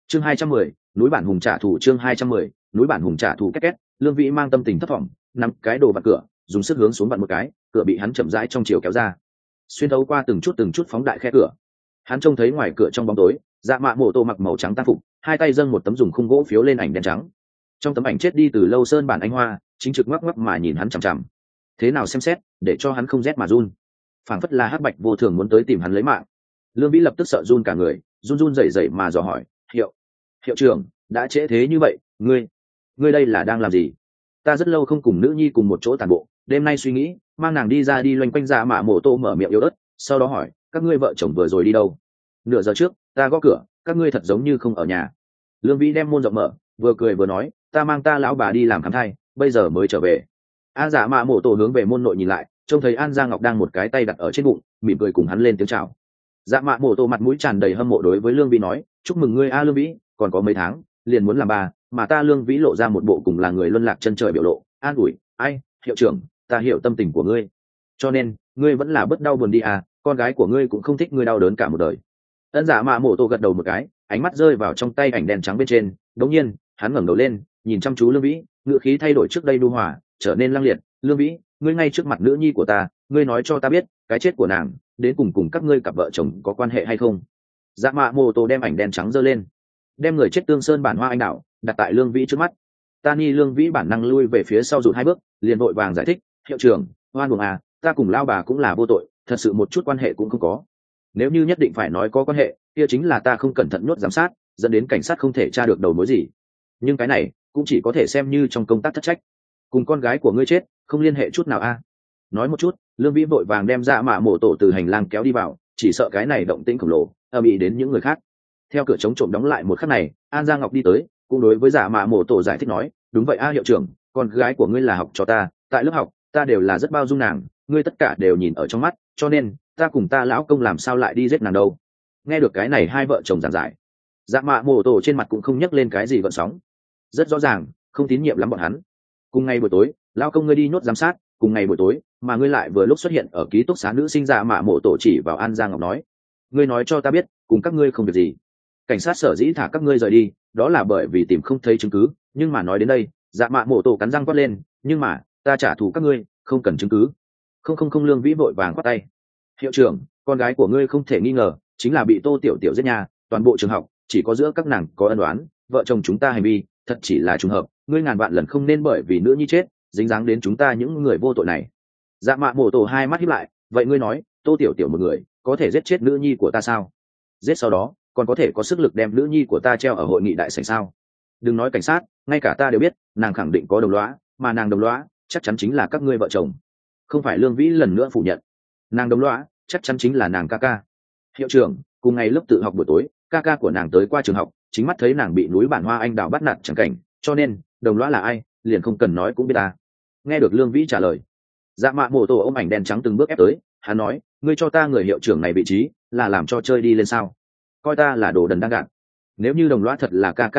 Chương 210, núi bản hùng trả thù. Chương 210, núi bản hùng trả thù. Két két, Lương Vĩ mang tâm tình thất vọng, nắm cái đồ vặn cửa, dùng sức hướng xuống vặn một cái, cửa bị hắn chậm rãi trong chiều kéo ra, xuyên thấu qua từng chút phóng đại khe cửa. Hắn trông thấy ngoài cửa trong bóng tối, Dạ Mạ Mộ Tổ mặc màu trắng tang phục, hai tay dâng một tấm dùng khung gỗ phiếu lên ảnh đen trắng. Trong tấm ảnh chết đi từ lâu sơn bản anh hoa, chính trực ngoắc ngoắc mà nhìn hắn chằm chằm. Thế nào xem xét, để cho hắn không rét mà run. Phảng phất là hắc bạch vô thường muốn tới tìm hắn lấy mạng. Lương Vĩ lập tức sợ run cả người, run rẩy rẩy mà dò hỏi, hiệu trưởng, đã trễ thế như vậy, ngươi đây là đang làm gì? Ta rất lâu không cùng nữ nhi cùng một chỗ tản bộ, đêm nay suy nghĩ mang nàng đi ra đi loanh quanh. Dạ Mạ Mộ Tổ mở miệng yếu ớt, sau đó hỏi, các ngươi vợ chồng vừa rồi đi đâu? Nửa giờ trước ta gõ cửa, các ngươi thật giống như không ở nhà. Lương Vĩ đem môn rộng mở, vừa cười vừa nói, ta mang ta lão bà đi làm khám thai, bây giờ mới trở về. Dạ Mạ Mộ Tổ hướng về môn nội nhìn lại, trông thấy An Gia Ngọc đang một cái tay đặt ở trên bụng, mỉm cười cùng hắn lên tiếng chào. Dạ Mạ Mộ Tổ mặt mũi tràn đầy hâm mộ đối với Lương Vĩ nói, chúc mừng ngươi Lương Vĩ, còn có mấy tháng liền muốn làm bà, mà ta Lương Vĩ lộ ra một bộ cùng là người luân lạc chân trời biểu lộ, an ủi, ai, hiệu trưởng, ta hiểu tâm tình của ngươi, cho nên ngươi vẫn là bớt đau buồn đi con gái của ngươi cũng không thích ngươi đau đớn cả một đời. Dạ Mạ Mộ Tổ gật đầu một cái, ánh mắt rơi vào trong tay ảnh đen trắng bên trên, đống nhiên hắn ngẩng đầu lên, nhìn chăm chú Lương Vĩ, ngữ khí thay đổi trước đây nhu hòa, trở nên lăng liệt. Lương Vĩ, ngươi ngay trước mặt nữ nhi của ta, ngươi nói cho ta biết, cái chết của nàng đến cùng các ngươi cặp vợ chồng có quan hệ hay không? Dạ Mạ Mộ Tổ đem ảnh đen trắng giơ lên, đem người chết tương sơn bản hoa anh đạo đặt tại Lương Vĩ trước mắt. Lương Vĩ bản năng lui về phía sau rụt hai bước, liền vội vàng giải thích, hiệu trưởng, oan uổng ta cùng lao bà cũng là vô tội, thật sự một chút quan hệ cũng không có. Nếu như nhất định phải nói có quan hệ, kia chính là ta không cẩn thận nhốt giám sát, dẫn đến cảnh sát không thể tra được đầu mối gì. Nhưng cái này cũng chỉ có thể xem như trong công tác thất trách. Cùng con gái của ngươi chết không liên hệ chút nào Nói một chút. Lương Vĩ vội vàng đem Dạ Mạ Mộ Tổ từ hành lang kéo đi vào, chỉ sợ cái này động tĩnh khổng lồ ầm ĩ đến những người khác. Theo cửa chống trộm đóng lại một khắc này, An Gia Ngọc đi tới, cũng đối với Dạ Mạ Mộ Tổ giải thích nói, đúng vậy hiệu trưởng, con gái của ngươi là học cho ta, tại lớp học ta đều là rất bao dung nàng, ngươi tất cả đều nhìn ở trong mắt, cho nên ta cùng ta lão công làm sao lại đi giết nàng đâu. Nghe được cái này hai vợ chồng giảng giải, Dạ Mạ Mộ Tổ trên mặt cũng không nhấc lên cái gì gợn sóng, rất rõ ràng không tín nhiệm lắm bọn hắn. Cùng ngày buổi tối, lão công ngươi đi nhốt giám sát, cùng ngày buổi tối mà ngươi lại vừa lúc xuất hiện ở ký túc xá nữ sinh. Dạ Mạ Mộ Tổ chỉ vào An Gia Ngọc nói, ngươi nói cho ta biết, cùng các ngươi không việc gì. Cảnh sát sở dĩ thả các ngươi rời đi, đó là bởi vì tìm không thấy chứng cứ, nhưng mà nói đến đây, Dạ Mạ Mộ Tổ cắn răng quát lên, nhưng mà ta trả thù các ngươi không cần chứng cứ. Không, Lương Vĩ vội vàng quát tay, hiệu trưởng, con gái của ngươi không thể nghi ngờ chính là bị Tô Tiểu Tiểu giết nhà, toàn bộ trường học chỉ có giữa các nàng có ân oán, vợ chồng chúng ta hành vi thật chỉ là trùng hợp, ngươi ngàn vạn lần không nên bởi vì nữ nhi chết dính dáng đến chúng ta những người vô tội này. Dạ Mạ Mộ Tổ hai mắt híp lại, vậy ngươi nói Tô Tiểu Tiểu một người có thể giết chết nữ nhi của ta sao? Giết sau đó còn có thể có sức lực đem nữ nhi của ta treo ở hội nghị đại sảnh sao? Đừng nói cảnh sát, ngay cả ta đều biết nàng khẳng định có đồng lõa, mà nàng đồng lõa chắc chắn chính là các ngươi vợ chồng. Không phải. Lương Vĩ lần nữa phủ nhận, nàng đồng lõa chắc chắn chính là nàng ca ca. Hiệu trưởng, cùng ngày lớp tự học buổi tối, ca ca của nàng tới qua trường học, chính mắt thấy nàng bị núi bản hoa anh đào bắt nạt chẳng cảnh, cho nên đồng lõa là ai liền không cần nói cũng biết ta. Nghe được Lương Vĩ trả lời, Dạ Mạ Mộ Tổ ôm ảnh đen trắng từng bước ép tới, hắn nói, ngươi cho ta người hiệu trưởng này vị trí là làm cho chơi đi lên sao? Coi ta là đồ đần đang gạt. Nếu như đồng lõa thật là ca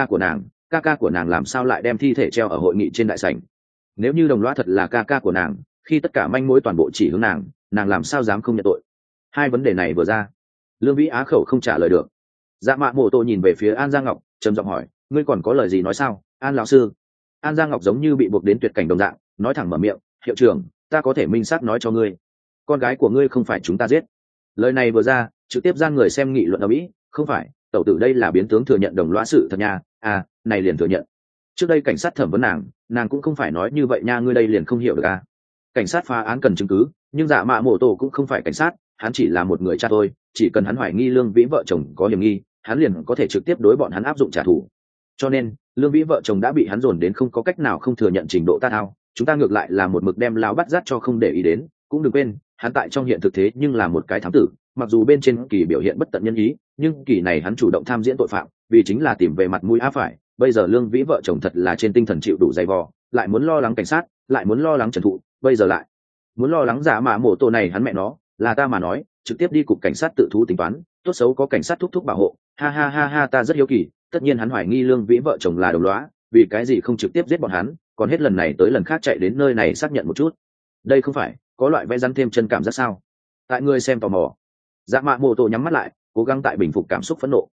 ca của nàng làm sao lại đem thi thể treo ở hội nghị trên đại sảnh? Nếu như đồng lõa thật là ca ca của nàng, khi tất cả manh mối toàn bộ chỉ hướng nàng làm sao dám không nhận tội? Hai vấn đề này vừa ra, Lương Vĩ á khẩu không trả lời được. Dạ Mạ Mộ Tổ nhìn về phía An Gia Ngọc, trầm giọng hỏi, ngươi còn có lời gì nói sao, An lão sư? An Gia Ngọc giống như bị buộc đến tuyệt cảnh đồng dạng, nói thẳng mở miệng, hiệu trưởng, ta có thể minh xác nói cho ngươi, con gái của ngươi không phải chúng ta giết. Lời này vừa ra, trực tiếp gian người xem nghị luận ở Mỹ, không phải, tẩu tử đây là biến tướng thừa nhận đồng lõa sự thật nha, này liền thừa nhận. Trước đây cảnh sát thẩm vấn nàng cũng không phải nói như vậy nha, ngươi đây liền không hiểu được Cảnh sát phá án cần chứng cứ, nhưng Dạ Mạ Mộ Tổ cũng không phải cảnh sát, hắn chỉ là một người cha thôi, chỉ cần hắn hoài nghi Lương Vĩ vợ chồng có hiểm nghi, hắn liền có thể trực tiếp đối bọn hắn áp dụng trả thù. Cho nên Lương Vĩ vợ chồng đã bị hắn dồn đến không có cách nào không thừa nhận trình độ ta thao, chúng ta ngược lại là một mực đem lão bắt dắt cho không để ý đến. Cũng đừng quên, hắn tại trong hiện thực thế nhưng là một cái thám tử, mặc dù bên trên kỳ biểu hiện bất tận nhân ý, nhưng kỳ này hắn chủ động tham diễn tội phạm, vì chính là tìm về mặt mũi phải. Bây giờ Lương Vĩ vợ chồng thật là trên tinh thần chịu đủ dày vò, lại muốn lo lắng cảnh sát, lại muốn lo lắng trần thụ, bây giờ lại muốn lo lắng Dạ Mạ Mộ Tổ này, hắn mẹ nó, là ta mà nói, trực tiếp đi cục cảnh sát tự thú tính toán, tốt xấu có cảnh sát thúc thúc bảo hộ. Ha, ta rất hiếu kỳ, tất nhiên hắn hoài nghi Lương Vĩ vợ chồng là đồng lõa, vì cái gì không trực tiếp giết bọn hắn, còn hết lần này tới lần khác chạy đến nơi này xác nhận một chút. Đây không phải có loại vẽ rắn thêm chân cảm giác sao? Tại người xem tò mò, Dạ Mạ Mộ Tổ nhắm mắt lại, cố gắng tại bình phục cảm xúc phẫn nộ.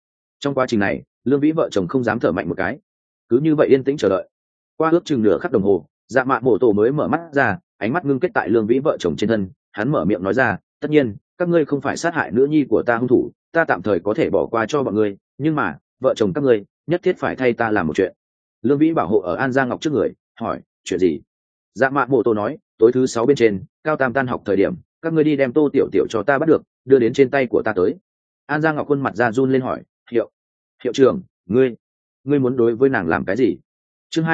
Trong quá trình này Lương Vĩ vợ chồng không dám thở mạnh một cái, cứ như vậy yên tĩnh chờ đợi. Qua ước chừng nửa khắc đồng hồ, dạ mạ mổ tổ mới mở mắt ra, ánh mắt ngưng kết tại Lương Vĩ vợ chồng trên thân. Hắn mở miệng nói ra, tất nhiên các ngươi không phải sát hại nữ nhi của ta hung thủ, ta tạm thời có thể bỏ qua cho bọn ngươi, nhưng mà vợ chồng các ngươi nhất thiết phải thay ta làm một chuyện. Lương Vĩ bảo hộ ở An Giang Ngọc trước người, hỏi chuyện gì. Dạ mạ mổ tổ nói, tối thứ 6 bên trên cao tam tan học thời điểm, các ngươi đi đem Tô Tiểu Tiểu cho ta bắt được, đưa đến trên tay của ta tới. An Giang Ngọc khuôn mặt ra run lên hỏi, hiệu trưởng, ngươi muốn đối với nàng làm cái gì? Chương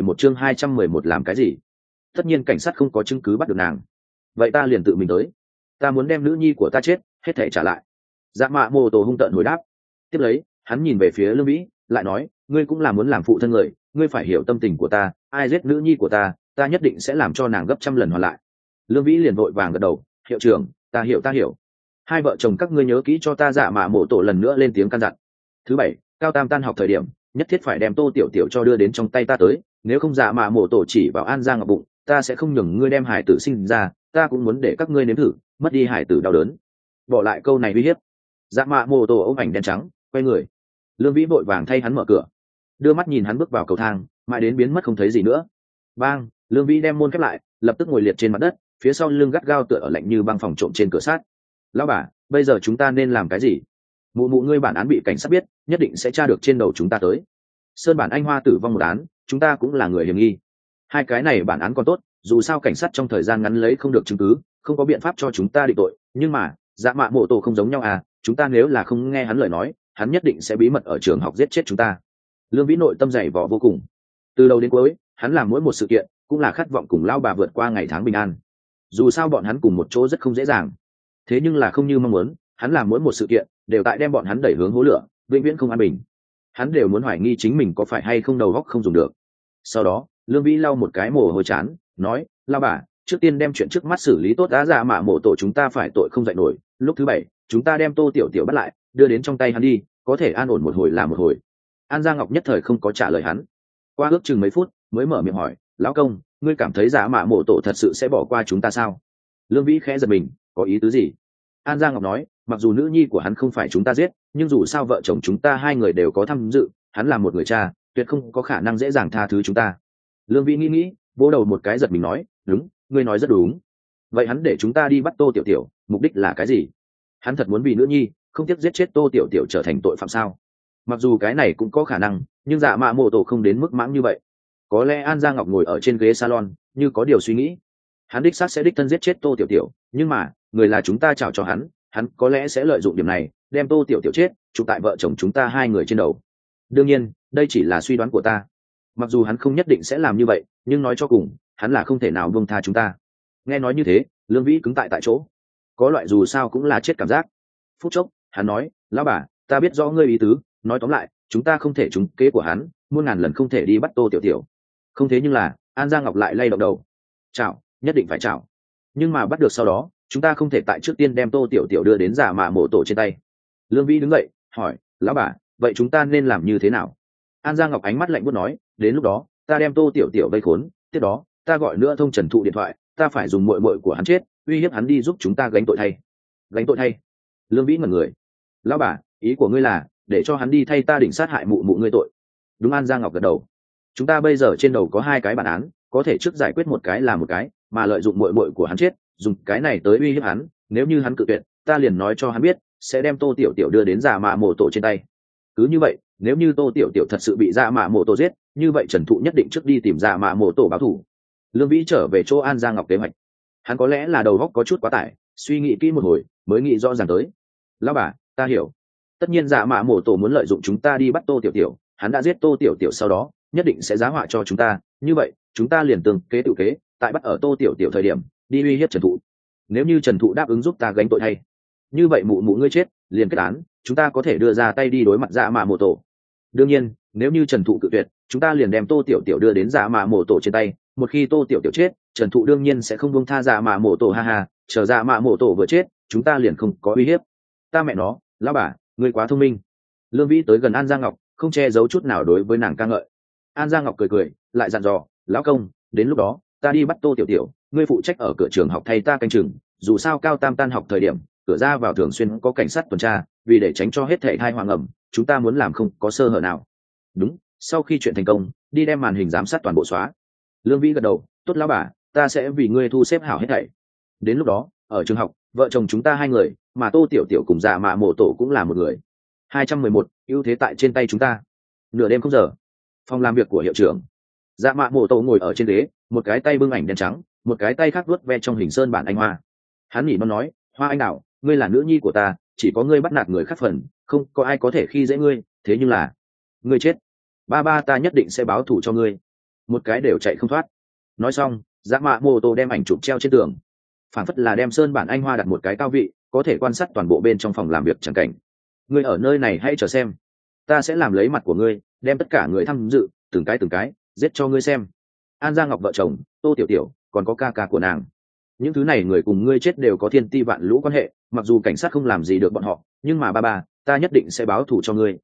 211 làm cái gì? Tất nhiên cảnh sát không có chứng cứ bắt được nàng, vậy ta liền tự mình tới. Ta muốn đem nữ nhi của ta chết hết thảy trả lại. Dạ mạ mô tô hung tợn hồi đáp. Tiếp lấy hắn nhìn về phía Lương Vĩ, lại nói, ngươi cũng là muốn làm phụ thân người, ngươi phải hiểu tâm tình của ta, ai giết nữ nhi của ta, ta nhất định sẽ làm cho nàng gấp trăm lần hoàn lại. Lương Vĩ liền vội vàng gật đầu, hiệu trưởng, ta hiểu. Hai vợ chồng các ngươi nhớ kỹ cho ta. Dạ mạ mổ tổ lần nữa lên tiếng căn dặn. Thứ 7, cao tam tan học thời điểm, nhất thiết phải đem Tô Tiểu Tiểu cho đưa đến trong tay ta tới, nếu không dạ mạ mổ tổ chỉ vào An Giang Ngọc bụng, ta sẽ không nhường ngươi đem hải tử sinh ra, ta cũng muốn để các ngươi nếm thử mất đi hải tử đau đớn. Bỏ lại câu này uy hiếp, dạ mạ mổ tổ ôm ảnh đen trắng quay người. Lương Vĩ vội vàng thay hắn mở cửa, đưa mắt nhìn hắn bước vào cầu thang, mãi đến biến mất không thấy gì nữa. Bang, Lương Vĩ đem môn khép lại, lập tức ngồi liệt trên mặt đất, phía sau lưng gắt gao tựa ở lạnh như băng phòng trộm trên cửa sắt. Lão bà, bây giờ chúng ta nên làm cái gì? Mụ ngươi bản án bị cảnh sát biết, nhất định sẽ tra được trên đầu chúng ta tới. Sơn bản anh Hoa tử vong một án, chúng ta cũng là người hiểm nghi. Hai cái này bản án còn tốt, dù sao cảnh sát trong thời gian ngắn lấy không được chứng cứ, không có biện pháp cho chúng ta định tội, nhưng mà dạ mạ mộ tổ không giống nhau à, chúng ta nếu là không nghe hắn lời nói, hắn nhất định sẽ bí mật ở trường học giết chết chúng ta. Lương Vĩ nội tâm dày vò vô cùng, từ đầu đến cuối hắn làm mỗi một sự kiện cũng là khát vọng cùng lao bà vượt qua ngày tháng bình an. Dù sao bọn hắn cùng một chỗ rất không dễ dàng, thế nhưng là không như mong muốn, hắn làm mỗi một sự kiện đều tại đem bọn hắn đẩy hướng hố lửa, vĩnh viễn không an bình. Hắn đều muốn hoài nghi chính mình có phải hay không đầu óc không dùng được. Sau đó Lương Vĩ lau một cái mồ hôi chán, nói, lao bà, trước tiên đem chuyện trước mắt xử lý tốt đã. Dạ mạ mổ tổ chúng ta phải tội không dậy nổi, lúc thứ 7 chúng ta đem Tô Tiểu Tiểu bắt lại, đưa đến trong tay hắn đi, có thể an ổn một hồi là một hồi. An Giang Ngọc nhất thời không có trả lời hắn, qua ước chừng mấy phút mới mở miệng hỏi, lão công, ngươi cảm thấy dạ mạ mổ tổ thật sự sẽ bỏ qua chúng ta sao? Lương Vĩ khẽ giật mình, có ý tứ gì? An Giang Ngọc nói, mặc dù nữ nhi của hắn không phải chúng ta giết, nhưng dù sao vợ chồng chúng ta hai người đều có tham dự, hắn là một người cha, tuyệt không có khả năng dễ dàng tha thứ chúng ta. Lương Vĩ nghĩ, vỗ đầu một cái giật mình nói, đúng, ngươi nói rất đúng. Vậy hắn để chúng ta đi bắt Tô Tiểu Tiểu, mục đích là cái gì? Hắn thật muốn vì nữ nhi không tiếc giết chết Tô Tiểu Tiểu trở thành tội phạm sao? Mặc dù cái này cũng có khả năng, nhưng dạ mạ mộ tổ không đến mức mãng như vậy. Có lẽ An Giang Ngọc ngồi ở trên ghế salon như có điều suy nghĩ. Hắn đích xác sẽ đích thân giết chết Tô Tiểu Tiểu, nhưng mà người là chúng ta chào cho hắn, hắn có lẽ sẽ lợi dụng điểm này đem Tô Tiểu Tiểu chết chụp tại vợ chồng chúng ta hai người trên đầu. Đương nhiên đây chỉ là suy đoán của ta, mặc dù hắn không nhất định sẽ làm như vậy, nhưng nói cho cùng hắn là không thể nào buông tha chúng ta. Nghe nói như thế Lương Vĩ cứng tại chỗ, có loại dù sao cũng là chết cảm giác. Phút chốc hắn nói, lão bà, ta biết rõ ngươi ý tứ, nói tóm lại chúng ta không thể trúng kế của hắn, muôn ngàn lần không thể đi bắt Tô Tiểu Tiểu. Không thế nhưng là An Giang Ngọc lại lay động đầu, chảo, nhất định phải chảo, nhưng mà bắt được sau đó chúng ta không thể tại trước tiên đem Tô Tiểu Tiểu đưa đến giả mạ mổ tổ trên tay. Lương Vĩ đứng dậy hỏi, lão bà, vậy chúng ta nên làm như thế nào? An Giang Ngọc ánh mắt lạnh buốt nói, đến lúc đó ta đem Tô Tiểu Tiểu vây khốn, tiếp đó ta gọi nữa thông Trần Thụ điện thoại, ta phải dùng muội muội của hắn chết uy hiếp hắn đi giúp chúng ta gánh tội thay. Gánh tội thay? Lương Vĩ ngẩn người, lão bà, ý của ngươi là để cho hắn đi thay ta định sát hại mụ ngươi tội? Đúng. An Giang Ngọc gật đầu. Chúng ta bây giờ trên đầu có hai cái bản án, có thể trước giải quyết một cái là một cái, mà lợi dụng muội muội của hắn chết, dùng cái này tới uy hiếp hắn, nếu như hắn cự tuyệt, ta liền nói cho hắn biết sẽ đem Tô Tiểu Tiểu đưa đến giả mạ mổ tổ trên tay. Cứ như vậy, nếu như Tô Tiểu Tiểu thật sự bị giả mạ mổ tổ giết, như vậy Trần Thụ nhất định trước đi tìm giả mạ mổ tổ báo thù. Lương Vĩ trở về chỗ An Giang Ngọc kế hoạch, hắn có lẽ là đầu óc có chút quá tải, suy nghĩ kỹ một hồi mới nghĩ rõ ràng tới. Lão bà, ta hiểu, tất nhiên giả mạ mổ tổ muốn lợi dụng chúng ta đi bắt Tô Tiểu Tiểu, hắn đã giết Tô Tiểu Tiểu sau đó nhất định sẽ giá họa cho chúng ta, như vậy chúng ta liền tương kế tự kế, tại bắt ở Tô Tiểu Tiểu thời điểm đi uy hiếp Trần Thụ. Nếu như Trần Thụ đáp ứng giúp ta gánh tội hay, như vậy mụ ngươi chết liền kết án, chúng ta có thể đưa ra tay đi đối mặt dạ mạ mổ tổ. Đương nhiên nếu như Trần Thụ cự tuyệt, chúng ta liền đem Tô Tiểu Tiểu đưa đến dạ mạ mổ tổ trên tay, một khi Tô Tiểu Tiểu chết, Trần Thụ đương nhiên sẽ không buông tha dạ mạ mổ tổ, ha ha, chờ dạ mạ mổ tổ vừa chết chúng ta liền không có uy hiếp. Ta mẹ nó, lão bà, ngươi quá thông minh. Lương Vĩ tới gần An Giang Ngọc, không che giấu chút nào đối với nàng ca ngợi. An Giang Ngọc cười lại dặn dò, lão công, đến lúc đó ta đi bắt Tô Tiểu Tiểu, ngươi phụ trách ở cửa trường học thay ta canh chừng, dù sao cao tam tan học thời điểm cửa ra vào thường xuyên có cảnh sát tuần tra, vì để tránh cho hết thảy tai họa ngầm, chúng ta muốn làm không có sơ hở nào. Đúng, sau khi chuyện thành công đi đem màn hình giám sát toàn bộ xóa. Lương Vĩ gật đầu, tốt lão bà, ta sẽ vì ngươi thu xếp hảo hết thảy. Đến lúc đó ở trường học vợ chồng chúng ta hai người, mà Tô Tiểu Tiểu cùng Dạ Mạ Mộ Tổ cũng là một người. 211, ưu thế tại trên tay chúng ta. Nửa đêm không giờ, phòng làm việc của hiệu trưởng. Dạ Mạ Mộ Tổ ngồi ở trên ghế, một cái tay bưng ảnh đen trắng, một cái tay khác vuốt ve trong hình sơn bản anh hoa. Hắn nhỉ nó nói, Hoa anh đào, ngươi là nữ nhi của ta, chỉ có ngươi bắt nạt người khác phần, không có ai có thể khi dễ ngươi, thế nhưng là ngươi chết, ba ba ta nhất định sẽ báo thù cho ngươi, một cái đều chạy không thoát. Nói xong, Dạ Mạ Mộ Tổ đem ảnh chụp treo trên tường, phản phất là đem sơn bản anh hoa đặt một cái cao vị, có thể quan sát toàn bộ bên trong phòng làm việc chẳng cảnh. Ngươi ở nơi này hãy chờ xem, ta sẽ làm lấy mặt của ngươi, đem tất cả người tham dự từng cái giết cho ngươi xem. An Gia Ngọc vợ chồng, Tô Tiểu Tiểu, còn có ca ca của nàng, những thứ này người cùng ngươi chết đều có thiên ti vạn lũ quan hệ, mặc dù cảnh sát không làm gì được bọn họ, nhưng mà ba ta nhất định sẽ báo thù cho ngươi.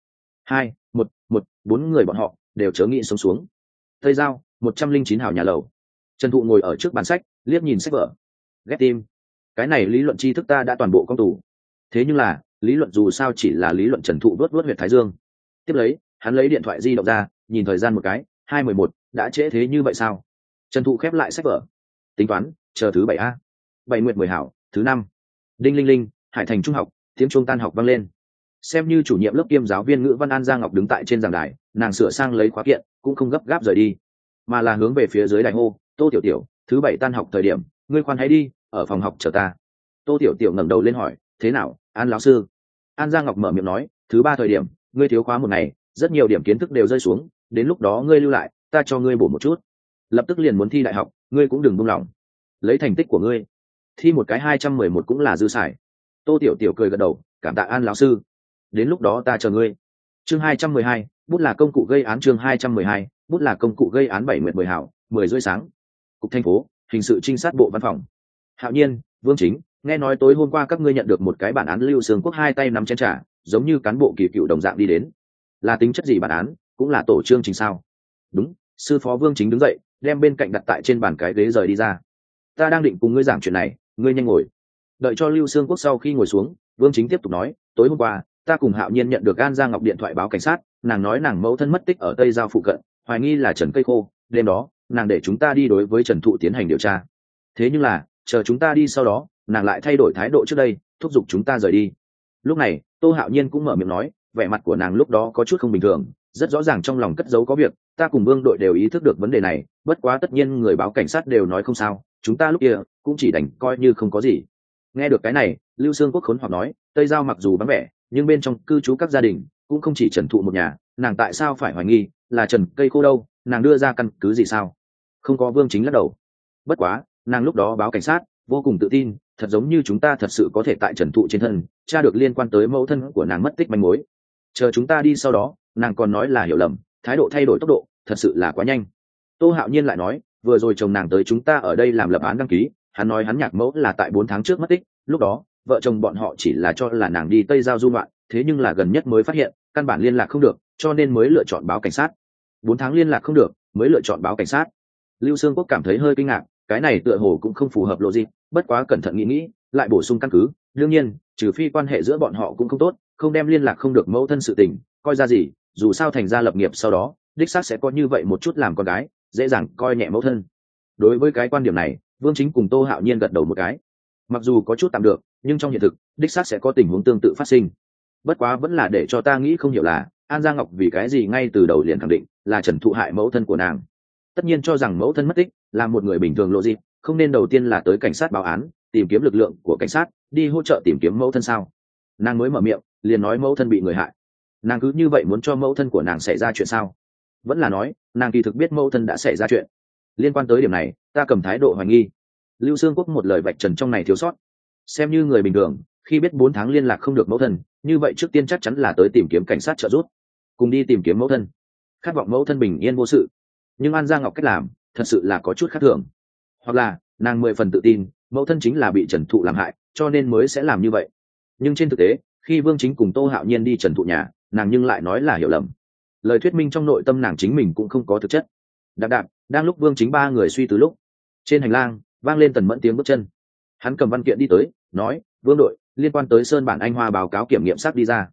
4 người bọn họ đều chớ nghĩ sống xuống. Tây Giao 109 hào nhà lầu. Trần Thụ ngồi ở trước bàn sách, liếc nhìn sách vở. Ghét tim, cái này lý luận tri thức ta đã toàn bộ công tủ. Thế nhưng là lý luận dù sao chỉ là lý luận. Trần Thụ vớt huyệt thái dương. Tiếp lấy hắn lấy điện thoại di động ra, nhìn thời gian một cái, 2:11, đã trễ thế như vậy sao? Trần Thụ khép lại sách vở, tính toán chờ thứ 7 a. 7 nguyệt 10 hảo, thứ 5. Đinh linh linh, Hải Thành trung học, tiếng chuông tan học vang lên. Xem như chủ nhiệm lớp kiêm giáo viên ngữ văn An Gia Ngọc đứng tại trên giảng đài, nàng sửa sang lấy khóa kiện, cũng không gấp gáp rời đi, mà là hướng về phía dưới đài hô, Tô Tiểu Tiểu, thứ 7 tan học thời điểm, ngươi khoan hãy đi, ở phòng học chờ ta. Tô Tiểu Tiểu ngẩng đầu lên hỏi, thế nào, An lão sư? An Gia Ngọc mở miệng nói, thứ 3 thời điểm, ngươi thiếu khóa một ngày, rất nhiều điểm kiến thức đều rơi xuống, đến lúc đó ngươi lưu lại, ta cho ngươi bổ một chút. Lập tức liền muốn thi đại học, ngươi cũng đừng buông lỏng. Lấy thành tích của ngươi, thi một cái 211 cũng là dư xài. Tô Tiểu Tiểu cười gật đầu, cảm tạ An lão sư. Đến lúc đó ta chờ ngươi. Chương 212, bút là công cụ gây án. Chương 212, bút là công cụ gây án. 7 nguyệt 10 hảo, 10 rưỡi sáng. Cục thành phố, hình sự trinh sát bộ văn phòng. Hạo Nhiên, Vương Chính, nghe nói tối hôm qua các ngươi nhận được một cái bản án. Lưu Sương Quốc hai tay nắm chén trà, giống như cán bộ kỳ cựu đồng dạng đi đến. Là tính chất gì bản án, cũng là tổ chương trình sao? Đúng, sư phó Vương Chính đứng dậy, đem bên cạnh đặt tại trên bàn cái ghế rời đi ra. Ta đang định cùng ngươi giảng chuyện này, ngươi nhanh ngồi. Đợi cho Lưu Sương Quốc sau khi ngồi xuống, Vương Chính tiếp tục nói, tối hôm qua ta cùng Hạo Nhiên nhận được An Gia Ngọc điện thoại báo cảnh sát, nàng nói nàng mẫu thân mất tích ở Tây Giao phụ cận, hoài nghi là Trần Cây Khô. Đêm đó nàng để chúng ta đi đối với Trần Thụ tiến hành điều tra, thế nhưng là chờ chúng ta đi sau đó, nàng lại thay đổi thái độ trước đây, thúc giục chúng ta rời đi. Lúc này Tô Hạo Nhiên cũng mở miệng nói, vẻ mặt của nàng lúc đó có chút không bình thường, rất rõ ràng trong lòng cất giấu có việc. Ta cùng Vương đội đều ý thức được vấn đề này, bất quá tất nhiên người báo cảnh sát đều nói không sao, chúng ta lúc kia cũng chỉ đành coi như không có gì. Nghe được cái này, Lưu Sương Quốc khốn hoặc nói, Tây Giao mặc dù vắng vẻ, nhưng bên trong cư trú các gia đình cũng không chỉ Trần Thụ một nhà, nàng tại sao phải hoài nghi là Trần Cây Khô đâu? Nàng đưa ra căn cứ gì sao? Không có. Vương Chính lắc đầu. Bất quá nàng lúc đó báo cảnh sát vô cùng tự tin, thật giống như chúng ta thật sự có thể tại Trần Thụ trên thân tra được liên quan tới mẫu thân của nàng mất tích manh mối. Chờ chúng ta đi sau đó, nàng còn nói là hiểu lầm, thái độ thay đổi tốc độ thật sự là quá nhanh. Tô Hạo Nhiên lại nói, vừa rồi chồng nàng tới chúng ta ở đây làm lập án đăng ký, hắn nói hắn nhạc mẫu là tại 4 tháng trước mất tích, lúc đó vợ chồng bọn họ chỉ là cho là nàng đi Tây Giao du ngoạn, thế nhưng là gần nhất mới phát hiện căn bản liên lạc không được, cho nên mới lựa chọn báo cảnh sát. 4 tháng liên lạc không được mới lựa chọn báo cảnh sát. Lưu Sương Quốc cảm thấy hơi kinh ngạc, cái này tựa hồ cũng không phù hợp logic, bất quá cẩn thận nghĩ nghĩ, lại bổ sung căn cứ, đương nhiên trừ phi quan hệ giữa bọn họ cũng không tốt, không đem liên lạc không được mẫu thân sự tình coi ra gì, dù sao thành gia lập nghiệp sau đó đích xác sẽ có như vậy một chút làm con gái dễ dàng coi nhẹ mẫu thân. Đối với cái quan điểm này, Vương Chính cùng Tô Hạo Nhiên gật đầu một cái. Mặc dù có chút tạm được, nhưng trong hiện thực đích xác sẽ có tình huống tương tự phát sinh. Bất quá vẫn là để cho ta nghĩ không hiểu là An Gia Ngọc vì cái gì ngay từ đầu liền khẳng định là Trần Thụ hại mẫu thân của nàng. Tất nhiên cho rằng mẫu thân mất tích là một người bình thường lộ gì, không nên đầu tiên là tới cảnh sát báo án, tìm kiếm lực lượng của cảnh sát đi hỗ trợ tìm kiếm mẫu thân sao? Nàng mới mở miệng liền nói mẫu thân bị người hại, nàng cứ như vậy muốn cho mẫu thân của nàng xảy ra chuyện sao? Vẫn là nói nàng kỳ thực biết mẫu thân đã xảy ra chuyện? Liên quan tới điểm này, ta cầm thái độ hoài nghi. Lưu Sương Quốc một lời vạch trần trong này thiếu sót. Xem như người bình thường, khi biết 4 tháng liên lạc không được mẫu thân, như vậy trước tiên chắc chắn là tới tìm kiếm cảnh sát trợ giúp, cùng đi tìm kiếm mẫu thân, khát vọng mẫu thân bình yên vô sự. Nhưng An Gia Ngọc cách làm thật sự là có chút khác thường, hoặc là nàng 10 phần tự tin mẫu thân chính là bị Trần Thụ làm hại, cho nên mới sẽ làm như vậy. Nhưng trên thực tế, khi Vương Chính cùng Tô Hạo Nhiên đi Trần Thụ nhà, nàng nhưng lại nói là hiểu lầm. Lời thuyết minh trong nội tâm nàng chính mình cũng không có thực chất. Đạp đạp, đang lúc Vương Chính ba người suy tư lúc, trên hành lang vang lên Tần Mẫn tiếng bước chân. Hắn cầm văn kiện đi tới, nói, Vương đội, liên quan tới sơn bản anh hoa báo cáo kiểm nghiệm xác đi ra.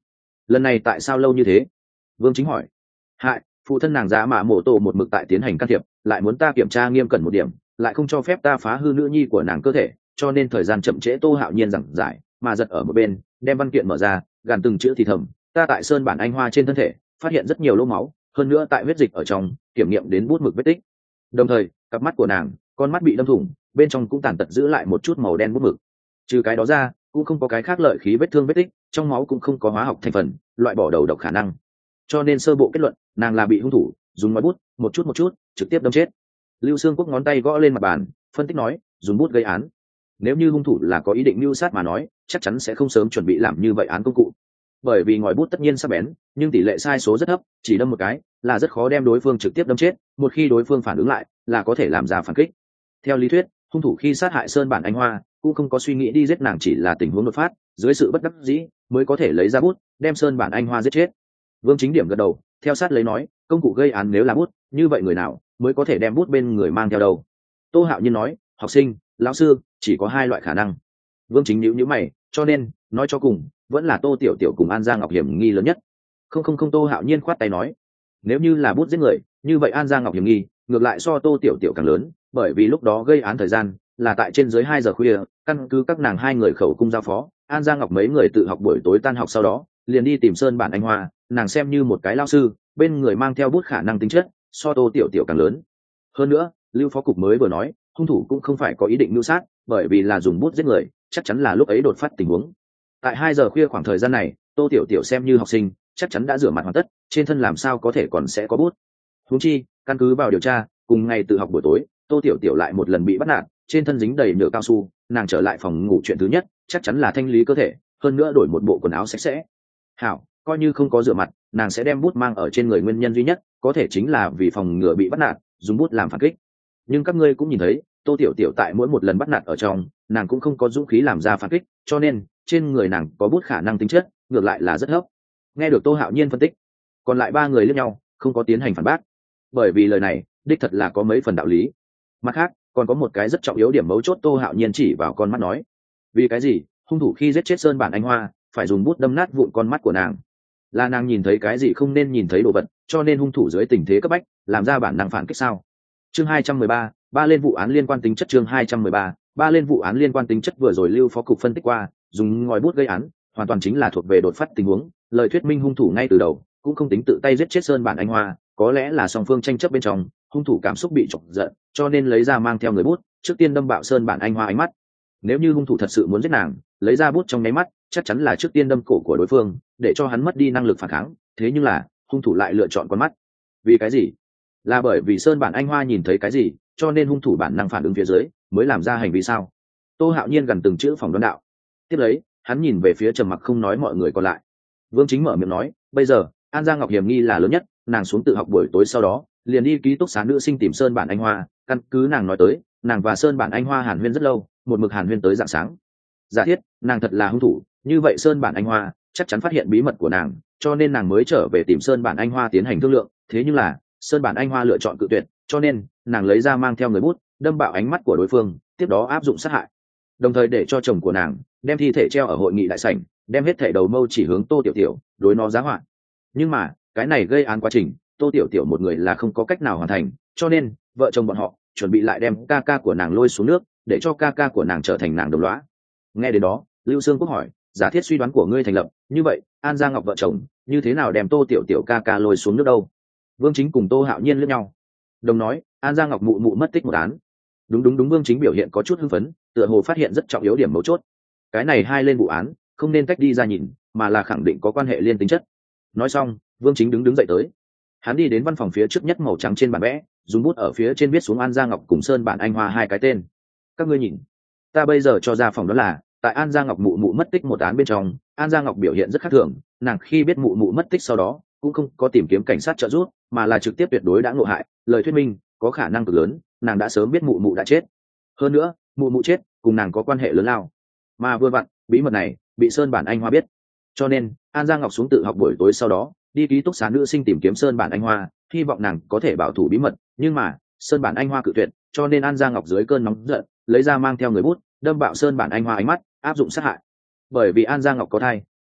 lần này tại sao lâu như thế? Vương Chính hỏi. Hại, phụ thân nàng Dạ Mạ Mộ Tổ một mực tại tiến hành can thiệp, lại muốn ta kiểm tra nghiêm cẩn một điểm, lại không cho phép ta phá hư nữ nhi của nàng cơ thể, cho nên thời gian chậm trễ. Tô Hạo Nhiên giảng giải, mà giật ở một bên đem văn kiện mở ra, gàn từng chữ thì thầm: ta tại sơn bản anh hoa trên thân thể phát hiện rất nhiều lỗ máu, hơn nữa tại huyết dịch ở trong kiểm nghiệm đến bút mực vết tích, đồng thời cặp mắt của nàng, con mắt bị đâm thủng, bên trong cũng tàn tật giữ lại một chút màu đen bút mực. Trừ cái đó ra cũng không có cái khác lợi khí vết thương vết tích, trong máu cũng không có hóa học thành phần loại bỏ đầu độc khả năng, cho nên sơ bộ kết luận nàng là bị hung thủ dùng ngòi bút một chút trực tiếp đâm chết. Lưu Xương Quốc ngón tay gõ lên mặt bàn, phân tích nói: dùng bút gây án, nếu như hung thủ là có ý định mưu sát mà nói, chắc chắn sẽ không sớm chuẩn bị làm như vậy án công cụ, bởi vì ngòi bút tất nhiên sắc bén, nhưng tỷ lệ sai số rất thấp, chỉ đâm một cái là rất khó đem đối phương trực tiếp đâm chết, một khi đối phương phản ứng lại là có thể làm ra phản kích. Theo lý thuyết, hung thủ khi sát hại Sơn Bản Anh Hoa cũng không có suy nghĩ đi giết nàng, chỉ là tình huống đột phát, dưới sự bất đắc dĩ mới có thể lấy ra bút đem Sơn Bản Anh Hoa giết chết. Vương Chính điểm gật đầu, theo sát lấy nói: công cụ gây án nếu là bút, như vậy người nào mới có thể đem bút bên người mang theo đâu? Tô Hạo Nhiên nói: học sinh, lão sư, chỉ có hai loại khả năng. Vương Chính nhíu nhíu mày, cho nên nói cho cùng vẫn là Tô Tiểu Tiểu cùng An Giang Ngọc hiểm nghi lớn nhất. Không, Tô Hạo Nhiên khoát tay nói: nếu như là bút giết người, như vậy An Giang Ngọc hiểm nghi ngược lại so Tô Tiểu Tiểu càng lớn, bởi vì lúc đó gây án thời gian là tại trên dưới 2 giờ khuya, căn cứ các nàng hai người khẩu cung giao phó, An Giang Ngọc mấy người tự học buổi tối tan học sau đó liền đi tìm Sơn Bản Anh Hoa, nàng xem như một cái lao sư, bên người mang theo bút khả năng tính chất so Tô Tiểu Tiểu càng lớn. Hơn nữa, Lưu phó cục mới vừa nói hung thủ cũng không phải có ý định mưu sát, bởi vì là dùng bút giết người, chắc chắn là lúc ấy đột phát tình huống. Tại 2 giờ khuya khoảng thời gian này, Tô Tiểu Tiểu xem như học sinh, chắc chắn đã rửa mặt hoàn tất, trên thân làm sao có thể còn sẽ có bút. Huống chi, căn cứ vào điều tra, cùng ngày tự học buổi tối, Tô Tiểu Tiểu lại một lần bị bắt nạt, trên thân dính đầy nhựa cao su, nàng trở lại phòng ngủ chuyện thứ nhất chắc chắn là thanh lý cơ thể, hơn nữa đổi một bộ quần áo sạch sẽ. Hảo, coi như không có rửa mặt, nàng sẽ đem bút mang ở trên người, nguyên nhân duy nhất có thể chính là vì phòng ngừa bị bắt nạt, dùng bút làm phản kích. Nhưng các ngươi cũng nhìn thấy, Tô Tiểu Tiểu tại mỗi một lần bắt nạt ở trong, nàng cũng không có dũng khí làm ra phản kích, cho nên trên người nàng có bút khả năng tính chất ngược lại là rất thấp. Nghe được Tô Hạo Nhiên phân tích, còn lại ba người liếc nhau, không có tiến hành phản bác, bởi vì lời này đích thật là có mấy phần đạo lý. Mặt khác, còn có một cái rất trọng yếu điểm mấu chốt. Tô Hạo Nhiên chỉ vào con mắt nói: vì cái gì hung thủ khi giết chết Sơn Bản Anh Hoa phải dùng bút đâm nát vụn con mắt của nàng? Là nàng nhìn thấy cái gì không nên nhìn thấy đồ vật, cho nên hung thủ dưới tình thế cấp bách làm ra bản năng phản kích sao? Chương 213, ba lên vụ án liên quan tính chất. Chương 213, ba lên vụ án liên quan tính chất. Vừa rồi Lưu phó cục phân tích qua, dùng ngòi bút gây án hoàn toàn chính là thuộc về đột phát tình huống, lời thuyết minh hung thủ ngay từ đầu cũng không tính tự tay giết chết Sơn Bản Anh Hoa, có lẽ là song phương tranh chấp bên trong, hung thủ cảm xúc bị chọc giận, cho nên lấy ra mang theo người bút, trước tiên đâm bạo Sơn Bản Anh Hoa ánh mắt. Nếu như hung thủ thật sự muốn giết nàng, lấy ra bút trong nháy mắt, chắc chắn là trước tiên đâm cổ của đối phương, để cho hắn mất đi năng lực phản kháng. Thế nhưng là hung thủ lại lựa chọn con mắt. Vì cái gì? Là bởi vì Sơn Bản Anh Hoa nhìn thấy cái gì, cho nên hung thủ bản năng phản ứng phía dưới mới làm ra hành vi sao? Tô Hạo Nhiên gần từng chữ phỏng đoán đạo. Tiếp lấy, hắn nhìn về phía trầm mặc không nói mọi người còn lại. Vương Chính mở miệng nói: bây giờ An Giang Ngọc hiểm nghi là lớn nhất, nàng xuống tự học buổi tối sau đó liền đi ký túc xá nữ sinh tìm Sơn Bản Anh Hoa, căn cứ nàng nói tới, nàng và Sơn Bản Anh Hoa hàn huyên rất lâu, một mực hàn huyên tới rạng sáng. Giả thiết nàng thật là hung thủ, như vậy Sơn Bản Anh Hoa chắc chắn phát hiện bí mật của nàng, cho nên nàng mới trở về tìm Sơn Bản Anh Hoa tiến hành thương lượng. Thế nhưng là Sơn Bản Anh Hoa lựa chọn cự tuyệt, cho nên nàng lấy ra mang theo người bút, đâm bạo ánh mắt của đối phương, tiếp đó áp dụng sát hại, đồng thời để cho chồng của nàng đem thi thể treo ở hội nghị đại sảnh, đem hết thảy đầu mâu chỉ hướng Tô Tiểu Tiểu, đối nó giá họa. Nhưng mà cái này gây án quá trình, Tô Tiểu Tiểu một người là không có cách nào hoàn thành, cho nên vợ chồng bọn họ chuẩn bị lại đem ca ca của nàng lôi xuống nước, để cho ca ca của nàng trở thành nàng đồng lõa. Nghe đến đó, Lưu Xương Quốc hỏi: giả thiết suy đoán của ngươi thành lập, như vậy An Giang Ngọc vợ chồng như thế nào đem Tô Tiểu Tiểu ca ca lôi xuống nước đâu? Vương Chính cùng Tô Hạo Nhiên liếc nhau, đồng nói: An Giang Ngọc mụ mụ mất tích một án. Đúng, Vương Chính biểu hiện có chút hưng phấn, tựa hồ phát hiện rất trọng yếu điểm mấu chốt. Cái này hai lên vụ án không nên tách đi ra nhìn, mà là khẳng định có quan hệ liên tính chất. Nói xong, Vương Chính đứng dậy tới, hắn đi đến văn phòng phía trước nhất màu trắng trên bản vẽ, dùng bút ở phía trên viết xuống An Giang Ngọc cùng Sơn Bản Anh Hoa hai cái tên. Các ngươi nhìn, ta bây giờ cho ra phòng đó là tại An Giang Ngọc mụ mụ mất tích một án bên trong, An Giang Ngọc biểu hiện rất khác thường, nàng khi biết mụ mụ mất tích sau đó cũng không có tìm kiếm cảnh sát trợ giúp, mà là trực tiếp tuyệt đối đã ngộ hại, lời thuyết minh có khả năng cực lớn nàng đã sớm biết mụ mụ đã chết. Hơn nữa mụ mụ chết cùng nàng có quan hệ lớn lao, mà vừa vặn bí mật này bị Sơn Bản Anh Hoa biết, cho nên An Giang Ngọc xuống tự học buổi tối sau đó đi ký túc xá nữ sinh tìm kiếm Sơn Bản Anh Hoa, hy vọng nàng có thể bảo thủ bí mật. Nhưng mà Sơn Bản Anh Hoa cự tuyệt, cho nên An Giang Ngọc dưới cơn nóng giận lấy ra mang theo người bút, đâm bạo Sơn Bản Anh Hoa ánh mắt, áp dụng sát hại. Bởi vì An Giang Ngọc có thai,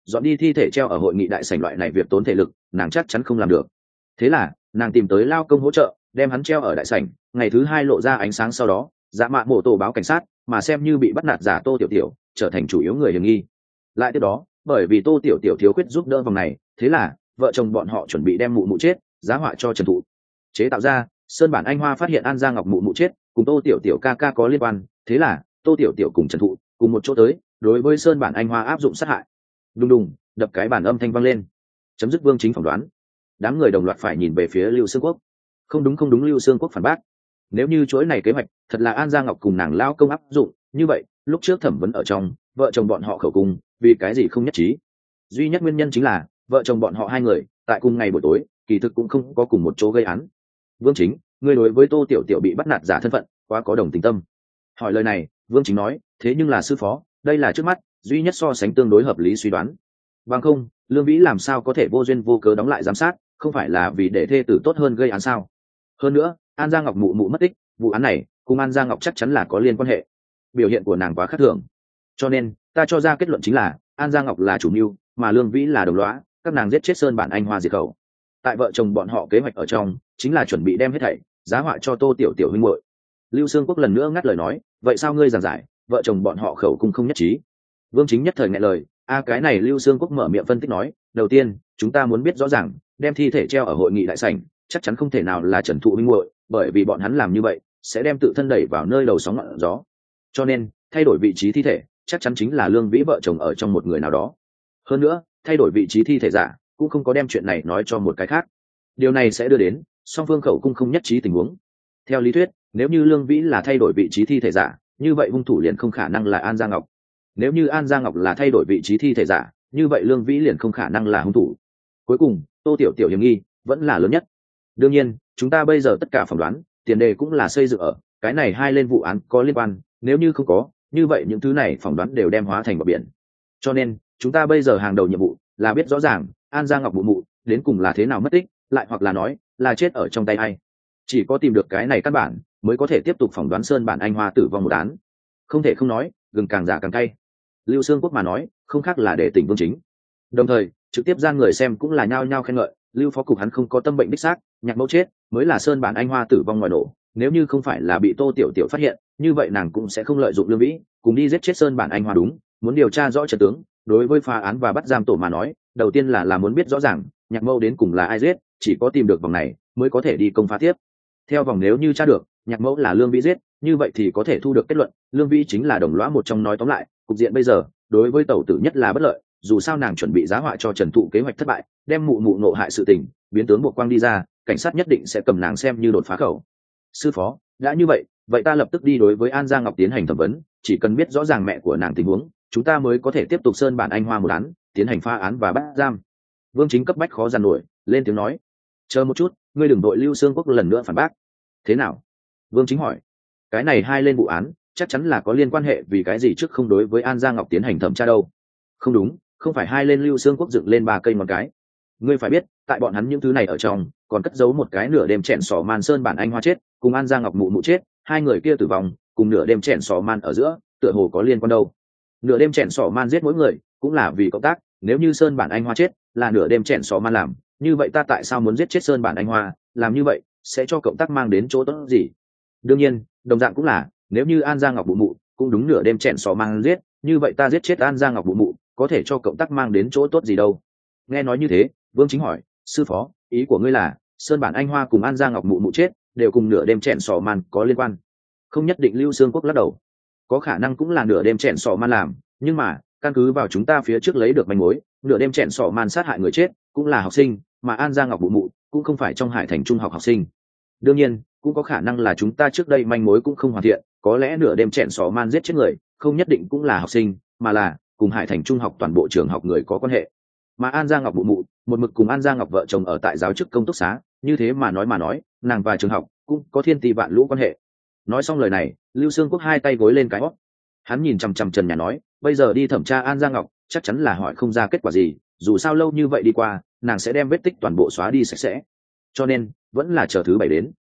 dọn đi thi thể treo ở hội nghị đại sảnh loại này việc tốn thể lực nàng chắc chắn không làm được. Thế là nàng tìm tới lao công hỗ trợ đem hắn treo ở đại sảnh. Ngày thứ hai lộ ra ánh sáng sau đó dạ mạ mổ tổ báo cảnh sát, mà xem như bị bắt nạt giả Tô Tiểu Tiểu trở thành chủ yếu người hiểm nghi. Lại tiếp đó bởi vì Tô Tiểu Tiểu thiếu khuyết giúp đỡ vòng này, thế là vợ chồng bọn họ chuẩn bị đem mụ mụ chết giá họa cho Trần Thụ. Chế tạo ra Sơn Bản Anh Hoa phát hiện An Gia Ngọc mụ mụ chết cùng Tô Tiểu Tiểu ca ca có liên quan, thế là Tô Tiểu Tiểu cùng Trần Thụ cùng một chỗ tới đối với Sơn Bản Anh Hoa áp dụng sát hại. Đùng đùng, đập cái bản âm thanh vang lên, chấm dứt Vương Chính phỏng đoán. Đám người đồng loạt phải nhìn về phía Lưu Xương Quốc. Không đúng, Lưu Xương Quốc phản bác. Nếu như chuỗi này kế hoạch thật là An Gia Ngọc cùng nàng lao công áp dụng, như vậy lúc trước thẩm vấn ở trong vợ chồng bọn họ khẩu cung vì cái gì không nhất trí? Duy nhất nguyên nhân chính là vợ chồng bọn họ hai người tại cùng ngày buổi tối kỳ thực cũng không có cùng một chỗ gây án. Vương Chính, ngươi đối với Tô Tiểu Tiểu bị bắt nạt giả thân phận quá có đồng tình tâm. Hỏi lời này Vương Chính nói, thế nhưng là sư phó, đây là trước mắt duy nhất so sánh tương đối hợp lý suy đoán. Bằng không Lương Vĩ làm sao có thể vô duyên vô cớ đóng lại giám sát, không phải là vì để thê tử tốt hơn gây án sao? Hơn nữa An Gia Ngọc mụ mụ mất tích, vụ án này cùng An Gia Ngọc chắc chắn là có liên quan hệ. Biểu hiện của nàng quá khác thường, cho nên ta cho ra kết luận chính là An Gia Ngọc là chủ mưu, mà Lương Vĩ là đồng lõa, các nàng giết chết Sơn Bản Anh Hoa diệt khẩu. Tại vợ chồng bọn họ kế hoạch ở trong chính là chuẩn bị đem hết thảy giá họa cho Tô Tiểu Tiểu huynh muội. Lưu Xương Quốc lần nữa ngắt lời nói, vậy sao ngươi giảng giải vợ chồng bọn họ khẩu cung không nhất trí? Vương Chính nhất thời nghẹn lời, cái này Lưu Xương Quốc mở miệng phân tích nói, đầu tiên chúng ta muốn biết rõ ràng đem thi thể treo ở hội nghị đại sảnh chắc chắn không thể nào là Trần Thụ huynh muội, bởi vì bọn hắn làm như vậy sẽ đem tự thân đẩy vào nơi đầu sóng ngọn gió, cho nên thay đổi vị trí thi thể chắc chắn chính là Lương Vĩ vợ chồng ở trong một người nào đó. Hơn nữa thay đổi vị trí thi thể giả cũng không có đem chuyện này nói cho một cái khác, điều này sẽ đưa đến song phương khẩu cung không nhất trí tình huống. Theo lý thuyết nếu như Lương Vĩ là thay đổi vị trí thi thể giả, như vậy hung thủ liền không khả năng là An Gia Ngọc. Nếu như An Gia Ngọc là thay đổi vị trí thi thể giả, như vậy Lương Vĩ liền không khả năng là hung thủ. Cuối cùng Tô Tiểu Tiểu hiểm nghi vẫn là lớn nhất. Đương nhiên chúng ta bây giờ tất cả phỏng đoán tiền đề cũng là xây dựng ở cái này hai lên vụ án có liên quan, nếu như không có, như vậy những thứ này phỏng đoán đều đem hóa thành bọt biển. Cho nên chúng ta bây giờ hàng đầu nhiệm vụ là biết rõ ràng An Gia Ngọc mụ mụ đến cùng là thế nào mất tích, lại hoặc là nói là chết ở trong tay ai. Chỉ có tìm được cái này căn bản mới có thể tiếp tục phỏng đoán Sơn Bản Anh Hoa tử vong một án. Không thể không nói gừng càng già càng cay. Lưu Xương Quốc mà nói không khác là để tỉnh Vương Chính. Đồng thời trực tiếp gian người xem cũng là nhao nhao khen ngợi Lưu phó cục hắn không có tâm bệnh đích xác, Nhạc mẫu chết mới là Sơn Bản Anh Hoa tử vong ngoài nổ. Nếu như không phải là bị Tô Tiểu Tiểu phát hiện, như vậy nàng cũng sẽ không lợi dụng Lương Vĩ cùng đi giết chết Sơn Bản Anh Hoa. Đúng, muốn điều tra rõ trận tướng, đối với phá án và bắt giam tổ mà nói, đầu tiên là muốn biết rõ ràng Nhạc mẫu đến cùng là ai giết, chỉ có tìm được vòng này mới có thể đi công phá tiếp theo vòng. Nếu như tra được Nhạc mẫu là Lương Vĩ giết, như vậy thì có thể thu được kết luận Lương Vĩ chính là đồng lõa một trong. Nói tóm lại cục diện bây giờ đối với tẩu tử nhất là bất lợi, dù sao nàng chuẩn bị giá họa cho Trần Thụ kế hoạch thất bại, đem mụ mụ nộ hại sự tình biến tướng buộc quang đi ra, cảnh sát nhất định sẽ cầm nàng xem như đột phá khẩu. Sư phó, đã như vậy ta lập tức đi đối với An Gia Ngọc tiến hành thẩm vấn, chỉ cần biết rõ ràng mẹ của nàng tình huống, chúng ta mới có thể tiếp tục Sơn Bản Anh Hoa một án tiến hành phá án và bắt giam. Vương Chính cấp bách khó giàn nổi, lên tiếng nói, chờ một chút, ngươi đừng đội. Lưu Xương Quốc lần nữa phản bác. Thế nào? Vương Chính hỏi. Cái này hai lên vụ án chắc chắn là có liên quan hệ, vì cái gì trước không đối với An Gia Ngọc tiến hành thẩm tra đâu? Không đúng, không phải hai lên. Lưu Xương Quốc dựng lên 3 cây ngón cái. Ngươi phải biết tại bọn hắn những thứ này ở trong còn cất giấu một cái nửa đêm chèn sò man. Sơn Bản Anh Hoa chết cùng An Gia Ngọc mụ mụ chết, hai người kia tử vong cùng nửa đêm chèn sò man ở giữa tựa hồ có liên quan đâu. Nửa đêm chèn sò man giết mỗi người cũng là vì cộng tác, nếu như Sơn Bản Anh Hoa chết là nửa đêm chèn sò man làm, như vậy ta tại sao muốn giết chết Sơn Bản Anh Hoa? Làm như vậy sẽ cho cộng tác mang đến chỗ tốt gì? Đương nhiên đồng dạng cũng là, nếu như An Gia Ngọc mụ mụ cũng đúng nửa đêm chèn sò man giết, như vậy ta giết chết An Gia Ngọc mụ mụ có thể cho cộng tác mang đến chỗ tốt gì đâu? Nghe nói như thế Vương Chính hỏi, sư phó, ý của ngươi là Sơn Bản Anh Hoa cùng An Gia Ngọc mụ mụ chết đều cùng nửa đêm chèn sò man có liên quan? Không nhất định. Lưu Xương Quốc lắc đầu, có khả năng cũng là nửa đêm chèn sò man làm, nhưng mà căn cứ vào chúng ta phía trước lấy được manh mối, nửa đêm chèn sò man sát hại người chết cũng là học sinh, mà An Gia Ngọc mụ mụ cũng không phải trong Hải Thành trung học học sinh. Đương nhiên cũng có khả năng là chúng ta trước đây manh mối cũng không hoàn thiện, có lẽ nửa đêm chèn sò man giết chết người không nhất định cũng là học sinh, mà là cùng Hải Thành trung học toàn bộ trường học người có quan hệ. Mà An Gia Ngọc mụ mụ một mực cùng An Gia Ngọc vợ chồng ở tại giáo chức công túc xá, như thế mà nói nàng và trường học cũng có thiên tỷ vạn lũ quan hệ. Nói xong lời này Lưu Xương Quốc hai tay gối lên cái hót, hắn nhìn chằm chằm Trần Nhà nói, bây giờ đi thẩm tra An Gia Ngọc chắc chắn là hỏi không ra kết quả gì, dù sao lâu như vậy đi qua nàng sẽ đem vết tích toàn bộ xóa đi sạch sẽ, cho nên vẫn là chờ thứ 7 đến.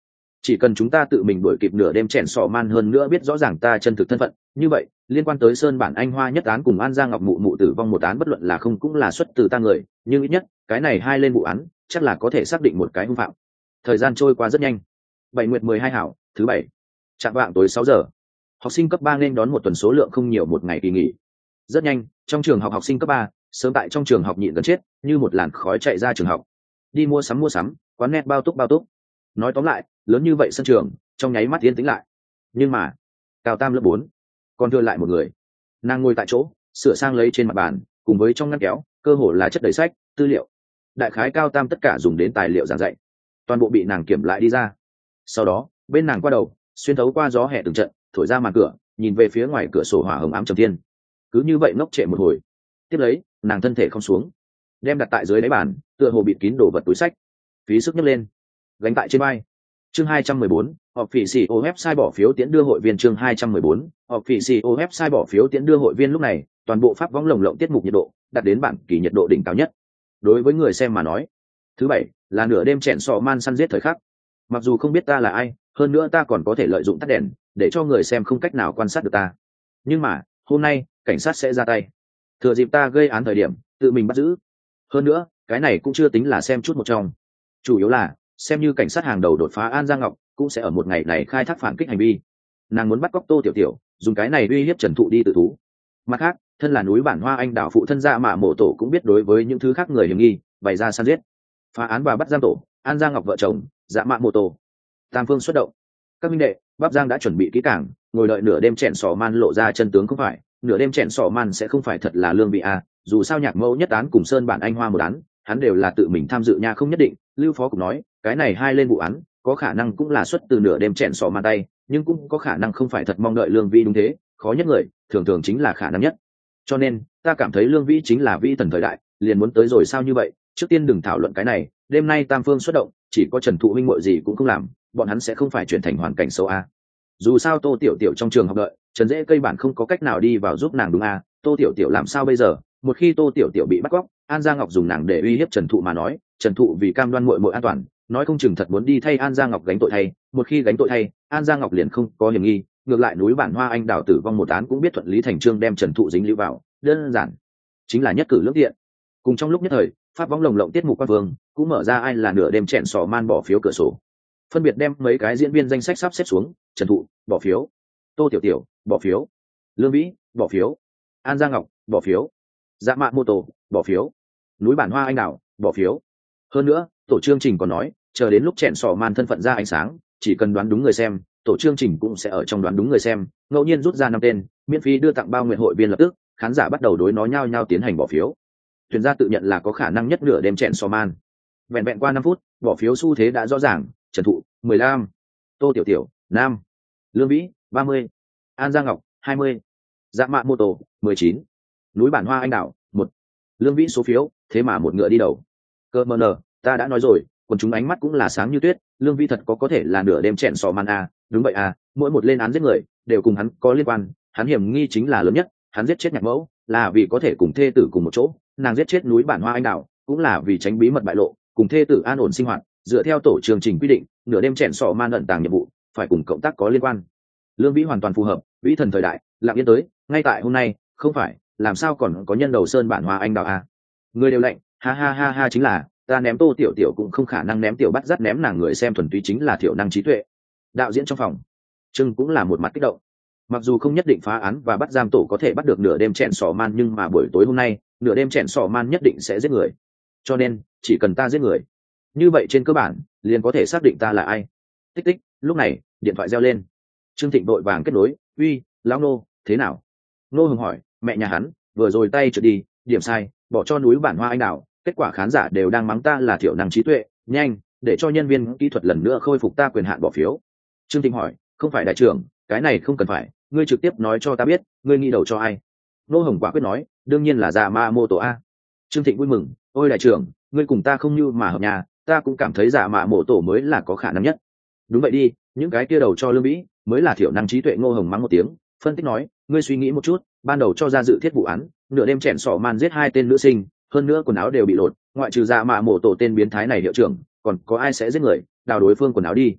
chỉ cần chúng ta tự mình đuổi kịp nửa đêm chèn sò man, hơn nữa biết rõ ràng ta chân thực thân phận, như vậy liên quan tới Sơn Bản Anh Hoa nhất án cùng An Giang Ngọc mụ mụ tử vong một án, bất luận là không cũng là xuất từ ta người, nhưng ít nhất cái này hai lên vụ án chắc là có thể xác định một cái hung phạm. Thời gian trôi qua rất nhanh. 7 nguyệt 12 hảo, thứ bảy, chạng vạng tối 6 giờ. Học sinh cấp 3 nên đón một tuần số lượng không nhiều một ngày kỳ nghỉ. Rất nhanh, trong trường học sinh cấp 3 sớm tại trong trường học nhịn gần chết, như một làn khói chạy ra trường học. Đi mua sắm, quán net bao túc. Nói tóm lại, lớn như vậy sân trường, trong nháy mắt yên tĩnh lại. Nhưng mà, Cao Tam lớp 4, còn thừa lại một người. Nàng ngồi tại chỗ, sửa sang lấy trên mặt bàn, cùng với trong ngăn kéo, cơ hồ là chất đầy sách, tư liệu. Đại khái Cao Tam tất cả dùng đến tài liệu giảng dạy, toàn bộ bị nàng kiểm lại đi ra. Sau đó, bên nàng qua đầu, xuyên thấu qua gió hè từng trận, thổi ra màn cửa, nhìn về phía ngoài cửa sổ hỏa hồng ám trầm thiên. Cứ như vậy ngốc trệ một hồi. Tiếp lấy, nàng thân thể không xuống, đem đặt tại dưới đáy bàn, tựa hồ bịt kín đồ vật túi sách, phí sức nhấc lên, gánh tại trên vai. Chương 214, họp phỉ CEO website bỏ phiếu tiễn đưa hội viên. Chương 214, họp phỉ CEO website bỏ phiếu tiễn đưa hội viên. Lúc này, toàn bộ pháp võng lồng lộng tiết mục nhiệt độ đạt đến bản kỳ nhiệt độ đỉnh cao nhất. Đối với người xem mà nói, thứ bảy là nửa đêm chèn sọ man săn giết thời khắc. Mặc dù không biết ta là ai, hơn nữa ta còn có thể lợi dụng tắt đèn để cho người xem không cách nào quan sát được ta, nhưng mà hôm nay cảnh sát sẽ ra tay, thừa dịp ta gây án thời điểm tự mình bắt giữ. Hơn nữa cái này cũng chưa tính là xem chút một trong, chủ yếu là xem như cảnh sát hàng đầu đột phá, An Giang Ngọc cũng sẽ ở một ngày này khai thác phản kích hành vi. Nàng muốn bắt cóc Tô Tiểu Tiểu, dùng cái này uy hiếp Trần Thụ đi tự thú. Mặt khác, thân là núi bản Hoa Anh đảo phụ thân Dạ Mạ Mộ Tổ cũng biết đối với những thứ khác người hiểm nghi bày ra săn giết, phá án và bắt giam tổ An Giang Ngọc vợ chồng Dạ Mạ Mộ Tổ. Tam phương xuất động, các minh đệ Bắp Giang đã chuẩn bị kỹ càng, ngồi đợi nửa đêm chèn sò man lộ ra chân tướng. Không phải nửa đêm chèn sò man sẽ không phải thật là Lương Vị A, dù sao Nhạc Mẫu nhất án cùng Sơn Bản Anh Hoa một án hắn đều là tự mình tham dự nha. Không nhất định, Lưu Phó cũng nói cái này hai lên vụ án có khả năng cũng là xuất từ nửa đêm chèn sò man tay, nhưng cũng có khả năng không phải thật. Mong đợi Lương Vĩ đúng thế, khó nhất người thường thường chính là khả năng nhất, cho nên ta cảm thấy Lương Vĩ chính là vĩ thần thời đại liền muốn tới rồi. Sao như vậy, trước tiên đừng thảo luận cái này, đêm nay tam phương xuất động, chỉ có Trần Thụ huynh muội gì cũng không làm, bọn hắn sẽ không phải chuyển thành hoàn cảnh xấu a. Dù sao Tô Tiểu Tiểu trong trường học đợi, Trần Dễ cây bản không có cách nào đi vào giúp nàng đúng a. Tô Tiểu Tiểu làm sao bây giờ? Một khi Tô Tiểu Tiểu bị bắt cóc, An Giang Ngọc dùng nàng để uy hiếp Trần Thụ mà nói, Trần Thụ vì cam đoan muội muội an toàn, nói không chừng thật muốn đi thay An Giang Ngọc gánh tội thay. Một khi gánh tội thay, An Giang Ngọc liền không có hiểm nghi, ngược lại núi bản Hoa Anh đào tử vong một án cũng biết thuận lý thành trương đem Trần Thụ dính lưu vào, đơn giản chính là nhất cử lưỡng tiện. Cùng trong lúc nhất thời, pháp võng lồng lộng tiết mục quan vương cũng mở ra ai là nửa đêm chèn sò man bỏ phiếu cửa sổ, phân biệt đem mấy cái diễn viên danh sách sắp xếp xuống. Trần Thụ bỏ phiếu, Tô Tiểu Tiểu bỏ phiếu, Lương Vĩ bỏ phiếu, An Giang Ngọc bỏ phiếu, Dạ Mạ Mô Tô bỏ phiếu, núi bản Hoa Anh đào bỏ phiếu. Hơn nữa tổ chương trình còn nói, chờ đến lúc chèn sò man thân phận ra ánh sáng, chỉ cần đoán đúng người xem, tổ chương trình cũng sẽ ở trong đoán đúng người xem ngẫu nhiên rút ra 5 tên, miễn phí đưa tặng bao nguyện hội viên. Lập tức khán giả bắt đầu đối nó nhau nhau tiến hành bỏ phiếu, tuyển ra tự nhận là có khả năng nhất nửa đêm chèn sò man. Vẹn qua 5 phút, bỏ phiếu xu thế đã rõ ràng. Trần Thụ 15, Tô Tiểu Tiểu 5, Lương Vĩ 30, An Giang Ngọc 20, Dạ Mạ Mô Tô 19, núi bản Hoa Anh đào 1. Lương Vĩ số phiếu thế mà một ngựa đi đầu. Cơ mờ nờ, ta đã nói rồi, quần chúng ánh mắt cũng là sáng như tuyết. Lương Vĩ thật có thể là nửa đêm chèn sò man a. Đúng vậy a, mỗi một lên án giết người đều cùng hắn có liên quan, hắn hiểm nghi chính là lớn nhất. Hắn giết chết Nhạc Mẫu là vì có thể cùng thê tử cùng một chỗ, nàng giết chết núi bản Hoa Anh đào cũng là vì tránh bí mật bại lộ, cùng thê tử an ổn sinh hoạt. Dựa theo tổ chương trình quy định, nửa đêm chèn sò man ẩn tàng nhiệm vụ phải cùng cộng tác có liên quan. Lương Vĩ hoàn toàn phù hợp, vĩ thần thời đại lặng yên tới ngay tại hôm nay. Không phải làm sao còn có nhân đầu Sơn bản Hoa Anh đào a. Người đều lệnh ha ha ha ha, chính là ta ném Tô Tiểu Tiểu cũng không khả năng ném Tiểu Bắt Dắt ném nàng, người xem thuần túy chính là thiểu năng trí tuệ. Đạo diễn trong phòng Trưng cũng là một mặt kích động. Mặc dù không nhất định phá án và bắt giam tổ có thể bắt được nửa đêm chèn sò man, nhưng mà buổi tối hôm nay nửa đêm chèn sò man nhất định sẽ giết người, cho nên chỉ cần ta giết người, như vậy trên cơ bản liền có thể xác định ta là ai. Tích tích, lúc này điện thoại reo lên. Trương Thịnh vội vàng kết nối. Uy, lão Nô, thế nào? Nô Hồng hỏi. Mẹ nhà hắn vừa rồi tay trượt đi, điểm sai, bỏ cho núi bản Hoa Anh đào, kết quả khán giả đều đang mắng ta là thiểu năng trí tuệ. Nhanh để cho nhân viên kỹ thuật lần nữa khôi phục ta quyền hạn bỏ phiếu. Trương Thịnh hỏi. Không phải đại trưởng, cái này không cần phải, ngươi trực tiếp nói cho ta biết ngươi nghi đầu cho ai. Nô Hồng quả quyết nói. Đương nhiên là Dạ Mạ Mô Tổ a. Trương Thịnh vui mừng. Ôi đại trưởng, ngươi cùng ta không như mà hợp nhà, ta cũng cảm thấy Dạ Mạ Mô Tổ mới là có khả năng nhất. Đúng vậy đi, những cái kia đầu cho Lương Vĩ mới là thiểu năng trí tuệ. Ngô Hồng mắng một tiếng, phân tích nói. Ngươi suy nghĩ một chút, ban đầu cho ra dự thiết vụ án, nửa đêm chèn sò man giết 2 tên nữ sinh, hơn nữa quần áo đều bị lột, ngoại trừ Dạ Mạ Mô Tổ tên biến thái này hiệu trưởng, còn có ai sẽ giết người đào đối phương quần áo đi?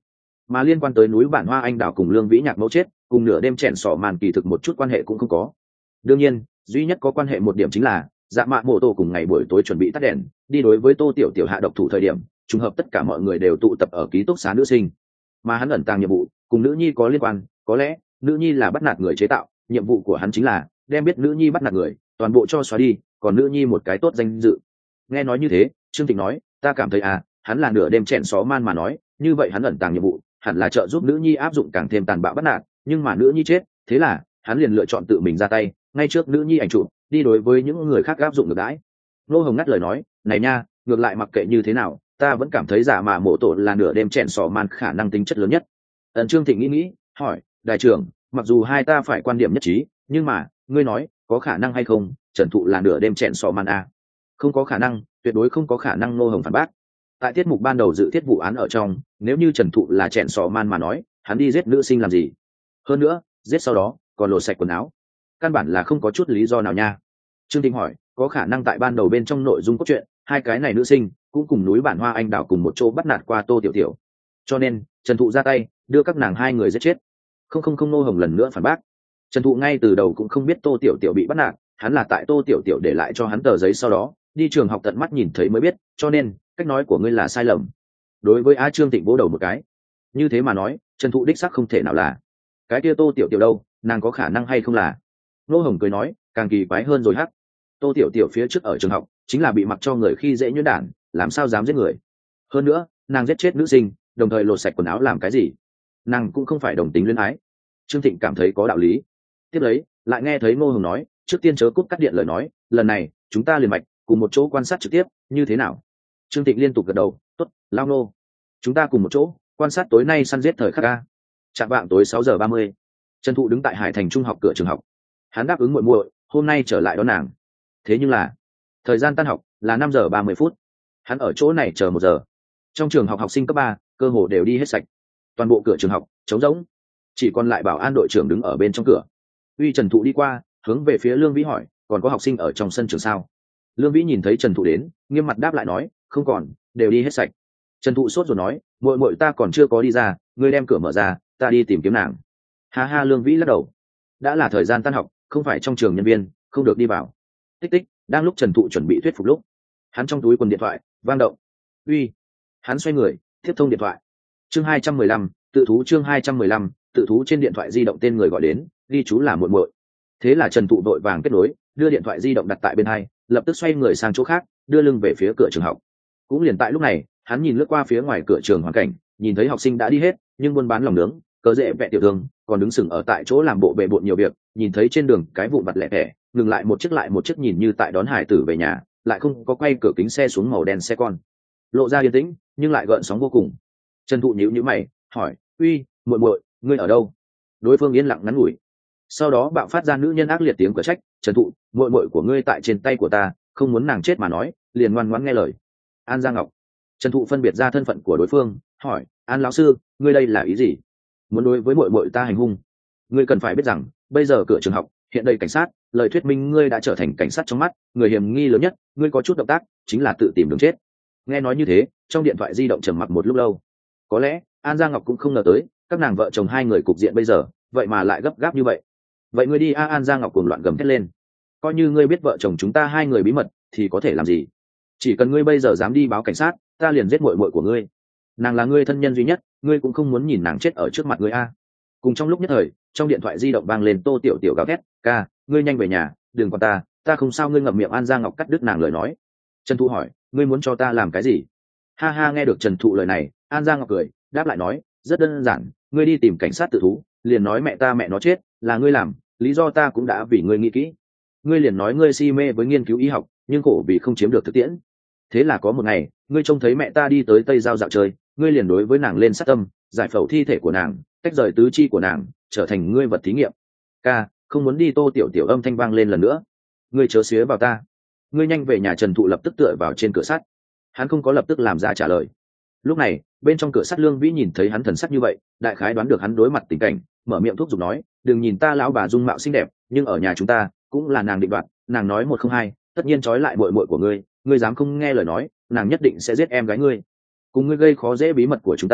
Mà liên quan tới núi Bản Hoa Anh Đào cùng Lương Vĩ Nhạc mẫu chết, cùng nửa đêm chèn sỏ màn kỳ thực một chút quan hệ cũng không có. Đương nhiên, duy nhất có quan hệ một điểm chính là Dạ Mạ Mộ Tổ cùng ngày buổi tối chuẩn bị tắt đèn, đi đối với Tô Tiểu Tiểu hạ độc thủ thời điểm, trùng hợp tất cả mọi người đều tụ tập ở ký túc xá nữ sinh. Mà hắn ẩn tàng nhiệm vụ cùng nữ nhi có liên quan, có lẽ nữ nhi là bắt nạt người chế tạo, nhiệm vụ của hắn chính là đem biết nữ nhi bắt nạt người toàn bộ cho xóa đi, còn nữ nhi một cái tốt danh dự. Nghe nói như thế, Trương Tịnh nói, ta cảm thấy hắn là nửa đêm chèn xó man mà nói, như vậy hắn ẩn tàng nhiệm vụ hẳn là trợ giúp nữ nhi áp dụng càng thêm tàn bạo bắt nạt, nhưng mà nữ nhi chết, thế là hắn liền lựa chọn tự mình ra tay, ngay trước nữ nhi ảnh chụp, đi đối với những người khác áp dụng ngược đãi. Nô Hồng ngắt lời nói, này nha, ngược lại mặc kệ như thế nào, ta vẫn cảm thấy Dạ Mạ Mộ Tổ là nửa đêm chèn sỏ man khả năng tính chất lớn nhất. Trương Thịnh nghĩ hỏi, đại trưởng, mặc dù hai ta phải quan điểm nhất trí, nhưng mà ngươi nói có khả năng hay không Trần Thụ là nửa đêm chèn sỏ man Không có khả năng, tuyệt đối không có khả năng. Nô Hồng phản bác. Tại tiết mục ban đầu dự thiết vụ án ở trong, nếu như Trần Thụ là chèn sỏ man mà nói, hắn đi giết nữ sinh làm gì? Hơn nữa, giết sau đó còn lột sạch quần áo, căn bản là không có chút lý do nào nha. Trương Thịnh hỏi, có khả năng tại ban đầu bên trong nội dung cốt truyện, hai cái này nữ sinh cũng cùng núi Bản Hoa Anh Đào cùng một chỗ bắt nạt qua Tô Tiểu Tiểu, cho nên Trần Thụ ra tay đưa các nàng hai người giết chết. Không. Nô Hồng lần nữa phản bác. Trần Thụ ngay từ đầu cũng không biết Tô Tiểu Tiểu bị bắt nạt, hắn là tại Tô Tiểu Tiểu để lại cho hắn tờ giấy sau đó đi trường học tận mắt nhìn thấy mới biết, cho nên cách nói của ngươi là sai lầm. Đối với Trương Thịnh vỗ đầu một cái. Như thế mà nói, Trần Thụ đích xác không thể nào là. Cái kia Tô Tiểu Tiểu đâu, nàng có khả năng hay không là? Nô Hồng cười nói, càng kỳ quái hơn rồi hắc. Tô Tiểu Tiểu phía trước ở trường học chính là bị mặc cho người khi dễ nhuyễn đản, làm sao dám giết người? Hơn nữa, nàng giết chết nữ sinh, đồng thời lột sạch quần áo làm cái gì? Nàng cũng không phải đồng tính luyến ái. Trương Thịnh cảm thấy có đạo lý. Tiếp lấy, lại nghe thấy Ngô Hồng nói, trước tiên chớ cúp cắt điện lời nói, lần này chúng ta liền mạch cùng một chỗ quan sát trực tiếp, như thế nào? Trương Thịnh liên tục gật đầu, tốt, lao nô. Chúng ta cùng một chỗ quan sát tối nay săn giết thời khắc ca. Chạm vạng tối 6:30, Trần Thụ đứng tại Hải Thành Trung học cửa trường học. Hắn đáp ứng muội muội, hôm nay trở lại đón nàng. Thế nhưng là, thời gian tan học là 5:30. Hắn ở chỗ này chờ 1 giờ. Trong trường học học sinh cấp 3, cơ hồ đều đi hết sạch. Toàn bộ cửa trường học trống rỗng, chỉ còn lại bảo an đội trưởng đứng ở bên trong cửa. Uy Trần Thụ đi qua, hướng về phía Lương Vĩ hỏi, còn có học sinh ở trong sân trường sao? Lương Vĩ nhìn thấy Trần Thụ đến, nghiêm mặt đáp lại nói, không còn, đều đi hết sạch. Trần Thụ sốt rồi nói, muội muội ta còn chưa có đi ra, ngươi đem cửa mở ra, ta đi tìm kiếm nàng. Ha ha. Lương Vĩ lắc đầu, đã là thời gian tan học, không phải trong trường nhân viên, không được đi vào. Tích tích. Đang lúc Trần Thụ chuẩn bị thuyết phục lúc, hắn trong túi quần điện thoại vang động. Uy. Hắn xoay người tiếp thông điện thoại. Chương 215, tự thú. Chương 215, tự thú. Trên điện thoại di động tên người gọi đến, ghi chú là muội muội. Thế là Trần Thụ đội vàng kết nối, đưa điện thoại di động đặt tại bên hai, lập tức xoay người sang chỗ khác, đưa lưng về phía cửa trường học. Cũng liền tại lúc này, hắn nhìn lướt qua phía ngoài cửa trường hoàn cảnh, nhìn thấy học sinh đã đi hết, nhưng buôn bán lòng nướng, cớ dễ vẹ tiểu thương còn đứng sừng ở tại chỗ làm bộ bề bộn nhiều việc, nhìn thấy trên đường cái vụn vặt lẻ tẻ, ngừng lại một chiếc nhìn như tại đón hải tử về nhà, lại không có quay cửa kính xe xuống màu đen xe con, lộ ra yên tĩnh nhưng lại gợn sóng vô cùng. Trần Thụ nhíu mày hỏi, uy, muội muội, ngươi ở đâu? Đối phương yên lặng ngắn ngủi, sau đó bạo phát ra nữ nhân ác liệt tiếng cửa trách, Trần Thụ, muội muội của ngươi tại trên tay của ta, không muốn nàng chết mà nói, liền ngoan ngoãn nghe lời. An Giang Ngọc. Trần Thụ phân biệt ra thân phận của đối phương, hỏi, An lão sư, ngươi đây là ý gì? Muốn đối với muội muội ta hành hung? Ngươi cần phải biết rằng, bây giờ cửa trường học hiện đầy cảnh sát, lời thuyết minh ngươi đã trở thành cảnh sát trong mắt, người hiểm nghi lớn nhất, ngươi có chút động tác chính là tự tìm đường chết. Nghe nói như thế, trong điện thoại di động trầm mặc một lúc lâu. Có lẽ An Giang Ngọc cũng không ngờ tới, các nàng vợ chồng hai người cục diện bây giờ vậy mà lại gấp gáp như vậy. Vậy ngươi đi An Giang Ngọc cuồng loạn gầm thét lên, coi như ngươi biết vợ chồng chúng ta hai người bí mật thì có thể làm gì? Chỉ cần ngươi bây giờ dám đi báo cảnh sát, ta liền giết muội muội của ngươi. Nàng là ngươi thân nhân duy nhất, ngươi cũng không muốn nhìn nàng chết ở trước mặt ngươi a. Cùng trong lúc nhất thời, trong điện thoại di động vang lên Tô Tiểu Tiểu gào thét, ca, ngươi nhanh về nhà, đừng quan ta không sao. Ngươi ngậm miệng. An Giang Ngọc cắt đứt nàng lời nói. Trần Thụ hỏi, ngươi muốn cho ta làm cái gì? Ha ha. Nghe được Trần Thụ lời này, An Giang Ngọc cười đáp lại nói, rất đơn giản, ngươi đi tìm cảnh sát tự thú, liền nói mẹ nó chết là ngươi làm, lý do ta cũng đã vì ngươi nghĩ kỹ. Ngươi liền nói ngươi si mê với nghiên cứu y học, nhưng khổ vì không chiếm được thực tiễn. Thế là có một ngày, ngươi trông thấy mẹ ta đi tới Tây Giao dạo chơi, ngươi liền đối với nàng lên sát tâm, giải phẫu thi thể của nàng, tách rời tứ chi của nàng, trở thành ngươi vật thí nghiệm. Ca, không muốn đi. Tô Tiểu Tiểu âm thanh vang lên lần nữa, ngươi chớ xía vào ta, ngươi nhanh về nhà. Trần Thụ lập tức tựa vào trên cửa sắt, hắn không có lập tức làm ra trả lời. Lúc này bên trong cửa sắt Lương Vĩ nhìn thấy hắn thần sắc như vậy, đại khái đoán được hắn đối mặt tình cảnh, mở miệng thúc giục nói, đừng nhìn ta lão bà dung mạo xinh đẹp, nhưng ở nhà chúng ta cũng là nàng định đoạt, nàng nói một không hai, tất nhiên trói lại muội muội của ngươi, ngươi dám không nghe lời nói, nàng nhất định sẽ giết em gái ngươi. Cùng ngươi gây khó dễ bí mật của chúng ta,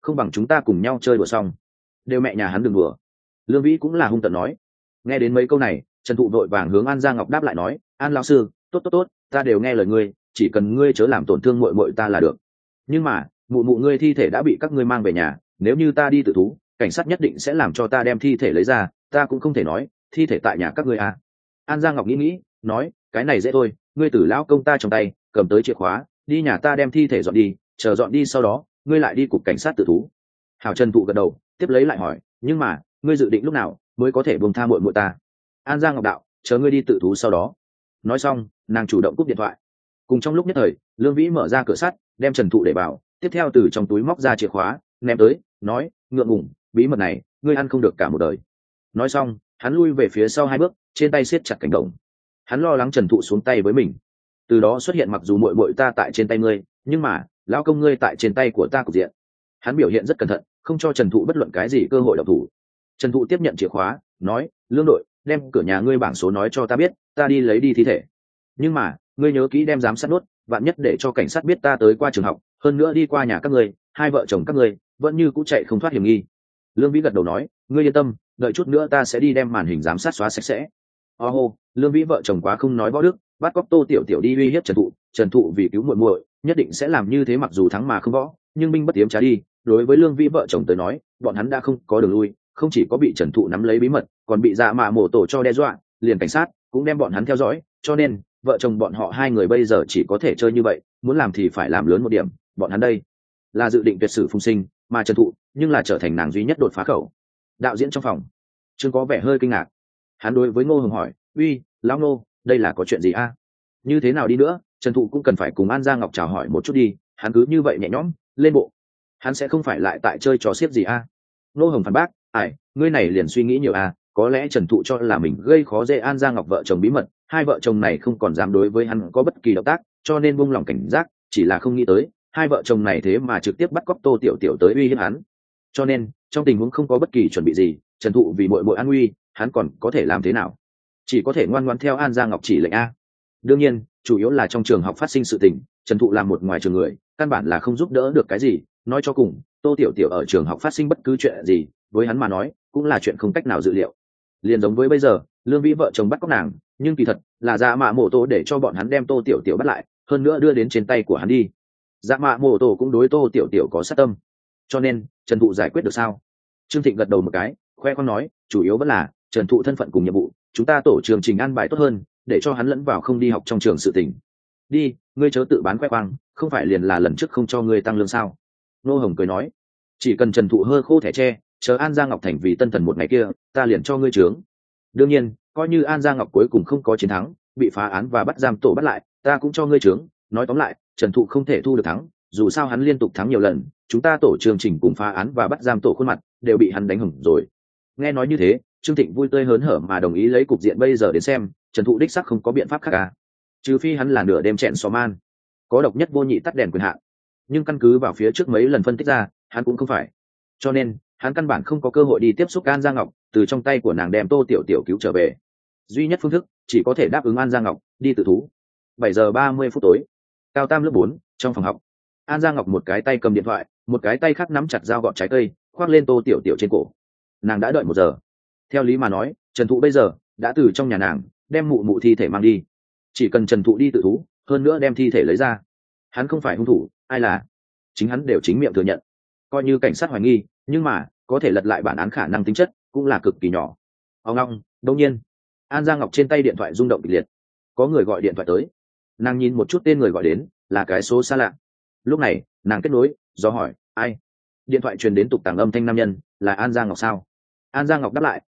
không bằng chúng ta cùng nhau chơi đùa xong. Đều mẹ nhà hắn đừng đùa. Lương Vĩ cũng là hung tợn nói. Nghe đến mấy câu này, Trần Thụ vội vàng hướng An Gia Ngọc đáp lại nói, An lão sư, tốt, ta đều nghe lời ngươi, chỉ cần ngươi chớ làm tổn thương muội muội ta là được. Nhưng mà mụ mụ ngươi thi thể đã bị các ngươi mang về nhà, nếu như ta đi tự thú, cảnh sát nhất định sẽ làm cho ta đem thi thể lấy ra, ta cũng không thể nói thi thể tại nhà các ngươi à. An Gia Ngọc nghĩ nói, cái này dễ thôi, ngươi tử lão công ta trong tay, cầm tới chìa khóa, đi nhà ta đem thi thể dọn đi, chờ dọn đi sau đó ngươi lại đi cục cảnh sát tự thú. Hảo. Trần Thụ gật đầu, tiếp lấy lại hỏi, nhưng mà ngươi dự định lúc nào mới có thể buông tha muội muội ta? An Gia Ngọc đạo, chờ ngươi đi tự thú sau đó. Nói xong nàng chủ động cúp điện thoại. Cùng trong lúc nhất thời, Lương Vĩ mở ra cửa sắt, đem Trần Thụ để vào, tiếp theo từ trong túi móc ra chìa khóa ném tới, nói, ngượng ngùng, bí mật này ngươi ăn không được cả một đời. Nói xong hắn lui về phía sau 2 bước, trên tay siết chặt cánh đồng. Hắn lo lắng Trần Thụ xuống tay với mình, từ đó xuất hiện mặc dù muội muội ta tại trên tay ngươi, nhưng mà lão công ngươi tại trên tay của ta cục diện. Hắn biểu hiện rất cẩn thận, không cho Trần Thụ bất luận cái gì cơ hội động thủ. Trần Thụ tiếp nhận chìa khóa, nói, Lương đội, đem cửa nhà ngươi bảng số nói cho ta biết, ta đi lấy đi thi thể. Nhưng mà ngươi nhớ kỹ đem giám sát nốt, vạn nhất để cho cảnh sát biết ta tới qua trường học, hơn nữa đi qua nhà các ngươi, 2 vợ chồng các ngươi vẫn như cũ chạy không thoát hiểm nghi. Lương Vĩ gật đầu nói, ngươi yên tâm, đợi chút nữa ta sẽ đi đem màn hình giám sát xóa sạch sẽ. Hô, Lương Vĩ vợ chồng quá không nói võ đức, bắt cóc Tô Tiểu Tiểu đi uy hiếp Trần Thụ vì cứu muội muội, nhất định sẽ làm như thế, mặc dù thắng mà không võ, nhưng binh bất tiếm trá đi. Đối với Lương Vĩ vợ chồng tới nói, bọn hắn đã không có đường lui, không chỉ có bị Trần Thụ nắm lấy bí mật, còn bị Dạ Mạ Mổ Tổ cho đe dọa, liền cảnh sát cũng đem bọn hắn theo dõi, cho nên vợ chồng bọn họ 2 người bây giờ chỉ có thể chơi như vậy, muốn làm thì phải làm lớn một điểm. Bọn hắn đây là dự định tuyệt sử phùng sinh, mà Trần Thụ nhưng là trở thành nàng duy nhất đột phá khẩu. Đạo diễn trong phòng Trương có vẻ hơi kinh ngạc, hắn đối với Ngô Hồng hỏi, uy, lão Ngô, đây là có chuyện gì a? Như thế nào đi nữa, Trần Thụ cũng cần phải cùng An Gia Ngọc chào hỏi một chút đi. Hắn cứ như vậy nhẹ nhõm lên bộ, hắn sẽ không phải lại tại chơi trò xiếc gì a? Ngô Hồng phản bác, ngươi này liền suy nghĩ nhiều a, có lẽ Trần Thụ cho là mình gây khó dễ An Gia Ngọc vợ chồng bí mật, 2 vợ chồng này không còn dám đối với hắn có bất kỳ động tác, cho nên buông lòng cảnh giác, chỉ là không nghĩ tới 2 vợ chồng này thế mà trực tiếp bắt cóc Tô Tiểu Tiểu tới uy hiếp hắn. Cho nên trong tình huống không có bất kỳ chuẩn bị gì, Trần Thụ vì muội muội an nguy, hắn còn có thể làm thế nào? Chỉ có thể ngoan ngoãn theo An Gia Ngọc chỉ lệnh a. Đương nhiên chủ yếu là trong trường học phát sinh sự tình, Trần Thụ làm một ngoài trường người, căn bản là không giúp đỡ được cái gì. Nói cho cùng, Tô Tiểu Tiểu ở trường học phát sinh bất cứ chuyện gì, với hắn mà nói cũng là chuyện không cách nào dự liệu. Liền giống với bây giờ, Lương Vĩ vợ chồng bắt cóc nàng, nhưng kỳ thật là Dạ Mạ Mổ Tổ để cho bọn hắn đem Tô Tiểu Tiểu bắt lại, hơn nữa đưa đến trên tay của hắn đi. Dạ Mạ Mổ Tổ cũng đối Tô Tiểu Tiểu có sát tâm, cho nên Trần Thụ giải quyết được sao? Trương Thịnh gật đầu một cái, khoe khoang nói, chủ yếu vẫn là Trần Thụ thân phận cùng nhiệm vụ, chúng ta tổ trường trình an bài tốt hơn, để cho hắn lẫn vào không đi học trong trường sự tình. Đi, ngươi chớ tự bán khoe khoang, không phải liền là lần trước không cho ngươi tăng lương sao? Nô Hồng cười nói, chỉ cần Trần Thụ hơ khô thẻ tre, chờ An Gia Ngọc thành vì tân thần một ngày kia, ta liền cho ngươi trướng. Đương nhiên coi như An Gia Ngọc cuối cùng không có chiến thắng, bị phá án và bắt giam tổ bắt lại, ta cũng cho ngươi trướng. Nói tóm lại, Trần Thụ không thể thu được thắng, dù sao hắn liên tục thắng nhiều lần, chúng ta tổ chương trình cùng phá án và bắt giam tổ khuôn mặt đều bị hắn đánh hỏng rồi. Nghe nói như thế, Trương Thịnh vui tươi hớn hở mà đồng ý lấy cục diện bây giờ đến xem, Trần Thụ đích sắc không có biện pháp khác cả, trừ phi hắn là nửa đêm chẹn xò man, có độc nhất vô nhị tắt đèn quyền hạn. Nhưng căn cứ vào phía trước mấy lần phân tích ra, hắn cũng không phải, cho nên hắn căn bản không có cơ hội đi tiếp xúc An Gia Ngọc, từ trong tay của nàng đem Tô Tiểu Tiểu cứu trở về. Duy nhất phương thức chỉ có thể đáp ứng An Gia Ngọc đi tự thú. 7 giờ 30 phút tối, cao tam lớp 4, trong phòng học, An Gia Ngọc một cái tay cầm điện thoại, một cái tay khác nắm chặt dao gọt trái cây, khoác lên Tô Tiểu Tiểu trên cổ. Nàng đã đợi 1 giờ. Theo lý mà nói, Trần Thụ bây giờ đã từ trong nhà nàng đem mụ mụ thi thể mang đi, chỉ cần Trần Thụ đi tự thú, hơn nữa đem thi thể lấy ra, hắn không phải hung thủ, ai là? Chính hắn đều chính miệng thừa nhận. Coi như cảnh sát hoài nghi, nhưng mà có thể lật lại bản án khả năng tính chất cũng là cực kỳ nhỏ. Ngong, đương nhiên, An Gia Ngọc trên tay điện thoại rung động kịch liệt. Có người gọi điện thoại tới. Nàng nhìn một chút tên người gọi đến, là cái số xa lạ. Lúc này nàng kết nối, do hỏi, ai? Điện thoại truyền đến tục tàng âm thanh nam nhân, là An Gia Ngọc sao? An Gia Ngọc đáp lại,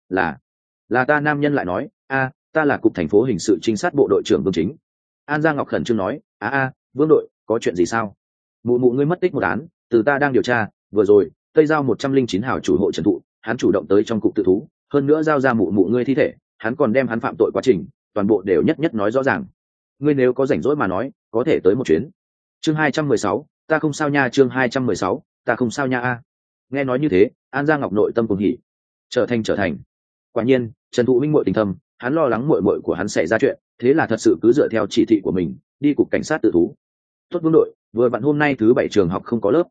là ta. Nam nhân lại nói, ta là cục thành phố hình sự trinh sát bộ đội trưởng Vương Chính. An Gia Ngọc khẩn trương nói, Vương đội, có chuyện gì sao? Mụ mụ ngươi mất tích một án, từ ta đang điều tra, vừa rồi Tây Giao 109 hào chủ hộ Trần Thụ, hắn chủ động tới trong cục tự thú, hơn nữa giao ra mụ mụ ngươi thi thể, hắn còn đem hắn phạm tội quá trình toàn bộ đều nhất nhất nói rõ ràng. Ngươi nếu có rảnh rỗi mà nói, có thể tới một chuyến. Chương 216, ta không sao nha. Chương 216, ta không sao nha. Nghe nói như thế, An Gia Ngọc nội tâm cuồng hỉ. Trở thành. Quả nhiên, Trần Thụ minh muội tình thâm, hắn lo lắng muội muội của hắn xảy ra chuyện, thế là thật sự cứ dựa theo chỉ thị của mình, đi cục cảnh sát tự thú. Tốt Vương đội, vừa vặn hôm nay thứ 7 trường học không có lớp,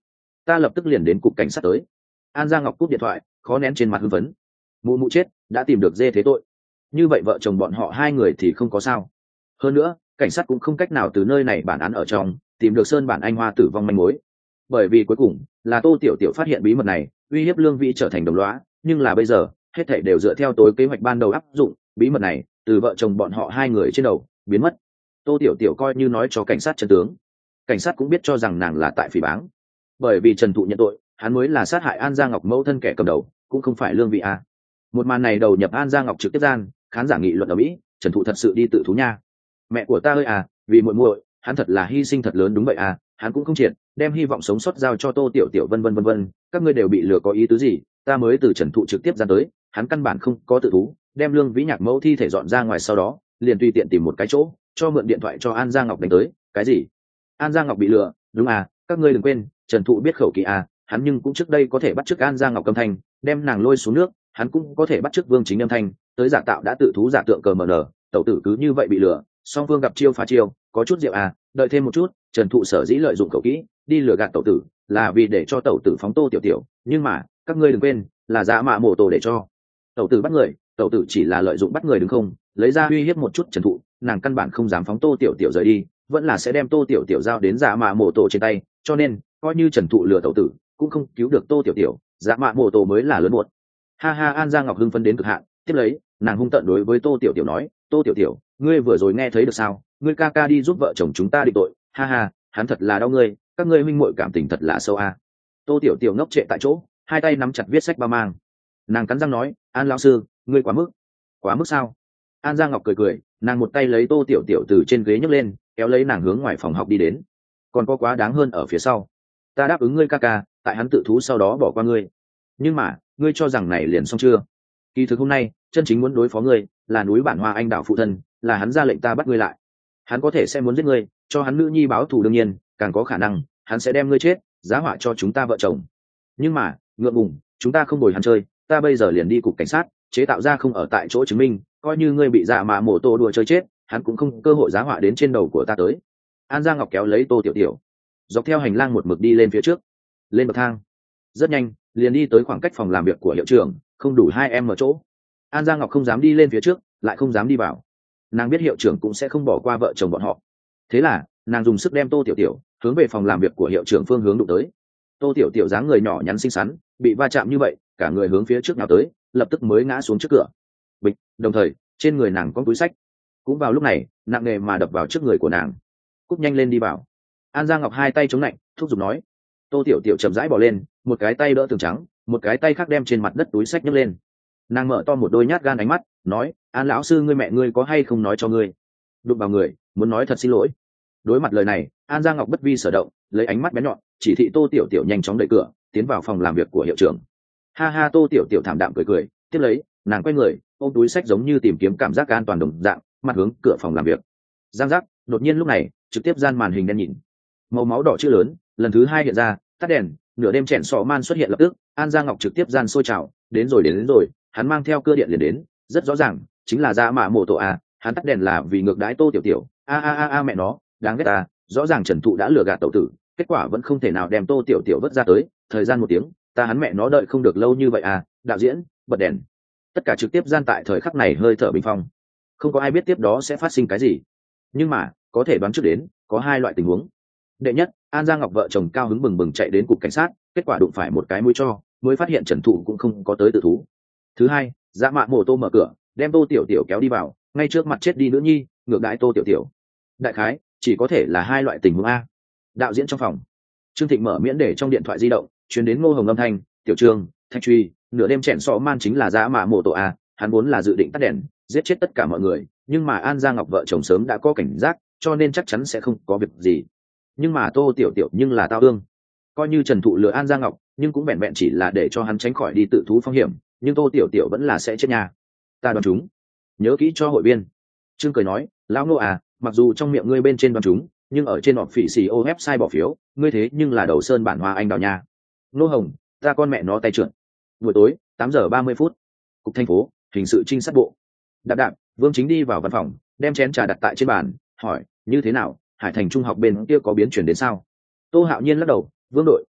ta lập tức liền đến cục cảnh sát tới. An Giang Ngọc cúp điện thoại, khó nén trên mặt hưng phấn. Mụ mụ chết, đã tìm được dê thế tội. Như vậy vợ chồng bọn họ hai người thì không có sao. Hơn nữa, cảnh sát cũng không cách nào từ nơi này bản án ở trong tìm được Sơn Bản Anh Hoa tử vong manh mối. Bởi vì cuối cùng là Tô Tiểu Tiểu phát hiện bí mật này, uy hiếp Lương Vĩ trở thành đồng lõa, nhưng là bây giờ, hết thảy đều dựa theo tối kế hoạch ban đầu áp dụng, bí mật này từ vợ chồng bọn họ hai người trên đầu biến mất. Tô Tiểu Tiểu coi như nói cho cảnh sát chân tướng. Cảnh sát cũng biết cho rằng nàng là tại phỉ báng. Bởi vì Trần Thụ nhận tội, hắn mới là sát hại An Giang Ngọc mẫu thân kẻ cầm đầu, cũng không phải Lương Vĩ a. Một màn này đầu nhập An Giang Ngọc trực tiếp gian, khán giả nghị luận ở Mỹ, Trần Thụ thật sự đi tự thú nha. Mẹ của ta ơi à, vì muội muội, hắn thật là hy sinh thật lớn đúng vậy à, hắn cũng không triệt, đem hy vọng sống sót giao cho Tô Tiểu Tiểu vân vân vân vân, các ngươi đều bị lừa có ý tứ gì? Ta mới từ Trần Thụ trực tiếp ra tới, hắn căn bản không có tự thú, đem Lương Vĩ Nhạc mẫu thi thể dọn ra ngoài sau đó, liền tùy tiện tìm một cái chỗ, cho mượn điện thoại cho An Giang Ngọc đánh tới, cái gì? An Giang Ngọc bị lừa, đúng à, các ngươi đừng quên, Trần Thụ biết khẩu kỳ à, hắn nhưng cũng trước đây có thể bắt chước An Giang Ngọc âm thanh, đem nàng lôi xuống nước, hắn cũng có thể bắt chước Vương Chính âm thanh, tới giả tạo đã tự thú giả tượng cờ mờ nở, tẩu tử cứ như vậy bị lừa, song phương gặp chiêu phá chiêu, có chút rượu à, đợi thêm một chút, Trần Thụ sở dĩ lợi dụng cậu kỹ đi lừa gạt tẩu tử là vì để cho tẩu tử phóng Tô Tiểu Tiểu, nhưng mà các ngươi đừng quên là giả mạ mổ tổ để cho tẩu tử bắt người, tẩu tử chỉ là lợi dụng bắt người đúng không, lấy ra uy hiếp một chút Trần Thụ, nàng căn bản không dám phóng Tô Tiểu Tiểu rời đi, vẫn là sẽ đem Tô Tiểu Tiểu giao đến giả mạ mổ tổ trên tay, cho nên coi như Trần Thụ lừa tẩu tử cũng không cứu được Tô Tiểu Tiểu, giả mạ mổ tổ mới là lớn muộn. Ha ha, An Giang Ngọc hưng phấn đến cực hạn, tiếp lấy nàng hung tợn đối với Tô Tiểu Tiểu nói, Tô Tiểu Tiểu, ngươi vừa rồi nghe thấy được sao, ngươi ca ca đi giúp vợ chồng chúng ta định tội, ha ha, hắn thật là đau ngươi, các ngươi huynh muội cảm tình thật là sâu a. Tô Tiểu Tiểu ngốc trệ tại chỗ, hai tay nắm chặt viết sách ba mang, nàng cắn răng nói, An lão sư, ngươi quá mức sao? An Giang Ngọc cười cười, nàng một tay lấy Tô Tiểu Tiểu từ trên ghế nhấc lên, kéo lấy nàng hướng ngoài phòng học đi đến. Còn có quá đáng hơn ở phía sau, ta đáp ứng ngươi ca ca, tại hắn tự thú sau đó bỏ qua ngươi, nhưng mà ngươi cho rằng này liền xong chưa? Kỳ thực hôm nay chân chính muốn đối phó ngươi là núi Bản Hoa Anh đảo phụ thân, là hắn ra lệnh ta bắt ngươi lại, hắn có thể sẽ muốn giết ngươi, cho hắn nữ nhi báo thù, đương nhiên càng có khả năng hắn sẽ đem ngươi chết giá họa cho chúng ta vợ chồng. Nhưng mà ngượng ngùng, chúng ta không bồi hắn chơi, ta bây giờ liền đi cục cảnh sát chế tạo ra không ở tại chỗ chứng minh, coi như ngươi bị dạ mạ mổ tổ đùa chơi chết, hắn cũng không cơ hội giá họa đến trên đầu của ta tới. An Giang Ngọc kéo lấy Tô Tiểu Tiểu dọc theo hành lang một mực đi lên phía trước, lên bậc thang rất nhanh liền đi tới khoảng cách phòng làm việc của hiệu trưởng không đủ 2 em ở chỗ. An Giang Ngọc không dám đi lên phía trước, lại không dám đi vào, nàng biết hiệu trưởng cũng sẽ không bỏ qua vợ chồng bọn họ, thế là nàng dùng sức đem Tô Tiểu Tiểu hướng về phòng làm việc của hiệu trưởng phương hướng đụng tới. Tô Tiểu Tiểu dáng người nhỏ nhắn xinh xắn, bị va chạm như vậy cả người hướng phía trước nào tới, lập tức mới ngã xuống trước cửa bịch, đồng thời trên người nàng có túi sách, cũng vào lúc này nặng nề mà đập vào trước người của nàng. Cúp nhanh lên đi vào. An Giang Ngọc hai tay chống lạnh thúc giục nói. Tô Tiểu Tiểu chậm rãi bỏ lên, một cái tay đỡ tường trắng, một cái tay khác đem trên mặt đất túi sách nhấc lên. Nàng mở to một đôi nhát gan ánh mắt nói, An lão sư, ngươi mẹ ngươi có hay không nói cho ngươi đụng vào người, muốn nói thật xin lỗi. Đối mặt lời này, An Giang Ngọc bất vi sở động, lấy ánh mắt bén nhọn chỉ thị Tô Tiểu Tiểu nhanh chóng đẩy cửa tiến vào phòng làm việc của hiệu trưởng. Ha ha, Tô Tiểu Tiểu thảm đạm cười cười, tiếp lấy nàng quay người ôm túi sách giống như tìm kiếm cảm giác an toàn đồng dạng, mặt hướng cửa phòng làm việc. Giang giác, đột nhiên lúc này trực tiếp gian màn hình đen nhìn, màu máu đỏ chữ lớn lần thứ 2 hiện ra, tắt đèn, nửa đêm chèn sọ man xuất hiện lập tức. An Giang Ngọc trực tiếp gian sôi trào, đến rồi, hắn mang theo cưa điện liền đến, rất rõ ràng chính là dạ mạ mổ tổ à, hắn tắt đèn là vì ngược đãi Tô Tiểu Tiểu. A mẹ nó, đáng ghét à, rõ ràng Trần Thụ đã lừa gạt tẩu tử, kết quả vẫn không thể nào đem Tô Tiểu Tiểu vớt ra tới, thời gian 1 tiếng, ta hắn mẹ nó đợi không được lâu như vậy à. Đạo diễn, bật đèn. Tất cả trực tiếp gian tại thời khắc này hơi thở bình phong, không có ai biết tiếp đó sẽ phát sinh cái gì, nhưng mà có thể đoán trước đến có 2 loại tình huống. Đệ nhất, An Giang Ngọc vợ chồng cao hứng bừng bừng chạy đến cục cảnh sát, kết quả đụng phải một cái mũi cho, mới phát hiện Trần Thụ cũng không có tới tự thú. Thứ hai, dạ mạ mổ Tô mở cửa đem Tô Tiểu Tiểu kéo đi vào, ngay trước mặt chết đi nữ nhi ngược đãi Tô Tiểu Tiểu. Đại khái chỉ có thể là 2 loại tình huống a. Đạo diễn trong phòng, Trương Thịnh mở miễn để trong điện thoại di động truyền đến Ngô Hồng âm thanh, Tiểu Trương, Thạch Truy, nửa đêm chèn sọ man chính là dạ mạ mổ tổ a, hắn vốn là dự định tắt đèn giết chết tất cả mọi người, nhưng mà An Giang Ngọc vợ chồng sớm đã có cảnh giác, cho nên chắc chắn sẽ không có việc gì. Nhưng mà Tô Tiểu Tiểu nhưng là tao ương, coi như Trần Thụ lừa An Giang Ngọc nhưng cũng vẹn vẹn chỉ là để cho hắn tránh khỏi đi tự thú phong hiểm, nhưng Tô Tiểu Tiểu vẫn là sẽ chết nhà. Ta đoán chúng, nhớ kỹ cho hội viên. Trương cười nói, lão Ngô à, mặc dù trong miệng ngươi bên trên đoán chúng, nhưng ở trên họp phỉ xì ô website bỏ phiếu ngươi thế nhưng là đầu sơn bản Hoa Anh đào nha. Ngô Hồng, ta con mẹ nó tay trượt. Buổi tối 8:30, cục thành phố hình sự trinh sát bộ. Đạp Vương Chính đi vào văn phòng, đem chén trà đặt tại trên bàn, hỏi, như thế nào, Hải Thành trung học bên kia có biến chuyển đến sao? Tô Hạo Nhiên lắc đầu, Vương đội,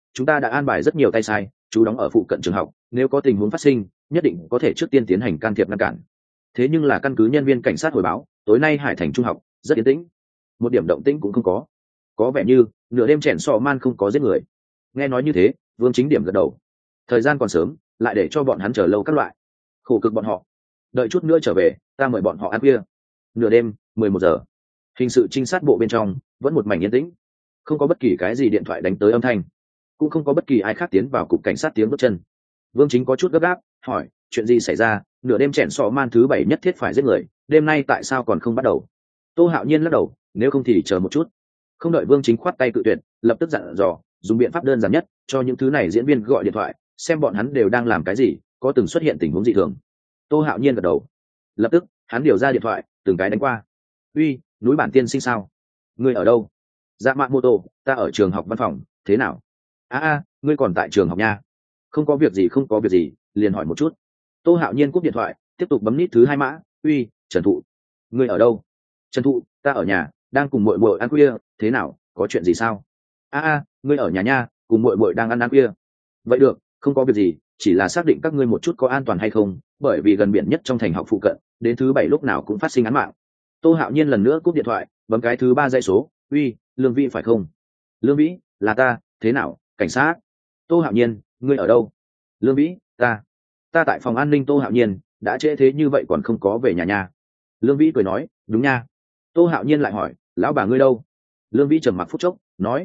chúng ta đã an bài rất nhiều tay sai chú đóng ở phụ cận trường học, nếu có tình huống phát sinh nhất định có thể trước tiên tiến hành can thiệp ngăn cản. Thế nhưng là căn cứ nhân viên cảnh sát hồi báo, tối nay Hải Thành trung học rất yên tĩnh, một điểm động tĩnh cũng không có vẻ như nửa đêm chèn sọ man không có giết người. Nghe nói như thế, Vương Chính điểm gật đầu. Thời gian còn sớm, lại để cho bọn hắn chờ lâu các loại, khổ cực bọn họ. Đợi chút nữa trở về, ta mời bọn họ ăn khuya. Nửa đêm 11 giờ, hình sự trinh sát bộ bên trong vẫn một mảnh yên tĩnh, không có bất kỳ cái gì điện thoại đánh tới âm thanh, cũng không có bất kỳ ai khác tiến vào cục cảnh sát tiếng bước chân. Vương Chính có chút gấp gáp hỏi, chuyện gì xảy ra? Nửa đêm chèn sọ man thứ 7 nhất thiết phải giết người, đêm nay tại sao còn không bắt đầu? Tô Hạo Nhiên lắc đầu, nếu không thì chờ một chút. Không đợi Vương Chính khoát tay cự tuyệt, lập tức dặn dò, dùng biện pháp đơn giản nhất, cho những thứ này diễn viên gọi điện thoại, xem bọn hắn đều đang làm cái gì, có từng xuất hiện tình huống dị thường. Tô Hạo Nhiên gật đầu, lập tức hắn điều ra điện thoại, từng cái đánh qua. Uy, núi bản tiên sinh sao? Ngươi ở đâu? Dạ mạn mô tô, ta ở trường học văn phòng, thế nào? Ngươi còn tại trường học nha? Không có việc gì, không có việc gì, liền hỏi một chút. Tô Hạo Nhiên cúp điện thoại, tiếp tục bấm nít thứ 2 mã. Uy, Trần Thụ, ngươi ở đâu? Trần Thụ, ta ở nhà, đang cùng muội muội ăn khuya, thế nào, có chuyện gì sao? Ngươi ở nhà nha, cùng muội muội đang ăn khuya. Vậy được, không có việc gì, chỉ là xác định các ngươi một chút có an toàn hay không, bởi vì gần biển nhất trong thành học phụ cận, đến thứ 7 lúc nào cũng phát sinh án mạng. Tô Hạo Nhiên lần nữa cúp điện thoại, bấm cái thứ 3 dãy số. Uy, Lương Vĩ phải không? Lương Vĩ, là ta, thế nào, cảnh sát? Tô Hạo Nhiên, ngươi ở đâu? Lương Vĩ, ta tại phòng an ninh. Tô Hạo Nhiên, đã trễ thế như vậy còn không có về nhà nha. Lương Vĩ cười nói, đúng nha. Tô Hạo Nhiên lại hỏi, lão bà ngươi đâu? Lương Vĩ trầm mặc phút chốc, nói,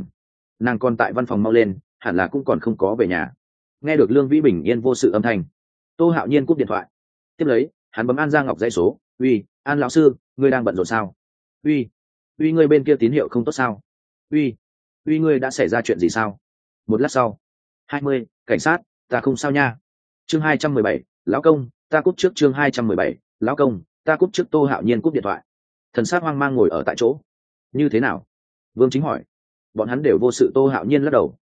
nàng còn tại văn phòng, mau lên, hẳn là cũng còn không có về nhà. Nghe được Lương Vĩ bình yên vô sự âm thanh, Tô Hạo Nhiên cúp điện thoại. Tiếp lấy hắn bấm An Giang Ngọc dãy số. Uy, An lão sư, ngươi đang bận rộn sao? Uy, ngươi bên kia tín hiệu không tốt sao? Uy, ngươi đã xảy ra chuyện gì sao? Một lát sau. 20, cảnh sát, ta không sao nha. Chương 217, lão công, ta cúp trước. Chương 217, lão công, ta cúp trước. Tô Hạo Nhiên cúp điện thoại, thần sắc hoang mang ngồi ở tại chỗ. Như thế nào? Vương Chính hỏi. Bọn hắn đều vô sự. Tô Hạo Nhiên lắc đầu.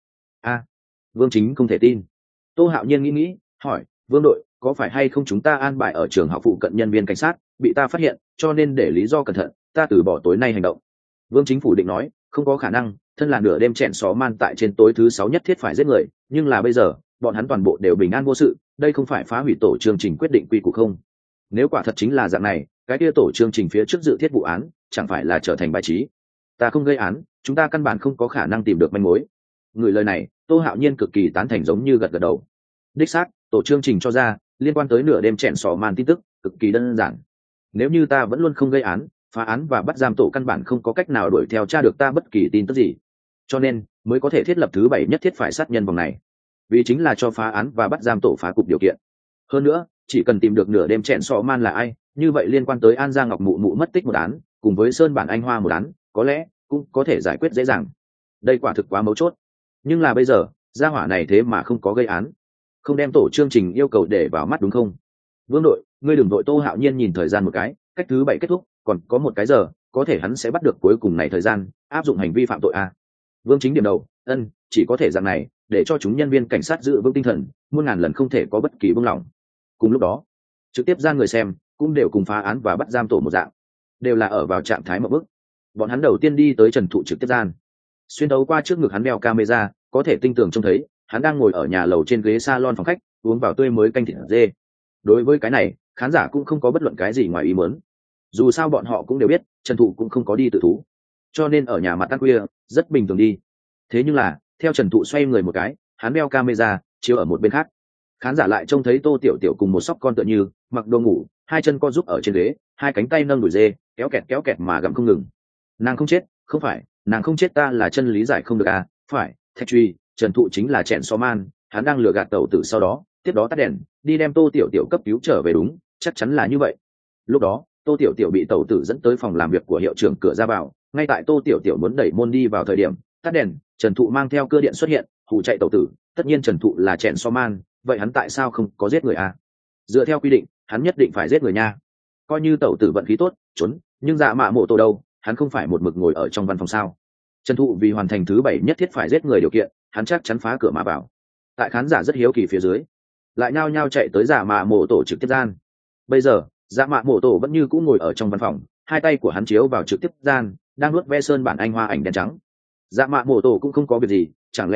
Vương Chính không thể tin. Tô Hạo Nhiên nghĩ hỏi, Vương đội, có phải hay không chúng ta an bài ở trường học phụ cận nhân viên cảnh sát bị ta phát hiện, cho nên để lý do cẩn thận ta từ bỏ tối nay hành động? Vương Chính phủ định nói, không có khả năng, thân là nửa đêm chèn xó man tại trên tối thứ 6 nhất thiết phải giết người, nhưng là bây giờ bọn hắn toàn bộ đều bình an vô sự, đây không phải phá hủy tổ chương trình quyết định quy củ không? Nếu quả thật chính là dạng này, cái kia tổ chương trình phía trước dự thiết vụ án chẳng phải là trở thành bài trí? Ta không gây án, chúng ta căn bản không có khả năng tìm được manh mối. Người lời này, Tô Hạo Nhiên cực kỳ tán thành, giống như gật gật đầu. Đích xác, tổ chương trình cho ra liên quan tới nửa đêm chèn sò màn tin tức cực kỳ đơn giản. Nếu như ta vẫn luôn không gây án, phá án và bắt giam tổ căn bản không có cách nào đuổi theo tra được ta bất kỳ tin tức gì, cho nên mới có thể thiết lập thứ 7 nhất thiết phải sát nhân vòng này, vì chính là cho phá án và bắt giam tổ phá cục điều kiện. Hơn nữa, chỉ cần tìm được nửa đêm chèn sò man là ai, như vậy liên quan tới An Giang Ngọc mụ mụ mất tích một án, cùng với Sơn Bản Anh Hoa một án, có lẽ cũng có thể giải quyết dễ dàng. Đây quả thực quá mấu chốt. Nhưng là bây giờ gia hỏa này thế mà không có gây án, không đem tổ chương trình yêu cầu để vào mắt đúng không? Vương đội, ngươi đừng đội. Tô Hạo Nhiên nhìn thời gian một cái, cách thứ 7 kết thúc còn có 1 cái giờ, có thể hắn sẽ bắt được cuối cùng này thời gian áp dụng hành vi phạm tội a. Vương Chính điểm đầu, chỉ có thể dạng này, để cho chúng nhân viên cảnh sát giữ vững tinh thần, muôn ngàn lần không thể có bất kỳ buông lỏng. Cùng lúc đó, trực tiếp ra người xem cũng đều cùng phá án và bắt giam tổ một dạng, đều là ở vào trạng thái mộng bức. Bọn hắn đầu tiên đi tới Trần Thụ trực tiếp gian, xuyên thấu qua trước ngực hắn đeo camera, có thể tinh tường trông thấy hắn đang ngồi ở nhà lầu trên ghế salon phòng khách, uống vào tươi mới canh thịt dê. Đối với cái này, khán giả cũng không có bất luận cái gì ngoài ý muốn. Dù sao bọn họ cũng đều biết Trần Thụ cũng không có đi tự thú, cho nên ở nhà mặt ăn khuya rất bình thường đi. Thế nhưng là theo Trần Thụ xoay người một cái, hắn đeo camera chiếu ở một bên khác, khán giả lại trông thấy Tô Tiểu Tiểu cùng một sóc con tựa như mặc đồ ngủ, hai chân co giúp ở trên ghế, hai cánh tay nâng đùi dê, kéo kẹt mà gặm không ngừng. Nàng không chết, không phải nàng không chết, ta là chân lý giải không được à? Phải, thạch truy, Trần Thụ chính là chèn xó man, hắn đang lừa gạt tàu tử, sau đó tiếp đó tắt đèn đi đem Tô Tiểu Tiểu cấp cứu trở về. Đúng, chắc chắn là như vậy. Lúc đó Tô Tiểu Tiểu bị tàu tử dẫn tới phòng làm việc của hiệu trưởng cửa ra vào, ngay tại Tô Tiểu Tiểu muốn đẩy môn đi vào thời điểm tắt đèn, Trần Thụ mang theo cơ điện xuất hiện, hù chạy tàu tử. Tất nhiên Trần Thụ là chèn xó man, vậy hắn tại sao không có giết người à? Dựa theo quy định hắn nhất định phải giết người nha. Coi như tàu tử vận khí tốt trốn, nhưng dạ mạ mộ tổ đâu, hắn không phải một mực ngồi ở trong văn phòng sao? Trần Thụ vì hoàn thành thứ 7 nhất thiết phải giết người điều kiện, hắn chắc chắn phá cửa mà vào. Tại khán giả rất hiếu kỳ phía dưới, lại nhao nhao chạy tới dạ mạ mộ tổ trực tiếp gian. Bây giờ dạ mạ mộ tổ vẫn như cũ ngồi ở trong văn phòng, hai tay của hắn chiếu vào trực tiếp gian, đang nuốt ve Sơn Bản Anh Hoa ảnh đen trắng. Dạ mạ mộ tổ cũng không có việc gì, chẳng lẽ nói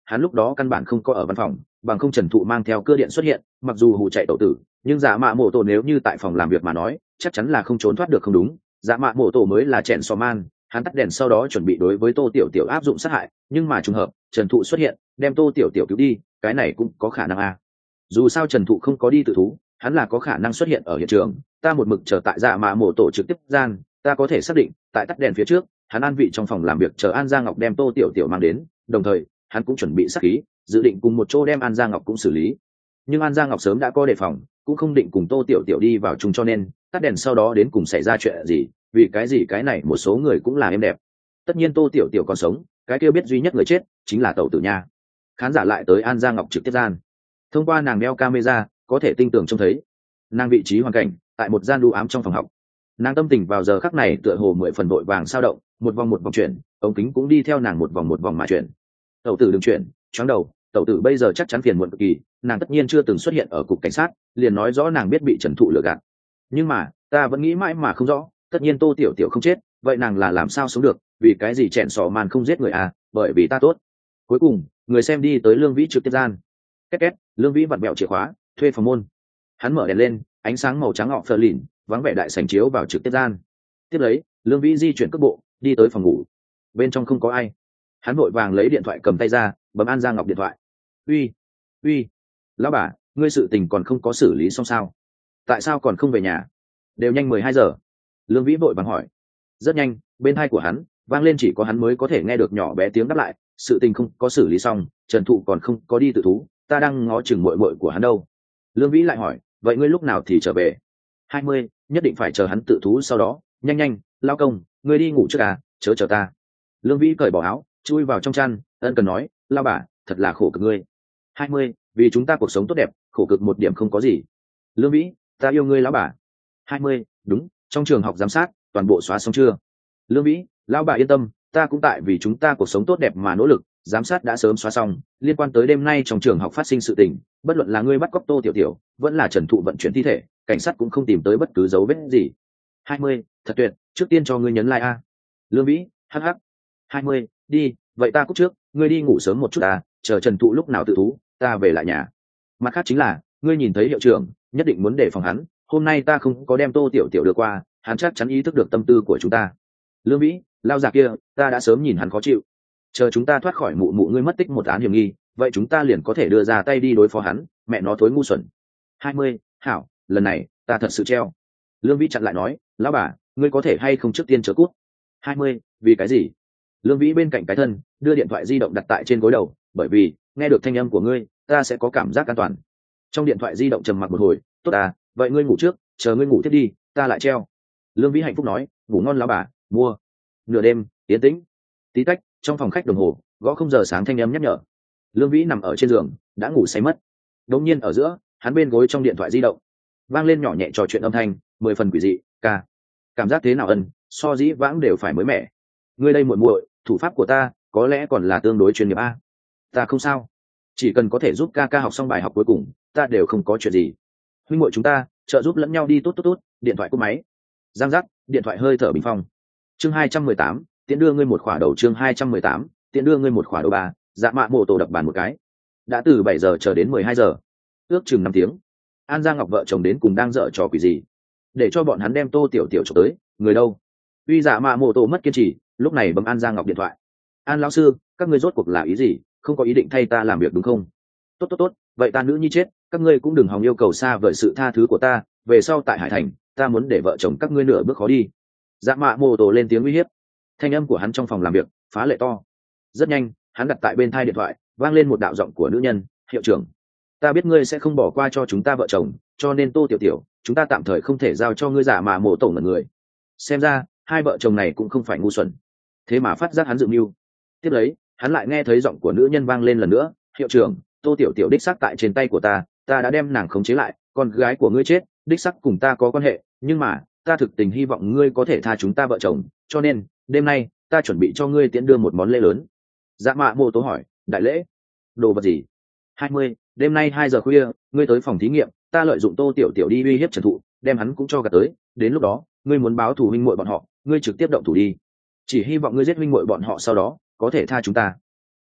hắn lúc đó căn bản không có ở văn phòng, bằng không Trần Thụ mang theo cưa điện xuất hiện, mặc dù hù chạy tẩu tử, nhưng dạ mạ mổ tổ nếu như tại phòng làm việc mà nói, chắc chắn là không trốn thoát được không đúng. Dạ mạ mổ tổ mới là chèn sò man, hắn tắt đèn sau đó chuẩn bị đối với Tô Tiểu Tiểu áp dụng sát hại, nhưng mà trùng hợp, Trần Thụ xuất hiện, đem Tô Tiểu Tiểu cứu đi, cái này cũng có khả năng à. Dù sao Trần Thụ không có đi tự thú, hắn là có khả năng xuất hiện ở hiện trường, ta một mực chờ tại dạ mạ mổ tổ trực tiếp gian, ta có thể xác định, tại tắt đèn phía trước, hắn an vị trong phòng làm việc chờ An Gia Ngọc đem Tô Tiểu Tiểu mang đến, đồng thời, hắn cũng chuẩn bị sát khí, dự định cùng một chỗ đem An Gia Ngọc cũng xử lý. Nhưng An Gia Ngọc sớm đã có đề phòng, cũng không định cùng Tô Tiểu Tiểu đi vào chung, cho nên tắt đèn sau đó đến cùng xảy ra chuyện gì, vì cái gì cái này một số người cũng là êm đẹp. Tất nhiên Tô Tiểu Tiểu còn sống, cái kia biết duy nhất người chết chính là tẩu tử nha. Khán giả lại tới An Gia Ngọc trực tiếp gian, thông qua nàng đeo camera có thể tinh tường trông thấy nàng vị trí hoàn cảnh tại một gian đu ám trong phòng học. Nàng tâm tình vào giờ khắc này tựa hồ 10 phần vội vàng sao động, một vòng chuyển, ống kính cũng đi theo nàng một vòng mà chuyển. Tẩu tử đừng chuyển, choáng đầu, tẩu tử bây giờ chắc chắn phiền muộn cực kỳ, nàng tất nhiên chưa từng xuất hiện ở cục cảnh sát, liền nói rõ nàng biết bị Trần Thụ lừa gạt. Nhưng mà ta vẫn nghĩ mãi mà không rõ, tất nhiên Tô Tiểu Tiểu không chết, vậy nàng là làm sao sống được, vì cái gì chèn sò màn không giết người à, bởi vì ta tốt. Cuối cùng người xem đi tới Lương Vĩ trực tiếp gian. Két két, Lương Vĩ vặn bẹo chìa khóa, thuê phòng môn. Hắn mở đèn lên, ánh sáng màu trắng ngọ phờ lìn, vắng vẻ đại sảnh chiếu vào trực tiếp gian. Tiếp lấy, Lương Vĩ di chuyển cước bộ, đi tới phòng ngủ. Bên trong không có ai. Hắn vội vàng lấy điện thoại cầm tay ra, bấm An Gia Ngọc điện thoại. Uy, lão bà, ngươi sự tình còn không có xử lý xong sao? Tại sao còn không về nhà? Đều nhanh 12 giờ. Lương Vĩ vội vàng hỏi. Rất nhanh, bên tai của hắn vang lên chỉ có hắn mới có thể nghe được nhỏ bé tiếng đáp lại, sự tình không có xử lý xong, Trần Thụ còn không có đi tự thú, ta đang ngó chừng muội muội của hắn đâu. Lương Vĩ lại hỏi, vậy ngươi lúc nào thì trở về? 20, nhất định phải chờ hắn tự thú sau đó, nhanh, lao công, ngươi đi ngủ trước à, chớ chờ ta. Lương Vĩ cởi bỏ áo, chui vào trong chăn, ân cần nói, lao bà, thật là khổ cực ngươi. 20, vì chúng ta cuộc sống tốt đẹp, khổ cực một điểm không có gì. Lương Vĩ, ta yêu ngươi lão bà. 20, đúng, trong trường học giám sát, toàn bộ xóa xong chưa? Lương Vĩ, lão bà yên tâm, ta cũng tại vì chúng ta cuộc sống tốt đẹp mà nỗ lực, giám sát đã sớm xóa xong, liên quan tới đêm nay trong trường học phát sinh sự tình, bất luận là ngươi bắt cóc Tô Tiểu Tiểu, vẫn là Trần Thụ vận chuyển thi thể, cảnh sát cũng không tìm tới bất cứ dấu vết gì. 20, thật tuyệt, trước tiên cho ngươi nhấn like a. Lương Vĩ, hh. 20, đi, vậy ta cúp trước, ngươi đi ngủ sớm một chút à, chờ Trần Thụ lúc nào tự thú, ta về lại nhà. Mặt khác chính là, ngươi nhìn thấy hiệu trưởng, nhất định muốn đề phòng hắn, hôm nay ta không có đem Tô Tiểu Tiểu đưa qua, hắn chắc chắn ý thức được tâm tư của chúng ta. Lương Vĩ, lao già kia, ta đã sớm nhìn hắn khó chịu. Chờ chúng ta thoát khỏi mụ mụ ngươi mất tích một án hiểm nghi, vậy chúng ta liền có thể đưa ra tay đi đối phó hắn, mẹ nó thối ngu xuẩn. 20, hảo, lần này ta thật sự treo. Lương Vĩ chặn lại nói, lão bà, ngươi có thể hay không trước tiên chớ cút. 20, vì cái gì? Lương Vĩ bên cạnh cái thân, đưa điện thoại di động đặt tại trên gối đầu, bởi vì nghe được thanh âm của ngươi, ta sẽ có cảm giác an toàn. Trong điện thoại di động trầm mặc một hồi, tốt à, vậy ngươi ngủ trước, chờ ngươi ngủ tiếp đi, ta lại treo. Lương Vĩ hạnh phúc nói, ngủ ngon lão bà, mua. Nửa đêm, yên tĩnh. Tí tách, trong phòng khách đồng hồ gõ 0 giờ sáng thanh âm nhắc nhở. Lương Vĩ nằm ở trên giường, đã ngủ say mất. Đột nhiên ở giữa, hắn bên gối trong điện thoại di động vang lên nhỏ nhẹ trò chuyện âm thanh, 10 phần quỷ dị, ca. Cảm giác thế nào ân, so dĩ vãng đều phải mới mẻ. Ngươi đây muội muội, thủ pháp của ta có lẽ còn là tương đối chuyên nghiệp a. Ta không sao, chỉ cần có thể giúp ca ca học xong bài học cuối cùng, ta đều không có chuyện gì. Huynh muội chúng ta trợ giúp lẫn nhau đi, tốt. Điện thoại cúp máy. Giang giác, điện thoại hơi thở bình phong. Chương 218, tiện đưa ngươi một khỏa đầu. Chương 218, tiện đưa ngươi một khỏa đầu bà. Dạ mạ mộ tổ đập bàn một cái. Đã từ 7 giờ chờ đến 12 giờ, ước chừng 5 tiếng. An Gia Ngọc vợ chồng đến cùng đang dở trò quỷ gì, để cho bọn hắn đem Tô Tiểu Tiểu chụp tới, người đâu? Uy dạ mạ mộ tổ mất kiên trì, lúc này bấm An Gia Ngọc điện thoại. An lão sư, các ngươi rốt cuộc là ý gì, không có ý định thay ta làm việc đúng không? Tốt, vậy ta nữ nhi chết, các ngươi cũng đừng hòng yêu cầu xa vời sự tha thứ của ta, về sau tại Hải Thành, ta muốn để vợ chồng các ngươi nửa bước khó đi. Dạ mạ mộ tổ lên tiếng uy hiếp, thanh âm của hắn trong phòng làm việc phá lệ to. Rất nhanh, hắn đặt tại bên tai điện thoại, vang lên một đạo giọng của nữ nhân, hiệu trưởng, ta biết ngươi sẽ không bỏ qua cho chúng ta vợ chồng, cho nên Tô Tiểu Tiểu, chúng ta tạm thời không thể giao cho ngươi. Giả mà mộ tổ ngẩn người, xem ra hai vợ chồng này cũng không phải ngu xuẩn, thế mà phát giác hắn dự mưu. Tiếp lấy, hắn lại nghe thấy giọng của nữ nhân vang lên lần nữa, hiệu trưởng, Tô Tiểu Tiểu đích xác tại trên tay của ta đã đem nàng khống chế lại, con gái của ngươi chết đích xác cùng ta có quan hệ, nhưng mà ta thực tình hy vọng ngươi có thể tha chúng ta vợ chồng, cho nên đêm nay ta chuẩn bị cho ngươi tiễn đưa một món lễ lớn. Dạ mạ mộ tổ hỏi, đại lễ? Đồ vật gì? 20, đêm nay 2 giờ khuya, ngươi tới phòng thí nghiệm, ta lợi dụng Tô Tiểu Tiểu đi uy hiếp Trần Thụ, đem hắn cũng cho gạt tới, đến lúc đó ngươi muốn báo thù huynh muội bọn họ, ngươi trực tiếp động thủ đi, chỉ hy vọng ngươi giết huynh muội bọn họ sau đó có thể tha chúng ta.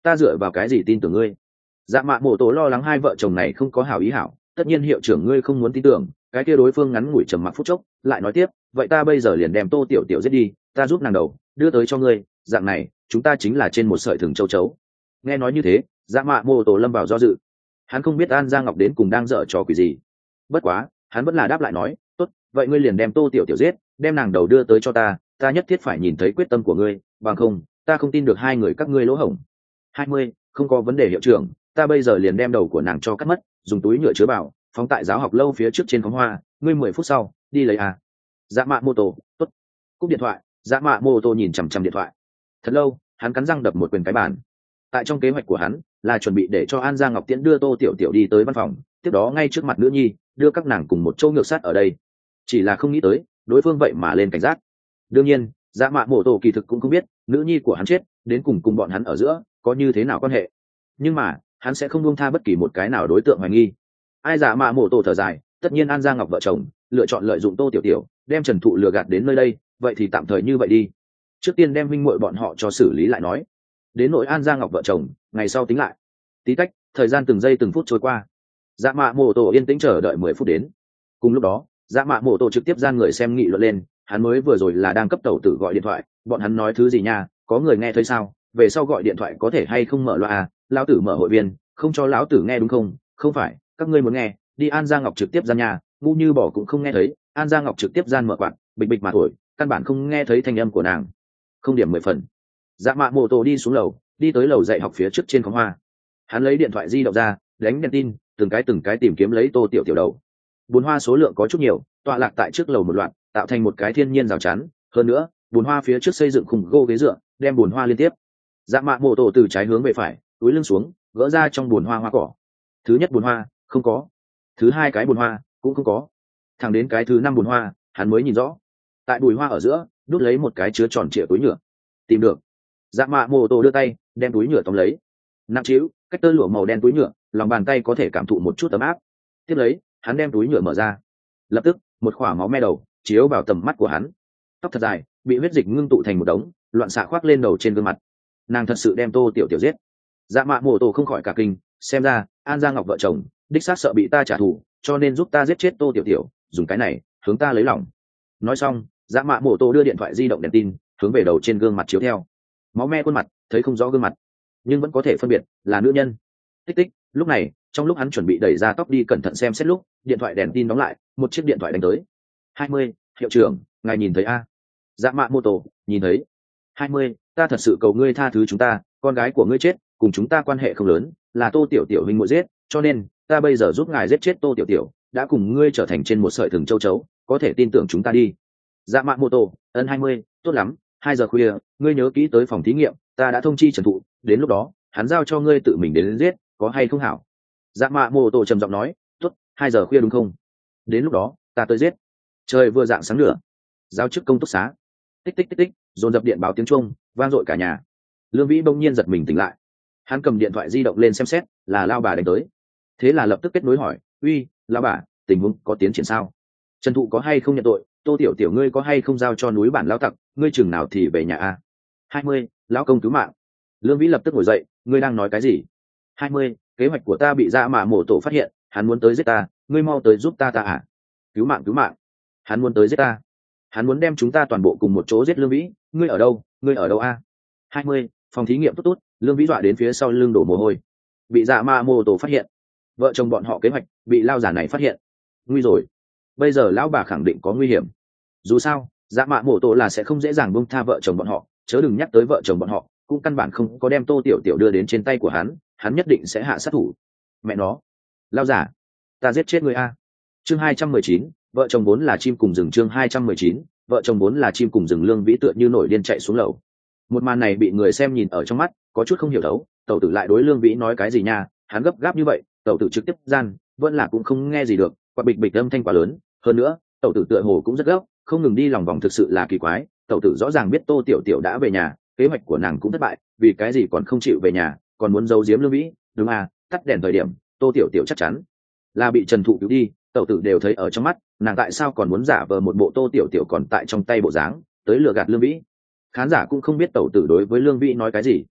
ta dựa vào cái gì tin tưởng ngươi? Dạ mạ mổ tổ lo lắng hai vợ chồng này không có hảo ý hảo, tất nhiên hiệu trưởng ngươi không muốn tin tưởng, cái kia đối phương ngắn ngủi trầm mặc phút chốc lại nói tiếp, vậy ta bây giờ liền đem Tô Tiểu Tiểu giết đi, ta giúp nàng đầu đưa tới cho ngươi, dạng này chúng ta chính là trên một sợi thừng châu chấu. Nghe nói như thế, dạ mạ mổ tổ lâm vào do dự. Hắn không biết An Gia Ngọc đến cùng đang dở trò quỷ gì, bất quá hắn vẫn là đáp lại nói, tốt, vậy ngươi liền đem Tô Tiểu Tiểu giết, đem nàng đầu đưa tới cho ta, ta nhất thiết phải nhìn thấy quyết tâm của ngươi, bằng không ta không tin được hai người các ngươi lỗ hổng. 20, không có vấn đề hiệu trưởng, ta bây giờ liền đem đầu của nàng cho cắt mất, dùng túi nhựa chứa vào, phóng tại giáo học lâu phía trước trên phóng hoa, ngươi 10 phút sau đi lấy à. Dạ mạ mô tô, tốt. Cúp điện thoại, dạ mạ mô tô nhìn chằm chằm điện thoại thật lâu, hắn cắn răng đập một quyền cái bàn. Tại trong kế hoạch của hắn là chuẩn bị để cho An Gia Ngọc Tiễn đưa Tô Tiểu Tiểu đi tới văn phòng, tiếp đó ngay trước mặt nữ nhi đưa các nàng cùng một chỗ ngược sát ở đây. Chỉ là không nghĩ tới đối phương vậy mà lên cảnh giác. Đương nhiên dạ mạ mô tô kỳ thực cũng không biết nữ nhi của hắn chết đến cùng bọn hắn ở giữa có như thế nào quan hệ, nhưng mà hắn sẽ không buông tha bất kỳ một cái nào đối tượng hoài nghi. Ai dạ mạ mổ tổ thở dài, tất nhiên An Gia Ngọc vợ chồng lựa chọn lợi dụng Tô Tiểu Tiểu đem Trần Thụ lừa gạt đến nơi đây, vậy thì tạm thời như vậy đi, trước tiên đem huynh muội bọn họ cho xử lý lại nói, đến nỗi An Gia Ngọc vợ chồng ngày sau tính lại. Tí tách, thời gian từng giây từng phút trôi qua, dạ mạ mổ tổ yên tĩnh chờ đợi 10 phút đến. Cùng lúc đó dạ mạ mổ tổ trực tiếp gian người xem nghị luận lên, hắn mới vừa rồi là đang cấp tàu tử gọi điện thoại, bọn hắn nói thứ gì nha, có người nghe thấy sao, về sau gọi điện thoại có thể hay không mở loa à, lão tử mở hội viên không cho lão tử nghe đúng không? Không phải các ngươi muốn nghe, đi An Gia Ngọc trực tiếp gian nhà, ngu như bỏ cũng không nghe thấy. An Gia Ngọc trực tiếp gian mở quạt bịch bịch mà thổi, căn bản không nghe thấy thanh âm của nàng. Không điểm 10 phần. Dạ mạ mô tô đi xuống lầu, đi tới lầu dạy học phía trước trên khóm hoa. Hắn lấy điện thoại di động ra, đánh đèn tin, từng cái tìm kiếm lấy Tô Tiểu Tiểu đầu. Bùn hoa số lượng có chút nhiều, tọa lạc tại trước lầu một loạt, tạo thành một cái thiên nhiên rào chắn. Hơn nữa bùn hoa phía trước xây dựng khung gỗ ghế dựa, đem bùn hoa liên tiếp. Dạ mạ mô tô từ trái hướng về phải, túi lưng xuống, gỡ ra trong bùn hoa hoa cỏ. Thứ nhất bùn hoa không có, thứ hai cái bùn hoa cũng không có, thẳng đến cái thứ 5 bùn hoa hắn mới nhìn rõ, tại bùi hoa ở giữa đút lấy một cái chứa tròn trịa túi nhựa. Tìm được. Dạ mạ mô tô đưa tay đem túi nhựa tóm lấy, nặng trĩu cách tơ lụa màu đen túi nhựa, lòng bàn tay có thể cảm thụ một chút ấm áp. Tiếp lấy hắn đem túi nhựa mở ra, lập tức một khỏa máu me đầu chiếu vào tầm mắt của hắn. Tóc thật dài bị huyết dịch ngưng tụ thành một đống, loạn xạ khoác lên đầu trên gương mặt. Nàng thật sự đem Tô Tiểu Tiểu giết. Dạ mạ mô tô không khỏi cả kinh, xem ra An Gia Ngọc vợ chồng đích xác sợ bị ta trả thù, cho nên giúp ta giết chết Tô Tiểu Tiểu, dùng cái này hướng ta lấy lòng. Nói xong dạ mạ mô tô đưa điện thoại di động đèn tin hướng về đầu trên gương mặt chiếu theo. Máu me khuôn mặt thấy không rõ gương mặt, nhưng vẫn có thể phân biệt là nữ nhân. Tích tích, lúc này trong lúc hắn chuẩn bị đẩy ra tóc đi cẩn thận xem xét lúc điện thoại đèn tin đóng lại, một chiếc điện thoại đánh tới. 20, hiệu trưởng ngài nhìn thấy a? Dạ mạ mô tô nhìn thấy. 20, ta thật sự cầu ngươi tha thứ chúng ta, con gái của ngươi chết cùng chúng ta quan hệ không lớn, là Tô Tiểu Tiểu huynh muội giết, cho nên ta bây giờ giúp ngài giết chết Tô Tiểu Tiểu, đã cùng ngươi trở thành trên một sợi thừng châu chấu, có thể tin tưởng chúng ta đi. Dạ mạ mô tô ân. 20, tốt lắm, 2 giờ khuya ngươi nhớ kỹ tới phòng thí nghiệm, ta đã thông chi Trần Thụ, đến lúc đó hắn giao cho ngươi tự mình đến giết, có hay không hảo? Dạ mạ mô tô trầm giọng nói, tốt, 2 giờ khuya đúng không? Đến lúc đó ta tới giết. Trời vừa rạng sáng nữa, giao chức công túc xá, tích tích tích tích, dồn dập điện báo tiếng chuông vang dội cả nhà. Lương Vĩ bỗng nhiên giật mình tỉnh lại, hắn cầm điện thoại di động lên xem xét, là lao bà đánh tới. Thế là lập tức kết nối hỏi, uy lao bà, tình huống có tiến triển sao? Trần Thụ có hay không nhận tội? Tô Tiểu Tiểu ngươi có hay không giao cho núi bản lao tặc, ngươi chừng nào thì về nhà a? 20, lão công cứu mạng. Lương Vĩ lập tức ngồi dậy, ngươi đang nói cái gì? 20, kế hoạch của ta bị dạ mạ mổ tổ phát hiện, hắn muốn tới giết ta, ngươi mau tới giúp ta à? Cứu mạng cứu mạng, hắn muốn tới giết ta, hắn muốn đem chúng ta toàn bộ cùng một chỗ giết. Lương Vĩ, ngươi ở đâu? Ngươi ở đâu a? 20, phòng thí nghiệm tốt tốt. Lương Vĩ dọa đến phía sau lưng đổ mồ hôi. Bị dạ mạ mô tổ phát hiện, vợ chồng bọn họ kế hoạch bị lao giả này phát hiện, nguy rồi, bây giờ lão bà khẳng định có nguy hiểm. Dù sao dạ mạ mô tổ là sẽ không dễ dàng buông tha vợ chồng bọn họ, chớ đừng nhắc tới vợ chồng bọn họ cũng căn bản không có đem Tô Tiểu Tiểu đưa đến trên tay của hắn, hắn nhất định sẽ hạ sát thủ. Mẹ nó, lao giả, ta giết chết người a. Chương 219, vợ chồng vốn là chim cùng rừng. Chương 219, vợ chồng vốn là chim cùng rừng. Lương Vĩ tựa như nổi điên chạy xuống lầu. Một màn này bị người xem nhìn ở trong mắt, có chút không hiểu đấu, tẩu tử lại đối Lương Vĩ nói cái gì nha, hắn gấp gáp như vậy, tẩu tử trực tiếp gian vẫn là cũng không nghe gì được, quả bịch bịch âm thanh quá lớn. Hơn nữa tẩu tử tựa hồ cũng rất gấp, không ngừng đi lòng vòng, thực sự là kỳ quái. Tẩu tử rõ ràng biết Tô Tiểu Tiểu đã về nhà, kế hoạch của nàng cũng thất bại, vì cái gì còn không chịu về nhà, còn muốn giấu giếm Lương Vĩ? Đúng à, tắt đèn thời điểm Tô Tiểu Tiểu chắc chắn là bị Trần Thụ cứu đi, tẩu tử đều thấy ở trong mắt, nàng tại sao còn muốn giả vờ một bộ Tô Tiểu Tiểu còn tại trong tay bộ dáng tới lừa gạt Lương Vĩ? Khán giả cũng không biết tẩu tử đối với Lương Vĩ nói cái gì.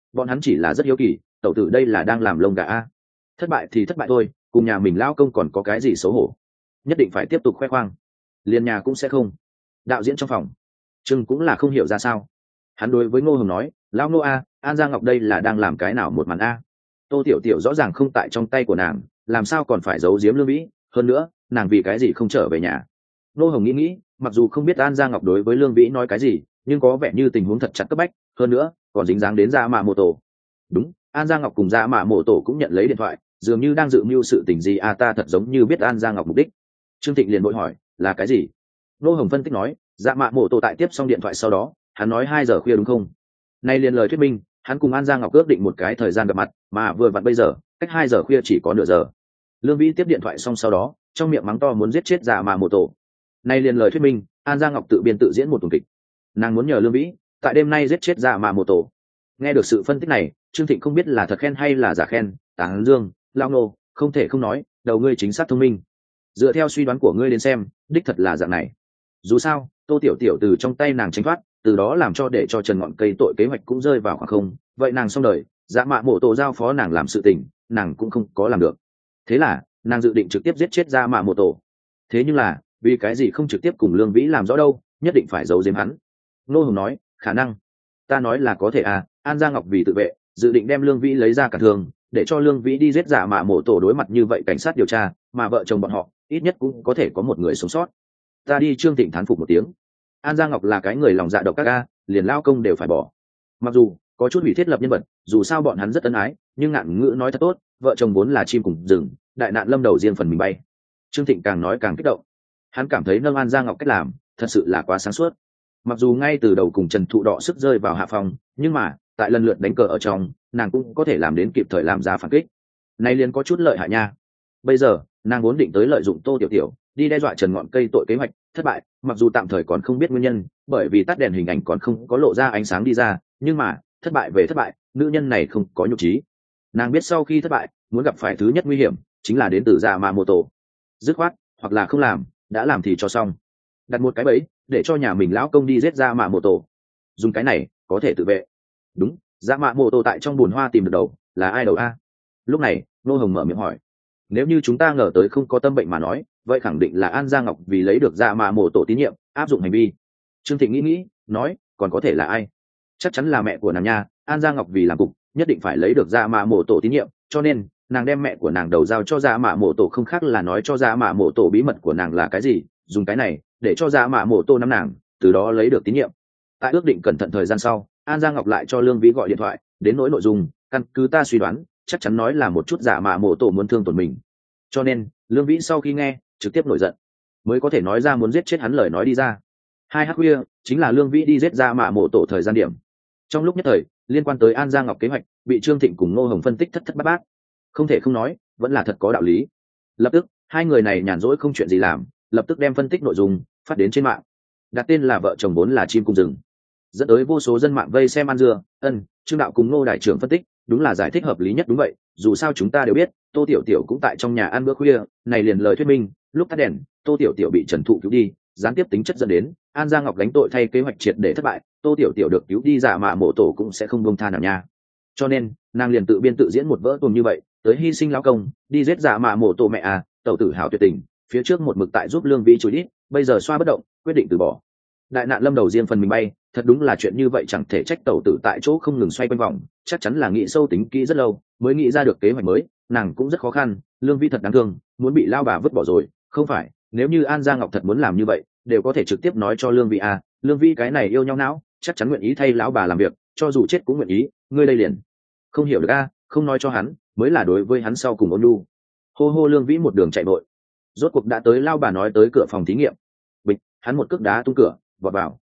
bọn hắn chỉ là rất hiếu kỳ, tẩu tử đây là đang làm lông gà a. Thất bại thì thất bại thôi, cùng nhà mình lao công còn có cái gì xấu hổ, nhất định phải tiếp tục khoe khoang, liền nhà cũng sẽ không. Đạo diễn trong phòng Trương cũng là không hiểu ra sao, hắn đối với Ngô Hồng nói, lão Ngô a, An Gia Ngọc đây là đang làm cái nào một màn a. Tô Tiểu Tiểu rõ ràng không tại trong tay của nàng, làm sao còn phải giấu giếm Lương Vĩ, hơn nữa nàng vì cái gì không trở về nhà. Ngô Hồng nghĩ, mặc dù không biết An Gia Ngọc đối với Lương Vĩ nói cái gì, nhưng có vẻ như tình huống thật chặt cấp bách, hơn nữa còn dính dáng đến Dạ Mạ Mộ Tổ. Đúng, An Gia Ngọc cùng Dạ Mạ Mộ Tổ cũng nhận lấy điện thoại, dường như đang dự mưu sự tình gì a, ta thật giống như biết An Gia Ngọc mục đích. Trương Thịnh liền vội hỏi, là cái gì? Ngô Hồng phân tích nói, Dạ Mạ Mộ Tổ tại tiếp xong điện thoại sau đó, hắn nói 2 giờ khuya đúng không? Nay liền lời thuyết minh, hắn cùng An Gia Ngọc ước định một cái thời gian gặp mặt, mà vừa vặn bây giờ, cách 2 giờ khuya chỉ có nửa giờ. Lương Vĩ tiếp điện thoại xong sau đó, trong miệng mắng to muốn giết chết Dạ Mạ Mộ Tổ. Nay liền lời thuyết minh, An Gia Ngọc tự biên tự diễn một tuần kịch, nàng muốn nhờ Lương Vĩ tại đêm nay giết chết Dạ Mạ Mộ Tổ. Nghe được sự phân tích này, Trương Thịnh không biết là thật khen hay là giả khen, tán dương, lao Ngô, không thể không nói, đầu ngươi chính xác thông minh. Dựa theo suy đoán của ngươi đến xem, đích thật là dạng này. Dù sao, Tô Tiểu Tiểu từ trong tay nàng tránh thoát, từ đó làm cho để cho Trần Ngọn Cây tội kế hoạch cũng rơi vào khoảng không, vậy nàng xong đời, Dạ Mạ Mộ Tổ giao phó nàng làm sự tình, nàng cũng không có làm được. Thế là nàng dự định trực tiếp giết chết Dạ Mạ Mộ Tổ. Thế nhưng là vì cái gì không trực tiếp cùng Lương Vĩ làm rõ đâu, nhất định phải giấu giếm hắn. Nô Hồng nói, khả năng, ta nói là có thể à. An Gia Ngọc vì tự vệ, dự định đem Lương Vĩ lấy ra cả thường, để cho Lương Vĩ đi giết Dạ Mạ Mộ Tổ, đối mặt như vậy cảnh sát điều tra, mà vợ chồng bọn họ ít nhất cũng có thể có một người sống sót. Ta đi. Trương Thịnh thán phục một tiếng. An Gia Ngọc là cái người lòng dạ độc các a, liền lao công đều phải bỏ. Mặc dù có chút hủy thiết lập nhân vật, dù sao bọn hắn rất ân ái, nhưng Ngạn Ngữ nói thật tốt, vợ chồng vốn là chim cùng rừng, đại nạn lâm đầu riêng phần mình bay. Trương Thịnh càng nói càng kích động, hắn cảm thấy nâng An Gia Ngọc cách làm thật sự là quá sáng suốt. Mặc dù ngay từ đầu cùng Trần Thụ Đọ sức rơi vào hạ phòng, nhưng mà tại lần lượt đánh cờ ở trong, nàng cũng có thể làm đến kịp thời làm ra phản kích. Nay liền có chút lợi hại nha. Bây giờ nàng vốn định tới lợi dụng Tô Tiểu Tiểu đi đe dọa Trần Ngọn Cây tội kế hoạch thất bại, mặc dù tạm thời còn không biết nguyên nhân, bởi vì tắt đèn hình ảnh còn không có lộ ra ánh sáng đi ra, nhưng mà thất bại về thất bại, nữ nhân này không có nhục trí. Nàng biết sau khi thất bại, muốn gặp phải thứ nhất nguy hiểm chính là đến từ Dạ Mạ Mộ Tổ. Dứt khoát, hoặc là không làm, đã làm thì cho xong. Đặt một cái bẫy để cho nhà mình lão công đi giết Dạ Mạ Mộ Tổ, dùng cái này có thể tự vệ. Đúng, Dạ Mạ Mộ Tổ tại trong bùn hoa tìm được đầu, là ai đầu a? Lúc này Nô Hồng mở miệng hỏi, nếu như chúng ta ngờ tới không có tâm bệnh mà nói, vậy khẳng định là An Gia Ngọc vì lấy được Dạ Mạ Mộ Tổ tín nhiệm áp dụng hành vi. Trương Thịnh nghĩ nói, còn có thể là ai? Chắc chắn là mẹ của nàng nha. An Gia Ngọc vì làm cục nhất định phải lấy được Dạ Mạ Mộ Tổ tín nhiệm, cho nên nàng đem mẹ của nàng đầu giao cho Dạ Mạ Mộ Tổ, không khác là nói cho Dạ Mạ Mộ Tổ bí mật của nàng là cái gì, dùng cái này để cho Dạ Mạ Mộ Tổ nắm nàng, từ đó lấy được tín nhiệm. Tại ước định cẩn thận thời gian sau, An Gia Ngọc lại cho Lương Vĩ gọi điện thoại, đến nỗi nội dung, căn cứ ta suy đoán, chắc chắn nói là một chút Dạ Mạ Mộ Tổ muốn thương tổn mình. Cho nên Lương Vĩ sau khi nghe trực tiếp nổi giận, mới có thể nói ra muốn giết chết hắn lời nói đi ra. 2h khuya chính là Lương Vĩ đi giết Dạ Mạ Mộ Tổ thời gian điểm. Trong lúc nhất thời, liên quan tới An Gia Ngọc kế hoạch bị Trương Thịnh cùng Ngô Hồng phân tích thất thất bát bát. Không thể không nói, vẫn là thật có đạo lý. Lập tức hai người này nhàn rỗi không chuyện gì làm, lập tức đem phân tích nội dung phát đến trên mạng, đặt tên là vợ chồng vốn là chim cùng rừng, dẫn tới vô số dân mạng vây xem ăn dưa. Trương đạo cùng Ngô đại trưởng phân tích đúng là giải thích hợp lý nhất. Đúng vậy, dù sao chúng ta đều biết Tô Tiểu Tiểu cũng tại trong nhà ăn bữa khuya, này liền lời thuyết minh lúc tắt đèn Tô Tiểu Tiểu bị Trần Thụ cứu đi, gián tiếp tính chất dẫn đến An Gia Ngọc gánh tội thay kế hoạch triệt để thất bại, Tô Tiểu Tiểu được cứu đi, Dạ Mạ Mộ Tổ cũng sẽ không buông tha nào nha. Cho nên nàng liền tự biên tự diễn một vỡ tuồng như vậy, tới hy sinh lão công đi giết Dạ Mạ Mộ Tổ. Mẹ à, tẩu tử hảo tuyệt tình, phía trước một mực tại giúp Lương Vĩ chối đít, bây giờ xoa bất động, quyết định từ bỏ. Đại nạn lâm đầu riêng phần mình bay, thật đúng là chuyện như vậy, chẳng thể trách tẩu tử tại chỗ không ngừng xoay quanh vòng, chắc chắn là nghĩ sâu tính kỹ rất lâu mới nghĩ ra được kế hoạch mới. Nàng cũng rất khó khăn, Lương Vĩ thật đáng thương, muốn bị lao bà vứt bỏ rồi. Không phải, nếu như An Gia Ngọc thật muốn làm như vậy, đều có thể trực tiếp nói cho Lương Vĩ à, Lương Vĩ cái này yêu nhau não, chắc chắn nguyện ý thay lão bà làm việc, cho dù chết cũng nguyện ý. Ngươi đây liền không hiểu được a, không nói cho hắn mới là đối với hắn sau cùng ôn nhu. Hô hô, Lương Vĩ một đường chạy vội, rốt cuộc đã tới lao bà nói tới cửa phòng thí nghiệm. Bịch, hắn một cước đá tung cửa vọt vào.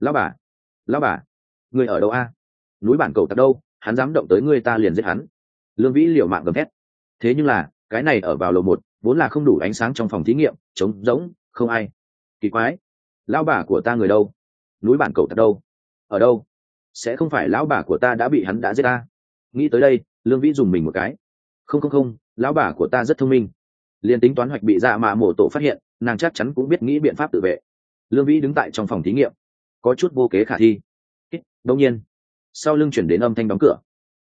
Lão bà, ngươi ở đâu a? Núi bản cầu tặc đâu, hắn dám động tới ngươi ta liền giết hắn. Lương Vĩ liều mạng gầm thét. Thế nhưng là cái này ở vào lầu 1, vốn là không đủ ánh sáng trong phòng thí nghiệm, trống rỗng, không ai. Kỳ quái, lão bà của ta người đâu? Núi bản cầu tặc đâu? Ở đâu? Sẽ không phải lão bà của ta đã bị hắn đã giết ta? Nghĩ tới đây, Lương Vĩ dùng mình một cái. Không, lão bà của ta rất thông minh, liền tính toán hoạch bị Dạ Mạ Mộ Tổ phát hiện, nàng chắc chắn cũng biết nghĩ biện pháp tự vệ. Lương Vĩ đứng tại trong phòng thí nghiệm, có chút vô kế khả thi. Đột nhiên sau lưng chuyển đến âm thanh đóng cửa.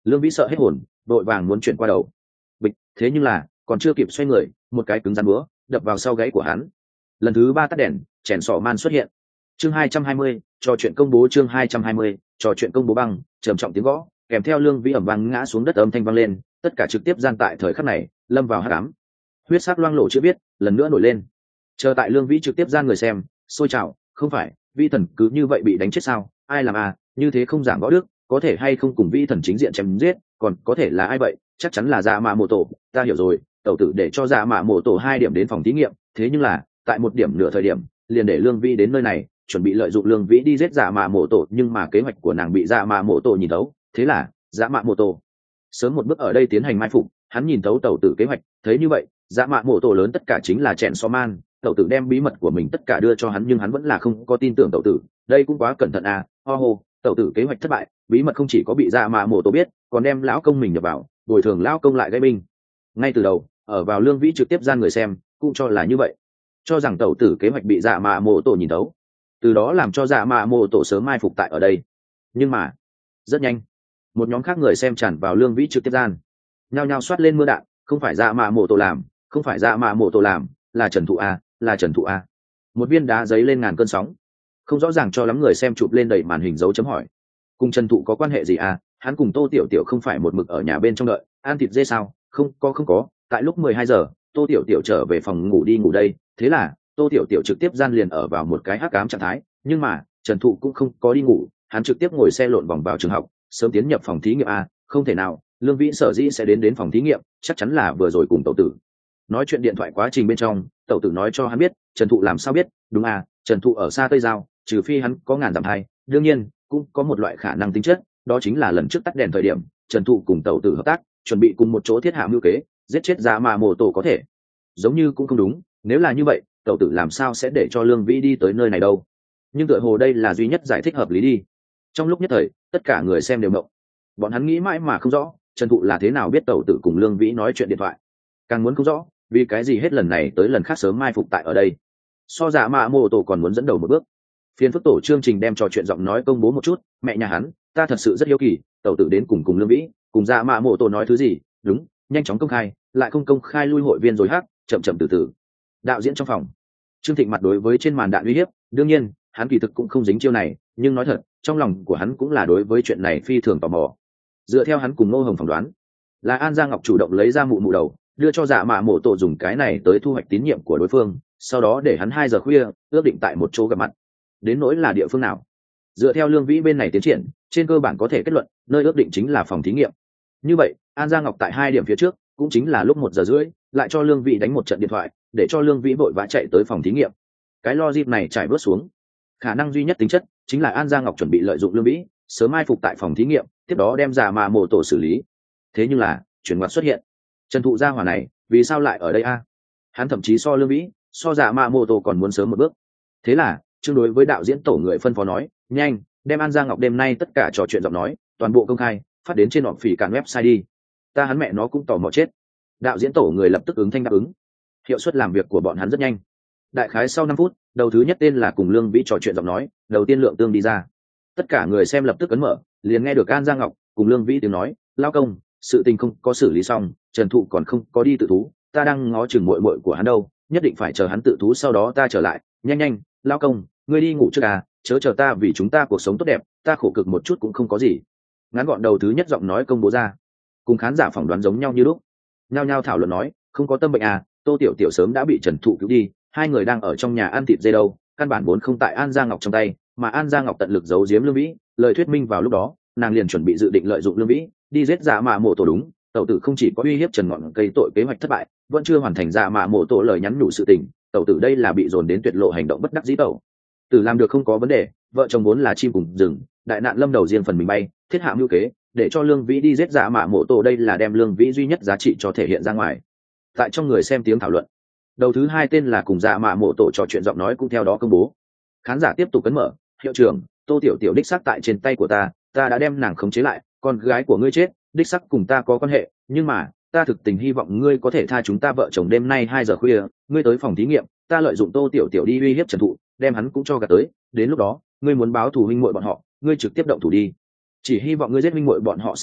Lương Vĩ sợ hết hồn, vội vàng muốn chuyển qua đầu. Bịch, thế nhưng là còn chưa kịp xoay người, một cái cứng rắn búa đập vào sau gáy của hắn. Lần thứ ba tắt đèn, chèn sọ man xuất hiện. Chương 220, trò chuyện công bố. Chương 220, trò chuyện công bố băng, trầm trọng tiếng gõ, kèm theo Lương Vĩ ầm vang ngã xuống đất âm thanh vang lên, tất cả trực tiếp gian tại thời khắc này lâm vào hắc ám. Huyết sắc loang lổ chưa biết, lần nữa nổi lên. Chờ tại Lương Vĩ trực tiếp gian người xem, sôi trào, không phải, Vi thần cứ như vậy bị đánh chết sao? Ai làm à, như thế không giảng võ đức, có thể hay không cùng Vi thần chính diện chém giết, còn có thể là ai vậy? Chắc chắn là Dạ Mạ Mộ Tổ, ta hiểu rồi, tẩu tử để cho Dạ Mạ Mộ Tổ 2 điểm đến phòng thí nghiệm, thế nhưng là, tại 1 điểm nửa thời điểm, liền để Lương Vĩ đến nơi này, chuẩn bị lợi dụng Lương Vĩ đi giết Dạ Mạ Mộ Tổ, nhưng mà kế hoạch của nàng bị Dạ Mạ Mộ Tổ nhìn thấu, thế là, Dạ Mạ Mộ Tổ sớm một bước ở đây tiến hành mai phục, hắn nhìn thấu tẩu tử kế hoạch, thấy như vậy, Dạ Mạ Mộ Tổ lớn tất cả chính là chèn xó man, tẩu tử đem bí mật của mình tất cả đưa cho hắn nhưng hắn vẫn là không có tin tưởng tẩu tử, đây cũng quá cẩn thận à, ho hồ, tẩu tử kế hoạch thất bại, bí mật không chỉ có bị Dạ Mạ Mộ Tổ biết, còn đem lão công mình nhập vào, bồi thường lão công lại gây binh. Ngay từ đầu, ở vào Lương Vĩ trực tiếp gian người xem, cũng cho là như vậy, cho rằng tẩu tử kế hoạch bị Dạ Mạ Mộ Tổ nhìn thấu, từ đó làm cho Dạ Mạ Mộ Tổ sớm mai phục tại ở đây. Nhưng mà, rất nhanh, một nhóm khác người xem tràn vào Lương Vĩ trực tiếp gian, nhao nhao xoát lên mưa đạn, không phải Dạ Mạ Mộ Tổ làm, không phải Dạ Mạ Mộ Tổ làm, là Trần Thụ a, là Trần Thụ a. Một viên đá giấy lên ngàn cơn sóng, không rõ ràng cho lắm người xem chụp lên đầy màn hình dấu chấm hỏi. Cùng Trần Thụ có quan hệ gì à? Hắn cùng Tô Tiểu Tiểu không phải một mực ở nhà bên trong đợi ăn thịt dê sao? Không có, tại lúc 12 giờ Tô Tiểu Tiểu trở về phòng ngủ đi ngủ đây, thế là Tô Tiểu Tiểu trực tiếp gian liền ở vào một cái hắc ám trạng thái, nhưng mà Trần Thụ cũng không có đi ngủ, hắn trực tiếp ngồi xe lộn vòng vào trường học, sớm tiến nhập phòng thí nghiệm a, không thể nào, Lương Vĩ sở dĩ sẽ đến phòng thí nghiệm, chắc chắn là vừa rồi cùng tẩu tử nói chuyện điện thoại quá trình bên trong, tẩu tử nói cho hắn biết, Trần Thụ làm sao biết, đúng à, Trần Thụ ở xa Tây Giao, trừ phi hắn có ngàn dặm hay, đương nhiên cũng có một loại khả năng tính chất, đó chính là lần trước tắt đèn thời điểm, Trần Thụ cùng tẩu tử hợp tác, chuẩn bị cùng một chỗ thiết hạ mưu kế, giết chết Dạ Mạ Mộ Tổ có thể. Giống như cũng không đúng, nếu là như vậy, tẩu tử làm sao sẽ để cho Lương Vĩ đi tới nơi này đâu? Nhưng tựa hồ đây là duy nhất giải thích hợp lý đi. Trong lúc nhất thời, tất cả người xem đều ngộng. Bọn hắn nghĩ mãi mà không rõ, Trần Thụ là thế nào biết tẩu tử cùng Lương Vĩ nói chuyện điện thoại. Càng muốn không rõ, vì cái gì hết lần này tới lần khác sớm mai phục tại ở đây. So Dạ Mạ Mộ Tổ còn muốn dẫn đầu một bước. Phiên phức tổ chương trình đem trò chuyện giọng nói công bố một chút, mẹ nhà hắn, ta thật sự rất hiếu kỳ, tẩu tử đến cùng Lương Vĩ, cùng Dạ Mạ Mộ Tổ nói thứ gì, đúng, nhanh chóng công khai, lại không công khai lui hội viên rồi hát, chậm chậm từ từ. Đạo diễn trong phòng, Trương Thịnh mặt đối với trên màn đạn uy hiếp, đương nhiên, hắn kỳ thực cũng không dính chiêu này, nhưng nói thật, trong lòng của hắn cũng là đối với chuyện này phi thường tò mò. Dựa theo hắn cùng Ngô Hồng phỏng đoán, là An Giang Ngọc chủ động lấy ra mụ đầu, đưa cho Dạ Mạ Mộ Tổ dùng cái này tới thu hoạch tín nhiệm của đối phương, sau đó để hắn 2 giờ khuya ước định tại một chỗ gặp mặt. Đến nỗi là địa phương nào, dựa theo Lương Vĩ bên này tiến triển, trên cơ bản có thể kết luận nơi ước định chính là phòng thí nghiệm. Như vậy, An Giang Ngọc tại 2 điểm phía trước, cũng chính là lúc 1 giờ rưỡi, lại cho Lương Vĩ đánh một trận điện thoại, để cho Lương Vĩ vội vã chạy tới phòng thí nghiệm. Cái logic này trải bước xuống, khả năng duy nhất tính chất chính là An Giang Ngọc chuẩn bị lợi dụng Lương Vĩ sớm mai phục tại phòng thí nghiệm, tiếp đó đem Dạ Mạ Mộ Tổ xử lý. Thế nhưng là chuyển ngoặt xuất hiện, Trần Thụ gia hỏa này vì sao lại ở đây a? Hắn thậm chí so Lương Vĩ, so Dạ Mạ Mộ Tổ còn muốn sớm một bước. Thế là chương đối với đạo diễn tổ người phân phó nói, nhanh đem An Giang Ngọc đêm nay tất cả trò chuyện giọng nói toàn bộ công khai, phát đến trên họp phỉ cản website đi. Ta hắn mẹ nó cũng tò mò chết. Đạo diễn tổ người lập tức ứng thanh đáp ứng. Hiệu suất làm việc của bọn hắn rất nhanh. Đại khái sau 5 phút, đầu thứ nhất tên là cùng Lương Vĩ trò chuyện giọng nói, đầu tiên Lượng Tương đi ra. Tất cả người xem lập tức ấn mở, liền nghe được An Giang Ngọc cùng Lương Vĩ tiếng nói, lao công, sự tình không có xử lý xong, Trần Thụ còn không có đi tự thú, ta đang ngó chừng muội muội của hắn đâu, nhất định phải chờ hắn tự thú sau đó ta trở lại, nhanh, lao công, ngươi đi ngủ trước à, chớ chờ ta vì chúng ta cuộc sống tốt đẹp, ta khổ cực một chút cũng không có gì. Ngắn gọn đầu thứ nhất giọng nói công bố ra, cùng khán giả phỏng đoán giống nhau như lúc, nhao nhao thảo luận nói, không có tâm bệnh à, Tô Tiểu Tiểu sớm đã bị Trần Thụ cứu đi, 2 người đang ở trong nhà ăn thịt dê đâu, căn bản vốn không tại An Giang Ngọc trong tay, mà An Giang Ngọc tận lực giấu giếm Lương Vĩ, lời thuyết minh vào lúc đó, nàng liền chuẩn bị dự định lợi dụng Lương Vĩ đi giết Dạ Mạ Mộ Tổ đúng, tẩu tử không chỉ có uy hiếp Trần Ngọn Cây tội kế hoạch thất bại, vẫn chưa hoàn thành Dạ Mạ Mộ Tổ lời nhắn nhủ sự tình, tẩu tử đây là bị dồn đến tuyệt lộ hành động bất đắc dĩ tẩu tử làm được không có vấn đề, vợ chồng vốn là chim cùng rừng, đại nạn lâm đầu riêng phần mình bay, thiết hạ mưu kế để cho Lương Vĩ đi giết Dạ Mạ Mộ Tổ, đây là đem Lương Vĩ duy nhất giá trị cho thể hiện ra ngoài. Tại trong người xem tiếng thảo luận, đầu thứ 2 tên là cùng Dạ Mạ Mộ Tổ trò chuyện giọng nói cũng theo đó công bố. Khán giả tiếp tục cấn mở, hiệu trưởng, Tô Tiểu Tiểu đích xác tại trên tay của ta đã đem nàng khống chế lại, con gái của ngươi chết đích xác cùng ta có quan hệ, nhưng mà ta thực tình hy vọng ngươi có thể tha chúng ta vợ chồng đêm nay 2 giờ khuya ngươi tới phòng thí nghiệm, ta lợi dụng Tô Tiểu Tiểu đi uy hiếp Trần Thụ, đem hắn cũng cho gạt tới, đến lúc đó ngươi muốn báo thù huynh muội bọn họ, ngươi trực tiếp động thủ đi, chỉ hy vọng ngươi giết huynh muội bọn họ sau đó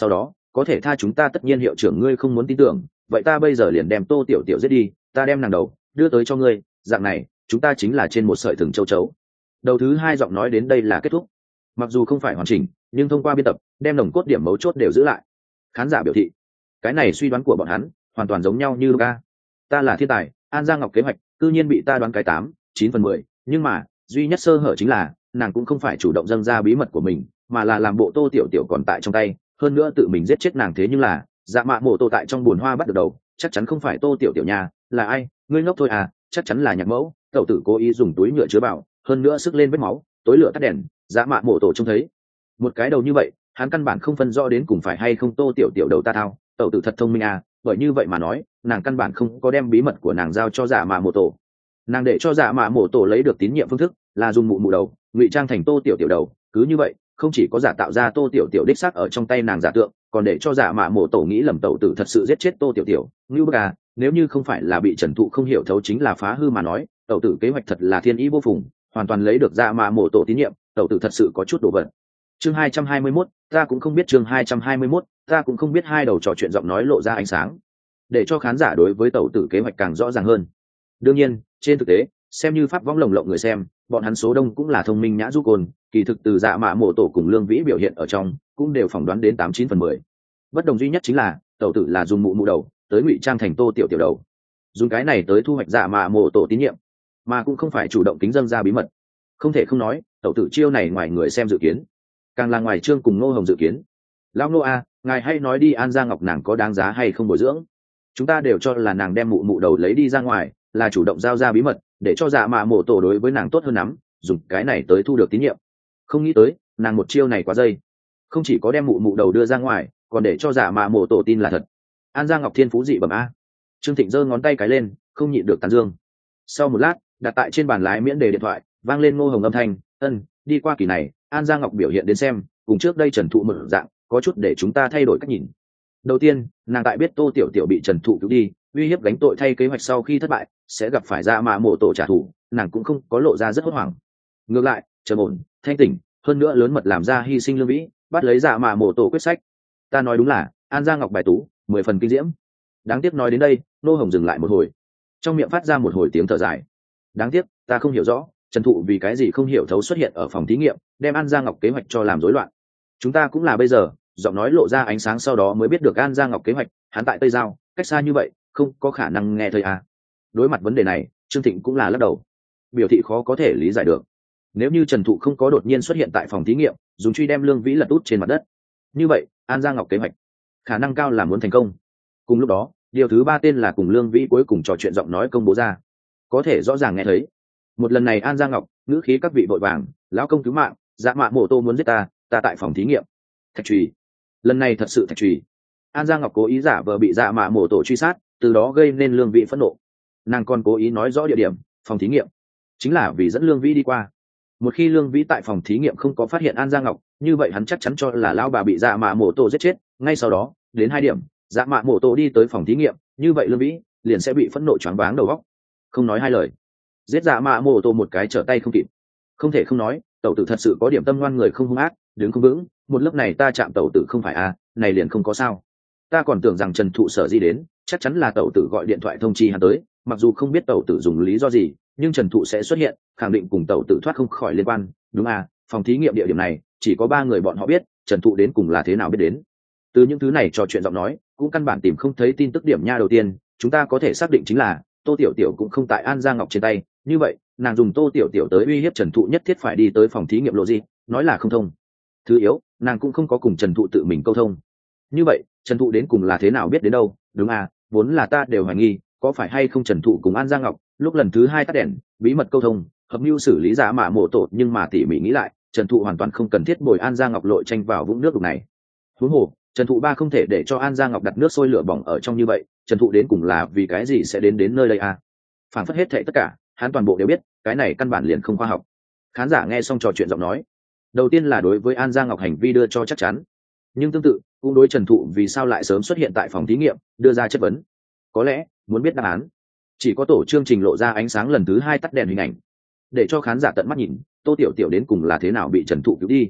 có thể tha chúng ta tất nhiên hiệu trưởng ngươi không muốn tin tưởng, vậy ta bây giờ liền đem Tô Tiểu Tiểu giết đi, ta đem nàng đầu đưa tới cho ngươi, dạng này chúng ta chính là trên một sợi thừng châu chấu. Đầu thứ hai giọng nói đến đây là kết thúc, mặc dù không phải hoàn chỉnh nhưng thông qua biên tập đem nồng cốt điểm mấu chốt đều giữ lại. Khán giả biểu thị cái này suy đoán của bọn hắn hoàn toàn giống nhau như Luca. Ta là thiên tài, An Giang Ngọc kế hoạch cư nhiên bị ta đoán cái 8-9/10, nhưng mà duy nhất sơ hở chính là nàng cũng không phải chủ động dâng ra bí mật của mình, mà là làm bộ Tô Tiểu Tiểu còn tại trong tay, hơn nữa tự mình giết chết nàng. Thế nhưng là dạ mạ mổ tổ tại trong buồn hoa bắt được đầu, chắc chắn không phải Tô Tiểu Tiểu nhà, là ai? Ngươi ngốc thôi à, chắc chắn là Nhạc Mẫu. Tẩu tử cố ý dùng túi nhựa chứa bảo, hơn nữa sức lên vết máu, tối lửa tắt đèn, dạ mạ mổ tổ trông thấy một cái đầu như vậy, hắn căn bản không phân rõ đến cùng phải hay không Tô Tiểu Tiểu đầu ta thao. Tẩu tử thật thông minh à, bởi như vậy mà nói nàng căn bản không có đem bí mật của nàng giao cho dạ mạ mổ tổ. Nàng để cho dạ mạ mổ tổ lấy được tín nhiệm phương thức là dùng mụ mụ đầu ngụy trang thành Tô Tiểu Tiểu đầu, cứ như vậy không chỉ có giả tạo ra Tô Tiểu Tiểu đích xác ở trong tay nàng giả tượng, còn để cho dạ mạ mổ tổ nghĩ lầm tẩu tử thật sự giết chết Tô Tiểu Tiểu. Ngưu bức à, nếu như không phải là bị Trần Thụ không hiểu thấu chính là phá hư mà nói, tẩu tử kế hoạch thật là thiên ý vô phùng, hoàn toàn lấy được dạ mạ mổ tổ tín nhiệm. Tẩu tử thật sự có chút đồ vật. Chương 221, ta cũng không biết. Chương 221, ta cũng không biết. Hai đầu trò chuyện giọng nói lộ ra ánh sáng, để cho khán giả đối với tẩu tử kế hoạch càng rõ ràng hơn. Đương nhiên trên thực tế xem như pháp võng lồng lộng người xem, bọn hắn số đông cũng là thông minh nhã du côn, kỳ thực từ dạ mạ mổ tổ cùng Lương Vĩ biểu hiện ở trong cũng đều phỏng đoán đến 8-9/10. Bất đồng duy nhất chính là tẩu tử là dùng mụ mụ đầu tới ngụy trang thành Tô Tiểu Tiểu đầu, dùng cái này tới thu hoạch dạ mạ mổ tổ tín nhiệm, mà cũng không phải chủ động kính dâng ra bí mật. Không thể không nói tẩu tử chiêu này ngoài người xem dự kiến, càng là ngoài Trương cùng Ngô Hồng dự kiến. Lão Ngô a, ngài hay nói đi, An Giang Ngọc nàng có đáng giá hay không bồi dưỡng? Chúng ta đều cho là nàng đem mụ mụ đầu lấy đi ra ngoài là chủ động giao ra bí mật để cho dạ mạ mổ tổ đối với nàng tốt hơn lắm, dùng cái này tới thu được tín nhiệm. Không nghĩ tới nàng một chiêu này quá dây, không chỉ có đem mụ mụ đầu đưa ra ngoài, còn để cho dạ mạ mổ tổ tin là thật. An Giang Ngọc thiên phú dị bẩm a. Trương Thịnh giơ ngón tay cái lên không nhịn được tán dương. Sau một lát đặt tại trên bàn lái miễn đề điện thoại vang lên Ngô Hồng âm thanh, đi qua kỳ này An Giang Ngọc biểu hiện đến xem cùng trước đây Trần Thụ một dạng, có chút để chúng ta thay đổi cách nhìn. Đầu tiên nàng tại biết Tô Tiểu Tiểu bị Trần Thụ cứu đi uy hiếp gánh tội thay kế hoạch sau khi thất bại sẽ gặp phải dạ mạ mổ tổ trả thù, nàng cũng không có lộ ra rất hốt hoảng, ngược lại trầm ổn thanh tỉnh, hơn nữa lớn mật làm ra hy sinh Lương Vĩ, bắt lấy dạ mạ mổ tổ quyết sách. Ta nói đúng là An Giang Ngọc bài tú 10 phần kinh diễm. Đáng tiếc nói đến đây Nô Hồng dừng lại một hồi, trong miệng phát ra một hồi tiếng thở dài. Đáng tiếc ta không hiểu rõ Trần Thụ vì cái gì không hiểu thấu xuất hiện ở phòng thí nghiệm đem An Giang Ngọc kế hoạch cho làm rối loạn. Chúng ta cũng là bây giờ giọng nói lộ ra ánh sáng sau đó mới biết được An Giang Ngọc kế hoạch, hắn tại Tây Giao cách xa như vậy không có khả năng nghe thấy à. Đối mặt vấn đề này Trương Thịnh cũng là lắc đầu, biểu thị khó có thể lý giải được. Nếu như Trần Thụ không có đột nhiên xuất hiện tại phòng thí nghiệm dùng truy đem Lương Vĩ lật út trên mặt đất, như vậy An Giang Ngọc kế hoạch khả năng cao là muốn thành công. Cùng lúc đó điều thứ ba tên là cùng Lương Vĩ cuối cùng trò chuyện giọng nói công bố ra, có thể rõ ràng nghe thấy. Một lần này An Giang Ngọc ngữ khí các vị vội vàng, lão công cứu mạng, dạ mạ mổ tô muốn giết ta tại phòng thí nghiệm. Thạch trùy, lần này thật sự thạch trùy. An Giang Ngọc cố ý giả vờ bị dạ mạ mổ tổ truy sát, từ đó gây nên Lương Vĩ phẫn nộ. Nàng còn cố ý nói rõ địa điểm phòng thí nghiệm chính là vì dẫn Lương Vĩ đi qua. Một khi Lương Vĩ tại phòng thí nghiệm không có phát hiện An Giang Ngọc, như vậy hắn chắc chắn cho là lão bà bị dạ mạ mổ tổ giết chết. Ngay sau đó đến 2 điểm dạ mạ mổ tổ đi tới phòng thí nghiệm, như vậy Lương Vĩ liền sẽ bị phẫn nộ choáng váng đầu óc, không nói hai lời giết dạ mạ mổ tổ một cái trở tay không kịp. Không thể không nói tẩu tử thật sự có điểm tâm ngoan người không hung ác, đứng không vững. Một lớp này ta chạm tẩu tử không phải à, này liền không có sao. Ta còn tưởng rằng Trần Thụ sở di đến chắc chắn là tẩu tử gọi điện thoại thông chi hắn tới, mặc dù không biết tẩu tử dùng lý do gì nhưng Trần Thụ sẽ xuất hiện khẳng định cùng tẩu tử thoát không khỏi liên quan. Đúng à, phòng thí nghiệm địa điểm này chỉ có 3 người bọn họ biết, Trần Thụ đến cùng là thế nào biết đến. Từ những thứ này trò chuyện giọng nói cũng căn bản tìm không thấy tin tức điểm nha. Đầu tiên chúng ta có thể xác định chính là Tô Tiểu Tiểu cũng không tại An Giang Ngọc trên tay, như vậy nàng dùng Tô Tiểu Tiểu tới uy hiếp Trần Thụ nhất thiết phải đi tới phòng thí nghiệm lộ gì, nói là không thông. Thứ yếu, nàng cũng không có cùng Trần Thụ tự mình câu thông, như vậy Trần Thụ đến cùng là thế nào biết đến đâu. Đúng à, vốn là ta đều hoài nghi có phải hay không Trần Thụ cùng An Giang Ngọc lúc lần thứ 2 tắt đèn bí mật câu thông hợp mưu xử lý giả mạ mổ tổ, nhưng mà tỉ mỉ nghĩ lại Trần Thụ hoàn toàn không cần thiết bồi An Giang Ngọc lội tranh vào vũng nước đục này. Huống hồ Trần Thụ ba không thể để cho An Giang Ngọc đặt nước sôi lửa bỏng ở trong như vậy. Trần Thụ đến cùng là vì cái gì sẽ đến nơi đây à? Phản phất hết thệ tất cả hắn toàn bộ đều biết, cái này căn bản liền không khoa học. Khán giả nghe xong trò chuyện giọng nói, đầu tiên là đối với An Giang Ngọc hành vi đưa cho chắc chắn, nhưng tương tự cũng đối Trần Thụ vì sao lại sớm xuất hiện tại phòng thí nghiệm đưa ra chất vấn. Có lẽ muốn biết đáp án, chỉ có tổ chương trình lộ ra ánh sáng lần thứ 2 tắt đèn hình ảnh, để cho khán giả tận mắt nhìn Tô Tiểu Tiểu đến cùng là thế nào bị Trần Thụ cứu đi.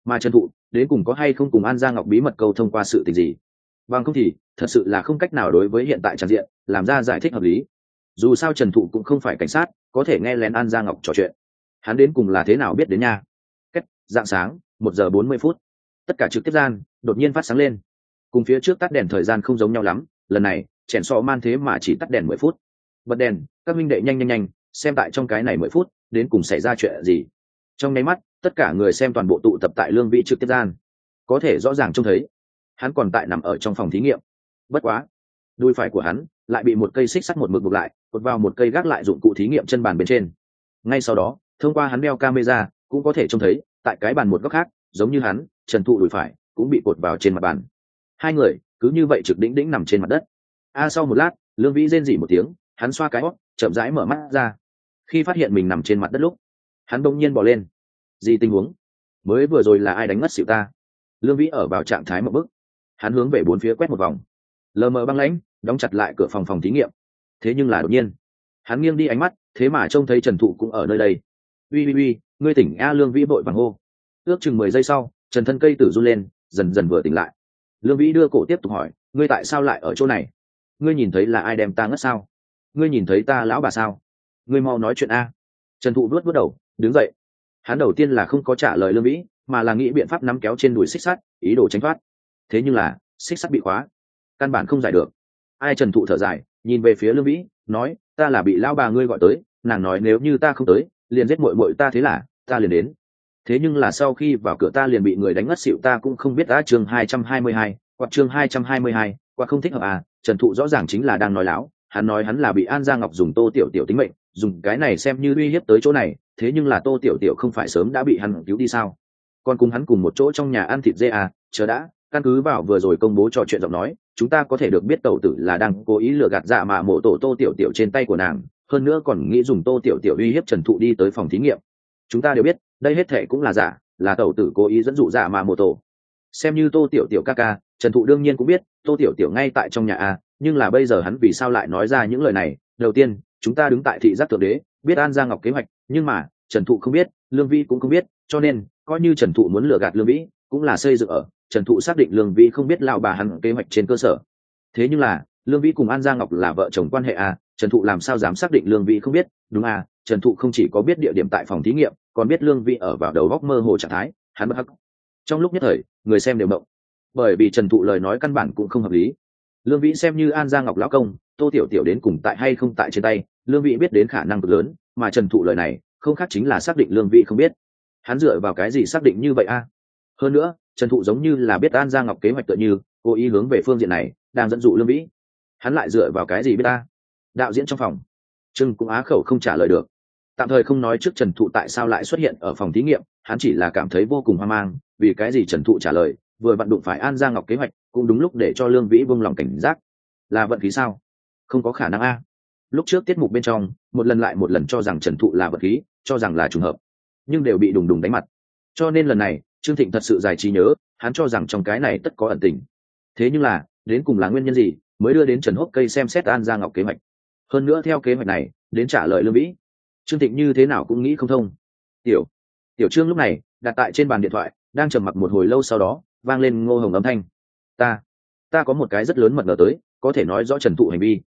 mà Trần Thụ đến cùng có hay không cùng An Gia Ngọc bí mật câu thông qua sự tình gì, bằng không thì thật sự là không cách nào đối với hiện tại tràn diện làm ra giải thích hợp lý. Dù sao Trần Thụ cũng không phải cảnh sát có thể nghe lén An Gia Ngọc trò chuyện, hắn đến cùng là thế nào biết đến nha. Cách dạng sáng 1 giờ 40 phút, tất cả trực tiếp gian đột nhiên phát sáng lên, cùng phía trước tắt đèn thời gian không giống nhau lắm. Lần này chèn sọ man thế mà chỉ tắt đèn 10 phút. Bật đèn, các minh đệ nhanh xem tại trong cái này 10 phút đến cùng xảy ra chuyện gì. Trong nháy mắt tất cả người xem toàn bộ tụ tập tại Lương Vĩ trực tiếp gian, có thể rõ ràng trông thấy hắn còn tại nằm ở trong phòng thí nghiệm. Bất quá đuôi phải của hắn lại bị một cây xích sắt một mực buộc lại, cột vào một cây gác lại dụng cụ thí nghiệm chân bàn bên trên. Ngay sau đó thông qua hắn đeo camera cũng có thể trông thấy tại cái bàn một góc khác, giống như hắn, Trần Thụ đùi phải cũng bị cột vào trên mặt bàn. Hai người cứ như vậy trực đỉnh nằm trên mặt đất. Sau một lát Lương Vĩ rên rỉ một tiếng, hắn xoa cái hót, chậm rãi mở mắt ra. Khi phát hiện mình nằm trên mặt đất lúc, hắn đột nhiên bò lên. Gì tình huống? Mới vừa rồi là ai đánh ngất xỉu ta? Lương Vĩ ở vào trạng thái một bức, hắn hướng về bốn phía quét một vòng, lờ mờ băng lãnh đóng chặt lại cửa phòng thí nghiệm. Thế nhưng là đột nhiên hắn nghiêng đi ánh mắt, thế mà trông thấy Trần Thụ cũng ở nơi đây. Uy, ngươi tỉnh a! Lương Vĩ vội vàng hô. Ước chừng 10 giây sau, Trần thân cây tử run lên, dần dần vừa tỉnh lại. Lương Vĩ đưa cổ tiếp tục hỏi, ngươi tại sao lại ở chỗ này? Ngươi nhìn thấy là ai đem ta ngất sao? Ngươi nhìn thấy ta lão bà sao? Ngươi mau nói chuyện a! Trần Thụ vuốt đầu, đứng dậy. Hắn đầu tiên là không có trả lời Lương Vĩ, mà là nghĩ biện pháp nắm kéo trên đùi xích sắt, ý đồ tránh thoát. Thế nhưng là xích sắt bị khóa, căn bản không giải được. Ai? Trần Thụ thở dài, nhìn về phía Lương Vĩ, nói, ta là bị lão bà ngươi gọi tới, nàng nói nếu như ta không tới liền giết muội ta, thế là ta liền đến. Thế nhưng là sau khi vào cửa ta liền bị người đánh ngất xỉu, ta cũng không biết. Chương 222, hoặc chương 222, qua không thích hợp à? Trần Thụ rõ ràng chính là đang nói láo, hắn nói hắn là bị An Gia Ngọc dùng Tô Tiểu Tiểu tính mệnh, dùng cái này xem như uy hiếp tới chỗ này. Thế nhưng là Tô Tiểu Tiểu không phải sớm đã bị hắn cứu đi sao? Còn cùng hắn cùng một chỗ trong nhà ăn thịt dê à? Chờ đã, căn cứ vào vừa rồi công bố trò chuyện giọng nói, chúng ta có thể được biết tẩu tử là đang cố ý lừa gạt dạ mà mộ tổ Tô Tiểu Tiểu trên tay của nàng, hơn nữa còn nghĩ dùng Tô Tiểu Tiểu uy hiếp Trần Thụ đi tới phòng thí nghiệm. Chúng ta đều biết đây hết thệ cũng là giả, là tẩu tử cố ý dẫn dụ dạ mà mộ tổ. Xem như Tô Tiểu Tiểu ca ca, Trần Thụ đương nhiên cũng biết Tô Tiểu Tiểu ngay tại trong nhà à, nhưng là bây giờ hắn vì sao lại nói ra những lời này? Đầu tiên, chúng ta đứng tại thị giác thượng đế, biết An Gia Ngọc kế hoạch, nhưng mà Trần Thụ không biết, Lương Vĩ cũng không biết, cho nên coi như Trần Thụ muốn lừa gạt Lương Vĩ, cũng là xây dựng ở Trần Thụ xác định Lương Vĩ không biết lão bà hắn kế hoạch trên cơ sở. Thế nhưng là Lương Vĩ cùng An Gia Ngọc là vợ chồng quan hệ à, Trần Thụ làm sao dám xác định Lương Vĩ không biết? Đúng à, Trần Thụ không chỉ có biết địa điểm tại phòng thí nghiệm, còn biết Lương Vĩ ở vào đầu góc mơ hồ trạng thái, hắn bất hắc. Trong lúc nhất thời, người xem đều mộng, bởi vì Trần Thụ lời nói căn bản cũng không hợp lý. Lương Vĩ xem như An Gia Ngọc lão công, Tô Tiểu Tiểu đến cùng tại hay không tại trên tay, Lương Vĩ biết đến khả năng cực lớn, mà Trần Thụ lời này không khác chính là xác định Lương Vĩ không biết. Hắn dựa vào cái gì xác định như vậy a? Hơn nữa Trần Thụ giống như là biết An Gia Ngọc kế hoạch tựa như cố ý hướng về phương diện này đang dẫn dụ Lương Vĩ. Hắn lại dựa vào cái gì biết ta? Đạo diễn trong phòng Trưng cũng á khẩu không trả lời được. Tạm thời không nói trước Trần Thụ tại sao lại xuất hiện ở phòng thí nghiệm, hắn chỉ là cảm thấy vô cùng hoang mang, vì cái gì Trần Thụ trả lời vừa vặn đụng phải An Gia Ngọc kế hoạch, cũng đúng lúc để cho Lương Vĩ buông lòng cảnh giác. Là vận khí sao? Không có khả năng a. Lúc trước tiết mục bên trong một lần lại một lần cho rằng Trần Thụ là vận khí, cho rằng là trùng hợp, nhưng đều bị đùng đùng đánh mặt. Cho nên lần này Trương Thịnh thật sự dài trí nhớ, hắn cho rằng trong cái này tất có ẩn tình. Thế nhưng là đến cùng là nguyên nhân gì mới đưa đến Trần Hốc Cây xem xét An Gia Ngọc kế hoạch, hơn nữa theo kế hoạch này đến trả lời Lương Vĩ? Trương Thịnh như thế nào cũng nghĩ không thông. Tiểu Trương lúc này đặt tại trên bàn điện thoại, đang trầm mặc một hồi lâu, sau đó vang lên Ngô Hồng âm thanh, ta có một cái rất lớn mật ngờ tới, có thể nói rõ Trần Thụ hành vi.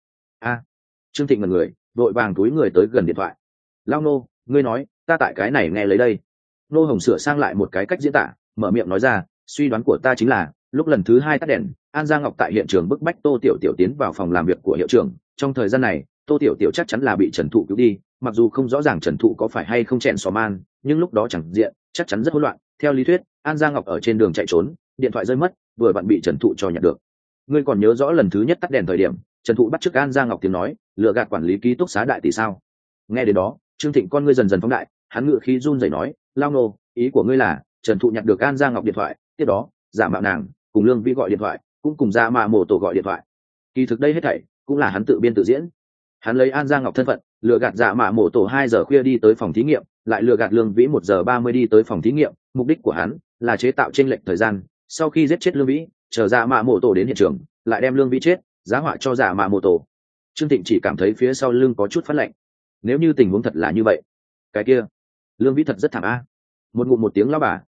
Trương Thịnh ngẩn người, vội vàng túi người tới gần điện thoại. Lao Nô, ngươi nói, ta tại cái này nghe lấy đây. Ngô Hồng sửa sang lại một cái cách diễn tả, mở miệng nói ra, suy đoán của ta chính là lúc lần thứ 2 tắt đèn, An Gia Ngọc tại hiện trường bức bách Tô Tiểu Tiểu tiến vào phòng làm việc của hiệu trưởng. Trong thời gian này Tô Tiểu Tiểu chắc chắn là bị Trần Thụ cứu đi, mặc dù không rõ ràng Trần Thụ có phải hay không chèn xò man, nhưng lúc đó chẳng diện chắc chắn rất hỗn loạn. Theo lý thuyết An Gia Ngọc ở trên đường chạy trốn, điện thoại rơi mất, vừa vặn bị Trần Thụ cho nhận được. Ngươi còn nhớ rõ lần thứ nhất tắt đèn thời điểm Trần Thụ bắt chước An Gia Ngọc tiếng nói, lừa gạt quản lý ký túc xá đại tỷ sao? Nghe đến đó Trương Thịnh con ngươi dần dần phóng đại, hắn ngự khí run rẩy nói, Lao Nô, ý của ngươi là Trần Thụ nhặt được An Gia Ngọc điện thoại, tiếp đó giả mạo nàng cùng Lương Vĩ gọi điện thoại, cũng cùng giả mạo mổ tổ gọi điện thoại. Kỳ thực đây hết thảy cũng là hắn tự biên tự diễn. Hắn lấy An Gia Ngọc thân phận lừa gạt giả mạo mổ tổ 2 giờ khuya đi tới phòng thí nghiệm, lại lừa gạt Lương Vĩ 1 giờ 30 đi tới phòng thí nghiệm. Mục đích của hắn là chế tạo chênh lệch thời gian, sau khi giết chết Lương Vĩ, chờ giả mạo mổ tổ đến hiện trường, lại đem Lương Vĩ chết giá họa cho giả mạo mổ tổ. Trương Thịnh chỉ cảm thấy phía sau lưng có chút phát lạnh. Nếu như tình huống thật là như vậy, cái kia Lương Vĩ thật rất thảm a. Một ngụm một tiếng lão bà,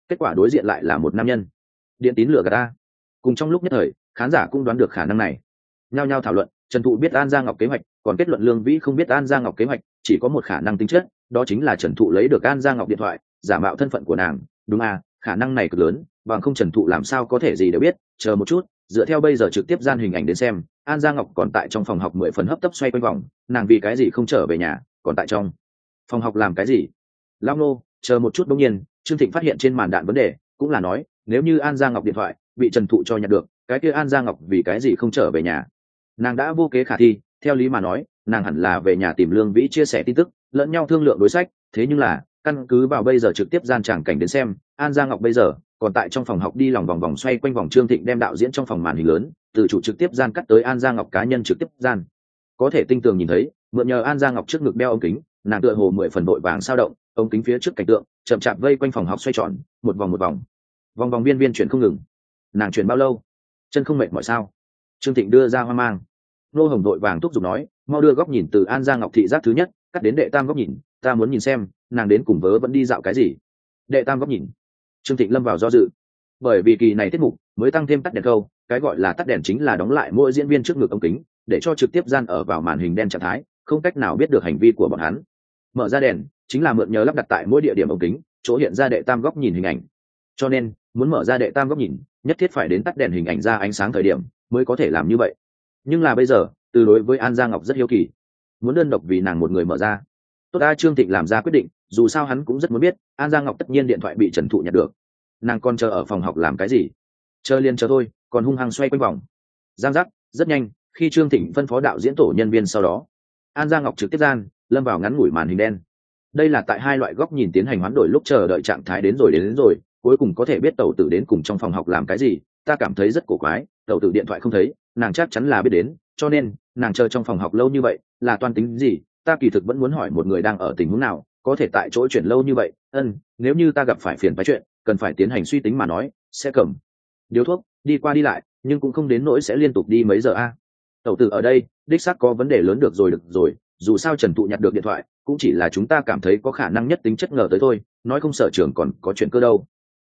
kết quả đối diện lại là một nam nhân. Điện tín lừa gạt ta. Cùng trong lúc nhất thời, khán giả cũng đoán được khả năng này, nhao nhao thảo luận. Trần Thụ biết An Gia Ngọc kế hoạch, còn kết luận Lương Vĩ không biết An Gia Ngọc kế hoạch, chỉ có một khả năng tính chất, đó chính là Trần Thụ lấy được An Gia Ngọc điện thoại, giả mạo thân phận của nàng. Đúng à, khả năng này cực lớn, bằng không Trần Thụ làm sao có thể gì đều biết. Chờ một chút, dựa theo bây giờ trực tiếp gian hình ảnh đến xem, An Gia Ngọc còn tại trong phòng học 10 phần hấp tấp xoay quanh vòng, nàng vì cái gì không trở về nhà, còn tại trong phòng học làm cái gì? Lão Nô, chờ một chút. Đột nhiên, Trương Thịnh phát hiện trên màn đạn vấn đề, cũng là nói, nếu như An Gia Ngọc điện thoại bị Trần Thụ cho nhặt được, cái kia An Gia Ngọc vì cái gì không trở về nhà? Nàng đã vô kế khả thi, theo lý mà nói, nàng hẳn là về nhà tìm Lương Vĩ chia sẻ tin tức, lẫn nhau thương lượng đối sách. Thế nhưng là, căn cứ vào bây giờ trực tiếp gian tràng cảnh đến xem, An Gia Ngọc bây giờ còn tại trong phòng học đi lòng vòng vòng xoay quanh vòng. Trương Thịnh đem đạo diễn trong phòng màn hình lớn từ chủ trực tiếp gian cắt tới An Gia Ngọc cá nhân trực tiếp gian, có thể tinh tường nhìn thấy, mượn nhờ An Gia Ngọc trước ngực đeo ống kính, nàng tựa hồ 10 phần vội vàng sao động, ống kính phía trước cảnh tượng chậm chạp vây quanh phòng học xoay tròn, một vòng vòng vòng viên chuyển không ngừng. Nàng chuyển bao lâu? Chân không mệt mỏi sao? Trương Thịnh đưa ra hoang mang. Nô Hồng vội vàng thúc giục nói, mau đưa góc nhìn từ An Gia Ngọc thị giác thứ nhất cắt đến đệ tam góc nhìn, ta muốn nhìn xem nàng đến cùng vớ vẫn đi dạo cái gì. Đệ tam góc nhìn. Trương Thịnh lâm vào do dự, bởi vì kỳ này tiết mục mới tăng thêm tắt đèn câu, cái gọi là tắt đèn chính là đóng lại mỗi diễn viên trước ngực ống kính, để cho trực tiếp gian ở vào màn hình đen trạng thái, không cách nào biết được hành vi của bọn hắn. Mở ra đèn chính là mượn nhờ lắp đặt tại mỗi địa điểm ống kính chỗ hiện ra đệ tam góc nhìn hình ảnh, cho nên muốn mở ra đệ tam góc nhìn nhất thiết phải đến tắt đèn hình ảnh ra ánh sáng thời điểm mới có thể làm như vậy. Nhưng là bây giờ, từ đối với An Gia Ngọc rất hiếu kỳ, muốn đơn độc vì nàng một người mở ra. Tốt ta, Trương Thịnh làm ra quyết định, dù sao hắn cũng rất muốn biết An Gia Ngọc tất nhiên điện thoại bị Trần Thụ nhặt được, nàng còn chờ ở phòng học làm cái gì? Chờ liền chờ thôi, còn hung hăng xoay quanh vòng. Giang giác, rất nhanh, khi Trương Thịnh phân phó đạo diễn tổ nhân viên sau đó, An Gia Ngọc trực tiếp gian lâm vào ngắn ngủi màn hình đen. Đây là tại hai loại góc nhìn tiến hành hoán đổi lúc chờ đợi trạng thái đến rồi, cuối cùng có thể biết tẩu tử đến cùng trong phòng học làm cái gì. Ta cảm thấy rất cổ quái, tẩu tử điện thoại không thấy, nàng chắc chắn là biết đến, cho nên nàng chờ trong phòng học lâu như vậy là toan tính gì? Ta kỳ thực vẫn muốn hỏi một người đang ở tình huống nào có thể tại chỗ chuyển lâu như vậy. Nếu như ta gặp phải phiền phái chuyện cần phải tiến hành suy tính mà nói, sẽ cầm điếu thuốc đi qua đi lại, nhưng cũng không đến nỗi sẽ liên tục đi mấy giờ a. Tẩu tử ở đây đích xác có vấn đề lớn. Được rồi, dù sao Trần Thụ nhặt được điện thoại cũng chỉ là chúng ta cảm thấy có khả năng nhất tính chất ngờ tới thôi, nói không sở trường còn có chuyện cơ đâu.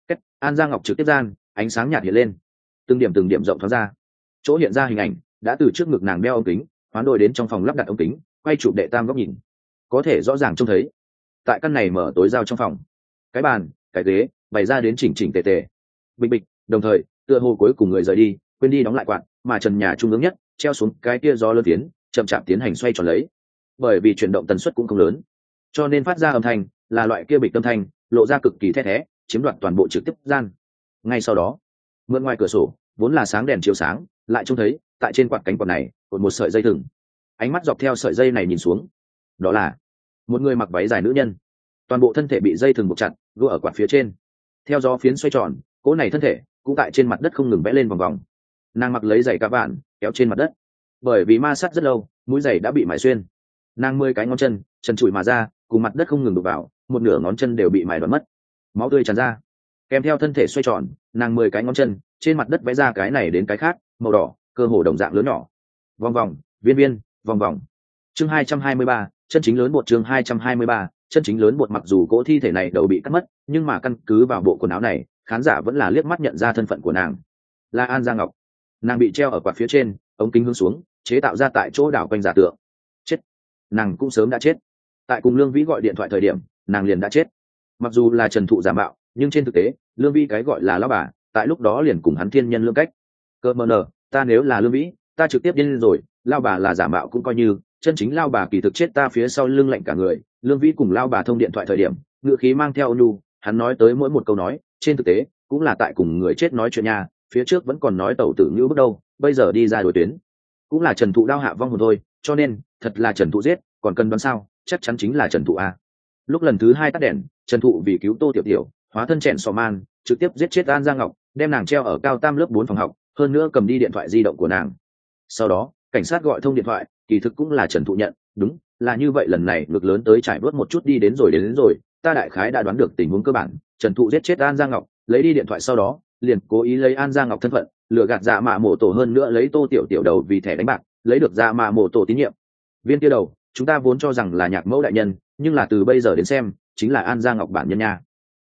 An Gia Ngọc trực tiếp gian ánh sáng nhạt hiện lên, từng điểm rộng thoáng ra, chỗ hiện ra hình ảnh đã từ trước ngực nàng đeo ống kính hoán đổi đến trong phòng lắp đặt ống kính quay chụp đệ tam góc nhìn, có thể rõ ràng trông thấy tại căn này mở tối giao trong phòng, cái bàn cái ghế bày ra đến chỉnh tề tề, bịch bịch, đồng thời tựa hồ cuối cùng người rời đi quên đi đóng lại quạt, mà trần nhà trung ương nhất treo xuống cái kia do lơ tiến chậm chạp tiến hành xoay tròn lấy. Bởi vì chuyển động tần suất cũng không lớn, cho nên phát ra âm thanh là loại kia bịch âm thanh, lộ ra cực kỳ the thé, chiếm đoạt toàn bộ trực tiếp gian. Ngay sau đó, mượn ngoài cửa sổ vốn là sáng đèn chiếu sáng, lại trông thấy tại trên quạt cánh quạt này cột một sợi dây thừng. Ánh mắt dọc theo sợi dây này nhìn xuống, đó là một người mặc váy dài nữ nhân, toàn bộ thân thể bị dây thừng buộc chặt gô ở quạt phía trên. Theo gió phiến xoay tròn, cỗ này thân thể cũng tại trên mặt đất không ngừng vẽ lên vòng vòng. Nàng mặc lấy giày cá vạn kéo trên mặt đất, bởi vì ma sát rất lâu, mũi giày đã bị mài xuyên. Nàng 10 cái ngón chân trần trụi mà ra, cùng mặt đất không ngừng đụng vào, một nửa ngón chân đều bị mài đoạn mất, máu tươi tràn ra. Kèm theo thân thể xoay tròn, nàng 10 cái ngón chân trên mặt đất vẽ ra cái này đến cái khác, màu đỏ, cơ hồ đồng dạng lớn nhỏ, vòng vòng, viên, vòng vòng. Chương 223, chân chính lớn bột. Chương 223, chân chính lớn bột. Mặc dù cỗ thi thể này đầu bị cắt mất, nhưng mà căn cứ vào bộ quần áo này, khán giả vẫn là liếc mắt nhận ra thân phận của nàng, là An Gia Ngọc. Nàng bị treo ở quạt phía trên, ống kính hướng xuống, chế tạo ra tại chỗ đảo quanh giả tượng. Chết, nàng cũng sớm đã chết. Tại cùng Lương Vĩ gọi điện thoại thời điểm, nàng liền đã chết. Mặc dù là Trần Thụ giả mạo, nhưng trên thực tế, Lương Vĩ cái gọi là lão bà, tại lúc đó liền cùng hắn thiên nhân lương cách. Cơ mờ nở, ta nếu là Lương Vĩ, ta trực tiếp điên rồi, lao bà là giả mạo cũng coi như, chân chính lao bà kỳ thực chết ta phía sau lưng lạnh cả người. Lương Vĩ cùng lao bà thông điện thoại thời điểm, ngữ khí mang theo ôn nhu, hắn nói tới mỗi một câu nói, trên thực tế cũng là tại cùng người chết nói chuyện nhà, phía trước vẫn còn nói tẩu tử như bước đâu, bây giờ đi ra đối tuyến, cũng là Trần Thụ đao hạ vong hồn thôi, cho nên thật là Trần Thụ giết, còn cần đoán sao, chắc chắn chính là Trần Thụ a. Lúc lần thứ 2 tắt đèn, Trần Thụ vì cứu Tô Tiểu Tiểu, hóa thân chèn sò man, trực tiếp giết chết An Gia Ngọc, đem nàng treo ở cao tam lớp 4 phòng học, hơn nữa cầm đi điện thoại di động của nàng. Sau đó cảnh sát gọi thông điện thoại, kỳ thực cũng là Trần Thụ nhận. Đúng là như vậy, lần này ngược lớn tới trải bớt một chút đi đến rồi, ta đại khái đã đoán được tình huống cơ bản. Trần Thụ giết chết An Gia Ngọc, lấy đi điện thoại sau đó liền cố ý lấy An Gia Ngọc thân phận lừa gạt dạ mạ mổ tổ, hơn nữa lấy Tô Tiểu Tiểu đầu vì thẻ đánh bạc, lấy được dạ mạ mổ tổ tín nhiệm. Viên kia đầu chúng ta vốn cho rằng là Nhạc Mẫu đại nhân, nhưng là từ bây giờ đến xem chính là An Gia Ngọc bản nhân nha.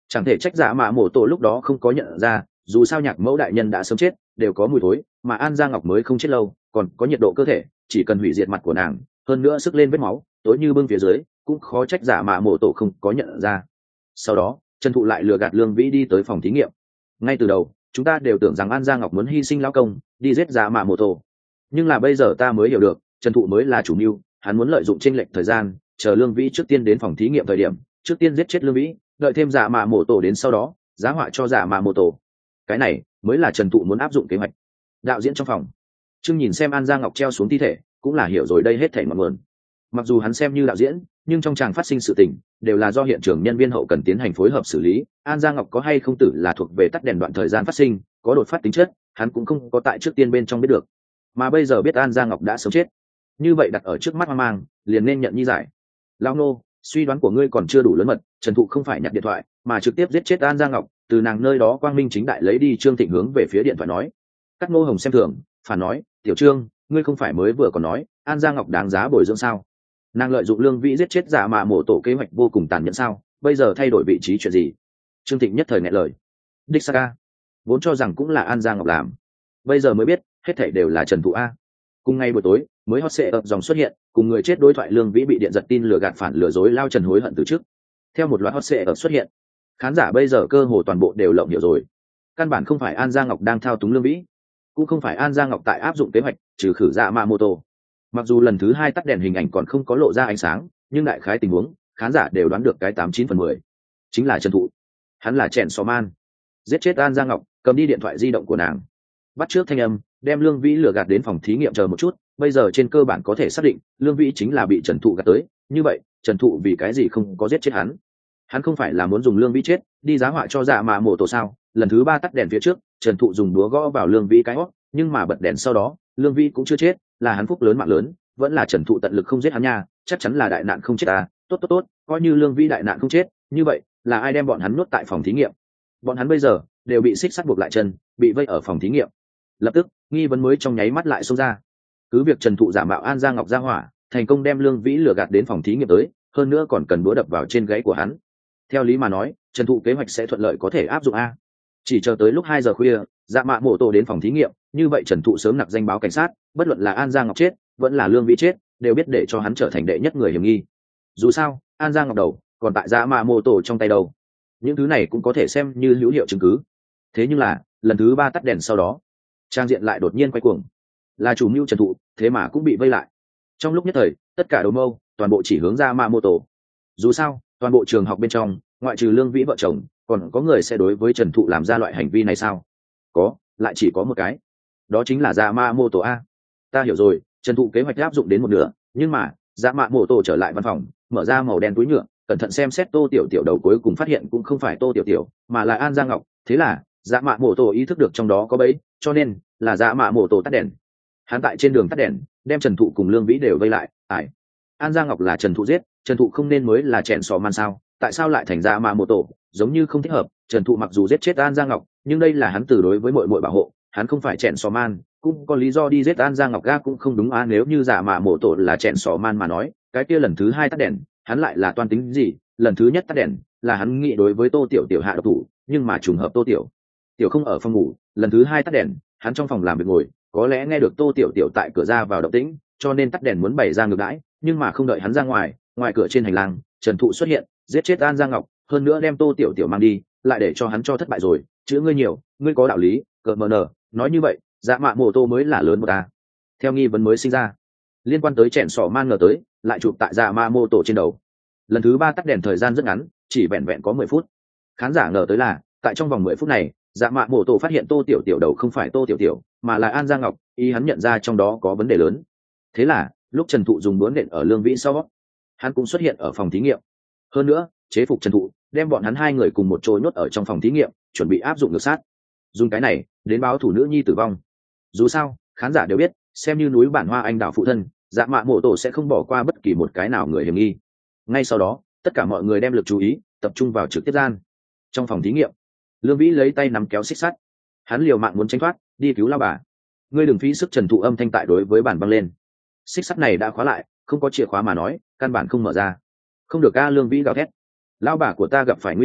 Chẳng thể trách dạ mạ mổ tổ lúc đó không có nhận ra, dù sao nhạc mẫu đại nhân đã sớm chết, đều có mùi thối, mà An Gia Ngọc mới không chết lâu, còn có nhiệt độ cơ thể, chỉ cần hủy diệt mặt của nàng, hơn nữa sức lên vết máu tối như bưng phía dưới, cũng khó trách dạ mạ mổ tổ không có nhận ra. Sau đó Trần Thụ lại lừa gạt Lương Vĩ đi tới phòng thí nghiệm. Ngay từ đầu chúng ta đều tưởng rằng An Gia Ngọc muốn hy sinh lão công đi giết dạ mạ mổ tổ, nhưng là bây giờ ta mới hiểu được Trần Thụ mới là chủ mưu. Hắn muốn lợi dụng chênh lệch thời gian, chờ Lương Vĩ trước tiên đến phòng thí nghiệm thời điểm, trước tiên giết chết Lương Vĩ, đợi thêm dạ mạ mổ tổ đến sau đó giá họa cho dạ mạ mổ tổ. Cái này mới là Trần Thụ muốn áp dụng kế hoạch. Đạo diễn trong phòng Trương nhìn xem An Gia Ngọc treo xuống thi thể, cũng là hiểu rồi đây hết thảy ngọn nguồn. Mặc dù hắn xem như đạo diễn, nhưng trong tràng phát sinh sự tình đều là do hiện trường nhân viên hậu cần tiến hành phối hợp xử lý. An Gia Ngọc có hay không tử là thuộc về tắt đèn đoạn thời gian phát sinh, có đột phát tính chất, hắn cũng không có tại trước tiên bên trong biết được. Mà bây giờ biết An Gia Ngọc đã sớm chết, như vậy đặt ở trước mắt hoang mang, liền nên nhận nhi giải. Lão nô, suy đoán của ngươi còn chưa đủ lớn mật. Trần Thụ không phải nhặt điện thoại, mà trực tiếp giết chết An Gia Ngọc, từ nàng nơi đó quang minh chính đại lấy đi. Trương Thịnh hướng về phía điện thoại nói. Cắt Ngô Hồng xem thường, phản nói, tiểu Trương, ngươi không phải mới vừa còn nói An Gia Ngọc đáng giá bồi dưỡng sao? Nàng lợi dụng Lương Vĩ giết chết dạ mạ mổ tổ kế hoạch vô cùng tàn nhẫn sao? Bây giờ thay đổi vị trí chuyện gì? Trương Thịnh nhất thời nghẹn lời. Đích Saka vốn cho rằng cũng là An Gia Ngọc làm, bây giờ mới biết hết thảy đều là Trần Thụ a. Cùng ngày buổi tối mới hot sệ ập dòng xuất hiện, cùng người chết đối thoại Lương Vĩ bị điện giật tin lừa gạt phản lừa dối lao Trần hối hận từ trước. Theo một loạt hot sệ ập xuất hiện, khán giả bây giờ cơ hồ toàn bộ đều lộng hiểu rồi. Căn bản không phải An Gia Ngọc đang thao túng Lương Vĩ, cũng không phải An Gia Ngọc tại áp dụng kế hoạch trừ khử dạ mạ mô tô. Mặc dù lần thứ 2 tắt đèn hình ảnh còn không có lộ ra ánh sáng, nhưng đại khái tình huống khán giả đều đoán được cái 89/10. Chính là Trần Thụ, hắn là chèn xò man, giết chết An Gia Ngọc, cầm đi điện thoại di động của nàng, bắt trước thanh âm, đem Lương Vĩ lừa gạt đến phòng thí nghiệm chờ một chút. Bây giờ trên cơ bản có thể xác định Lương Vĩ chính là bị Trần Thụ gạt tới. Như vậy Trần Thụ vì cái gì không có giết chết hắn? Hắn không phải là muốn dùng Lương Vĩ chết đi giá họa cho dạ mạ mổ tổ sao? Lần thứ 3 tắt đèn phía trước, Trần Thụ dùng búa gõ vào Lương Vĩ cái hót, nhưng mà bật đèn sau đó Lương Vĩ cũng chưa chết, là hắn phúc lớn mạng lớn, vẫn là Trần Thụ tận lực không giết hắn nha. Chắc chắn là đại nạn không chết à? Tốt, coi như Lương Vĩ đại nạn không chết, như vậy là ai đem bọn hắn nuốt tại phòng thí nghiệm? Bọn hắn bây giờ đều bị xích sắt buộc lại chân, bị vây ở phòng thí nghiệm. Lập tức nghi vấn mới trong nháy mắt lại xông ra. Cứ việc Trần Thụ giả mạo An Gia Ngọc ra hỏa, thành công đem Lương Vĩ lừa gạt đến phòng thí nghiệm tới, hơn nữa còn cần búa đập vào trên gáy của hắn. Theo lý mà nói Trần Thụ kế hoạch sẽ thuận lợi có thể áp dụng a. Chỉ chờ tới lúc 2 giờ khuya dạ mạ mổ tổ đến phòng thí nghiệm, như vậy Trần Thụ sớm nặc danh báo cảnh sát, bất luận là An Gia Ngọc chết vẫn là Lương Vĩ chết, đều biết để cho hắn trở thành đệ nhất người hiểm nghi. Dù sao An Gia Ngọc đầu còn tại dạ mạ mổ tổ trong tay đầu, những thứ này cũng có thể xem như hữu hiệu chứng cứ. Thế nhưng là lần thứ 3 tắt đèn sau đó, trang diện lại đột nhiên quay cuồng, là chủ mưu Trần Thụ thế mà cũng bị vây lại. Trong lúc nhất thời tất cả đầu mâu toàn bộ chỉ hướng ra ma mô tổ. Dù sao toàn bộ trường học bên trong ngoại trừ Lương Vĩ vợ chồng, còn có người sẽ đối với Trần Thụ làm ra loại hành vi này sao? Có, lại chỉ có một cái, đó chính là dạ mạ mô tổ a. Ta hiểu rồi, Trần Thụ kế hoạch áp dụng đến một nửa, nhưng mà dạ mạ mô tổ trở lại văn phòng, mở ra màu đen túi nhựa, cẩn thận xem xét Tô Tiểu Tiểu đầu, cuối cùng phát hiện cũng không phải Tô Tiểu Tiểu, mà là An Gia Ngọc. Thế là dạ mạ mô tổ ý thức được trong đó có bẫy, cho nên là dạ mạ mô tổ tắt đèn. Hắn tại trên đường tắt đèn, đem Trần Thụ cùng Lương Vĩ đều vây lại. An Gia Ngọc là Trần Thụ giết, Trần Thụ không nên mới là chèn sò man sao? Tại sao lại thành dạ mạ mô tổ? Giống như không thích hợp. Trần Thụ mặc dù giết chết An Gia Ngọc, nhưng đây là hắn từ đối với muội bảo hộ, hắn không phải chèn sò man, cũng có lý do đi giết An Gia Ngọc ga cũng không đúng. Nếu như dạ mạ mô tổ là chèn sò man mà nói, cái kia lần thứ 2 tắt đèn, hắn lại là toan tính gì? Lần thứ nhất tắt đèn là hắn nghĩ đối với Tô Tiểu Tiểu hạ độc thủ, nhưng mà trùng hợp Tô Tiểu Tiểu không ở phòng ngủ. Lần thứ 2 tắt đèn, hắn trong phòng làm việc ngồi, có lẽ nghe được Tô Tiểu Tiểu tại cửa ra vào động tĩnh, cho nên tắt đèn muốn bày ra ngược đãi. Nhưng mà không đợi hắn ra ngoài, ngoài cửa trên hành lang Trần Thụ xuất hiện, giết chết An Gia Ngọc, hơn nữa đem Tô Tiểu Tiểu mang đi, lại để cho hắn cho thất bại rồi. Chữ ngươi nhiều, ngươi có đạo lý, cợt mờ nở, nói như vậy dạ mạ mô tô mới là lớn một ta. Theo nghi vấn mới sinh ra liên quan tới chèn sỏ man ngờ tới lại chụp tại dạ mạ mô tổ trên đầu. Lần thứ 3 tắt đèn thời gian rất ngắn, chỉ vẹn vẹn có 10 phút. Khán giả ngờ tới là tại trong vòng 10 phút này dạ mạ mô tổ phát hiện Tô Tiểu Tiểu đầu không phải Tô Tiểu Tiểu, mà là An Gia Ngọc, ý hắn nhận ra trong đó có vấn đề lớn. Thế là lúc Trần Thụ dùng búa nện ở Lương Vĩ sau, hắn cũng xuất hiện ở phòng thí nghiệm, hơn nữa chế phục Trần Thụ, đem bọn hắn 2 người cùng một chỗ nhốt ở trong phòng thí nghiệm, chuẩn bị áp dụng ngược sát, dùng cái này đến báo thủ nữ nhi tử vong. Dù sao khán giả đều biết, xem như núi Bản Hoa Anh đảo phụ thân, dạ mạ mổ tổ sẽ không bỏ qua bất kỳ một cái nào người hiểm nghi. Ngay sau đó tất cả mọi người đem lực chú ý tập trung vào trực tiếp gian. Trong phòng thí nghiệm Lương Vĩ lấy tay nắm kéo xích sắt, hắn liều mạng muốn tránh thoát đi cứu lao bà. Ngươi đừng phí sức. Trần Thụ âm thanh tại đối với bản băng lên. Xích sắt này đã khóa lại, không có chìa khóa mà nói căn bản không mở ra. Không được a. Lương Vĩ gào thét, lao bà của ta gặp phải nguy hiểm,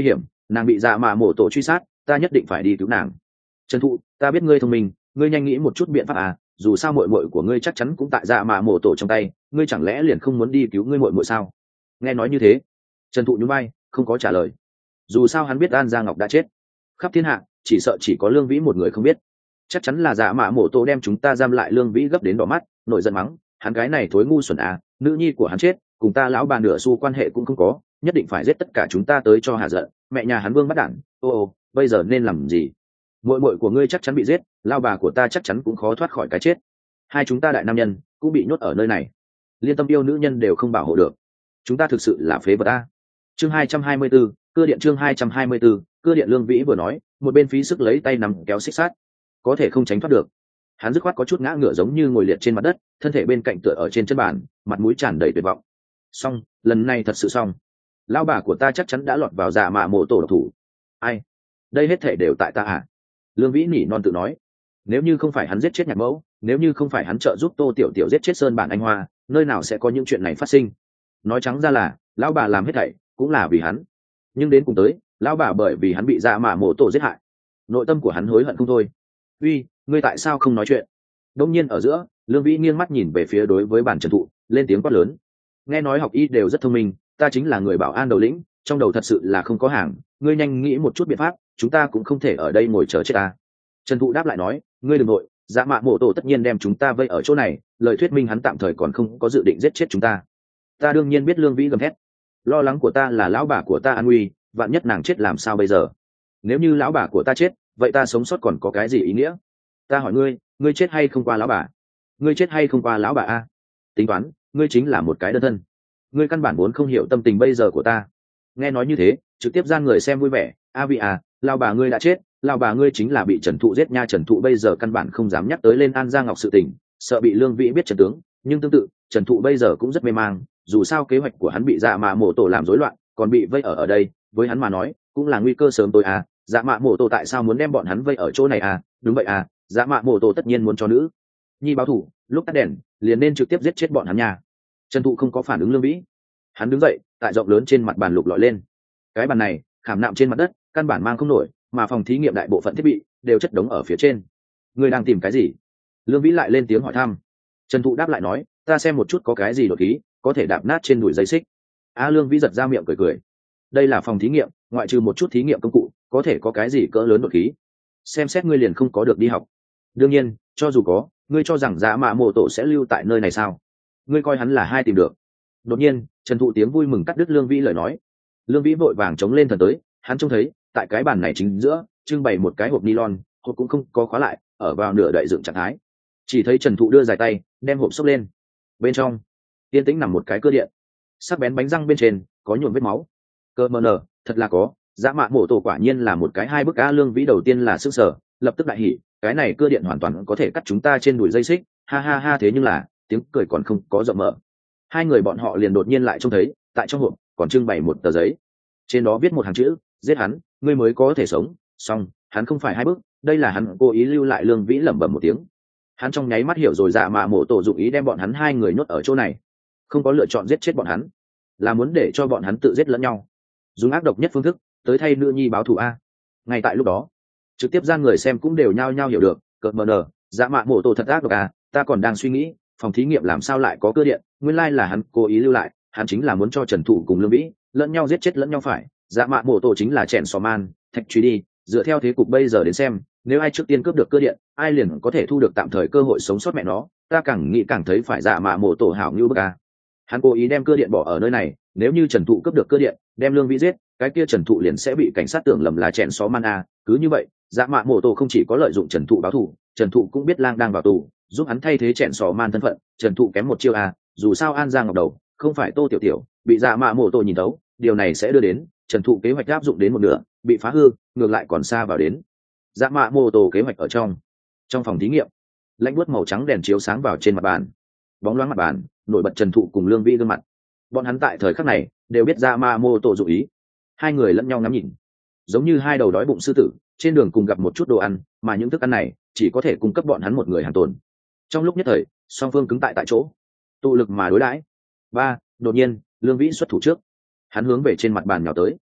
nàng bị dạ mạ mổ tổ truy sát, ta nhất định phải đi cứu nàng. Trần Thụ, ta biết ngươi thông minh, ngươi nhanh nghĩ một chút biện pháp à, dù sao muội muội của ngươi chắc chắn cũng tại dạ mạ mổ tổ trong tay, ngươi chẳng lẽ liền không muốn đi cứu ngươi muội muội sao? Nghe nói như thế, Trần Thụ nhún vai, không có trả lời. Dù sao hắn biết An Gia Ngọc đã chết, khắp thiên hạ chỉ sợ chỉ có Lương Vĩ một người không biết. Chắc chắn là dạ mạ mổ tổ đem chúng ta giam lại. Lương Vĩ gấp đến đỏ mắt, nổi giận mắng, hắn gái này thối ngu xuẩn à, nữ nhi của hắn chết, cùng ta lão bà nửa xu quan hệ cũng không có, nhất định phải giết tất cả chúng ta tới cho hạ giận. Mẹ nhà hắn Vương bắt đản, ô bây giờ nên làm gì? Muội muội của ngươi chắc chắn bị giết, lao bà của ta chắc chắn cũng khó thoát khỏi cái chết. Hai chúng ta đại nam nhân cũng bị nhốt ở nơi này, liên tâm yêu nữ nhân đều không bảo hộ được, chúng ta thực sự là phế vật a. Chương 224, cưa điện. Chương 224, cưa điện. Lương Vĩ vừa nói, một bên phí sức lấy tay nắm kéo xích sát, có thể không tránh thoát được. Hắn dứt khoát có chút ngã ngửa, giống như ngồi liệt trên mặt đất, thân thể bên cạnh tựa ở trên chân bàn, mặt mũi tràn đầy tuyệt vọng. Xong, lần này thật sự xong. Lão bà của ta chắc chắn đã lọt vào dạ mạ mổ tổ độc thủ. Ai? Đây hết thể đều tại ta à? Lương Vĩ nỉ non tự nói. Nếu như không phải hắn giết chết Nhạc Mẫu, nếu như không phải hắn trợ giúp Tô Tiểu Tiểu giết chết Sơn Bản Anh Hoa, nơi nào sẽ có những chuyện này phát sinh? Nói trắng ra là, lão bà làm hết thảy cũng là vì hắn. Nhưng đến cùng tới, lão bà bởi vì hắn bị dạ mạ mổ tổ giết hại, nội tâm của hắn hối hận không thôi. Uy, ngươi tại sao không nói chuyện? Đông nhiên ở giữa, Lương Vĩ nghiêng mắt nhìn về phía đối với bản Trần Thụ, lên tiếng quát lớn. Nghe nói học y đều rất thông minh, ta chính là người bảo an đầu lĩnh, trong đầu thật sự là không có hàng, ngươi nhanh nghĩ một chút biện pháp, chúng ta cũng không thể ở đây ngồi chờ chết ta. Trần Thụ đáp lại nói, ngươi đừng nội, dạ mạ mổ tổ tất nhiên đem chúng ta vây ở chỗ này, lời thuyết minh hắn tạm thời còn không có dự định giết chết chúng ta. Ta đương nhiên biết. Lương Vĩ gầm thét, lo lắng của ta là lão bà của ta an nguy, vạn nhất nàng chết làm sao bây giờ? Nếu như lão bà của ta chết, vậy ta sống sót còn có cái gì ý nghĩa? Ta hỏi ngươi, ngươi chết hay không qua lão bà? Ngươi chết hay không qua lão bà a? Tính toán, ngươi chính là một cái đơn thân, ngươi căn bản vốn không hiểu tâm tình bây giờ của ta. Nghe nói như thế, trực tiếp gian người xem vui vẻ, a vị à, lão bà ngươi đã chết, lão bà ngươi chính là bị Trần Thụ giết nha. Trần Thụ bây giờ căn bản không dám nhắc tới lên An Gia Ngọc sự tình, sợ bị Lương Vĩ biết chân tướng. Nhưng tương tự, Trần Thụ bây giờ cũng rất mê mang, dù sao kế hoạch của hắn bị dạ mạ mổ tổ làm rối loạn, còn bị vây ở đây, với hắn mà nói cũng là nguy cơ sớm tối à. Dạ mạ mổ tổ tại sao muốn đem bọn hắn vây ở chỗ này à? Đúng vậy à, dạ mạ mổ tổ tất nhiên muốn cho nữ nhi báo thù, lúc tắt đèn liền nên trực tiếp giết chết bọn hắn nha. Trần Thụ không có phản ứng Lương Vĩ, hắn đứng dậy, tại rộng lớn trên mặt bàn lục lọi lên. Cái bàn này khảm nạm trên mặt đất, căn bản mang không nổi, mà phòng thí nghiệm đại bộ phận thiết bị đều chất đống ở phía trên. Người đang tìm cái gì? Lương Vĩ lại lên tiếng hỏi thăm. Trần Thụ đáp lại nói, ta xem một chút có cái gì đột khí có thể đạp nát trên đùi dây xích. Lương Vĩ giật ra miệng cười cười. Đây là phòng thí nghiệm, ngoại trừ một chút thí nghiệm công cụ, có thể có cái gì cỡ lớn đột khí? Xem xét ngươi liền không có được đi học. Đương nhiên, cho dù có, ngươi cho rằng dạ mạ mổ tổ sẽ lưu tại nơi này sao? Ngươi coi hắn là hai tìm được? Đột nhiên, Trần Thụ tiếng vui mừng cắt đứt Lương Vĩ lời nói. Lương Vĩ vội vàng chống lên thần tới, hắn trông thấy tại cái bàn này chính giữa trưng bày một cái hộp nylon, hộp cũng không có khóa lại, ở vào nửa đậy dựng trạng thái. Chỉ thấy Trần Thụ đưa dài tay đem hộp xốc lên, bên trong yên tĩnh nằm một cái cưa điện, sắc bén bánh răng bên trên có nhuộm vết máu. Cơ mờ nở, thật là có, dã mạ mổ tổ quả nhiên là một cái hai bức. Lương Vĩ đầu tiên là sức sở, lập tức đại hỉ, cái này cưa điện hoàn toàn có thể cắt chúng ta trên đùi dây xích, ha ha ha. Thế nhưng là tiếng cười còn không có rộng mở, hai người bọn họ liền đột nhiên lại trông thấy tại trong hộp còn trưng bày một tờ giấy, trên đó viết một hàng chữ, giết hắn ngươi mới có thể sống. Xong, hắn không phải hai bước, đây là hắn cố ý lưu lại. Lương Vĩ lẩm bẩm một tiếng, hắn trong nháy mắt hiểu rồi, dạ mạ mổ tổ dụng ý đem bọn hắn hai người nhốt ở chỗ này, không có lựa chọn giết chết bọn hắn, là muốn để cho bọn hắn tự giết lẫn nhau, dùng ác độc nhất phương thức tới thay nữ nhi báo thù a. Ngay tại lúc đó, trực tiếp gian người xem cũng đều nhao nhao hiểu được, cợt mờ nờ, dạ mạ mổ tổ thật ác độc à. Ta còn đang suy nghĩ phòng thí nghiệm làm sao lại có cơ điện, nguyên lai là hắn cố ý lưu lại, hắn chính là muốn cho Trần Thụ cùng Lương Vĩ lẫn nhau giết chết lẫn nhau phải. Dạ mạ mổ tổ chính là chèn sò man, thạch truy đi. Dựa theo thế cục bây giờ đến xem, nếu ai trước tiên cướp được cơ điện, ai liền có thể thu được tạm thời cơ hội sống sót. Mẹ nó, ta càng nghĩ càng thấy phải dạ mạ mổ tổ hảo như bức à. Hắn cố ý đem cơ điện bỏ ở nơi này, nếu như Trần Thụ cướp được cơ điện, đem Lương Vĩ giết, cái kia Trần Thụ liền sẽ bị cảnh sát tưởng lầm là chèn só man à. Cứ như vậy, dạ mạ mổ tổ không chỉ có lợi dụng Trần Thụ báo thù, Trần Thụ cũng biết lang đang vào tù, giúp hắn thay thế chèn sò man thân phận. Trần Thụ kém một chiêu à, dù sao An Giang ngọc đầu không phải Tô Tiểu Tiểu, bị dạ mạ mổ tổ nhìn thấu, điều này sẽ đưa đến Trần Thụ kế hoạch áp dụng đến một nửa bị phá hư, ngược lại còn xa vào đến dạ mạ mổ tổ kế hoạch. Ở trong phòng thí nghiệm, lãnh buốt màu trắng đèn chiếu sáng vào trên mặt bàn, bóng loáng mặt bàn nổi bật Trần Thụ cùng Lương Vĩ gương mặt. Bọn hắn tại thời khắc này đều biết dạ mạ mổ tổ dụng ý, hai người lẫn nhau ngắm nhìn, giống như hai đầu đói bụng sư tử trên đường cùng gặp một chút đồ ăn, mà những thức ăn này chỉ có thể cung cấp bọn hắn một người hàng tồn. Trong lúc nhất thời, song phương cứng tại chỗ, tụ lực mà đối đãi. Đột nhiên Lương Vĩ xuất thủ trước, hắn hướng về trên mặt bàn nhào tới.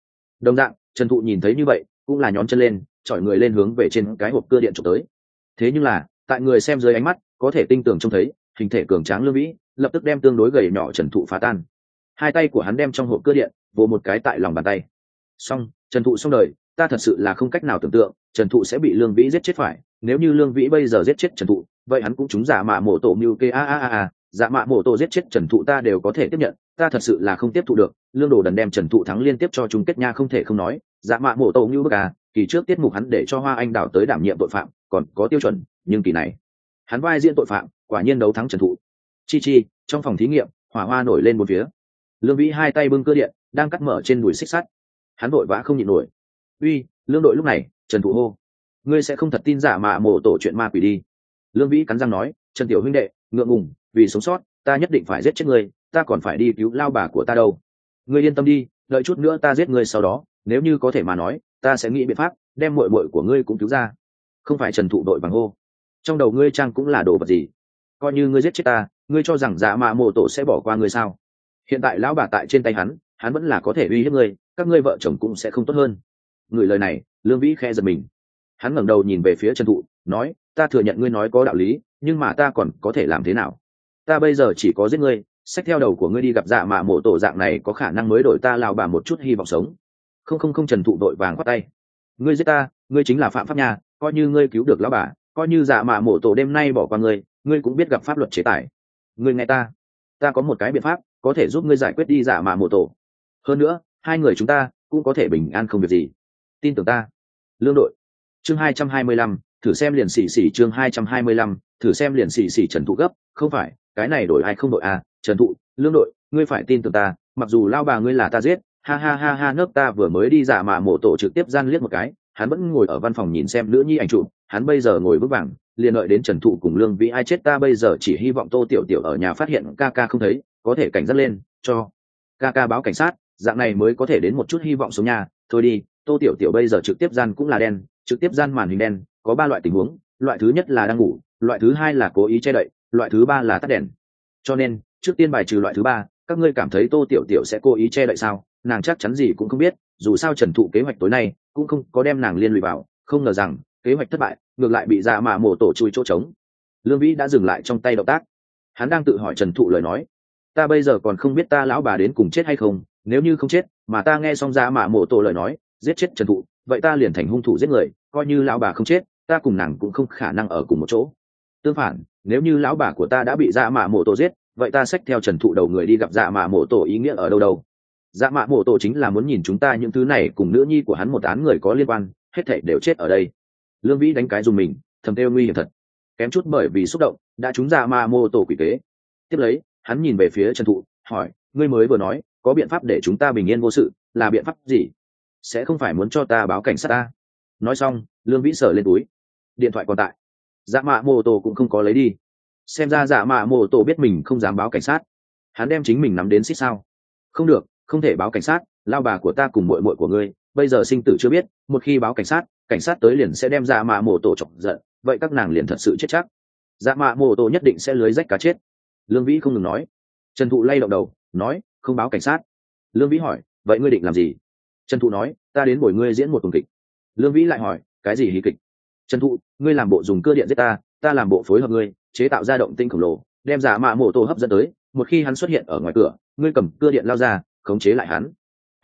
Đồng dạng, Trần Thụ nhìn thấy như vậy cũng là nhón chân lên, chọi người lên hướng về trên cái hộp cưa điện chụp tới. Thế nhưng là tại người xem dưới ánh mắt có thể tinh tường trông thấy hình thể cường tráng Lương Vĩ lập tức đem tương đối gầy nhỏ Trần Thụ phá tan. Hai tay của hắn đem trong hộp cưa điện vồ một cái tại lòng bàn tay. Xong, Trần Thụ xong đời. Ta thật sự là không cách nào tưởng tượng Trần Thụ sẽ bị Lương Vĩ giết chết phải. Nếu như Lương Vĩ bây giờ giết chết Trần Thụ, vậy hắn cũng trúng giả mạ mổ tổ mưu kê giả mạ mổ tổ giết chết Trần Thụ ta đều có thể tiếp nhận. Ta thật sự là không tiếp thụ được. Lương Đồ Đần đem Trần Thụ thắng liên tiếp cho chung kết nha, không thể không nói giả mạ mổ tổ mưu bức kỳ trước tiết mục hắn để cho Hoa Anh Đào tới đảm nhiệm tội phạm còn có tiêu chuẩn, nhưng kỳ này hắn vai diễn tội phạm quả nhiên đấu thắng Trần Thụ. Chi trong phòng thí nghiệm hỏa hoa nổi lên một phía. Lương Vĩ hai tay bưng cưa điện đang cắt mở trên đùi xích sắt, hắn vội vã không nhịn nổi. Uy, Lương đội lúc này Trần Thụ hô, ngươi sẽ không thật tin giả mạ mổ tổ chuyện ma quỷ đi. Lương Vĩ cắn răng nói, Trần tiểu huynh đệ ngượng ngùng, vì sống sót ta nhất định phải giết chết ngươi, ta còn phải đi cứu lao bà của ta đâu. Ngươi yên tâm đi, đợi chút nữa ta giết ngươi, sau đó nếu như có thể mà nói ta sẽ nghĩ biện pháp đem muội muội của ngươi cũng cứu ra. Không phải Trần Thụ đội bằng hô, trong đầu ngươi trang cũng là đồ vật gì? Coi như ngươi giết chết ta, ngươi cho rằng giả mạ mổ tổ sẽ bỏ qua ngươi sao? Hiện tại lão bà tại trên tay hắn vẫn là có thể uy hiếp ngươi, các ngươi vợ chồng cũng sẽ không tốt hơn. Người lời này Lương Vĩ khe giật mình, hắn ngẩng đầu nhìn về phía Trần Thụ nói, ta thừa nhận ngươi nói có đạo lý, nhưng mà ta còn có thể làm thế nào? Ta bây giờ chỉ có giết ngươi, xách theo đầu của ngươi đi gặp dạ mạ mổ tổ, dạng này có khả năng mới đổi ta lao bà một chút hy vọng sống. Không, Trần Thụ đội vàng khoát tay, ngươi giết ta, ngươi chính là phạm pháp nha, coi như ngươi cứu được lão bà, coi như dạ mạ mổ tổ đêm nay bỏ qua ngươi, ngươi cũng biết gặp pháp luật chế tài. Ngươi nghe ta có một cái biện pháp có thể giúp ngươi giải quyết đi dạ mạ mổ tổ, hơn nữa hai người chúng ta cũng có thể bình an không việc gì, tin tưởng ta. Lương đội chương 225, thử xem liền xì chương 225, thử xem liền xì. Trần Thụ gấp, không phải cái này đổi ai không đội à? Trần Thụ, Lương đội ngươi phải tin tưởng ta, mặc dù lao bà ngươi là ta giết, ha nấc. Ta vừa mới đi giả mà mổ tổ trực tiếp gian liếc một cái, hắn vẫn ngồi ở văn phòng nhìn xem nữ nhi ảnh chụp, hắn bây giờ ngồi vững vàng liền đợi đến Trần Thụ cùng Lương Vĩ ai chết. Ta bây giờ chỉ hy vọng Tô Tiểu Tiểu ở nhà phát hiện ca ca không thấy, có thể cảnh giác lên cho ca ca báo cảnh sát, dạng này mới có thể đến một chút hy vọng sống nhà. Thôi đi, Tô Tiểu Tiểu bây giờ trực tiếp gian cũng là đen, trực tiếp gian màn hình đen, có 3 loại tình huống, loại thứ nhất là đang ngủ, loại thứ hai là cố ý che đậy, loại thứ ba là tắt đèn. Cho nên trước tiên bài trừ loại thứ ba. Các ngươi cảm thấy Tô Tiểu Tiểu sẽ cố ý che đậy sao? Nàng chắc chắn gì cũng không biết, dù sao Trần Thụ kế hoạch tối nay cũng không có đem nàng liên lụy vào, không ngờ rằng kế hoạch thất bại, ngược lại bị dạ mạ mổ tổ chui chỗ trống. Lương Vĩ đã dừng lại trong tay động tác, hắn đang tự hỏi Trần Thụ lời nói, ta bây giờ còn không biết ta lão bà đến cùng chết hay không, nếu như không chết mà ta nghe xong dạ mạ mổ tổ lời nói giết chết Trần Thụ, vậy ta liền thành hung thủ giết người, coi như lão bà không chết ta cùng nàng cũng không khả năng ở cùng một chỗ. Tương phản, nếu như lão bà của ta đã bị dạ mạ mổ tổ giết, vậy ta xách theo Trần Thụ đầu người đi gặp dạ mạ mổ tổ ý nghĩa ở đâu? Dạ mạ mổ tổ chính là muốn nhìn chúng ta những thứ này cùng nữ nhi của hắn một án người có liên quan hết thảy đều chết ở đây. Lương Vĩ đánh cái dùng mình, thầm kêu nguy hiểm thật, kém chút bởi vì xúc động đã trúng dạ mạ mổ tổ quỷ kế. Tiếp lấy hắn nhìn về phía Trần Thụ hỏi, ngươi mới vừa nói có biện pháp để chúng ta bình yên vô sự, là biện pháp gì? Sẽ không phải muốn cho ta báo cảnh sát ta? Nói xong Lương Vĩ sờ lên túi, điện thoại còn tại, dạ mạ mổ tổ cũng không có lấy đi, xem ra dạ mạ mổ tổ biết mình không dám báo cảnh sát, hắn đem chính mình nắm đến xích sao? Không được, không thể báo cảnh sát, lao bà của ta cùng muội muội của ngươi bây giờ sinh tử chưa biết, một khi báo cảnh sát tới liền sẽ đem dạ mạ mổ tổ chọc giận, vậy các nàng liền thật sự chết chắc, dạ mạ mổ tổ nhất định sẽ lưới rách cá chết. Lương Vĩ không ngừng nói. Trần Thụ lay động đầu nói, không báo cảnh sát. Lương Vĩ hỏi, vậy ngươi định làm gì? Trần Thụ nói, ta đến bồi ngươi diễn một tuần kịch. Lương Vĩ lại hỏi, cái gì hí kịch? Trần Thụ, ngươi làm bộ dùng cưa điện giết ta, ta làm bộ phối hợp ngươi chế tạo ra động tinh khổng lồ, đem giả mạ mổ tổ hấp dẫn tới, một khi hắn xuất hiện ở ngoài cửa, ngươi cầm cưa điện lao ra khống chế lại hắn.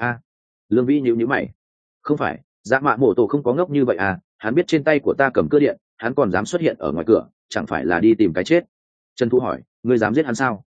Lương Vĩ nhíu mày, không phải, giả mạ mổ tổ không có ngốc như vậy à, hắn biết trên tay của ta cầm cưa điện, hắn còn dám xuất hiện ở ngoài cửa, chẳng phải là đi tìm cái chết? Trần Thụ hỏi, ngươi dám giết hắn sao?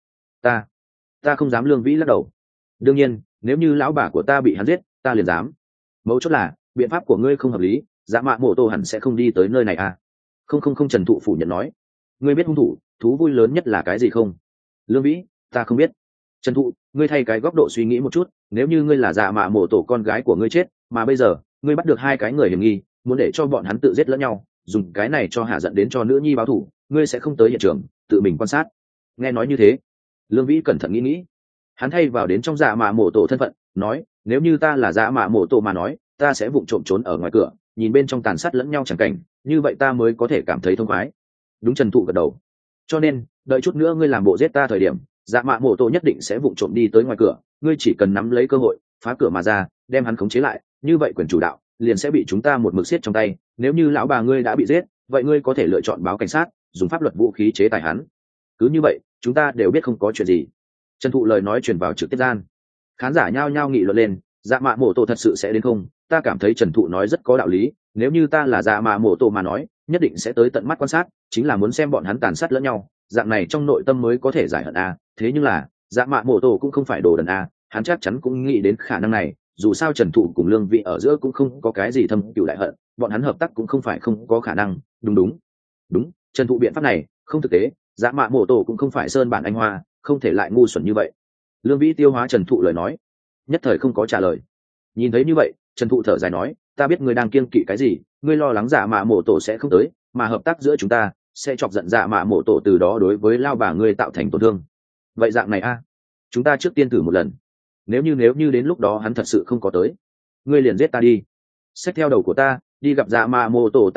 Ta không dám. Lương Vĩ lắc đầu, đương nhiên nếu như lão bà của ta bị hắn giết ta liền dám. Mấu chốt là biện pháp của ngươi không hợp lý, dạ mạ mổ tổ hẳn sẽ không đi tới nơi này à? Không, Trần Thụ phủ nhận nói, ngươi biết hung thủ thú vui lớn nhất là cái gì không? Lương Vĩ, ta không biết. Trần Thụ, ngươi thay cái góc độ suy nghĩ một chút, nếu như ngươi là dạ mạ mổ tổ con gái của ngươi chết, mà bây giờ ngươi bắt được 2 cái người hiểm nghi, muốn để cho bọn hắn tự giết lẫn nhau, dùng cái này cho hạ giận đến cho nữ nhi báo thù, ngươi sẽ không tới hiện trường tự mình quan sát? Nghe nói như thế, Lương Vĩ cẩn thận nghĩ, hắn thay vào đến trong dạ mạ mổ tổ thân phận nói, nếu như ta là dạ mạ mổ tổ mà nói, ta sẽ vụng trộm trốn ở ngoài cửa nhìn bên trong tàn sát lẫn nhau chẳng cảnh, như vậy ta mới có thể cảm thấy thông khoái. Đúng, Trần Thụ gật đầu. Cho nên đợi chút nữa ngươi làm bộ giết ta thời điểm, dạ mạ mổ tổ nhất định sẽ vụng trộm đi tới ngoài cửa, ngươi chỉ cần nắm lấy cơ hội phá cửa mà ra, đem hắn khống chế lại, như vậy quyền chủ đạo liền sẽ bị chúng ta một mực siết trong tay. Nếu như lão bà ngươi đã bị giết, vậy ngươi có thể lựa chọn báo cảnh sát, dùng pháp luật vũ khí chế tài hắn. Cứ như vậy chúng ta đều biết không có chuyện gì. Trần Thụ lời nói truyền vào trực tiếp gian, khán giả nhao nhao nghị luận lên. Dạ mạ mổ tổ thật sự sẽ đến không? Ta cảm thấy Trần Thụ nói rất có đạo lý, nếu như ta là dạ mạ mổ tổ mà nói, nhất định sẽ tới tận mắt quan sát, chính là muốn xem bọn hắn tàn sát lẫn nhau, dạng này trong nội tâm mới có thể giải hận a. Thế nhưng là dạ mạ mổ tổ cũng không phải đồ đần a, hắn chắc chắn cũng nghĩ đến khả năng này. Dù sao Trần Thụ cùng Lương Vĩ ở giữa cũng không có cái gì thâm cửu đại hận, bọn hắn hợp tác cũng không phải không có khả năng. Đúng, Trần Thụ biện pháp này không thực tế, dạ mạ mổ tổ cũng không phải sơn bản anh hoa, không thể lại ngu xuẩn như vậy. Lương Vĩ tiêu hóa Trần Thụ lời nói, nhất thời không có trả lời. Nhìn thấy như vậy, Trần Thụ thở dài nói, ta biết ngươi đang kiêng kỵ cái gì, ngươi lo lắng dạ mạ mổ tổ sẽ không tới, mà hợp tác giữa chúng ta sẽ chọc giận dạ mạ mổ tổ, từ đó đối với lao bà ngươi tạo thành tổn thương. Vậy dạng này a, chúng ta trước tiên thử một lần, nếu như đến lúc đó hắn thật sự không có tới, ngươi liền giết ta đi, xách theo đầu của ta đi gặp dạ mạ mổ tổ.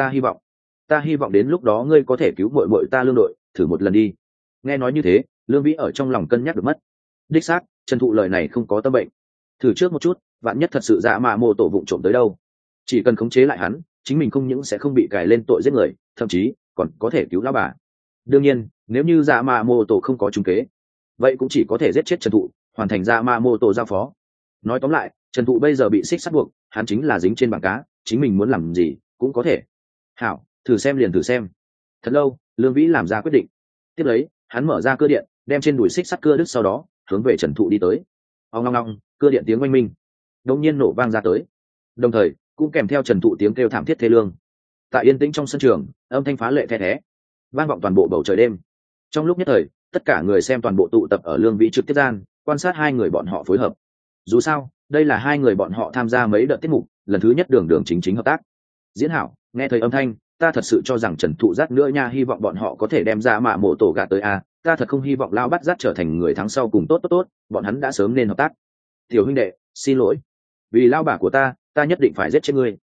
Ta hy vọng đến lúc đó ngươi có thể cứu muội muội ta Lương đội, thử một lần đi. Nghe nói như thế, Lương Vĩ ở trong lòng cân nhắc được mất. Đích xác, Trần Thụ lời này không có tâm bệnh, thử trước một chút, vạn nhất thật sự dạ mạ mổ tổ vụng trộm tới đâu, chỉ cần khống chế lại hắn, chính mình không những sẽ không bị cài lên tội giết người, thậm chí còn có thể cứu lão bà. Đương nhiên nếu như dạ mạ mổ tổ không có trúng kế, vậy cũng chỉ có thể giết chết Trần Thụ, hoàn thành dạ mạ mổ tổ giao phó. Nói tóm lại, Trần Thụ bây giờ bị xích sắt buộc, hắn chính là dính trên bảng cá, chính mình muốn làm gì cũng có thể. Hảo, thử xem liền thử xem. Thật lâu, Lương Vĩ làm ra quyết định. Tiếp lấy hắn mở ra cưa điện, đem trên đùi xích sắt cưa đứt, sau đó hướng về Trần Thụ đi tới. Ong long long, cưa điện tiếng oanh minh đột nhiên nổ vang ra tới, đồng thời cũng kèm theo Trần Thụ tiếng kêu thảm thiết thê lương. Tại yên tĩnh trong sân trường, âm thanh phá lệ the thé vang vọng toàn bộ bầu trời đêm. Trong lúc nhất thời, tất cả người xem toàn bộ tụ tập ở Lương Vĩ trực tiếp gian, quan sát hai người bọn họ phối hợp. Dù sao đây là hai người bọn họ tham gia mấy đợt tiết mục, lần thứ nhất đường chính hợp tác. Diễn hảo, nghe thấy âm thanh, ta thật sự cho rằng Trần Thụ rát nữa nha, hy vọng bọn họ có thể đem ra mạ mổ tổ gạt tới a. Ta thật không hy vọng lao bắt rát trở thành người thắng sau cùng. Tốt, bọn hắn đã sớm nên hợp tác. Tiểu huynh đệ, xin lỗi, vì lao bà của ta nhất định phải giết chết ngươi.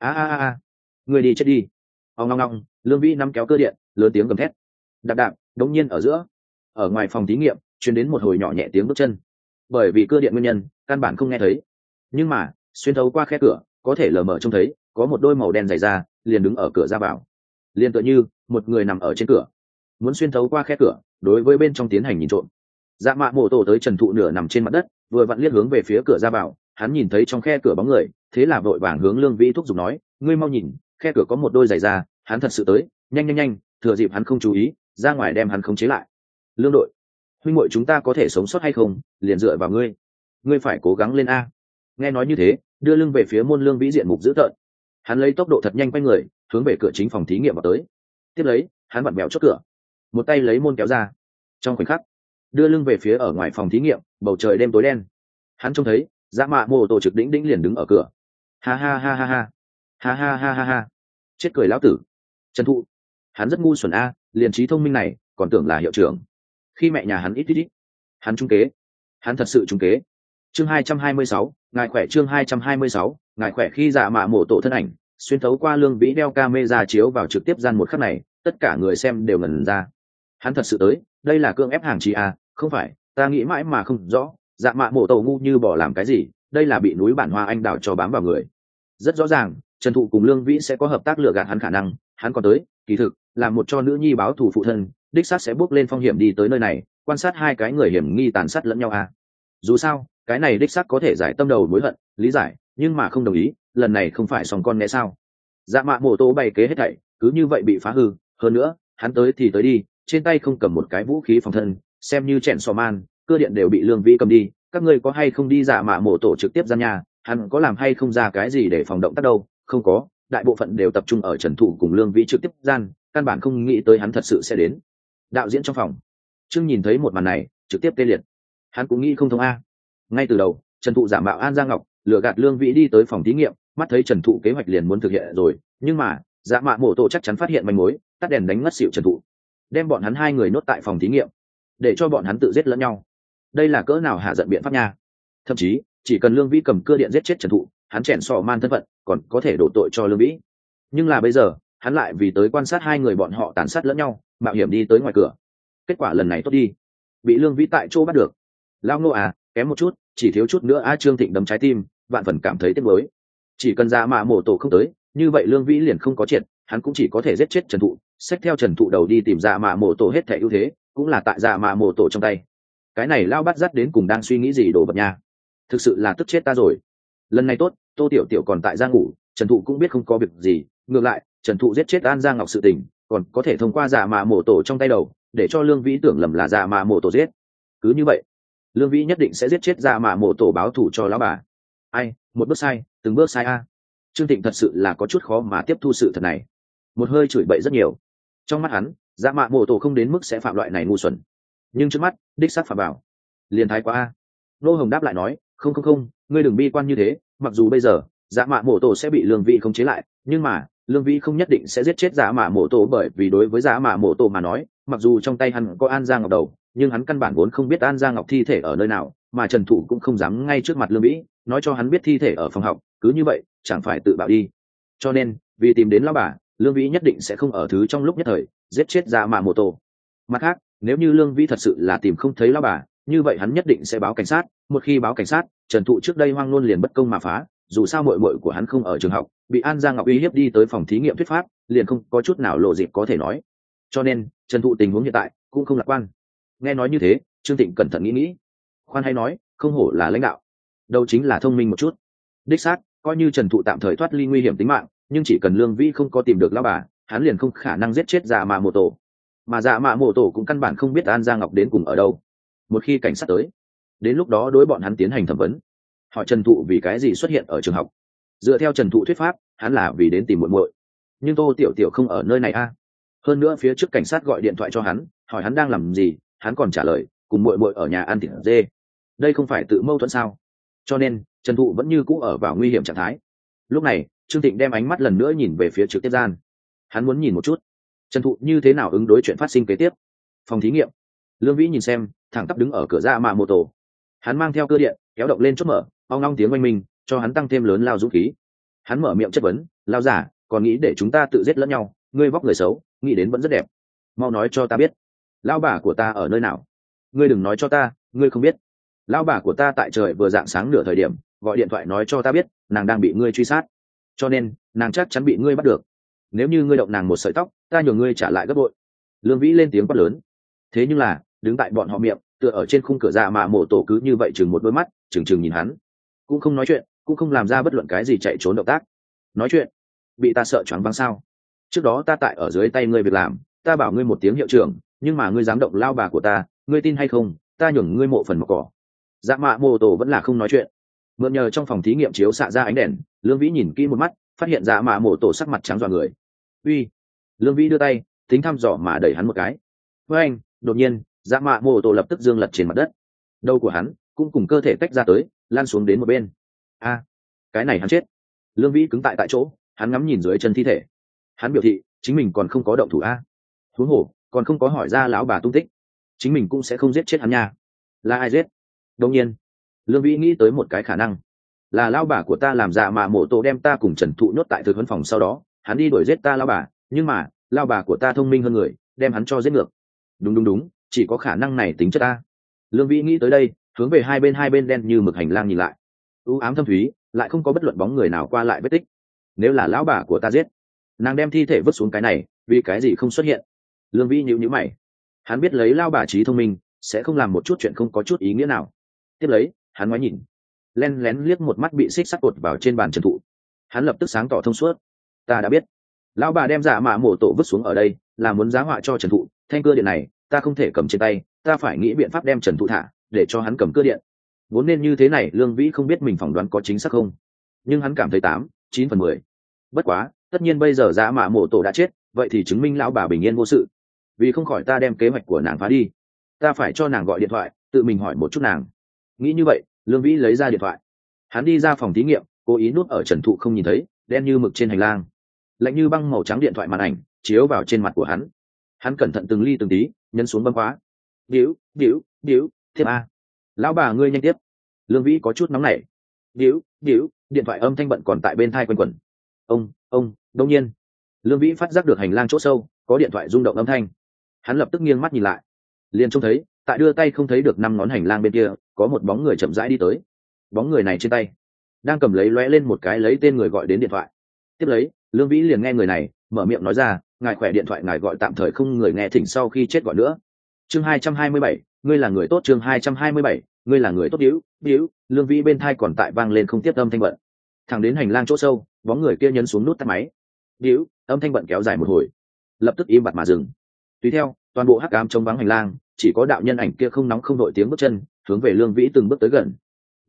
Ngươi đi chết đi. Ong long long, Lương Vĩ nắm kéo cơ điện, lớn tiếng gầm thét. Đạp đống nhiên ở giữa, ở ngoài phòng thí nghiệm truyền đến một hồi nhỏ nhẹ tiếng bước chân. Bởi vì cơ điện nguyên nhân, căn bản không nghe thấy, nhưng mà xuyên thấu qua khe cửa có thể lờ mờ trông thấy có một đôi màu đen dày ra liền đứng ở cửa ra vào, liền tựa như một người nằm ở trên cửa, muốn xuyên thấu qua khe cửa đối với bên trong tiến hành nhìn trộm. Dạ mạ mổ tổ tới Trần Thụ nửa nằm trên mặt đất, vừa vặn liếc hướng về phía cửa ra vào, hắn nhìn thấy trong khe cửa bóng người, thế là vội vàng hướng Lương Vĩ thúc giục nói, ngươi mau nhìn, khe cửa có một đôi giày ra, hắn thật sự tới, nhanh, thừa dịp hắn không chú ý, ra ngoài đem hắn khống chế lại. Lương đội, huynh muội chúng ta có thể sống sót hay không, liền dựa vào ngươi phải cố gắng lên a. Nghe nói như thế, đưa lưng về phía môn, Lương Vĩ diện mục dữ tợn, hắn lấy tốc độ thật nhanh quay người hướng về cửa chính phòng thí nghiệm vào tới. Tiếp lấy hắn vặn bèo chốt cửa, một tay lấy môn kéo ra. Trong khoảnh khắc, đưa lưng về phía ở ngoài phòng thí nghiệm, bầu trời đêm tối đen, hắn trông thấy dạ mạ mô tổ trực đĩnh liền đứng ở cửa. Ha, chết cười lão tử. Trần Thụ, hắn rất ngu xuẩn a, liền trí thông minh này còn tưởng là hiệu trưởng. Khi mẹ nhà hắn ít, hắn trúng kế, hắn thật sự trúng kế. Chương 226, ngài khỏe. Chương 226, ngài khỏe. Khi dạ mạ mổ tổ thân ảnh xuyên thấu qua Lương Vĩ đeo camera chiếu vào trực tiếp gian một khắc này, tất cả người xem đều ngẩn ra. Hắn thật sự tới, đây là cưỡng ép hàng chi a? Không phải, ta nghĩ mãi mà không rõ, dạ mạ mổ tổ ngu như bỏ làm cái gì, đây là bị núi bản hoa anh đào cho bám vào người. Rất rõ ràng Trần Thụ cùng Lương Vĩ sẽ có hợp tác lừa gạt hắn khả năng, hắn còn tới, kỳ thực là một cho nữ nhi báo thù phụ thân, đích xác sẽ bước lên phong hiểm đi tới nơi này, quan sát hai cái người hiểm nghi tàn sát lẫn nhau a. Dù sao cái này đích xác có thể giải tâm đầu mối hận, lý giải, nhưng mà không đồng ý, lần này không phải sòng con nghe sao. Dạ mạ mổ tổ bày kế hết thảy cứ như vậy bị phá hư, hơn nữa hắn tới thì tới đi, trên tay không cầm một cái vũ khí phòng thân, xem như chèn sò man, cơ điện đều bị Lương Vĩ cầm đi, các ngươi có hay không đi dạ mạ mổ tổ trực tiếp gian nhà, hắn có làm hay không ra cái gì để phòng động tác đâu? Không có, đại bộ phận đều tập trung ở Trần Thụ cùng Lương Vĩ trực tiếp gian, căn bản không nghĩ tới hắn thật sự sẽ đến. Đạo diễn trong phòng Trương nhìn thấy một màn này trực tiếp tê liệt, hắn cũng nghĩ không thông a. Ngay từ đầu Trần Thụ giả mạo An Giang Ngọc lừa gạt Lương Vĩ đi tới phòng thí nghiệm, mắt thấy Trần Thụ kế hoạch liền muốn thực hiện rồi, nhưng mà dạ mạ mổ tổ chắc chắn phát hiện manh mối, tắt đèn đánh ngất xỉu Trần Thụ, đem bọn hắn hai người nhốt tại phòng thí nghiệm để cho bọn hắn tự giết lẫn nhau. Đây là cỡ nào hạ giận biện pháp nha. Thậm chí chỉ cần Lương Vĩ cầm cưa điện giết chết Trần Thụ, hắn chèn sò man thân phận còn có thể đổ tội cho Lương Vĩ. Nhưng là bây giờ hắn lại vì tới quan sát hai người bọn họ tàn sát lẫn nhau, mạo hiểm đi tới ngoài cửa. Kết quả lần này tốt đi, bị Lương Vĩ tại chỗ bắt được. Lao Ngô à, kém một chút, chỉ thiếu chút nữa a. Trương Thịnh đấm trái tim, vạn phần cảm thấy tiếc nuối. chỉ cần dạ mạ mổ tổ không tới, như vậy lương vĩ liền không có triệt, hắn cũng chỉ có thể giết chết trần thụ, xách theo trần thụ đầu đi tìm dạ mạ mổ tổ. Hết thẻ ưu thế cũng là tại dạ mạ mổ tổ trong tay. Cái này lao bắt dắt đến cùng đang suy nghĩ gì đồ vật nha, thực sự là tức chết ta rồi. Lần này tốt, Tô Tiểu Tiểu còn tại ra ngủ, trần thụ cũng biết không có việc gì. Ngược lại trần thụ giết chết An Giang Ngọc sự tình còn có thể thông qua dạ mạ mổ tổ trong tay đầu, để cho lương vĩ tưởng lầm là dạ mạ mổ tổ giết. Cứ như vậy lương vĩ nhất định sẽ giết chết dạ mạ mổ tổ báo thù cho lão bà. Ai, một bước sai từng bước sai a. Trương Thịnh thật sự là có chút khó mà tiếp thu sự thật này, một hơi chửi bậy rất nhiều. Trong mắt hắn dạ mạ mổ tổ không đến mức sẽ phạm loại này ngu xuẩn, nhưng trước mắt đích xác phạm vào liền thái quá a. Nô Hồng đáp lại nói, không không không, ngươi đừng bi quan như thế. Mặc dù bây giờ dạ mạ mổ tổ sẽ bị lương vĩ khống chế lại, nhưng mà lương vĩ không nhất định sẽ giết chết dạ mạ mổ tổ, bởi vì đối với dạ mạ mổ tổ mà nói, mặc dù trong tay hắn có An Giang Ngọc đầu, nhưng hắn căn bản vốn không biết An Giang Ngọc thi thể ở nơi nào, mà trần thụ cũng không dám ngay trước mặt lương vĩ nói cho hắn biết thi thể ở phòng học, cứ như vậy chẳng phải tự bạo đi. Cho nên vì tìm đến lão bà, lương vĩ nhất định sẽ không ở thứ trong lúc nhất thời giết chết dạ mạ mổ tổ. Mặt khác, nếu như lương vĩ thật sự là tìm không thấy lão bà, như vậy hắn nhất định sẽ báo cảnh sát. Một khi báo cảnh sát, trần thụ trước đây hoang ngôn liền bất công mà phá, dù sao muội muội của hắn không ở trường học, bị An Giang Ngọc uy hiếp đi tới phòng thí nghiệm thuyết pháp, liền không có chút nào lộ dịp có thể nói. Cho nên trần thụ tình huống hiện tại cũng không lạc quan. Nghe nói như thế, Trương Tịnh cẩn thận nghĩ, khoan hay nói, không hổ là lãnh đạo, đâu chính là thông minh một chút. Đích xác, coi như trần thụ tạm thời thoát ly nguy hiểm tính mạng, nhưng chỉ cần lương vĩ không có tìm được lão bà, hắn liền không khả năng giết chết dạ mạ mổ tổ. Mà dạ mạ mổ tổ cũng căn bản không biết An Giang Ngọc đến cùng ở đâu. Một khi cảnh sát tới, đến lúc đó đối bọn hắn tiến hành thẩm vấn, hỏi trần thụ vì cái gì xuất hiện ở trường học. Dựa theo trần thụ thuyết pháp, hắn là vì đến tìm muội muội, nhưng Tô Tiểu Tiểu không ở nơi này a. Hơn nữa phía trước cảnh sát gọi điện thoại cho hắn, hỏi hắn đang làm gì, hắn còn trả lời cùng muội muội ở nhà ăn thịt dê. Đây không phải tự mâu thuẫn sao? Cho nên trần thụ vẫn như cũ ở vào nguy hiểm trạng thái. Lúc này Trương Thịnh đem ánh mắt lần nữa nhìn về phía trực tiếp gian, hắn muốn nhìn một chút trần thụ như thế nào ứng đối chuyện phát sinh kế tiếp. Phòng thí nghiệm, lương vĩ nhìn xem, thẳng tắp đứng ở cửa ra mạ mô tổ. Hắn mang theo cơ điện kéo động lên chốt mở, ong ong tiếng oanh minh cho hắn tăng thêm lớn lao dũng khí. Hắn mở miệng chất vấn, lao giả còn nghĩ để chúng ta tự giết lẫn nhau, ngươi vóc người xấu, nghĩ đến vẫn rất đẹp, mau nói cho ta biết lao bà của ta ở nơi nào. Ngươi đừng nói cho ta ngươi không biết, lao bà của ta tại trời vừa rạng sáng nửa thời điểm gọi điện thoại nói cho ta biết nàng đang bị ngươi truy sát, cho nên nàng chắc chắn bị ngươi bắt được. Nếu như ngươi động nàng một sợi tóc, ta nhường ngươi trả lại gấp bội. Lương vĩ lên tiếng quát lớn. Thế nhưng là đứng tại bọn họ miệng tựa ở trên khung cửa dạ mạ mổ tổ cứ như vậy chừng một đôi mắt chừng nhìn hắn, cũng không nói chuyện, cũng không làm ra bất luận cái gì chạy trốn động tác. Nói chuyện bị ta sợ choáng váng sao? Trước đó ta tại ở dưới tay ngươi việc làm, ta bảo ngươi một tiếng hiệu trưởng, nhưng mà ngươi dám động lao bà của ta, ngươi tin hay không ta nhường ngươi mộ phần mọc cỏ. Dạ mạ mổ tổ vẫn là không nói chuyện. Mượn nhờ trong phòng thí nghiệm chiếu xạ ra ánh đèn, lương vĩ nhìn kỹ một mắt, phát hiện dạ mạ mổ tổ sắc mặt trắng dọa người. Uy! Lương vĩ đưa tay tính thăm dò mà đẩy hắn một cái. Với anh, đột nhiên dạ mạ mổ tổ lập tức dương lật trên mặt đất, đầu của hắn cũng cùng cơ thể tách ra tới, lan xuống đến một bên. A, cái này hắn chết. Lương vĩ cứng tại chỗ, hắn ngắm nhìn dưới chân thi thể, hắn biểu thị chính mình còn không có động thủ a. Huống hồ còn không có hỏi ra lão bà tung tích, chính mình cũng sẽ không giết chết hắn nha. Là ai giết? Đương nhiên lương vĩ nghĩ tới một cái khả năng, là lão bà của ta làm dạ mạ mổ tổ đem ta cùng trần thụ nhốt tại thực huấn phòng, sau đó hắn đi đuổi giết ta lão bà, nhưng mà lão bà của ta thông minh hơn người, đem hắn cho giết ngược. Đúng, chỉ có khả năng này tính chất ta. Lương vĩ nghĩ tới đây, hướng về hai bên đen như mực hành lang nhìn lại, u ám thâm thúy, lại không có bất luận bóng người nào qua lại vết tích. Nếu là lão bà của ta giết, nàng đem thi thể vứt xuống cái này, vì cái gì không xuất hiện? Lương vĩ nhíu mày, hắn biết lấy lao bà trí thông minh sẽ không làm một chút chuyện không có chút ý nghĩa nào. Tiếp lấy hắn ngoái nhìn, len lén liếc một mắt bị xích sắt cột vào trên bàn trần thụ, hắn lập tức sáng tỏ thông suốt. Ta đã biết, lão bà đem dạ mạ mổ tổ vứt xuống ở đây là muốn giá họa cho trần thụ. Thanh cưa điện này ta không thể cầm trên tay, ta phải nghĩ biện pháp đem trần thụ thả, để cho hắn cầm cưa điện. Vốn nên như thế này, Lương vĩ không biết mình phỏng đoán có chính xác không, nhưng hắn cảm thấy 8-9/10. Bất quá tất nhiên bây giờ dạ mạ mổ tổ đã chết, vậy thì chứng minh lão bà bình yên vô sự. Vì không khỏi ta đem kế hoạch của nàng phá đi, ta phải cho nàng gọi điện thoại, tự mình hỏi một chút nàng. Nghĩ như vậy, Lương vĩ lấy ra điện thoại, hắn đi ra phòng thí nghiệm, cố ý núp ở trần thụ không nhìn thấy, đen như mực trên hành lang, lạnh như băng màu trắng điện thoại màn ảnh chiếu vào trên mặt của hắn. Hắn cẩn thận từng ly từng tí nhấn xuống bấm khóa. Điếu tiếp a. Lão bà ngươi nhanh tiếp. Lương vĩ có chút nóng nảy. Điếu, điện thoại âm thanh bận còn tại bên thai quanh quẩn. Ông, đông nhiên Lương vĩ phát giác được hành lang chỗ sâu có điện thoại rung động âm thanh. Hắn lập tức nghiêng mắt nhìn lại, liền trông thấy tại đưa tay không thấy được 5 ngón hành lang bên kia có một bóng người chậm rãi đi tới. Bóng người này trên tay đang cầm lấy lóe lên một cái lấy tên người gọi đến điện thoại. Tiếp lấy Lương Vĩ liền nghe người này mở miệng nói ra, ngài khỏe, điện thoại ngài gọi tạm thời không người nghe, thỉnh sau khi chết gọi nữa. Chương 227, ngươi là người tốt. Chương 227, ngươi là người tốt. Điếu. Lương Vĩ bên thai còn tại vang lên không tiếp âm thanh bận. Thẳng đến hành lang chỗ sâu, bóng người kia nhấn xuống nút tắt máy. Điếu, âm thanh bận kéo dài một hồi, lập tức im bặt mà dừng. Tùy theo, toàn bộ hắc ám trống vắng hành lang, chỉ có đạo nhân ảnh kia không nóng không đội tiếng bước chân, hướng về Lương Vĩ từng bước tới gần.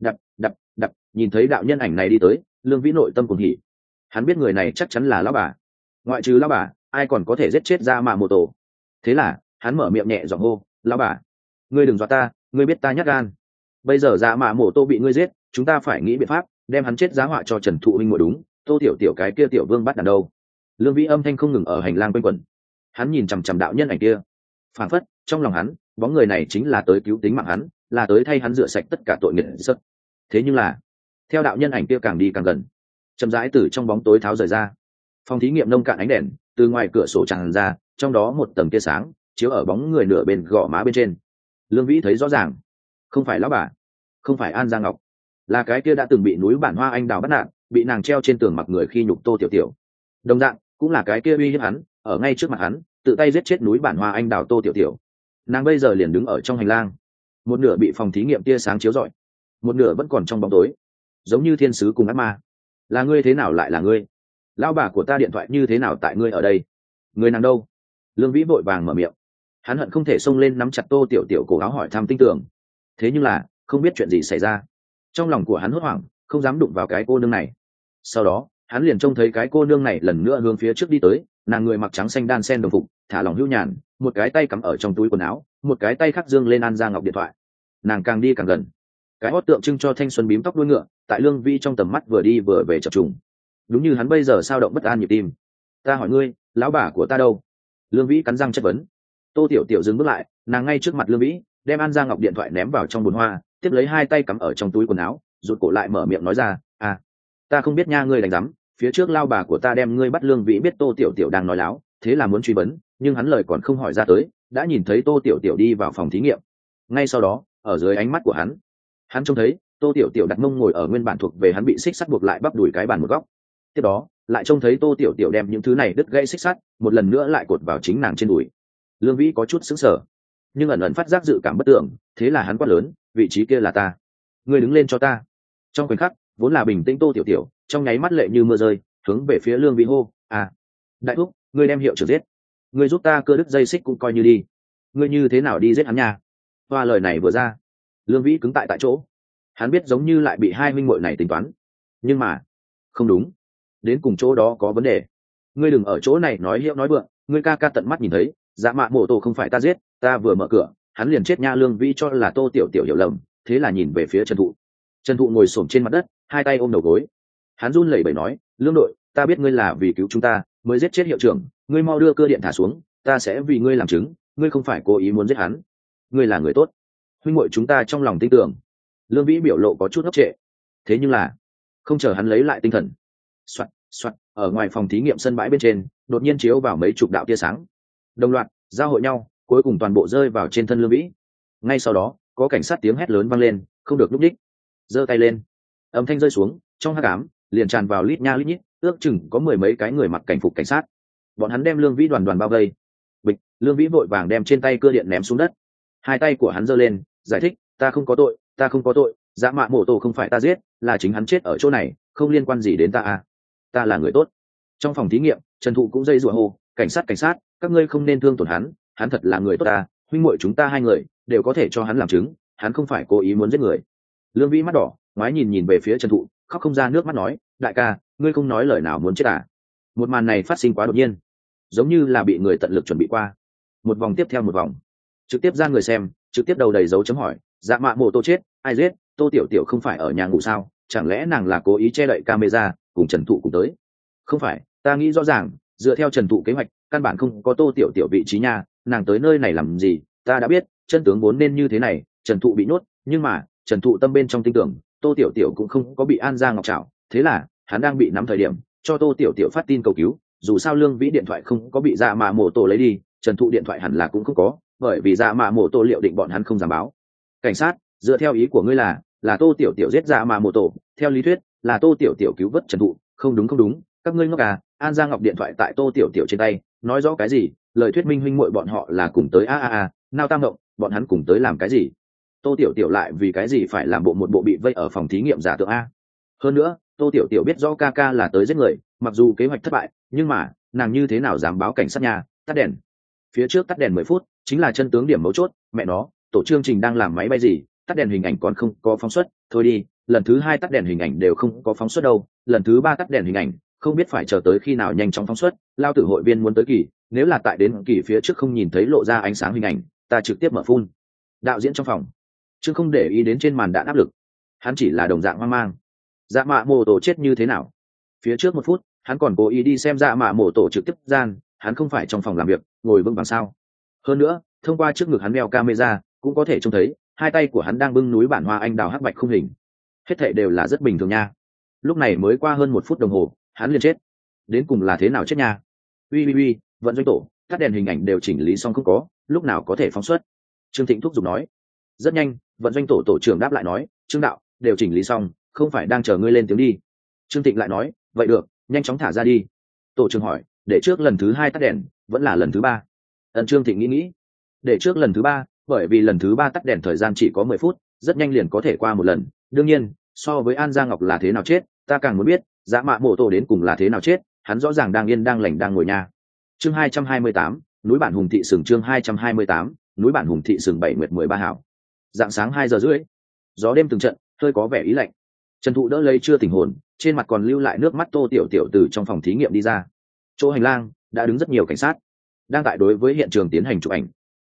Đập, nhìn thấy đạo nhân ảnh này đi tới, Lương Vĩ nội tâm cuồng hỉ. Hắn biết người này chắc chắn là lão bà. Ngoại trừ lão bà, ai còn có thể giết chết ra mà mô tổ. Thế là, hắn mở miệng nhẹ giọng hô, lão bà, ngươi đừng dọa ta, ngươi biết ta nhát gan. Bây giờ dạ mạ mổ tô bị ngươi giết, chúng ta phải nghĩ biện pháp đem hắn chết giá họa cho Trần Thụ Minh. Ngồi đúng, Tô tiểu tiểu cái kia tiểu vương bắt đàn đâu. Lương Vĩ âm thanh không ngừng ở hành lang quanh quẩn. Hắn nhìn chằm chằm đạo nhân ảnh kia, phảng phất trong lòng hắn, bóng người này chính là tới cứu tính mạng hắn, là tới thay hắn rửa sạch tất cả tội nghiệp sất. Thế nhưng là, theo đạo nhân ảnh kia càng đi càng gần, chậm rãi từ trong bóng tối tháo rời ra. Phòng thí nghiệm nông cạn ánh đèn từ ngoài cửa sổ tràn ra, trong đó một tầng tia sáng chiếu ở bóng người nửa bên gò má bên trên. Lương Vĩ thấy rõ ràng, không phải lão bà, không phải An Giang Ngọc, là cái kia đã từng bị núi Bản Hoa Anh Đào bắt nạt, bị nàng treo trên tường mặc người khi nhục Tô tiểu tiểu. Đồng dạng cũng là cái kia uy hiếp hắn, ở ngay trước mặt hắn tự tay giết chết núi Bản Hoa Anh Đào Tô tiểu tiểu. Nàng bây giờ liền đứng ở trong hành lang, một nửa bị phòng thí nghiệm tia sáng chiếu rọi, một nửa vẫn còn trong bóng tối, giống như thiên sứ cùng ác ma. Là ngươi, thế nào lại là ngươi? Lão bà của ta điện thoại như thế nào tại ngươi ở đây? Người nàng đâu? Lương Vĩ vội vàng mở miệng. Hắn hận không thể xông lên nắm chặt Tô tiểu tiểu cổ áo hỏi thăm tin tưởng. Thế nhưng là không biết chuyện gì xảy ra, trong lòng của hắn hốt hoảng, không dám đụng vào cái cô nương này. Sau đó hắn liền trông thấy cái cô nương này lần nữa hướng phía trước đi tới. Nàng người mặc trắng xanh đan sen đồng phục, thả lỏng hữu nhàn, một cái tay cắm ở trong túi quần áo, một cái tay khác dương lên An Giang Ngọc điện thoại. Nàng càng đi càng gần, cái hót tượng trưng cho thanh xuân bím tóc đuôi ngựa tại Lương Vĩ trong tầm mắt vừa đi vừa về chập trùng, đúng như hắn bây giờ sao động bất an nhịp tim. Ta hỏi ngươi, lão bà của ta đâu? Lương Vĩ cắn răng chất vấn. Tô tiểu tiểu dừng bước lại, nàng ngay trước mặt Lương Vĩ đem An Giang Ngọc điện thoại ném vào trong bồn hoa, tiếp lấy hai tay cắm ở trong túi quần áo, rụt cổ lại mở miệng nói ra, ta không biết nha, ngươi đánh rắm. Phía trước lao bà của ta đem ngươi bắt. Lương Vĩ biết Tô tiểu tiểu đang nói láo, thế là muốn truy vấn, nhưng hắn lời còn không hỏi ra tới, đã nhìn thấy Tô tiểu tiểu đi vào phòng thí nghiệm. Ngay sau đó, ở dưới ánh mắt của hắn trông thấy Tô tiểu tiểu đặt mông ngồi ở nguyên bản thuộc về hắn bị xích sắt buộc lại bắp đùi cái bàn một góc. Tiếp đó lại trông thấy Tô tiểu tiểu đem những thứ này đứt gãy xích sắt một lần nữa lại cột vào chính nàng trên đùi. Lương Vĩ có chút sững sờ, nhưng ẩn ẩn phát giác dự cảm bất tưởng, thế là hắn quát lớn, vị trí kia là ta, ngươi đứng lên cho ta. Trong khoảnh khắc vốn là bình tĩnh Tô tiểu tiểu trong nháy mắt lệ như mưa rơi, hướng về phía Lương Vĩ hô, đại thúc, ngươi đem hiệu trưởng giết, ngươi giúp ta cưa đứt dây xích cũng coi như đi, ngươi như thế nào đi giết hắn nha? Hoa lời này vừa ra, Lương Vĩ cứng tại chỗ. Hắn biết giống như lại bị hai minh muội này tính toán, nhưng mà không đúng, đến cùng chỗ đó có vấn đề. Ngươi đừng ở chỗ này nói hiệu nói vượng, ngươi ca ca tận mắt nhìn thấy dạ mạ mộ tổ không phải ta giết, ta vừa mở cửa hắn liền chết nha. Lương Vĩ cho là Tô tiểu tiểu hiểu lầm, thế là nhìn về phía Trần Thụ. Trần Thụ ngồi xổm trên mặt đất, hai tay ôm đầu gối, hắn run lẩy bẩy nói, Lương đội, ta biết ngươi là vì cứu chúng ta mới giết chết hiệu trưởng, ngươi mau đưa cơ điện thả xuống, ta sẽ vì ngươi làm chứng, ngươi không phải cố ý muốn giết hắn, ngươi là người tốt, huynh muội chúng ta trong lòng tin tưởng. Lương Vĩ biểu lộ có chút ngốc trệ, thế nhưng là không chờ hắn lấy lại tinh thần, soạt, ở ngoài phòng thí nghiệm sân bãi bên trên đột nhiên chiếu vào mấy chục đạo tia sáng, đồng loạt giao hội nhau, cuối cùng toàn bộ rơi vào trên thân Lương Vĩ. Ngay sau đó có cảnh sát tiếng hét lớn vang lên, không được núp đích, giơ tay lên. Âm thanh rơi xuống, trong hắc ám liền tràn vào lít nha lít nhít, ước chừng có mười mấy cái người mặc cảnh phục cảnh sát. Bọn hắn đem Lương Vĩ đoàn bao vây. Bịch, Lương Vĩ vội vàng đem trên tay cưa điện ném xuống đất, hai tay của hắn giơ lên giải thích, ta không có tội, dạ mạ mổ tổ không phải ta giết, là chính hắn chết ở chỗ này, không liên quan gì đến ta ta là người tốt. Trong phòng thí nghiệm Trần Thụ cũng dây dụa hô, cảnh sát, các ngươi không nên thương tổn hắn, hắn thật là người tốt ta, huynh muội chúng ta hai người đều có thể cho hắn làm chứng, hắn không phải cố ý muốn giết người. Lương Vĩ mắt đỏ, ngoái nhìn về phía Trần Thụ, khóc không ra nước mắt nói, đại ca, ngươi không nói lời nào muốn chết à? Một màn này phát sinh quá đột nhiên, giống như là bị người tận lực chuẩn bị qua, một vòng tiếp theo một vòng, trực tiếp ra người xem trực tiếp đầu đầy dấu chấm hỏi, dạ mạ mổ tổ chết, ai giết? Tô tiểu tiểu không phải ở nhà ngủ sao, chẳng lẽ nàng là cố ý che đậy camera cùng Trần Thụ cùng tới? Không phải, ta nghĩ rõ ràng, dựa theo Trần Thụ kế hoạch căn bản không có Tô tiểu tiểu vị trí nha, nàng tới nơi này làm gì? Ta đã biết chân tướng vốn nên như thế này, Trần Thụ bị nhốt, nhưng mà Trần Thụ tâm bên trong tin tưởng Tô tiểu tiểu cũng không có bị An Giang Ngọc trảo, thế là hắn đang bị nắm thời điểm cho Tô tiểu tiểu phát tin cầu cứu. Dù sao Lương Vĩ điện thoại không có bị dạ mạ mổ tổ lấy đi, Trần Thụ điện thoại hẳn là cũng không có, bởi vì dạ mạ mổ tổ liệu định bọn hắn không dám báo. Cảnh sát, dựa theo ý của ngươi là Tô tiểu tiểu giết dạ mạ mổ tổ, theo lý thuyết là Tô Tiểu Tiểu cứu vớt Trần Thụ. Không đúng không đúng, các ngươi ngốc à, An Gia Ngọc điện thoại tại Tô Tiểu Tiểu trên tay, nói rõ cái gì? Lời thuyết minh huynh muội bọn họ là cùng tới nao tam động, bọn hắn cùng tới làm cái gì? Tô Tiểu Tiểu lại vì cái gì phải làm một bộ bị vây ở phòng thí nghiệm giả tượng a? Hơn nữa, Tô Tiểu Tiểu biết rõ ca ca là tới giết người, mặc dù kế hoạch thất bại, nhưng mà nàng như thế nào dám báo cảnh sát nhà? Tắt đèn. Phía trước tắt đèn 10 phút, chính là chân tướng điểm mấu chốt. Mẹ nó, tổ chương trình đang làm máy bay gì? Tắt đèn hình ảnh còn không có phóng xuất. Thôi đi, lần thứ 2 tắt đèn hình ảnh đều không có phóng xuất đâu, lần thứ 3 tắt đèn hình ảnh, không biết phải chờ tới khi nào nhanh chóng phóng xuất. Lao tử hội viên muốn tới kỳ, nếu là tại đến kỳ phía trước không nhìn thấy lộ ra ánh sáng hình ảnh, ta trực tiếp mở phun. Đạo diễn trong phòng, chứ không để ý đến trên màn đạn áp lực, hắn chỉ là đồng dạng hoang mang. Dạ mạ mổ tổ chết như thế nào? Phía trước 1 phút, hắn còn cố ý đi xem dạ mạ mổ tổ trực tiếp gian, hắn không phải trong phòng làm việc ngồi vững vàng sao? Hơn nữa, thông qua trước ngực hắn đeo camera cũng có thể trông thấy hai tay của hắn đang bưng núi bản hoa anh đào hắc bạch không hình. Hết thảy đều là rất bình thường nha. Lúc này mới qua hơn 1 phút đồng hồ, hắn liền chết. Đến cùng là thế nào chết nha? Uy, vận doanh tổ, các đèn hình ảnh đều chỉnh lý xong không có, lúc nào có thể phóng xuất? Trương Thịnh thúc giục nói. Rất nhanh, vận doanh tổ tổ trưởng đáp lại nói, Trương đạo, đều chỉnh lý xong, không phải đang chờ ngươi lên tiếng đi. Trương Thịnh lại nói, vậy được, nhanh chóng thả ra đi. Tổ trưởng hỏi, để trước lần thứ 2 tắt đèn, vẫn là lần thứ 3? Trương Thịnh nghĩ, để trước lần thứ 3, bởi vì lần thứ 3 tắt đèn thời gian chỉ có 10 phút, rất nhanh liền có thể qua một lần. Đương nhiên, so với An Gia Ngọc là thế nào chết, ta càng muốn biết, Dạ Mạ Mộ Tổ đến cùng là thế nào chết, hắn rõ ràng đang yên đang lành đang ngồi nhà. Chương 228, núi bản hùng thị sừng. Chương 228, núi bản hùng thị sừng. 7 nguyệt 13 hảo. Dạng sáng 2 giờ rưỡi, gió đêm từng trận, hơi có vẻ ý lạnh. Trần Thụ đỡ lấy chưa tỉnh hồn, trên mặt còn lưu lại nước mắt. Tô Tiểu Tiểu từ trong phòng thí nghiệm đi ra. Chỗ hành lang đã đứng rất nhiều cảnh sát, đang tại đối với hiện trường tiến hành chụp ảnh.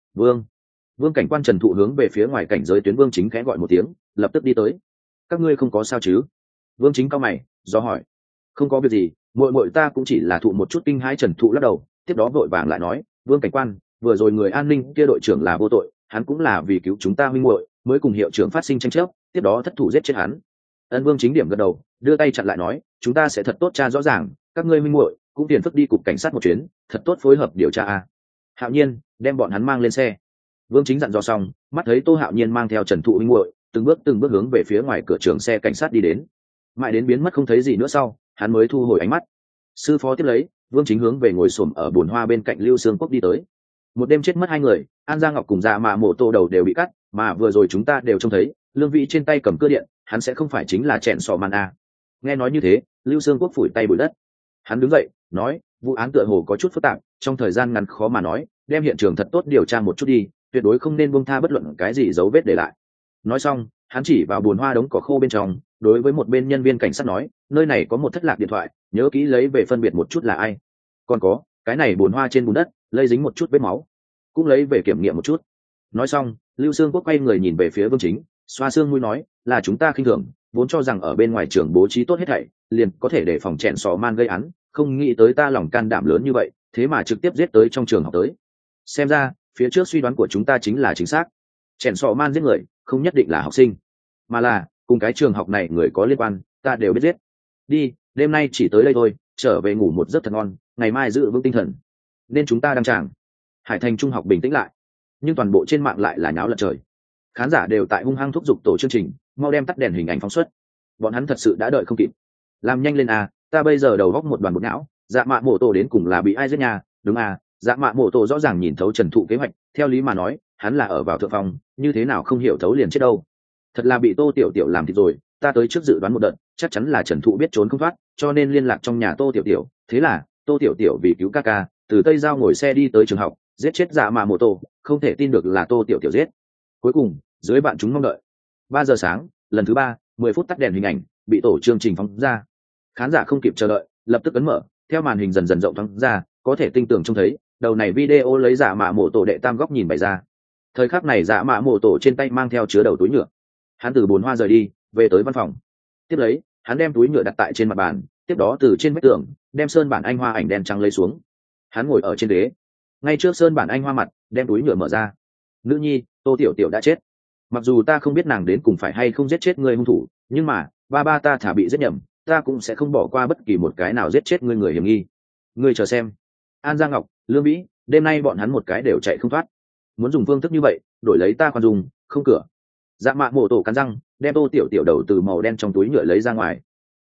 Vương cảnh quan Trần Thụ hướng về phía ngoài cảnh giới tuyến Vương Chính khẽ gọi một tiếng, lập tức đi tới. Các ngươi không có sao chứ? Vương Chính cao mày, do hỏi. Không có việc gì, muội ta cũng chỉ là thụ một chút kinh hãi. Trần Thụ lắc đầu, tiếp đó vội vàng lại nói, Vương cảnh quan, vừa rồi người an ninh kia đội trưởng là vô tội, hắn cũng là vì cứu chúng ta huynh muội mới cùng hiệu trưởng phát sinh tranh chấp, tiếp đó thất thủ giết chết hắn. Vương Chính điểm gật đầu, đưa tay chặn lại nói, chúng ta sẽ thật tốt tra rõ ràng, các ngươi huynh muội cũng tiền phức đi cục cảnh sát một chuyến, thật tốt phối hợp điều tra a. Hạo Nhiên, đem bọn hắn mang lên xe. Vương Chính dặn dò xong, mắt thấy Tô Hạo Nhiên mang theo Trần Thụ huynh muội từng bước hướng về phía ngoài cửa trường xe cảnh sát đi đến. Mãi đến biến mất không thấy gì nữa sau, hắn mới thu hồi ánh mắt. Sư phó tiếp lấy, Vương Chính hướng về ngồi xổm ở bồn hoa bên cạnh Lưu Sương Quốc đi tới. Một đêm chết mất 2 người, An Gia Ngọc cùng Dạ Mạ Mộ Tổ đầu đều bị cắt, mà vừa rồi chúng ta đều trông thấy, Lương Vĩ trên tay cầm cưa điện, hắn sẽ không phải chính là chèn sò man a. Nghe nói như thế, Lưu Sương Quốc phủi tay bụi đất. Hắn đứng dậy, nói, vụ án tựa hồ có chút phức tạp, trong thời gian ngắn khó mà nói, đem hiện trường thật tốt điều tra một chút đi, tuyệt đối không nên buông tha bất luận cái gì dấu vết để lại. Nói xong, hắn chỉ vào bồn hoa đống cỏ khô bên trong, đối với một bên nhân viên cảnh sát nói, nơi này có một thất lạc điện thoại, nhớ kỹ lấy về phân biệt một chút là ai. Còn có, cái này bồn hoa trên bùn đất lây dính một chút vết máu, cũng lấy về kiểm nghiệm một chút. Nói xong, Lưu Sương Quốc quay người nhìn về phía Vương Chính, xoa xương mũi nói, là chúng ta khinh thường, vốn cho rằng ở bên ngoài trường bố trí tốt hết thảy, liền có thể để phòng chèn sò man gây án, không nghĩ tới ta lòng can đảm lớn như vậy, thế mà trực tiếp giết tới trong trường học tới. Xem ra, phía trước suy đoán của chúng ta chính là chính xác. Chèn sò man giết người, không nhất định là học sinh, mà là cùng cái trường học này người có liên quan, ta đều biết giết. Đi, đêm nay chỉ tới đây thôi, trở về ngủ một giấc thật ngon, ngày mai giữ vững tinh thần. Nên chúng ta đăng tràng. Hải Thành trung học bình tĩnh lại, nhưng toàn bộ trên mạng lại là nháo lật trời. Khán giả đều tại hung hăng thúc giục tổ chương trình, mau đem tắt đèn hình ảnh phóng xuất. Bọn hắn thật sự đã đợi không kịp. Làm nhanh lên à, ta bây giờ đầu góc một đoàn bột não. Dạ Mạ Mộ Tổ đến cùng là bị ai giết nhà? Đúng à, Dạ Mạ Mộ Tổ rõ ràng nhìn thấu Trần Thụ kế hoạch, theo lý mà nói, hắn là ở vào thượng phòng, như thế nào không hiểu thấu liền chết đâu. Thật là bị Tô Tiểu Tiểu làm thịt rồi, ta tới trước dự đoán một đợt, chắc chắn là Trần Thụ biết trốn không thoát, cho nên liên lạc trong nhà Tô Tiểu Tiểu, thế là Tô Tiểu Tiểu vì cứu ca ca, từ Tây Giao ngồi xe đi tới trường học, giết chết Dạ Mạ Mộ Tổ, không thể tin được là Tô Tiểu Tiểu giết. Cuối cùng, dưới bạn chúng mong đợi, 3 giờ sáng, lần thứ 3, 10 phút tắt đèn hình ảnh, bị tổ chương trình phóng ra. Khán giả không kịp chờ đợi, lập tức ấn mở, theo màn hình dần dần rộng thoáng ra, có thể tinh tường trông thấy, đầu này video lấy Dạ Mạ Mộ Tổ đệ tam góc nhìn bày ra. Thời khắc này Dạ Mạ Mộ Tổ trên tay mang theo chứa đầu túi nhựa. Hắn từ bồn hoa rời đi, về tới văn phòng. Tiếp lấy, hắn đem túi nhựa đặt tại trên mặt bàn, tiếp đó từ trên vách tường, đem sơn bản anh hoa ảnh đen trắng lấy xuống. Hắn ngồi ở trên ghế, ngay trước sơn bản anh hoa mặt, đem túi nhựa mở ra. Nữ nhi, Tô Tiểu Tiểu đã chết. Mặc dù ta không biết nàng đến cùng phải hay không giết chết người hung thủ, nhưng mà ba ta thả bị giết nhầm, ta cũng sẽ không bỏ qua bất kỳ một cái nào giết chết ngươi người hiểm nghi. Ngươi chờ xem, An Gia Ngọc, Lương Vĩ, đêm nay bọn hắn một cái đều chạy không thoát. Muốn dùng phương thức như vậy đổi lấy ta khoan dung, không cửa. Dạ Mạ Mộ Tổ cắn răng, đem Tô Tiểu Tiểu đầu từ màu đen trong túi nhựa lấy ra ngoài.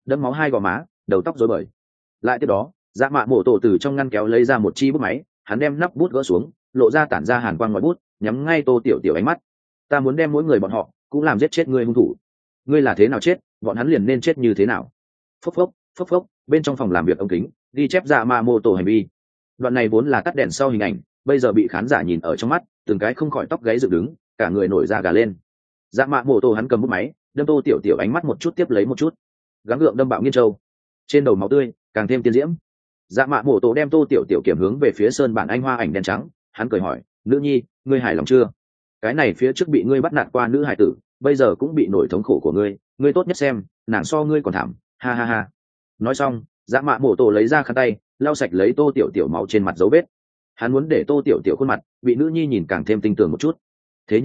đẫm máu hai gò má, đầu tóc rối bời. Lại tiếp đó, dạ mạ mổ tổ từ trong ngăn kéo lấy ra một chi bút máy, hắn đem nắp bút gỡ xuống, lộ ra tản ra hàn quang ngòi bút, nhắm ngay Tô Tiểu Tiểu ánh mắt. Ta muốn đem mỗi người bọn họ cũng làm giết chết ngươi hung thủ. Ngươi là thế nào chết, bọn hắn liền nên chết như thế nào. Phốc phốc, phốc phốc, bên trong phòng làm việc ống kính, ghi chép dạ mạ mổ tổ hành vi. Đoạn này vốn là tắt đèn sau hình ảnh, bây giờ bị khán giả nhìn ở trong mắt, từng cái không khỏi tóc gáy dựng đứng, cả người nổi da gà lên. Dạ mạ mổ tổ hắn cầm bút máy, đâm Tô Tiểu Tiểu ánh mắt một chút tiếp lấy một chút, gắng gượng đâm bạo nghiên châu, trên đầu máu tươi càng thêm tiên diễm. Dạ mạ mổ tổ đem Tô Tiểu Tiểu kiểm hướng về phía sơn bản anh hoa ảnh đen trắng, hắn cười hỏi, nữ nhi, ngươi hài lòng chưa? Cái này phía trước bị ngươi bắt nạt qua nữ hài tử, bây giờ cũng bị nổi thống khổ của ngươi, ngươi tốt nhất xem, nàng so ngươi còn thảm, ha ha ha. Nói xong, dạ mạ mổ tổ lấy ra khăn tay, lau sạch lấy Tô Tiểu Tiểu máu trên mặt dấu vết. Hắn muốn để Tô Tiểu Tiểu khuôn mặt bị nữ nhi nhìn càng thêm tinh tường một chút. Thế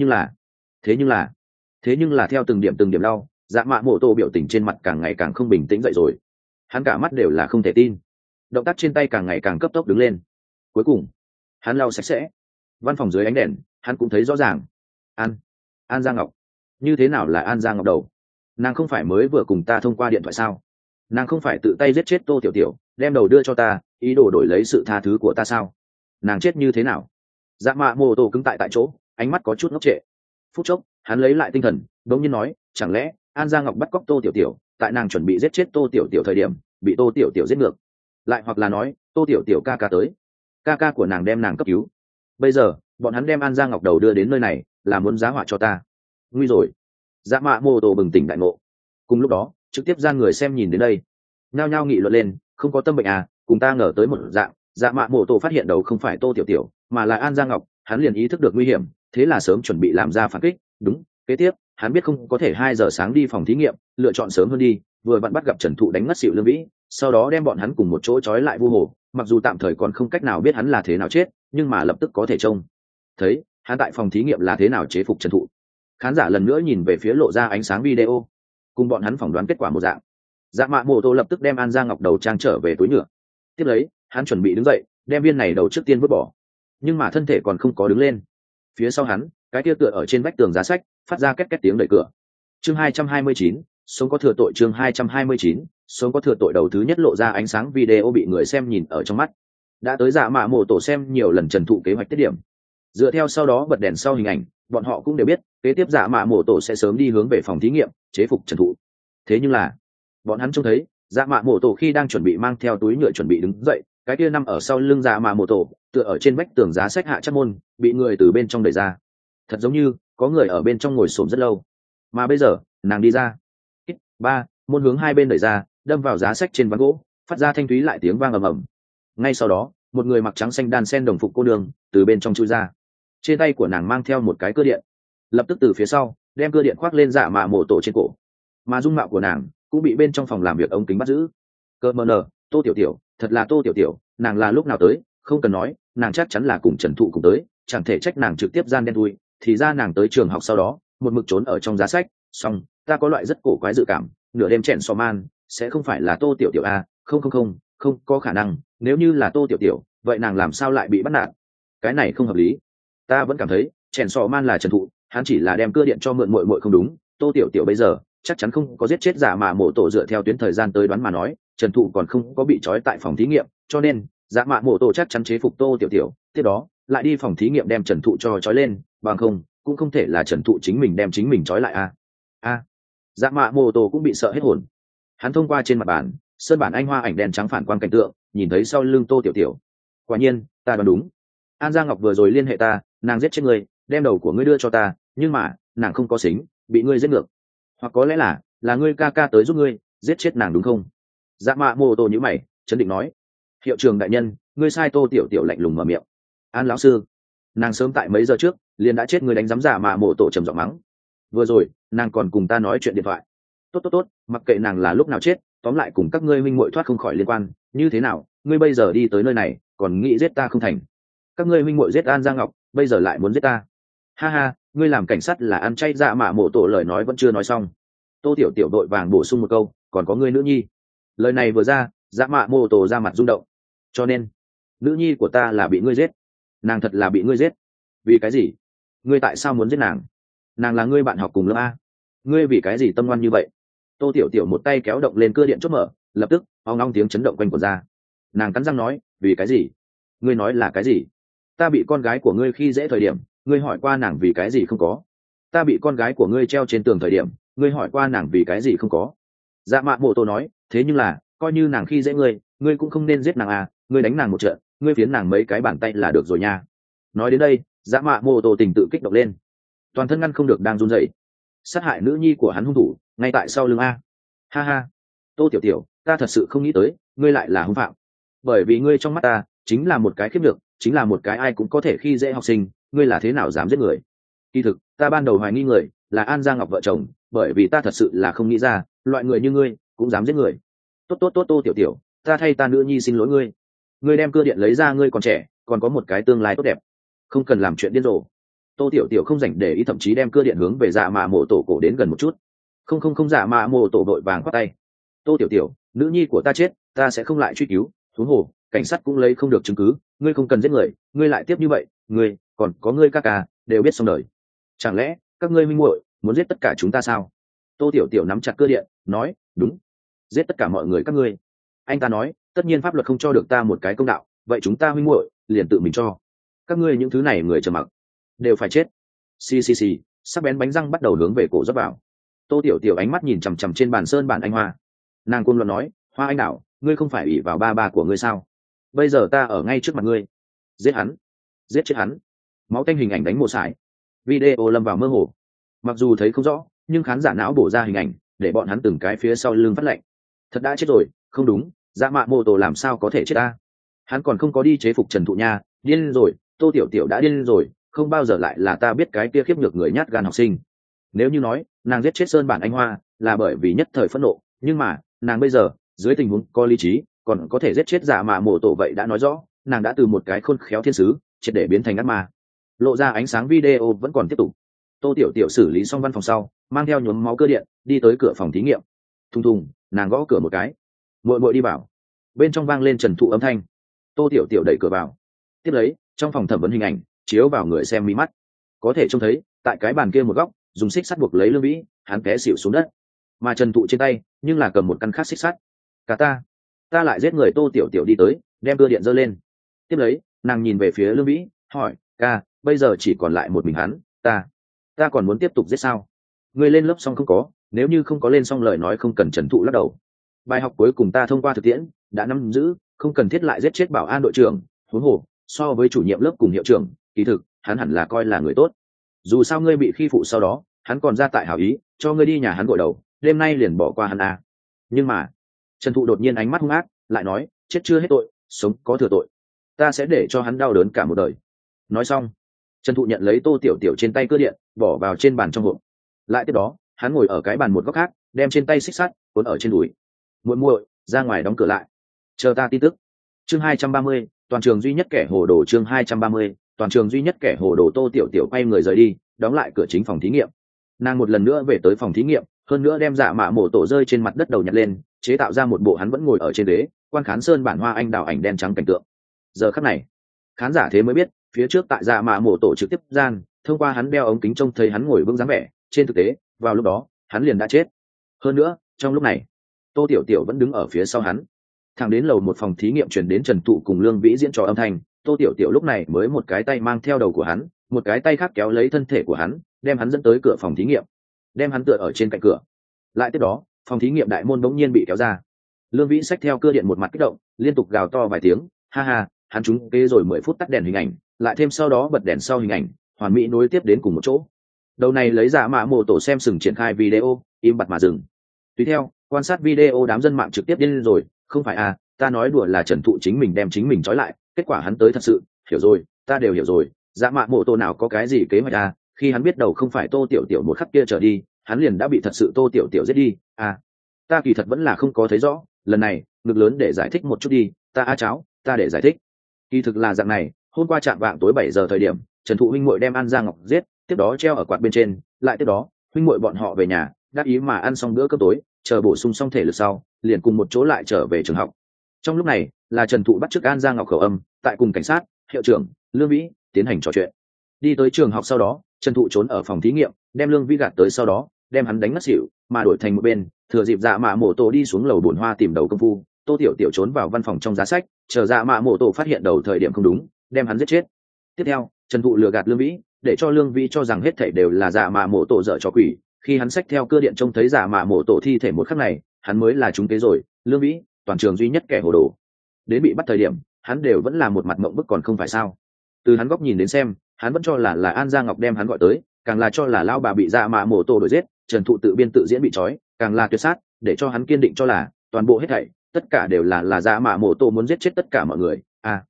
nhưng là theo từng điểm lau, dạ mạ mổ tổ biểu tình trên mặt càng ngày càng không bình tĩnh dậy rồi. Hắn cả mắt đều là không thể tin, động tác trên tay càng ngày càng cấp tốc đứng lên. Cuối cùng hắn lau sạch sẽ văn phòng dưới ánh đèn, hắn cũng thấy rõ ràng An Gia Ngọc. Như thế nào là An Gia Ngọc đầu? Nàng không phải mới vừa cùng ta thông qua điện thoại sao? Nàng không phải tự tay giết chết Tô Tiểu Tiểu, đem đầu đưa cho ta, ý đồ đổi lấy sự tha thứ của ta sao? Nàng chết như thế nào? Dạ mạ mô tô cứng tại chỗ, ánh mắt có chút ngốc trệ. Phút chốc hắn lấy lại tinh thần, đống nhiên nói, chẳng lẽ An Gia Ngọc bắt cóc Tô Tiểu Tiểu, tại nàng chuẩn bị giết chết Tô Tiểu Tiểu thời điểm bị Tô Tiểu Tiểu giết ngược, lại hoặc là nói Tô Tiểu Tiểu ca ca tới, ca ca của nàng đem nàng cấp cứu, bây giờ bọn hắn đem An Gia Ngọc đầu đưa đến nơi này là muốn giá họa cho ta. Nguy rồi. Dạ mạ mô tô bừng tỉnh đại ngộ. Cùng lúc đó trực tiếp gian người xem nhìn đến đây nhao nhao nghị luận lên, không có tâm bệnh à, cùng ta ngờ tới một dạng. Dạ mạ mô tô phát hiện đầu không phải Tô Tiểu Tiểu mà là An Gia Ngọc, hắn liền ý thức được nguy hiểm, thế là sớm chuẩn bị làm ra phản kích. Đúng, kế tiếp hắn biết không có thể 2 giờ sáng đi phòng thí nghiệm, lựa chọn sớm hơn đi, vừa vặn bắt gặp Trần Thụ đánh ngất xỉu Lương Vĩ, sau đó đem bọn hắn cùng một chỗ trói lại vu hồ. Mặc dù tạm thời còn không cách nào biết hắn là thế nào chết, nhưng mà lập tức có thể trông thấy hắn tại phòng thí nghiệm là thế nào chế phục Trần Thụ. Khán giả lần nữa nhìn về phía lộ ra ánh sáng video, cùng bọn hắn phỏng đoán kết quả một dạng. Dạ mạ mô tô lập tức đem An Gia Ngọc đầu trang trở về túi nhựa, tiếp lấy hắn chuẩn bị đứng dậy đem viên này đầu trước tiên vứt bỏ, nhưng mà thân thể còn không có đứng lên. Phía sau hắn, cái kia tựa ở trên vách tường giá sách phát ra két két tiếng đẩy cửa. Chương 229, sống có thừa tội. Chương 229, sống có thừa tội. Đầu thứ nhất lộ ra ánh sáng video bị người xem nhìn ở trong mắt. Đã tới dạ mạ mổ tổ xem nhiều lần Trần Thụ kế hoạch tiết điểm, dựa theo sau đó bật đèn sau hình ảnh, bọn họ cũng đều biết kế tiếp dạ mạ mổ tổ sẽ sớm đi hướng về phòng thí nghiệm chế phục Trần Thụ. Thế nhưng là bọn hắn trông thấy dạ mạ mổ tổ khi đang chuẩn bị mang theo túi nhựa chuẩn bị đứng dậy, cái kia nằm ở sau lưng dạ mạ mổ tổ tựa ở trên vách tường giá sách hạ chắc môn bị người từ bên trong đẩy ra, thật giống như có người ở bên trong ngồi xổm rất lâu. Mà bây giờ nàng đi ra, môn hướng hai bên đẩy ra, đâm vào giá sách trên ván gỗ, phát ra thanh thúy lại tiếng vang ầm ầm. Ngay sau đó một người mặc trắng xanh đan sen đồng phục cô đường từ bên trong chui ra, trên tay của nàng mang theo một cái cưa điện, lập tức từ phía sau đem cưa điện khoác lên dạ mạ mổ tổ trên cổ. Mà dung mạo của nàng cũng bị bên trong phòng làm việc ống kính bắt giữ. Cơ mờ nờ, Tô Tiểu Tiểu, thật là Tô Tiểu Tiểu, nàng là lúc nào tới? Không cần nói, nàng chắc chắn là cùng Trần Thụ cùng tới, chẳng thể trách nàng trực tiếp gian đen thui, thì ra nàng tới trường học sau đó một mực trốn ở trong giá sách. Song ta có loại rất cổ quái dự cảm, nửa đêm chèn so man sẽ không phải là Tô Tiểu Tiểu a. Không có khả năng, nếu như là Tô Tiểu Tiểu vậy nàng làm sao lại bị bắt nạt? Cái này không hợp lý. Ta vẫn cảm thấy chèn so man là Trần Thụ, hắn chỉ là đem cưa điện cho mượn muội muội không đúng. Tô Tiểu Tiểu bây giờ chắc chắn không có giết chết giả mạ mổ tổ, dựa theo tuyến thời gian tới đoán mà nói Trần Thụ còn không có bị trói tại phòng thí nghiệm, cho nên giả mạ mổ tổ chắc chắn chế phục Tô Tiểu Tiểu, tiếp đó lại đi phòng thí nghiệm đem Trần Thụ cho trói lên, bằng không cũng không thể là Trần Thụ chính mình đem chính mình trói lại a. Dạ mạ mô tô cũng bị sợ hết hồn. Hắn thông qua trên mặt bàn sơn bản anh hoa ảnh đen trắng phản quang cảnh tượng, nhìn thấy sau lưng Tô Tiểu Tiểu. Quả nhiên ta đoán đúng, An Gia Ngọc vừa rồi liên hệ ta, nàng giết chết ngươi, đem đầu của ngươi đưa cho ta, nhưng mà nàng không có xính, bị ngươi giết ngược. Hoặc có lẽ là ngươi ca ca tới giúp ngươi giết chết nàng đúng không? Dạ mạ mô tô nhíu mày chấn định nói, hiệu trường đại nhân, ngươi sai. Tô Tiểu Tiểu lạnh lùng mở miệng. An lão sư, nàng sớm tại mấy giờ trước liền đã chết, ngươi đánh giám giả mạ mô tô trầm giọng mắng. Vừa rồi nàng còn cùng ta nói chuyện điện thoại. Tốt, mặc kệ nàng là lúc nào chết, tóm lại cùng các ngươi minh muội thoát không khỏi liên quan. Như thế nào ngươi bây giờ đi tới nơi này còn nghĩ giết ta không thành? Các ngươi minh muội giết An Gia Ngọc, bây giờ lại muốn giết ta? Ha ha, ngươi làm cảnh sát là ăn chay. Dạ mạ mổ tổ lời nói vẫn chưa nói xong, Tô Tiểu Tiểu đội vàng bổ sung một câu, còn có ngươi nữ nhi. Lời này vừa ra, dạ mạ mổ tổ ra mặt rung động. Cho nên nữ nhi của ta là bị ngươi giết? Nàng thật là bị ngươi giết? Vì cái gì? Ngươi tại sao muốn giết nàng? Nàng là ngươi bạn học cùng lớp a, ngươi vì cái gì tâm ngoan như vậy? Tô Tiểu Tiểu một tay kéo động lên cưa điện chốt mở, lập tức ong ong tiếng chấn động quanh quẩn ra. Nàng cắn răng nói, vì cái gì? Ngươi nói là cái gì? Ta bị con gái của ngươi khi dễ thời điểm, ngươi hỏi qua nàng vì cái gì không có? Ta bị con gái của ngươi treo trên tường thời điểm, ngươi hỏi qua nàng vì cái gì không có? Dạ mạ mộ tổ nói, thế nhưng là coi như nàng khi dễ ngươi, ngươi cũng không nên giết nàng à, ngươi đánh nàng một trận, ngươi phiến nàng mấy cái bàn tay là được rồi nha. Nói đến đây, dạ mạ mộ tổ tình tự kích động lên, toàn thân ngăn không được đang run rẩy. Sát hại nữ nhi của hắn hung thủ ngay tại sau lưng a. Ha ha, Tô Tiểu Tiểu, ta thật sự không nghĩ tới ngươi lại là hung phạm, bởi vì ngươi trong mắt ta chính là một cái khiếp nhược, chính là một cái ai cũng có thể khi dễ học sinh, ngươi là thế nào dám giết người? Kỳ thực ta ban đầu hoài nghi người là An Giang Ngọc vợ chồng, bởi vì ta thật sự là không nghĩ ra loại người như ngươi cũng dám giết người. Tốt tốt tốt, Tô Tiểu Tiểu, ta thay ta nữ nhi xin lỗi ngươi. Ngươi đem cưa điện lấy ra, ngươi còn trẻ, còn có một cái tương lai tốt đẹp, không cần làm chuyện điên rồ. Tô Tiểu Tiểu không dành để ý, thậm chí đem cưa điện hướng về dạ mạ mộ tổ cổ đến gần một chút. Không, dạ mạ mộ tổ đội vàng khoát tay. Tô Tiểu Tiểu, nữ nhi của ta chết, ta sẽ không lại truy cứu, thú hồ cảnh sát cũng lấy không được chứng cứ, ngươi không cần giết người, ngươi lại tiếp như vậy, ngươi còn có ngươi ca ca đều biết xong đời. Chẳng lẽ các ngươi minh muội muốn giết tất cả chúng ta sao? Tô Tiểu Tiểu nắm chặt cưa điện, nói, đúng, giết tất cả mọi người các ngươi. Anh ta nói, tất nhiên pháp luật không cho được ta một cái công đạo, vậy chúng ta minh muội liền tự mình cho. Các ngươi những thứ này người trầm mặc đều phải chết. Xì, sắc bén bánh răng bắt đầu hướng về cổ dấp vào. Tô Tiểu Tiểu ánh mắt nhìn chằm chằm trên bàn sơn bản anh hoa, nàng côn luận nói, Hoa anh đảo, ngươi không phải ủy vào ba của ngươi sao? Bây giờ ta ở ngay trước mặt ngươi, giết hắn, giết chết hắn. Máu tanh hình ảnh đánh mồ sải, video lâm vào mơ hồ, mặc dù thấy không rõ nhưng khán giả não bổ ra hình ảnh để bọn hắn từng cái phía sau lưng phát lạnh. Thật đã chết rồi? Không đúng, dạ mạ mô tổ làm sao có thể chết ta? Hắn còn không có đi chế phục Trần Thụ nha, điên rồi, Tô Tiểu Tiểu đã điên rồi, không bao giờ lại là ta biết cái kia khiếp nhược người nhát gan học sinh. Nếu như nói nàng giết chết sơn bản anh hoa là bởi vì nhất thời phẫn nộ, nhưng mà nàng bây giờ dưới tình huống có lý trí còn có thể giết chết dạ mạ mộ tổ, vậy đã nói rõ nàng đã từ một cái khôn khéo thiên sứ triệt để biến thành ác ma. Lộ ra ánh sáng video vẫn còn tiếp tục. Tô Tiểu Tiểu xử lý xong văn phòng sau, mang theo nhuốm máu cơ điện đi tới cửa phòng thí nghiệm. Thùng thùng, nàng gõ cửa một cái, muội muội đi vào. Bên trong vang lên Trần Thụ âm thanh. Tô Tiểu Tiểu đẩy cửa vào, tiếp lấy trong phòng thẩm vấn hình ảnh chiếu vào người xem mi mắt, có thể trông thấy tại cái bàn kia một góc dùng xích sắt buộc lấy Lương Vĩ, hắn té xỉu xuống đất, mà Trần Thụ trên tay nhưng là cầm một căn khác xích sắt. Cả ta lại giết người. Tô Tiểu Tiểu đi tới, đem cưa điện giơ lên, tiếp lấy nàng nhìn về phía Lương Vĩ, hỏi, ca, bây giờ chỉ còn lại một mình hắn, ta còn muốn tiếp tục giết sao? Ngươi lên lớp xong không có? Nếu như không có lên xong lời nói không cần. Trần Thụ lắc đầu, bài học cuối cùng ta thông qua thực tiễn đã nắm giữ, không cần thiết lại giết chết bảo an đội trưởng. Huống hồ so với chủ nhiệm lớp cùng hiệu trưởng, kỳ thực hắn hẳn là coi là người tốt. Dù sao ngươi bị khi phụ sau đó hắn còn ra tại hảo ý cho ngươi đi nhà hắn gội đầu, đêm nay liền bỏ qua hắn à. Nhưng mà Trần Thụ đột nhiên ánh mắt hung ác, lại nói, chết chưa hết tội, sống có thừa tội, ta sẽ để cho hắn đau đớn cả một đời. Nói xong Trần Thụ nhận lấy Tô Tiểu Tiểu trên tay cưa điện, bỏ vào trên bàn trong hộp. Lại tiếp đó hắn ngồi ở cái bàn một góc khác, đem trên tay xích sắt cuốn ở trên đùi. Muội muội, ra ngoài đóng cửa lại, chờ ta tin tức. Chương 230, toàn trường duy nhất kẻ hồ đồ. Chương 230, toàn trường duy nhất kẻ hồ đồ. Tô Tiểu Tiểu quay người rời đi, đóng lại cửa chính phòng thí nghiệm. Nàng một lần nữa về tới phòng thí nghiệm, hơn nữa đem dạ mạ mổ tổ rơi trên mặt đất đầu nhặt lên, chế tạo ra một bộ hắn vẫn ngồi ở trên ghế quan khán sơn bản hoa anh đào ảnh đen trắng cảnh tượng. Giờ khắc này khán giả thế mới biết, phía trước tại dạ mạ mổ tổ trực tiếp gian, thông qua hắn đeo ống kính trông thấy hắn ngồi vững dáng vẻ, trên thực tế vào lúc đó hắn liền đã chết. Hơn nữa trong lúc này Tô Tiểu Tiểu vẫn đứng ở phía sau hắn. Thẳng đến lầu một phòng thí nghiệm chuyển đến Trần Thụ cùng Lương Vĩ diễn trò âm thanh, Tô Tiểu Tiểu lúc này mới một cái tay mang theo đầu của hắn, một cái tay khác kéo lấy thân thể của hắn, đem hắn dẫn tới cửa phòng thí nghiệm, đem hắn tựa ở trên cạnh cửa. Lại tiếp đó phòng thí nghiệm đại môn bỗng nhiên bị kéo ra. Lương Vĩ xách theo cưa điện một mặt kích động, liên tục gào to vài tiếng, ha ha, hắn trúng kế rồi 10 phút tắt đèn hình ảnh, lại thêm sau đó bật đèn sau hình ảnh, hoàn mỹ nối tiếp đến cùng một chỗ. Đầu này lấy dạ mạ mổ tổ xem sừng triển khai video, im bặt mà dừng. Tùy theo quan sát video đám dân mạng trực tiếp điên rồi, không phải à, ta nói đùa là Trần Thụ chính mình đem chính mình trói lại, kết quả hắn tới thật sự, hiểu rồi, ta đều hiểu rồi, dạ mạ mổ tổ nào có cái gì kế hoạch à, khi hắn biết đầu không phải Tô Tiểu Tiểu một khắc kia trở đi, hắn liền đã bị thật sự Tô Tiểu Tiểu giết đi à. Ta kỳ thật vẫn là không có thấy rõ, lần này ngực lớn để giải thích một chút đi, ta cháo, ta để giải thích. Kỳ thực là dạng này, hôm qua chạm vạng tối 7 giờ thời điểm, Trần Thụ huynh muội đem An Giang Ngọc giết, tiếp đó treo ở quạt bên trên, lại tiếp đó huynh muội bọn họ về nhà, đáp ý mà ăn xong bữa cơm tối, chờ bổ sung xong thể lực sau, liền cùng một chỗ lại trở về trường học. Trong lúc này là Trần Thụ bắt chước An Giang Ngọc khẩu âm, tại cùng cảnh sát, hiệu trưởng, Lương Vĩ tiến hành trò chuyện. Đi tới trường học sau đó, Trần Thụ trốn ở phòng thí nghiệm, đem Lương Vĩ gạt tới sau đó, đem hắn đánh ngất xỉu, mà đổi thành một bên thừa dịp dạ mạ mổ tổ đi xuống lầu bồn hoa tìm đầu công phu, tô tiểu tiểu trốn vào văn phòng trong giá sách, chờ dạ mạ mổ tổ phát hiện đầu thời điểm không đúng, đem hắn giết chết. Tiếp theo trần thụ lừa gạt lương vĩ, để cho lương vĩ cho rằng hết thảy đều là dạ mạ mổ tổ dở trò quỷ. Khi hắn xách theo cơ điện trông thấy dạ mạ mổ tổ thi thể một khắc này, hắn mới là trúng kế rồi. Lương vĩ toàn trường duy nhất kẻ hồ đồ, đến bị bắt thời điểm hắn đều vẫn là một mặt mộng bức còn không phải sao. Từ hắn góc nhìn đến xem, hắn vẫn cho là An Gia Ngọc đem hắn gọi tới, càng là cho là lão bà bị dạ mạ mổ tổ đuổi giết, trần thụ tự biên tự diễn bị trói, càng là tuyệt sát, để cho hắn kiên định cho là toàn bộ hết thảy tất cả đều là dạ mạ mổ tổ muốn giết chết tất cả mọi người.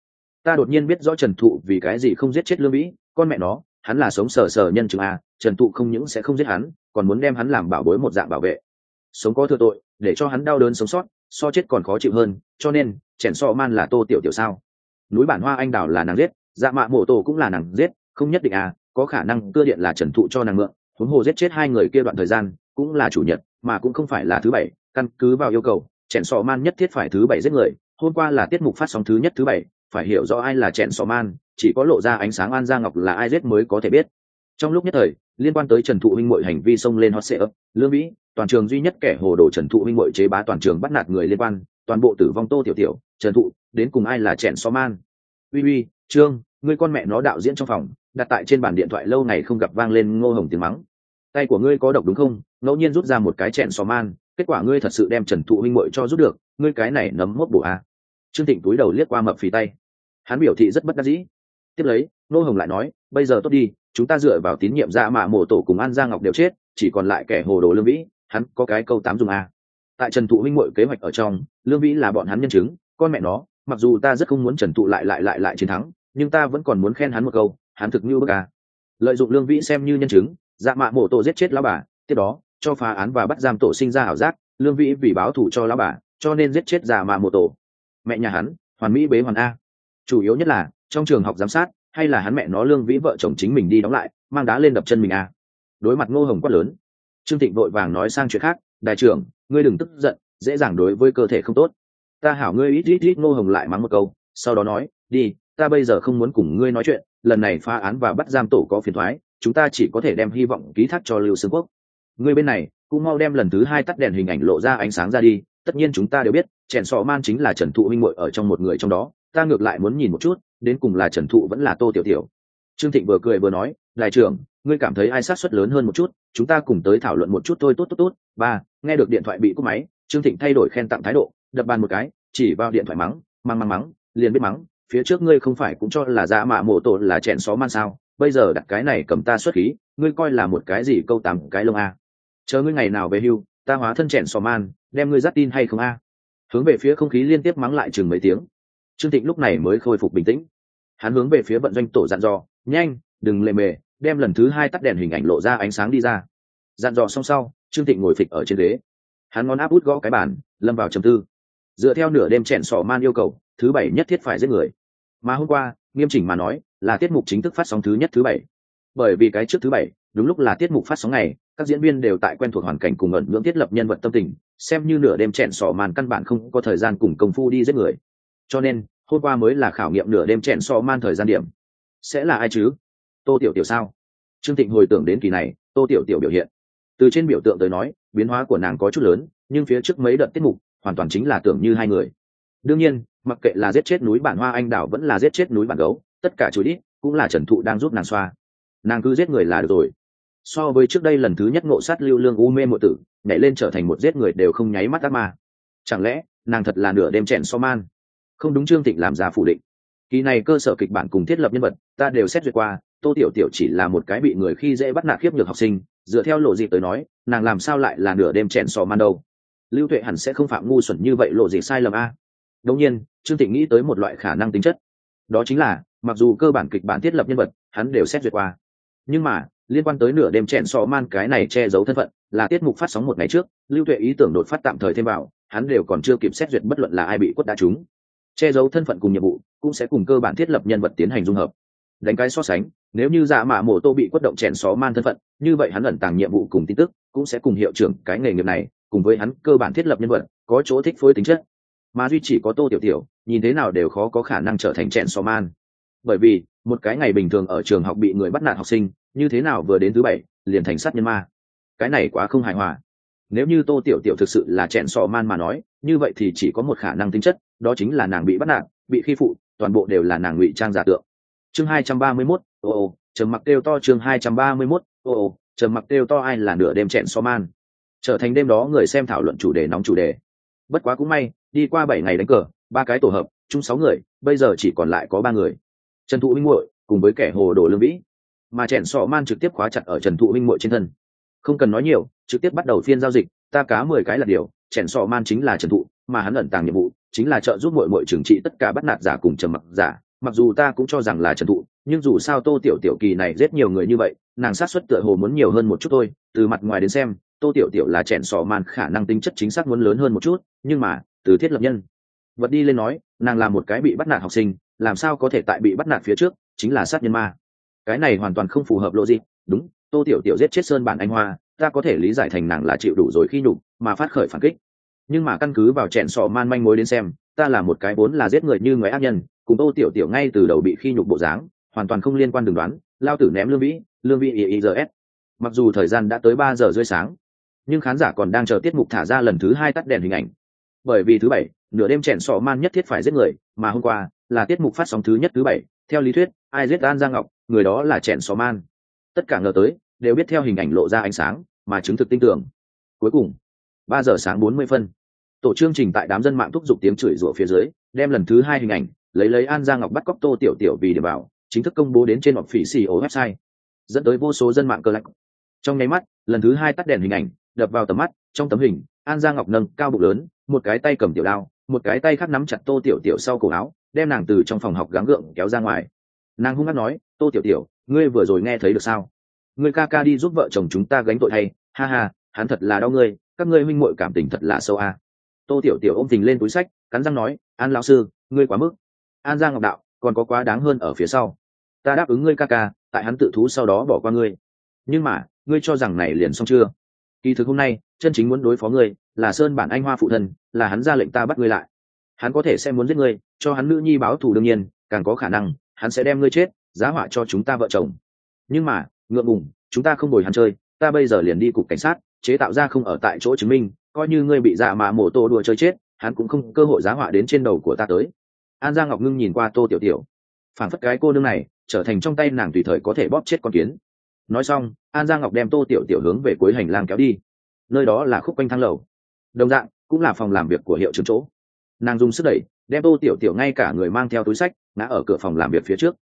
Ta đột nhiên biết rõ trần thụ vì cái gì không giết chết lương vĩ, con mẹ nó, hắn là sống sờ sờ nhân chứng trần thụ không những sẽ không giết hắn, còn muốn đem hắn làm bảo bối một dạng bảo vệ. Sống có thừa tội, để cho hắn đau đớn sống sót, so chết còn khó chịu hơn, cho nên chèn so man là tô tiểu tiểu sao? Núi bản hoa anh đào là nàng giết, dạ mạ mổ tổ cũng là nàng giết, không nhất định có khả năng cưa điện là trần thụ cho nàng mượn, huống hồ giết chết hai người kia đoạn thời gian cũng là chủ nhật, mà cũng không phải là thứ bảy. Căn cứ vào yêu cầu, chèn so man nhất thiết phải thứ bảy giết người. Hôm qua là tiết mục phát sóng thứ nhất thứ bảy, phải hiểu rõ ai là chèn so man, chỉ có lộ ra ánh sáng An Gia Ngọc là ai giết mới có thể biết. Trong lúc nhất thời, liên quan tới trần thụ huynh muội hành vi xông lên hot seat, lương vĩ toàn trường duy nhất kẻ hồ đồ trần thụ huynh muội chế bá toàn trường, bắt nạt người liên quan, toàn bộ tử vong tô tiểu tiểu, trần thụ, đến cùng ai là chèn so man. Uy Trương, ngươi con mẹ nó đạo diễn trong phòng, đặt tại trên bàn điện thoại lâu ngày không gặp vang lên Ngô Hồng tiếng mắng. Tay của ngươi có độc đúng không? Ngẫu nhiên rút ra một cái chèn so man, kết quả ngươi thật sự đem trần thụ huynh muội cho rút được, ngươi cái này nấm mốt bổ Trương Thịnh túi đầu liếc qua mập phì tay, hắn biểu thị rất bất đắc dĩ. Tiếp lấy Ngô Hồng lại nói, bây giờ tốt đi, chúng ta dựa vào tín nhiệm dạ mạ mổ tổ cùng An Gia Ngọc đều chết, chỉ còn lại kẻ hồ đồ lương vĩ, hắn có cái câu 8 dùng tại trần thụ huynh muội kế hoạch ở trong, lương vĩ là bọn hắn nhân chứng, con mẹ nó, mặc dù ta rất không muốn trần thụ lại chiến thắng, nhưng ta vẫn còn muốn khen hắn một câu, hắn thực như bức lợi dụng lương vĩ xem như nhân chứng, dạ mạ mổ tổ giết chết lão bà, tiếp đó cho phá án và bắt giam tổ sinh ra ảo giác, lương vĩ vì báo thù cho lão bà cho nên giết chết dạ mạ mổ tổ. Mẹ nhà hắn hoàn mỹ bế hoàn chủ yếu nhất là trong trường học giám sát, hay là hắn mẹ nó lương vĩ vợ chồng chính mình đi đóng lại, mang đá lên đập chân mình Đối mặt Ngô Hồng quát lớn, Trương Thịnh vội vàng nói sang chuyện khác, đại trưởng, ngươi đừng tức giận, dễ dàng đối với cơ thể không tốt. Ta hảo ngươi ít. Ngô Hồng lại mắng một câu, sau đó nói, đi, ta bây giờ không muốn cùng ngươi nói chuyện, lần này phá án và bắt giam tổ có phiền thoái, chúng ta chỉ có thể đem hy vọng ký thác cho Lưu Sương Quốc. Ngươi bên này cũng mau đem lần thứ 2 tắt đèn hình ảnh lộ ra ánh sáng ra đi. Tất nhiên chúng ta đều biết chèn sọ man chính là trần thụ huynh muội ở trong một người trong đó, ta ngược lại muốn nhìn một chút đến cùng là trần thụ vẫn là tô tiểu tiểu. Trương Thịnh vừa cười vừa nói, đại trưởng, ngươi cảm thấy ai xác suất lớn hơn một chút, chúng ta cùng tới thảo luận một chút thôi. Tốt. Nghe được điện thoại bị cúp máy, Trương Thịnh thay đổi khen tặng thái độ, đập bàn một cái, chỉ vào điện thoại mắng, liền biết mắng, phía trước ngươi không phải cũng cho là dạ mạ mổ tổ là chèn xó man sao, bây giờ đặt cái này cầm ta xuất khí, ngươi coi là một cái gì câu 8 cái lông chờ ngươi ngày nào về hưu, ta hóa thân chèn xó man, đem ngươi dắt tin hay không Hướng về phía không khí liên tiếp mắng lại chừng mấy tiếng, Trương Thịnh lúc này mới khôi phục bình tĩnh. Hắn hướng về phía vận doanh tổ dặn dò, nhanh, đừng lề mề, đem lần thứ 2 tắt đèn hình ảnh lộ ra ánh sáng đi ra. Dặn dò xong sau, Trương Thịnh ngồi phịch ở trên ghế, hắn ngón áp út gõ cái bàn, lâm vào trầm tư. Dựa theo nửa đêm chèn sỏ man yêu cầu, thứ 7 nhất thiết phải giết người, mà hôm qua nghiêm chỉnh mà nói là tiết mục chính thức phát sóng thứ nhất thứ 7. Bởi vì cái trước thứ 7 đúng lúc là tiết mục phát sóng ngày, các diễn viên đều tại quen thuộc hoàn cảnh cùng ẩn nhưỡng thiết lập nhân vật tâm tình, xem như nửa đêm chèn sỏ man căn bản không có thời gian cùng công phu đi giết người, cho nên hôm qua mới là khảo nghiệm nửa đêm chèn sỏ man thời gian điểm. Sẽ là ai chứ? Tô Tiểu Tiểu sao? Trương Thịnh hồi tưởng đến kỳ này Tô Tiểu Tiểu biểu hiện, từ trên biểu tượng tới nói biến hóa của nàng có chút lớn, nhưng phía trước mấy đợt tiết mục hoàn toàn chính là tưởng như hai người. Đương nhiên mặc kệ là giết chết núi bản hoa anh đào vẫn là giết chết núi bản gấu, tất cả chối đi cũng là Trần Thụ đang giúp nàng xoa, nàng cứ giết người là được rồi. So với trước đây lần thứ nhất ngộ sát lưu lương u mê muội tử, nhảy lên trở thành một giết người đều không nháy mắt ác ma, chẳng lẽ nàng thật là nửa đêm chèn so man? Không đúng, Trương Thịnh làm ra phủ định. Kỳ này cơ sở kịch bản cùng thiết lập nhân vật ta đều xét duyệt qua, Tô Tiểu Tiểu chỉ là một cái bị người khi dễ bắt nạt khiếp nhược học sinh, dựa theo lộ dịp tới nói nàng làm sao lại là nửa đêm chèn so man đâu? Lưu Tuệ hẳn sẽ không phạm ngu xuẩn như vậy lộ dịp sai lầm Đương nhiên Trương Thịnh nghĩ tới một loại khả năng tính chất, đó chính là mặc dù cơ bản kịch bản thiết lập nhân vật hắn đều xét duyệt qua, nhưng mà liên quan tới nửa đêm chèn so man cái này che giấu thân phận là tiết mục phát sóng một ngày trước, Lưu Tuệ ý tưởng đột phát tạm thời thêm vào, hắn đều còn chưa kịp xét duyệt, bất luận là ai bị quất đã trúng. Che giấu thân phận cùng nhiệm vụ cũng sẽ cùng cơ bản thiết lập nhân vật tiến hành dung hợp. Đánh cái so sánh, nếu như Dạ Mạ Mộ Tô bị quất động chèn xó man thân phận, như vậy hắn ẩn tàng nhiệm vụ cùng tin tức cũng sẽ cùng hiệu trưởng cái nghề nghiệp này, cùng với hắn cơ bản thiết lập nhân vật có chỗ thích phối tính chất. Mà duy chỉ có Tô Tiểu Tiểu, nhìn thế nào đều khó có khả năng trở thành chèn xó man. Bởi vì, một cái ngày bình thường ở trường học bị người bắt nạt học sinh, như thế nào vừa đến thứ 7 liền thành sát nhân ma. Cái này quá không hài hòa. nếu như tô tiểu tiểu thực sự là chẹn sọ man mà nói, như vậy thì chỉ có một khả năng tính chất, đó chính là nàng bị bắt nạt, bị khi phụ, toàn bộ đều là nàng ngụy trang giả tượng. Chương 231, trầm mặc kêu to. Chương 231, trầm mặc kêu to. Ai là nửa đêm chẹn sọ man, trở thành đêm đó người xem thảo luận chủ đề nóng chủ đề. Bất quá cũng may, đi qua 7 ngày đánh cờ, 3 cái tổ hợp, chung 6 người, bây giờ chỉ còn lại có 3 người. Trần Thụ Minh muội cùng với kẻ hồ đồ Lương Vĩ, mà chèn sọ man trực tiếp khóa chặt ở Trần Thụ Minh muội trên thân. Không cần nói nhiều, trực tiếp bắt đầu phiên giao dịch, ta cá 10 cái là điều, chèn sọ man chính là Trần Thụ, mà hắn ẩn tàng nhiệm vụ chính là trợ giúp muội muội trừng trị tất cả bắt nạt giả cùng trầm mặc giả. Mặc dù ta cũng cho rằng là Trần Thụ, nhưng dù sao Tô Tiểu Tiểu kỳ này giết nhiều người như vậy, nàng sát suất tựa hồ muốn nhiều hơn một chút thôi. Từ mặt ngoài đến xem, Tô Tiểu Tiểu là chèn sọ man khả năng tính chất chính xác muốn lớn hơn một chút, nhưng mà từ thiết lập nhân vật đi lên nói, nàng là một cái bị bắt nạt học sinh, làm sao có thể tại bị bắt nạt phía trước chính là sát nhân ma? Cái này hoàn toàn không phù hợp logic. Đúng, Tô Tiểu Tiểu giết chết Sơn Bản Anh Hoa, ta có thể lý giải thành nàng là chịu đủ rồi khi nhục mà phát khởi phản kích, nhưng mà căn cứ vào chèn sọ man manh mối đến xem, ta là một cái vốn là giết người như người ác nhân, cùng Tô Tiểu Tiểu ngay từ đầu bị khi nhục bộ dáng hoàn toàn không liên quan. Đừng đoán, lao tử ném Lương Vĩ IIRS. Mặc dù thời gian đã tới 3 giờ rưỡi sáng, nhưng khán giả còn đang chờ tiết mục thả ra lần thứ 2 tắt đèn hình ảnh, bởi vì thứ 7 nửa đêm chèn sọ man nhất thiết phải giết người, mà hôm qua là tiết mục phát sóng thứ nhất thứ 7. Theo lý thuyết, ai giết An Giang Ngọc, người đó là chèn sọ man. Tất cả ngờ tới đều biết theo hình ảnh lộ ra ánh sáng mà chứng thực tin tưởng. Cuối cùng 3 giờ sáng 40 phân, tổ chương trình tại đám dân mạng thúc giục tiếng chửi rủa phía dưới, đem lần thứ 2 hình ảnh lấy An Giang Ngọc bắt cóc Tô Tiểu Tiểu vì điểm vào, chính thức công bố đến trên official website, dẫn tới vô số dân mạng cơ lạnh. Trong nháy mắt, lần thứ 2 tắt đèn hình ảnh đập vào tầm mắt. Trong tấm hình, An Giang Ngọc nâng cao bụng lớn, một cái tay cầm tiểu đao, một cái tay khác nắm chặt Tô Tiểu Tiểu sau cổ áo, đem nàng từ trong phòng học gắng gượng kéo ra ngoài. Nàng hung hăng nói, Tô Tiểu Tiểu, ngươi vừa rồi nghe thấy được sao? Ngươi ca ca đi giúp vợ chồng chúng ta gánh tội thay, ha ha, hắn thật là đau ngươi, các ngươi huynh muội cảm tình thật là sâu a. Tô Tiểu Tiểu ôm Thình lên túi sách, cắn răng nói, An lão sư, ngươi quá mức. An Giang Ngọc đạo, còn có quá đáng hơn ở phía sau. Ta đáp ứng ngươi ca ca, tại hắn tự thú sau đó bỏ qua ngươi. Nhưng mà, ngươi cho rằng này liền xong chưa? Kỳ thực hôm nay, chân chính muốn đối phó ngươi là Sơn Bản Anh Hoa phụ thân, là hắn ra lệnh ta bắt ngươi lại. Hắn có thể sẽ muốn giết ngươi, cho hắn nữ nhi báo thù, đương nhiên, càng có khả năng, hắn sẽ đem ngươi chết, giá họa cho chúng ta vợ chồng. Nhưng mà, ngượng ngùng, chúng ta không bồi hắn chơi, ta bây giờ liền đi cục cảnh sát, chế tạo ra không ở tại chỗ chứng minh, coi như ngươi bị dạ mà mổ tô đùa chơi chết, hắn cũng không cơ hội giá họa đến trên đầu của ta tới. An Giang Ngọc ngưng nhìn qua Tô Tiểu Tiểu, phản phất cái cô nương này trở thành trong tay nàng tùy thời có thể bóp chết con kiến. Nói xong, An Giang Ngọc đem Tô Tiểu Tiểu hướng về cuối hành lang kéo đi, nơi đó là khúc quanh thang lầu, đồng dạng cũng là phòng làm việc của hiệu trưởng chỗ. Nàng dùng sức đẩy, đem Tô Tiểu Tiểu ngay cả người mang theo túi sách ngã ở cửa phòng làm việc phía trước.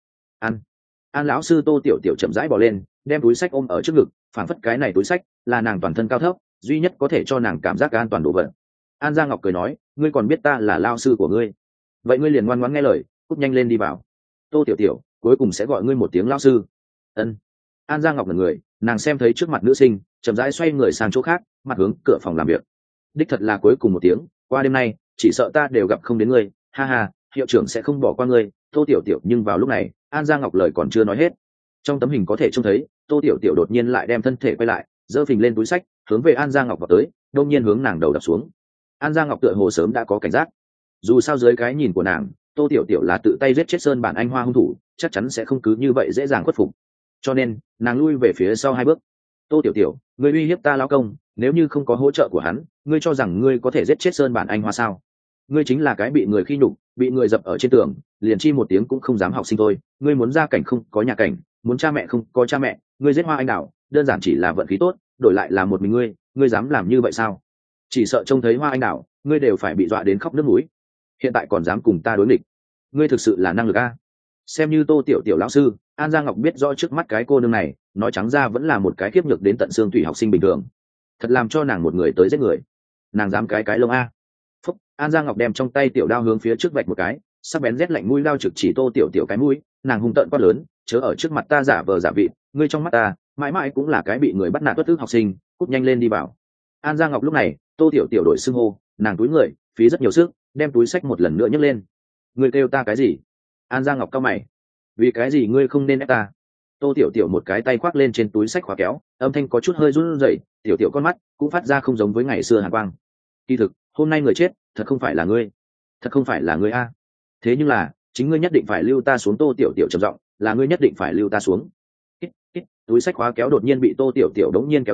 An lão sư. Tô Tiểu Tiểu chậm rãi bỏ lên, đem túi sách ôm ở trước ngực, phản phất cái này túi sách là nàng toàn thân cao thấp duy nhất có thể cho nàng cảm giác an toàn đồ vật. An Giang Ngọc cười nói, ngươi còn biết ta là lao sư của ngươi, vậy ngươi liền ngoan ngoãn nghe lời, cút nhanh lên đi vào. Tô Tiểu Tiểu, cuối cùng sẽ gọi ngươi một tiếng lao sư. Ân. An Giang Ngọc là người, nàng xem thấy trước mặt nữ sinh, chậm rãi xoay người sang chỗ khác, mặt hướng cửa phòng làm việc. Đích thật là cuối cùng một tiếng, qua đêm nay chỉ sợ ta đều gặp không đến ngươi, ha ha, hiệu trưởng sẽ không bỏ qua ngươi. Tô Tiểu Tiểu. Nhưng vào lúc này, An Giang Ngọc lời còn chưa nói hết, trong tấm hình có thể trông thấy Tô Tiểu Tiểu đột nhiên lại đem thân thể quay lại, giơ phình lên túi sách hướng về An Giang Ngọc vào tới, đông nhiên hướng nàng đầu đập xuống. An Giang Ngọc tựa hồ sớm đã có cảnh giác, dù sao dưới cái nhìn của nàng, Tô Tiểu Tiểu là tự tay giết chết Sơn Bản Anh Hoa hung thủ, chắc chắn sẽ không cứ như vậy dễ dàng khuất phục, cho nên nàng lui về phía sau 2 bước. Tô Tiểu Tiểu, ngươi uy hiếp ta lão công, nếu như không có hỗ trợ của hắn, ngươi cho rằng ngươi có thể giết chết Sơn Bản Anh Hoa sao? Ngươi chính là cái bị người khi nhục, bị người dập ở trên tường, liền chi một tiếng cũng không dám học sinh thôi. Ngươi muốn gia cảnh không có nhà cảnh, muốn cha mẹ không có cha mẹ, ngươi giết Hoa Anh Đào đơn giản chỉ là vận khí tốt, đổi lại là một mình ngươi dám làm như vậy sao? Chỉ sợ trông thấy Hoa Anh Đào, ngươi đều phải bị dọa đến khóc nước mũi. Hiện tại còn dám cùng ta đối nghịch, ngươi thực sự là năng lực a. Xem như Tô Tiểu Tiểu lão sư, An Giang Ngọc biết rõ trước mắt cái cô nương này, nói trắng ra vẫn là một cái khiếp nhược đến tận xương tủy học sinh bình thường, thật làm cho nàng một người tới giết người, nàng dám cái lông a. Phúc. An Giang Ngọc đem trong tay tiểu đao hướng phía trước vạch một cái, sắc bén rét lạnh mũi đao trực chỉ Tô Tiểu Tiểu cái mũi, nàng hung tợn quát lớn, chớ ở trước mặt ta giả vờ giả vịt, ngươi trong mắt ta mãi mãi cũng là cái bị người bắt nạt tuất ức học sinh, cút nhanh lên đi vào. An Giang Ngọc lúc này, Tô Tiểu Tiểu đổi xưng hô, nàng túi người, phí rất nhiều sức, đem túi sách một lần nữa nhấc lên. Ngươi kêu ta cái gì? An Giang Ngọc cau mày, vì cái gì ngươi không nên ép ta? Tô Tiểu Tiểu một cái tay khoác lên trên túi sách khóa kéo, âm thanh có chút hơi run rẩy, Tiểu Tiểu con mắt cũng phát ra không giống với ngày xưa hàn quang. Kỳ thực, hôm nay người chết thật không phải là ngươi, thật không phải là ngươi a. Thế nhưng là chính ngươi nhất định phải lưu ta xuống. Tô Tiểu Tiểu trầm giọng, là ngươi nhất định phải lưu ta xuống. Túi sách khóa kéo đột nhiên bị Tô Tiểu Tiểu đống nhiên kéo ra,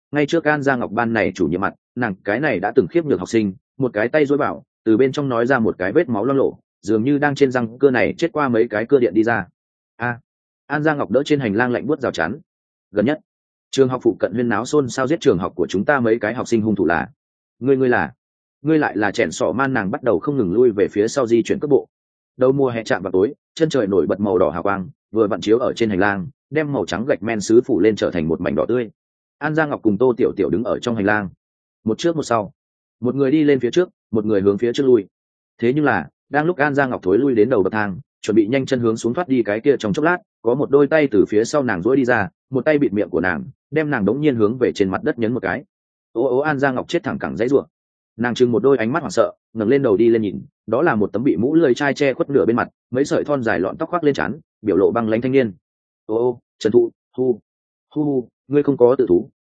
ngay trước An Gia Ngọc ban này chủ nhiệm mặt, nàng cái này đã từng khiếp nhược học sinh, một cái tay dối bảo, từ bên trong nói ra một cái vết máu loang lổ, dường như đang trên răng cưa này chết qua mấy cái cưa điện đi ra. An Gia Ngọc đỡ trên hành lang lạnh buốt rào chắn. Gần nhất, trường học phụ cận huyên náo xôn xao, giết trường học của chúng ta mấy cái học sinh hung thủ là ngươi lại là chèn sọ man. Nàng bắt đầu không ngừng lui về phía sau, di chuyển cước bộ. Đầu mùa hè chạm vào tối, chân trời nổi bật màu đỏ hào quang, vừa vặn chiếu ở trên hành lang, đem màu trắng gạch men sứ phủ lên trở thành một mảnh đỏ tươi. An Gia Ngọc cùng Tô Tiểu Tiểu đứng ở trong hành lang, một trước một sau, một người đi lên phía trước, một người hướng phía trước lui. Thế nhưng là đang lúc An Gia Ngọc thối lui đến đầu bậc thang, chuẩn bị nhanh chân hướng xuống thoát đi cái kia, trong chốc lát có một đôi tay từ phía sau nàng duỗi đi ra, một tay bịt miệng của nàng, đem nàng đống nhiên hướng về trên mặt đất nhấn một cái. An Gia Ngọc chết thẳng cẳng dãy rủa. Nàng trừng một đôi ánh mắt hoảng sợ, ngẩng lên đầu đi lên nhìn, đó là một tấm bị mũ lưỡi chai che khuất nửa bên mặt, mấy sợi thon dài lọn tóc khoác lên trán, biểu lộ băng lãnh thanh niên. Trần Thụ, hu, ngươi không có tự thú.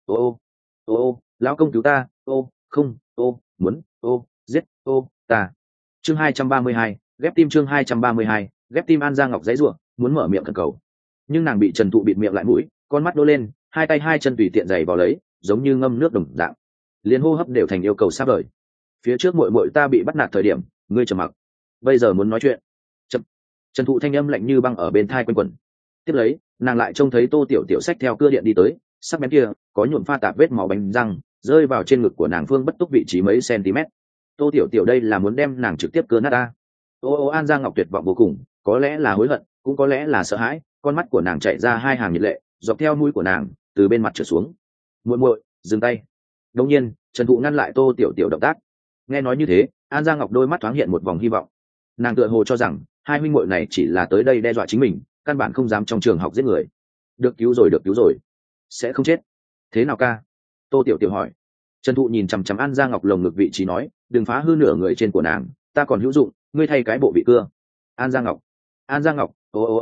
Lão công cứu ta. Không, muốn, giết, ta. Chương 232, ghép tim. Chương 232, ghép tim. An Gia Ngọc dãy rủa, muốn mở miệng khẩn cầu, nhưng nàng bị Trần Thụ bịt miệng lại mũi, con mắt đô lên, hai tay hai chân tùy tiện giày vào lấy, giống như ngâm nước đồng dạng, liền hô hấp đều thành yêu cầu sắp đời. Phía trước muội muội ta bị bắt nạt thời điểm, ngươi trầm mặc, bây giờ muốn nói chuyện. Trần Thụ thanh âm lạnh như băng ở bên thai quanh quẩn. Tiếp lấy, nàng lại trông thấy Tô Tiểu Tiểu xách theo cưa điện đi tới, sắc bén kia có nhuộm pha tạp vết máu bánh răng rơi vào trên ngực của nàng phương bất túc vị trí mấy cm. Tô Tiểu Tiểu đây là muốn đem nàng trực tiếp cưa nát ta. An Gia Ngọc tuyệt vọng vô cùng, có lẽ là hối hận, cũng có lẽ là sợ hãi, con mắt của nàng chảy ra hai hàng nhiệt lệ, dọc theo mũi của nàng từ bên mặt trở xuống. Muội, dừng tay. Đột nhiên, Trần Thụ ngăn lại Tô Tiểu Tiểu động tác. Nghe nói như thế, An Gia Ngọc đôi mắt thoáng hiện một vòng hy vọng. Nàng tựa hồ cho rằng hai huynh muội này chỉ là tới đây đe dọa chính mình, căn bản không dám trong trường học giết người. Được cứu rồi, sẽ không chết. Thế nào ca? Tô Tiểu Tiểu hỏi. Trần Thụ nhìn chằm chằm An Gia Ngọc lồng ngực vị trí nói, đừng phá hư nửa người trên của nàng, ta còn hữu dụng, ngươi thay cái bộ vị cưa. An Gia Ngọc,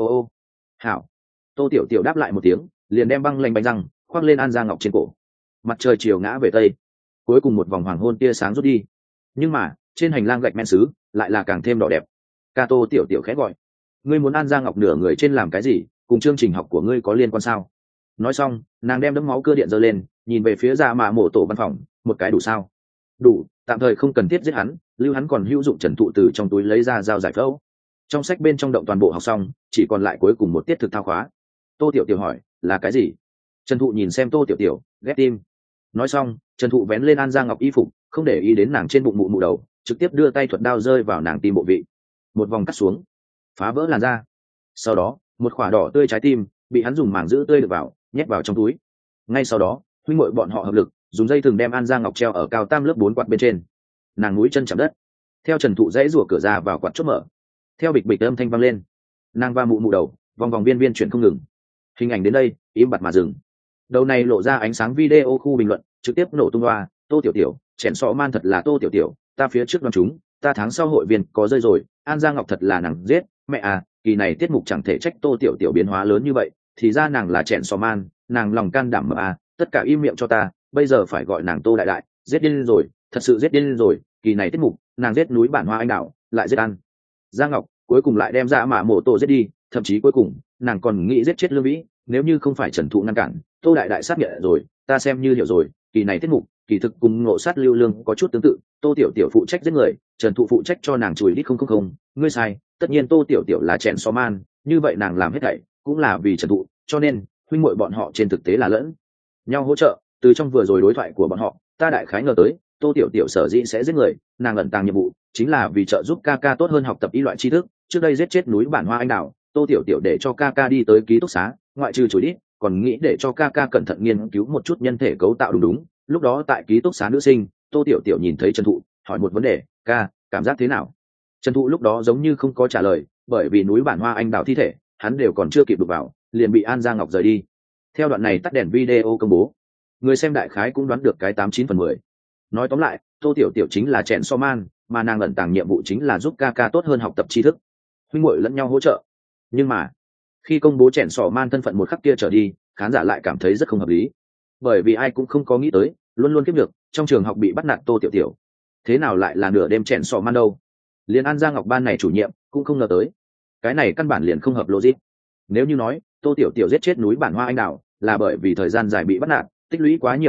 hảo. Tô Tiểu Tiểu đáp lại một tiếng, liền đem băng lanh bánh răng khoác lên An Gia Ngọc trên cổ. Mặt trời chiều ngã về tây, cuối cùng một vòng hoàng hôn tia sáng rút đi, nhưng mà trên hành lang gạch men sứ lại là càng thêm đỏ đẹp. Ca. Tô Tiểu Tiểu khẽ gọi, ngươi muốn An Gia Ngọc nửa người trên làm cái gì, cùng chương trình học của ngươi có liên quan sao? Nói xong, nàng đem đấm máu cưa điện giơ lên, nhìn về phía Dạ Mạ Mộ Tổ văn phòng, một cái đủ sao? Đủ, tạm thời không cần thiết giết hắn, lưu hắn còn hữu dụng. Trần Thụ từ trong túi lấy ra dao giải phẫu. Trong sách bên trong động toàn bộ học xong, chỉ còn lại cuối cùng một tiết thực thao khóa. Tô Tiểu Tiểu hỏi, là cái gì? Trần Thụ nhìn xem Tô Tiểu Tiểu, ghép tim. Nói xong, Trần Thụ vén lên An Gia Ngọc y phục, không để ý đến nàng trên bụng mụ đầu, trực tiếp đưa tay thuật đao rơi vào nàng tim bộ vị, một vòng cắt xuống, phá vỡ làn da. Sau đó, một quả đỏ tươi trái tim bị hắn dùng màng giữ tươi được vào, nhét vào trong túi. Ngay sau đó, huynh muội bọn họ hợp lực dùng dây thừng đem An Gia Ngọc treo ở cao tam lớp 4 quạt bên trên. Nàng núi chân chạm đất, theo Trần Thụ dãy rủa cửa ra vào quạt chốt mở, theo bịch bịch âm thanh vang lên, nàng va mụ đầu, vòng vòng viên chuyển không ngừng. Hình ảnh đến đây im bặt mà dừng. Đầu này lộ ra ánh sáng video khu bình luận trực tiếp nổ tung loa. Tô Tiểu Tiểu, chèn sọ man thật là Tô Tiểu Tiểu, ta phía trước đoán chúng, ta tháng sau hội viên có rơi rồi, An Gia Ngọc thật là nàng giết. Mẹ à, kỳ này tiết mục chẳng thể trách Tô Tiểu Tiểu biến hóa lớn như vậy, thì ra nàng là chèn sọ man, nàng lòng can đảm mà à, tất cả im miệng cho ta, bây giờ phải gọi nàng Tô đại đại, giết điên rồi, thật sự giết điên rồi. Kỳ này tiết mục, nàng giết núi Bản Hoa Anh Đào, lại giết An Gia Ngọc, cuối cùng lại đem Dạ Mạ Mộ Tổ giết đi, thậm chí cuối cùng nàng còn nghĩ giết chết Lương Vĩ. Nếu như không phải Trần Thụ ngăn cản, Tô đại đại sát nhận rồi, ta xem như hiểu rồi. Kỳ này tiết mục kỳ thực cùng Ngộ Sát Lưu Lương có chút tương tự, Tô Tiểu Tiểu phụ trách giết người, Trần Thụ phụ trách cho nàng chùi đít. Không, ngươi sai, tất nhiên Tô Tiểu Tiểu là chèn xó man, như vậy nàng làm hết thảy cũng là vì Trần Thụ, cho nên huynh muội bọn họ trên thực tế là lẫn nhau hỗ trợ. Từ trong vừa rồi đối thoại của bọn họ, ta đại khái ngờ tới Tô Tiểu Tiểu sở dĩ sẽ giết người, nàng ẩn tàng nhiệm vụ chính là vì trợ giúp ca ca tốt hơn học tập y loại tri thức. Trước đây giết chết núi Bản Hoa Anh Đào, Tô Tiểu Tiểu để cho ca ca đi tới ký túc xá, ngoại trừ chùi đít, còn nghĩ để cho ca ca cẩn thận nghiên cứu một chút nhân thể cấu tạo. Đúng, lúc đó tại ký túc xá nữ sinh, Tô Tiểu Tiểu nhìn thấy Trần Thụ, hỏi một vấn đề, ca, cảm giác thế nào? Trần Thụ lúc đó giống như không có trả lời, bởi vì núi Bản Hoa Anh Đào thi thể hắn đều còn chưa kịp đụng vào, liền bị An Gia Ngọc rời đi. Theo đoạn này tắt đèn video công bố, người xem đại khái cũng đoán được cái 89/10. Nói tóm lại, Tô Tiểu Tiểu chính là chèn so man, mà nàng ẩn tàng nhiệm vụ chính là giúp ca ca tốt hơn học tập tri thức, huynh muội lẫn nhau hỗ trợ. Nhưng mà khi công bố chèn sọ man thân phận một khắc kia trở đi, khán giả lại cảm thấy rất không hợp lý, bởi vì ai cũng không có nghĩ tới luôn luôn kiếp được trong trường học bị bắt nạt Tô Tiểu Tiểu thế nào lại là nửa đêm chèn sọ man đâu. Liên An Gia Ngọc ban này chủ nhiệm cũng không ngờ tới, cái này căn bản liền không hợp logic. Nếu như nói Tô Tiểu Tiểu giết chết núi Bản Hoa Anh Đào là bởi vì thời gian dài bị bắt nạt, tích lũy quá nhiều oán hận,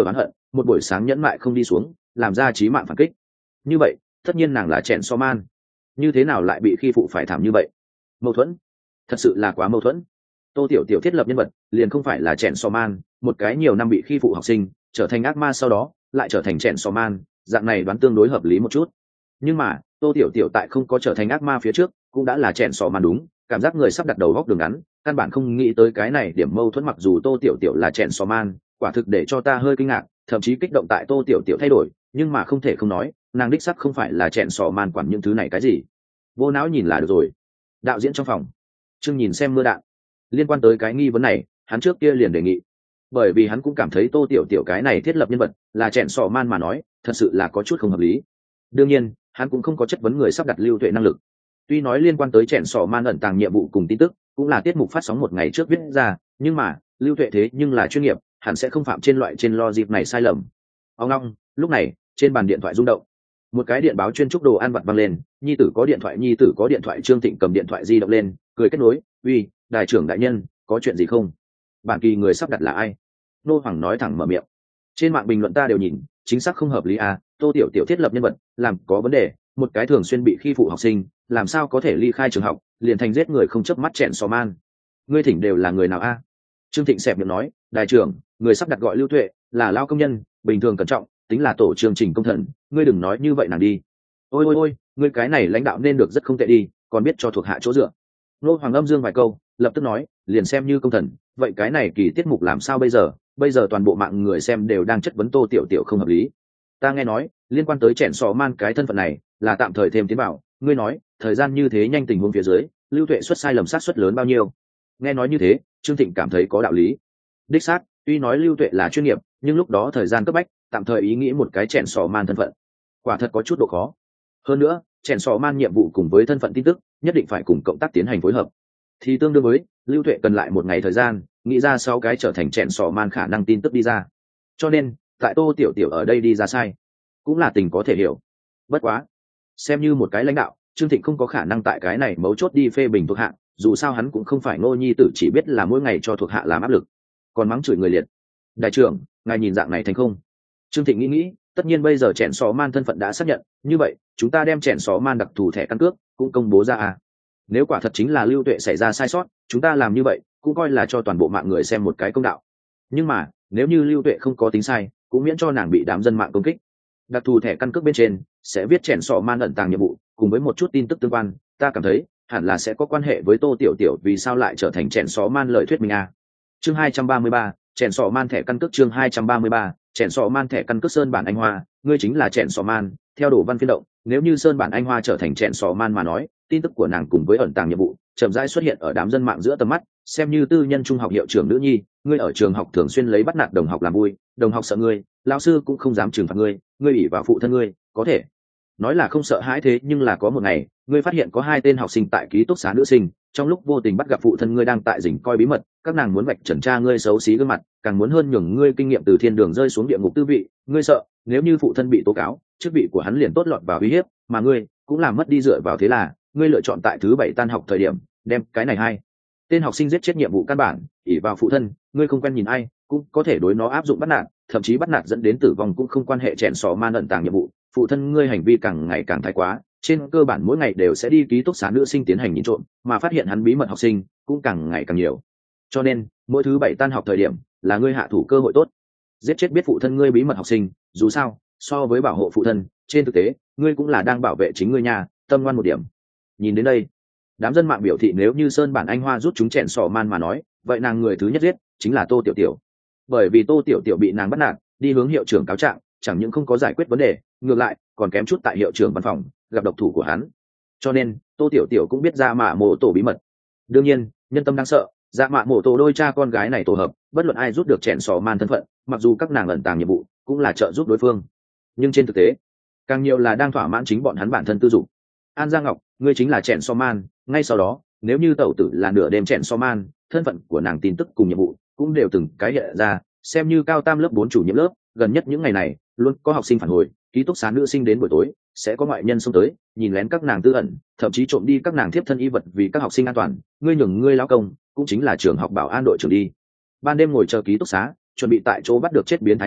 một buổi sáng nhẫn mại không đi xuống làm ra chí mạng phản kích. Như vậy tất nhiên nàng là chèn so man, như thế nào lại bị khi phụ phải thảm như vậy? Mâu thuẫn, thật sự là quá mâu thuẫn. Tô tiểu tiểu thiết lập nhân vật liền không phải là chèn so man, một cái nhiều năm bị khi phụ học sinh trở thành ác ma sau đó lại trở thành chèn so man, dạng này đoán tương đối hợp lý một chút. Nhưng mà Tô tiểu tiểu tại không có trở thành ác ma phía trước cũng đã là chèn so man đúng, cảm giác người sắp đặt đầu góc đường ngắn, căn bản không nghĩ tới cái này điểm mâu thuẫn. Mặc dù Tô tiểu tiểu là chèn so man, quả thực để cho ta hơi kinh ngạc, thậm chí kích động tại Tô tiểu tiểu thay đổi, nhưng mà không thể không nói nàng đích sắc không phải là chèn sò man quản những thứ này cái gì, vô não nhìn là được rồi. Đạo diễn trong phòng Trương nhìn xem mưa đạn, liên quan tới cái nghi vấn này hắn trước kia liền đề nghị, bởi vì hắn cũng cảm thấy Tô tiểu tiểu cái này thiết lập nhân vật là chèn sò man mà nói thật sự là có chút không hợp lý. Đương nhiên hắn cũng không có chất vấn người sắp đặt Lưu Tuệ năng lực, tuy nói liên quan tới chèn sò man ẩn tàng nhiệm vụ cùng tin tức cũng là tiết mục phát sóng một ngày trước viết ra, nhưng mà Lưu Tuệ thế nhưng là chuyên nghiệp, hẳn sẽ không phạm trên loại trên logic này sai lầm. Ông long, lúc này trên bàn điện thoại rung động, một cái điện báo chuyên trúc đồ ăn vặt vang lên. Nhi tử có điện thoại, nhi tử có điện thoại. Trương Thịnh cầm điện thoại di động lên cười kết nối. Uy, đài trưởng đại nhân, có chuyện gì không? Bản kỳ người sắp đặt là ai? Nô Hoàng nói thẳng mở miệng. Trên mạng bình luận ta đều nhìn, chính xác không hợp lý à? Tô tiểu tiểu thiết lập nhân vật làm có vấn đề, một cái thường xuyên bị khi phụ học sinh làm sao có thể ly khai trường học liền thành giết người không chớp mắt chẹn sò man? Ngươi thỉnh đều là người nào a? Trương Thịnh xẹp miệng nói, đài trưởng, người sắp đặt gọi Lưu Tuệ, là lao công nhân, bình thường cẩn trọng, tính là tổ chương trình công thần, ngươi đừng nói như vậy nàng đi. Ôi ôi ôi, ngươi cái này lãnh đạo nên được rất không tệ đi, còn biết cho thuộc hạ chỗ dựa. Nô Hoàng âm dương vài câu, lập tức nói, liền xem như công thần, vậy cái này kỳ tiết mục làm sao bây giờ? Bây giờ toàn bộ mạng người xem đều đang chất vấn Tô tiểu tiểu không hợp lý. Ta nghe nói liên quan tới chèn sò man cái thân phận này là tạm thời thêm tiến bảo, ngươi nói thời gian như thế nhanh tình huống phía dưới Lưu Tuệ xuất sai lầm sát suất lớn bao nhiêu? Nghe nói như thế Trương Thịnh cảm thấy có đạo lý. Đích xác, tuy nói Lưu Tuệ là chuyên nghiệp, nhưng lúc đó thời gian cấp bách, tạm thời ý nghĩ một cái chèn sò man thân phận quả thật có chút độ khó. Hơn nữa chèn sò man nhiệm vụ cùng với thân phận tin tức nhất định phải cùng cộng tác tiến hành phối hợp, thì tương đương với Lưu Tuệ cần lại một ngày thời gian nghĩ ra 6 cái trở thành chèn sò man khả năng tin tức đi ra. Cho nên tại Tô tiểu tiểu ở đây đi ra sai cũng là tình có thể hiểu. Bất quá xem như một cái lãnh đạo, Trương Thịnh không có khả năng tại cái này mấu chốt đi phê bình thuộc hạ, dù sao hắn cũng không phải Ngô nhi tử chỉ biết là mỗi ngày cho thuộc hạ làm áp lực, còn mắng chửi người liệt. Đại trưởng, ngài nhìn dạng này thành không? Trương Thịnh nghĩ, tất nhiên bây giờ chèn sò man thân phận đã xác nhận, như vậy chúng ta đem chèn sò man đặc thù thẻ căn cước cũng công bố ra à? Nếu quả thật chính là Lưu Tuệ xảy ra sai sót, chúng ta làm như vậy cũng coi là cho toàn bộ mạng người xem một cái công đạo. Nhưng mà nếu như Lưu Tuệ không có tính sai, cũng miễn cho nàng bị đám dân mạng công kích. Đặc thù thẻ căn cước bên trên sẽ viết chèn sò man ẩn tàng nhiệm vụ cùng với một chút tin tức tương quan, ta cảm thấy hẳn là sẽ có quan hệ với Tô tiểu tiểu vì sao lại trở thành chèn sò man lời thuyết minh à. Chương 233, chèn sò man thẻ căn cước. Chương 233, chèn sò man thẻ căn cước. Sơn Bản Anh Hoa, ngươi chính là chèn sò man. Theo đồ văn phiên động, nếu như Sơn Bản Anh Hoa trở thành chèn sò man mà nói, tin tức của nàng cùng với ẩn tàng nhiệm vụ chậm rãi xuất hiện ở đám dân mạng giữa tầm mắt. Xem như tư nhân trung học hiệu trưởng nữ nhi, ngươi ở trường học thường xuyên lấy bắt nạt đồng học làm vui, đồng học sợ ngươi, lão sư cũng không dám trừng phạt ngươi, ngươi ủy vào phụ thân ngươi, có thể nói là không sợ hãi, thế nhưng là có một ngày ngươi phát hiện có 2 tên học sinh tại ký túc xá nữ sinh trong lúc vô tình bắt gặp phụ thân ngươi đang tại rình coi bí mật, các nàng muốn vạch trần tra ngươi xấu xí gương mặt, càng muốn hơn nhường ngươi kinh nghiệm từ thiên đường rơi xuống địa ngục tư vị. Ngươi sợ nếu như phụ thân bị tố cáo, chức vị của hắn liền tốt lọt vào uy hiếp, mà ngươi cũng làm mất đi dựa vào, thế là ngươi lựa chọn tại thứ 7 tan học thời điểm đem cái này 2 tên học sinh giết chết nhiệm vụ căn bản, ỷ vào phụ thân ngươi không quen nhìn ai cũng có thể đối nó áp dụng bắt nạt, thậm chí bắt nạt dẫn đến tử vong cũng không quan hệ. chèn sò man ẩn tàng nhiệm vụ, phụ thân ngươi hành vi càng ngày càng thái quá, trên cơ bản mỗi ngày đều sẽ đi ký túc xá nữ sinh tiến hành nhìn trộm, mà phát hiện hắn bí mật học sinh cũng càng ngày càng nhiều. Cho nên mỗi thứ 7 tan học thời điểm là ngươi hạ thủ cơ hội tốt, giết chết biết phụ thân ngươi bí mật học sinh. Dù sao so với bảo hộ phụ thân, trên thực tế ngươi cũng là đang bảo vệ chính ngươi nhà, tâm ngoan một điểm. Nhìn đến đây đám dân mạng biểu thị nếu như Sơn Bản Anh Hoa rút chúng chèn sò man mà nói, vậy nàng người thứ nhất giết chính là Tô tiểu tiểu, bởi vì Tô tiểu tiểu bị nàng bắt nạt, đi hướng hiệu trưởng cáo trạng, chẳng những không có giải quyết vấn đề, ngược lại còn kém chút tại hiệu trưởng văn phòng gặp độc thủ của hắn. Cho nên Tô tiểu tiểu cũng biết Dạ Mạ Mộ Tổ bí mật. Đương nhiên nhân tâm đáng sợ, Dạ Mạ Mộ Tổ đôi cha con gái này tổ hợp, bất luận ai rút được chèn sò man thân phận, mặc dù các nàng ẩn tàng nhiệm vụ cũng là trợ giúp đối phương, nhưng trên thực tế càng nhiều là đang thỏa mãn chính bọn hắn bản thân tư dục. An Giang Ngọc, ngươi chính là chèn so man. Ngay sau đó nếu như tẩu tử là nửa đêm chèn so man, thân phận của nàng tin tức cùng nhiệm vụ cũng đều từng cái hiện ra. Xem như cao tam lớp 4 chủ nhiệm lớp, gần nhất những ngày này luôn có học sinh phản hồi ký túc xá nữ sinh đến buổi tối sẽ có ngoại nhân xông tới nhìn lén các nàng tư ẩn, thậm chí trộm đi các nàng thiếp thân y vật vì các học sinh an toàn. Ngươi nhường ngươi lão công cũng chính là trường học bảo an đội trưởng đi ban đêm ngồi chờ ký túc xá, chuẩn bị tại chỗ bắt được chết biến thái này,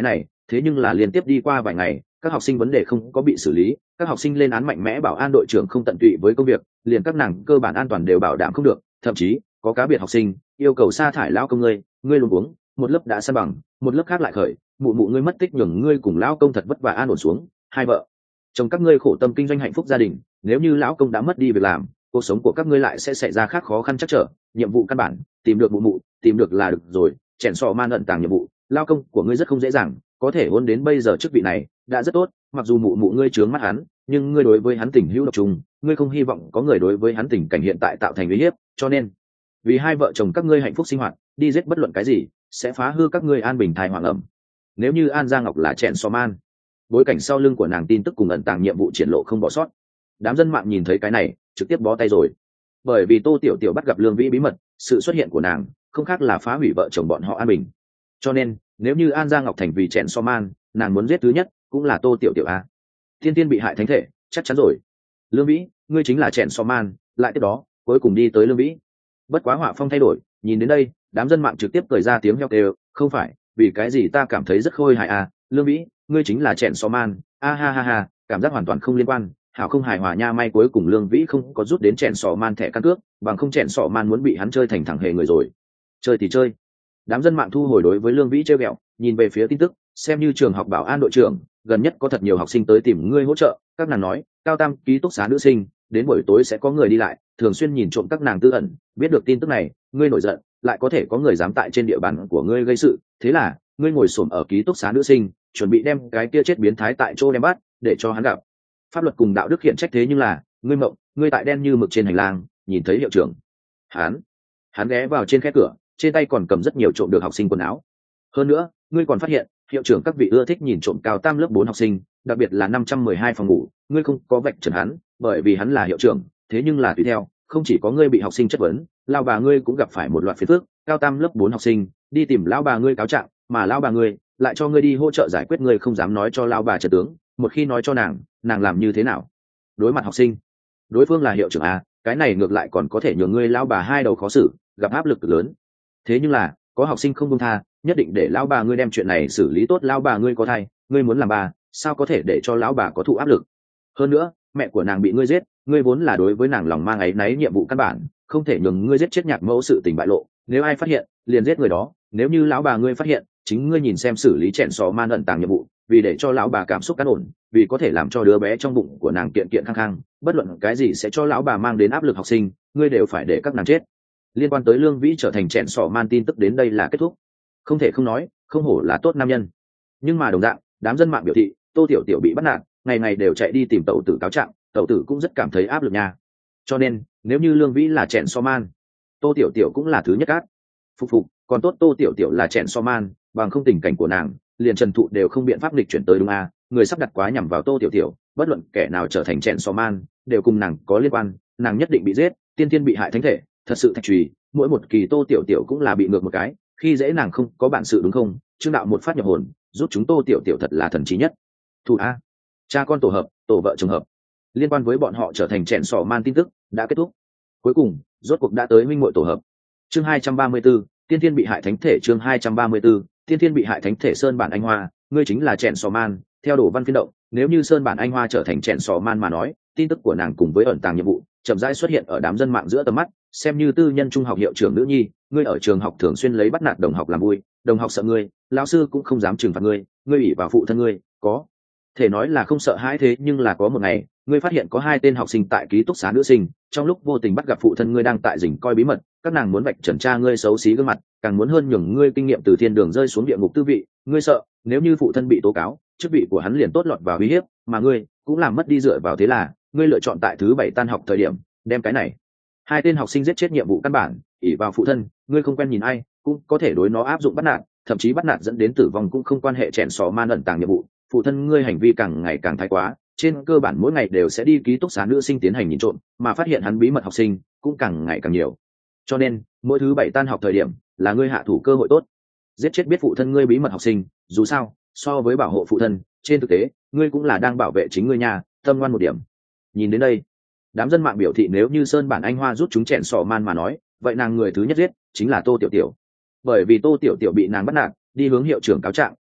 thế nhưng là liên tiếp đi qua vài ngày các học sinh vấn đề không có bị xử lý, các học sinh lên án mạnh mẽ bảo an đội trưởng không tận tụy với công việc, liền các nàng cơ bản an toàn đều bảo đảm không được, thậm chí có cá biệt học sinh yêu cầu sa thải lão công ngươi luôn uống, một lớp đã san bằng một lớp khác lại khởi, mụ mụ ngươi mất tích nhường ngươi cùng lão công thật vất vả an ổn xuống, hai vợ chồng các ngươi khổ tâm kinh doanh hạnh phúc gia đình, nếu như lão công đã mất đi việc làm, cuộc sống của các ngươi lại sẽ xảy ra khác khó khăn chắc trở, nhiệm vụ căn bản tìm được mụ mụ tìm được là được rồi, chèn sò man ẩn tàng nhiệm vụ, lao công của ngươi rất không dễ dàng, có thể hôn đến bây giờ chức vị này đã rất tốt, mặc dù mụ mụ ngươi trướng mắt hắn, nhưng ngươi đối với hắn tình hữu độc trùng, ngươi không hy vọng có người đối với hắn tình cảnh hiện tại tạo thành uy hiếp, cho nên vì hai vợ chồng các ngươi hạnh phúc sinh hoạt, đi giết bất luận cái gì sẽ phá hư các ngươi an bình thai hoàng ẩm. Nếu như An Gia Ngọc là chèn sò man, bối cảnh sau lưng của nàng tin tức cùng ẩn tàng nhiệm vụ triển lộ không bỏ sót. Đám dân mạng nhìn thấy cái này trực tiếp bó tay rồi, bởi vì Tô Tiểu Tiểu bắt gặp Lương Vĩ bí mật, sự xuất hiện của nàng không khác là phá hủy vợ chồng bọn họ an bình, cho nên nếu như An Gia Ngọc thành vì chèn so man, nàng muốn giết thứ nhất cũng là Tô Tiểu Tiểu a. Thiên Tiên bị hại thánh thể chắc chắn rồi, Lương Vĩ ngươi chính là chèn so man, lại tiếp đó cuối cùng đi tới Lương Vĩ. Bất quá họa phong thay đổi, nhìn đến đây đám dân mạng trực tiếp cười ra tiếng heo kêu, không phải vì cái gì ta cảm thấy rất khôi hài à, Lương Vĩ ngươi chính là chèn so man, a ha ha ha, cảm giác hoàn toàn không liên quan, hảo không hài hòa nha, may cuối cùng Lương Vĩ không có rút đến chèn sọ man thẻ căn cước, bằng không chèn sọ man muốn bị hắn chơi thành thẳng hề người rồi. Chơi thì chơi. Đám dân mạng thu hồi đối với Lương Vĩ trêu ghẹo, nhìn về phía tin tức, xem như trường học bảo an đội trưởng, gần nhất có thật nhiều học sinh tới tìm ngươi hỗ trợ, các nàng nói, cao tam ký túc xá nữ sinh, đến buổi tối sẽ có người đi lại, thường xuyên nhìn trộm các nàng tư ẩn, biết được tin tức này, ngươi nổi giận, lại có thể có người dám tại trên địa bàn của ngươi gây sự, thế là, ngươi ngồi xổm ở ký túc xá nữ sinh, chuẩn bị đem cái kia chết biến thái tại chỗ đem bắt, để cho hắn gặp pháp luật cùng đạo đức hiện trách, thế nhưng là ngươi mộng, ngươi tại đen như mực trên hành lang nhìn thấy hiệu trưởng, hắn ghé vào trên khe cửa, trên tay còn cầm rất nhiều trộm được học sinh quần áo, hơn nữa ngươi còn phát hiện hiệu trưởng các vị ưa thích nhìn trộm cao tam lớp 4 học sinh, đặc biệt là 512 phòng ngủ, ngươi không có vạch trần hắn bởi vì hắn là hiệu trưởng, thế nhưng là tùy theo không chỉ có ngươi bị học sinh chất vấn, lao bà ngươi cũng gặp phải một loạt phiền phức, cao tam lớp 4 học sinh đi tìm lao bà ngươi cáo trạng, mà lao bà ngươi lại cho ngươi đi hỗ trợ giải quyết, ngươi không dám nói cho lao bà trợ tướng, một khi nói cho nàng làm như thế nào? Đối mặt học sinh, đối phương là hiệu trưởng à, cái này ngược lại còn có thể nhường ngươi lao bà hai đầu khó xử, gặp áp lực lớn. Thế nhưng là có học sinh không buông tha, nhất định để lão bà ngươi đem chuyện này xử lý tốt, lão bà ngươi có thai, ngươi muốn làm bà, sao có thể để cho lão bà có thụ áp lực? Hơn nữa, mẹ của nàng bị ngươi giết, ngươi vốn là đối với nàng lòng mang áy náy, nhiệm vụ căn bản không thể nhường ngươi giết chết nhạc mẫu sự tình bại lộ, nếu ai phát hiện liền giết người đó, nếu như lão bà ngươi phát hiện, chính ngươi nhìn xem xử lý chèn sò man ẩn tàng nhiệm vụ, vì để cho lão bà cảm xúc cán ổn, vì có thể làm cho đứa bé trong bụng của nàng kiện kiện khang khang, bất luận cái gì sẽ cho lão bà mang đến áp lực học sinh, ngươi đều phải để các nàng chết. Liên quan tới Lương Vĩ trở thành chèn sò man tin tức đến đây là kết thúc. Không thể không nói, không hổ là tốt nam nhân. Nhưng mà đồng dạng, đám dân mạng biểu thị, Tô Tiểu Tiểu bị bắt nạt, ngày ngày đều chạy đi tìm tẩu tử cáo trạng, tẩu tử cũng rất cảm thấy áp lực nha. Cho nên, nếu như Lương Vĩ là chèn sò man, Tô Tiểu Tiểu cũng là thứ nhất ác. Phục, còn tốt Tô Tiểu Tiểu là chèn sò man, bằng không tình cảnh của nàng, liền Trần Thụ đều không biện pháp nghịch chuyển tới đúng a, người sắp đặt quá nhằm vào Tô Tiểu Tiểu, bất luận kẻ nào trở thành chèn sò man, đều cùng nàng có liên quan, nàng nhất định bị giết, tiên tiên bị hại thánh thể, thật sự thạch trùy, mỗi một kỳ Tô Tiểu Tiểu cũng là bị ngược một cái, khi dễ nàng không có bản sự đúng không? Trương đạo một phát nhập hồn, giúp chúng Tô Tiểu Tiểu thật là thần trí nhất. Thủ a, cha con tổ hợp, tổ vợ chồng hợp. Liên quan với bọn họ trở thành chèn sò man tin tức đã kết thúc. Cuối cùng, rốt cuộc đã tới huynh muội tổ hợp. Chương 234, tiên thiên bị hại thánh thể, chương 234, tiên thiên bị hại thánh thể. Sơn Bản Anh Hoa, ngươi chính là chèn sò man, theo Đổ Văn phiên động, nếu như Sơn Bản Anh Hoa trở thành chèn sò man mà nói, tin tức của nàng cùng với ẩn tàng nhiệm vụ chậm rãi xuất hiện ở đám dân mạng giữa tầm mắt, xem như tư nhân trung học hiệu trưởng nữ nhi, ngươi ở trường học thường xuyên lấy bắt nạt đồng học làm vui, đồng học sợ ngươi, lão sư cũng không dám trừng phạt ngươi, ngươi ủy vào phụ thân ngươi, có thể nói là không sợ hãi, thế nhưng là có một ngày, ngươi phát hiện có 2 tên học sinh tại ký túc xá nữ sinh, trong lúc vô tình bắt gặp phụ thân ngươi đang tại rình coi bí mật, các nàng muốn vạch trần tra ngươi xấu xí gương mặt, càng muốn hơn nhường ngươi kinh nghiệm từ thiên đường rơi xuống địa ngục tư vị, ngươi sợ, nếu như phụ thân bị tố cáo, chức vị của hắn liền tốt lọt vào uy hiếp, mà ngươi cũng làm mất đi dựa vào, thế là ngươi lựa chọn tại thứ 7 tan học thời điểm, đem cái này 2 tên học sinh giết chết nhiệm vụ căn bản, ỷ vào phụ thân, ngươi không quen nhìn ai, cũng có thể đối nó áp dụng bắt nạt, thậm chí bắt nạt dẫn đến tử vong cũng không quan hệ, chèn sò man ẩn tàng nhiệm vụ, phụ thân ngươi hành vi càng ngày càng thái quá, trên cơ bản mỗi ngày đều sẽ đi ký túc xá nữ sinh tiến hành nhìn trộm, mà phát hiện hắn bí mật học sinh cũng càng ngày càng nhiều. Cho nên, mỗi thứ 7 tan học thời điểm là ngươi hạ thủ cơ hội tốt, giết chết biết phụ thân ngươi bí mật học sinh, dù sao, so với bảo hộ phụ thân, trên thực tế, ngươi cũng là đang bảo vệ chính ngươi nhà, tâm ngoan một điểm. Nhìn đến đây, đám dân mạng biểu thị nếu như Sơn Bản Anh Hoa rút chúng chèn sò man mà nói, vậy nàng người thứ nhất giết chính là Tô Tiểu Tiểu. Bởi vì Tô Tiểu Tiểu bị nàng bắt nạt, đi hướng hiệu trưởng cáo trạng,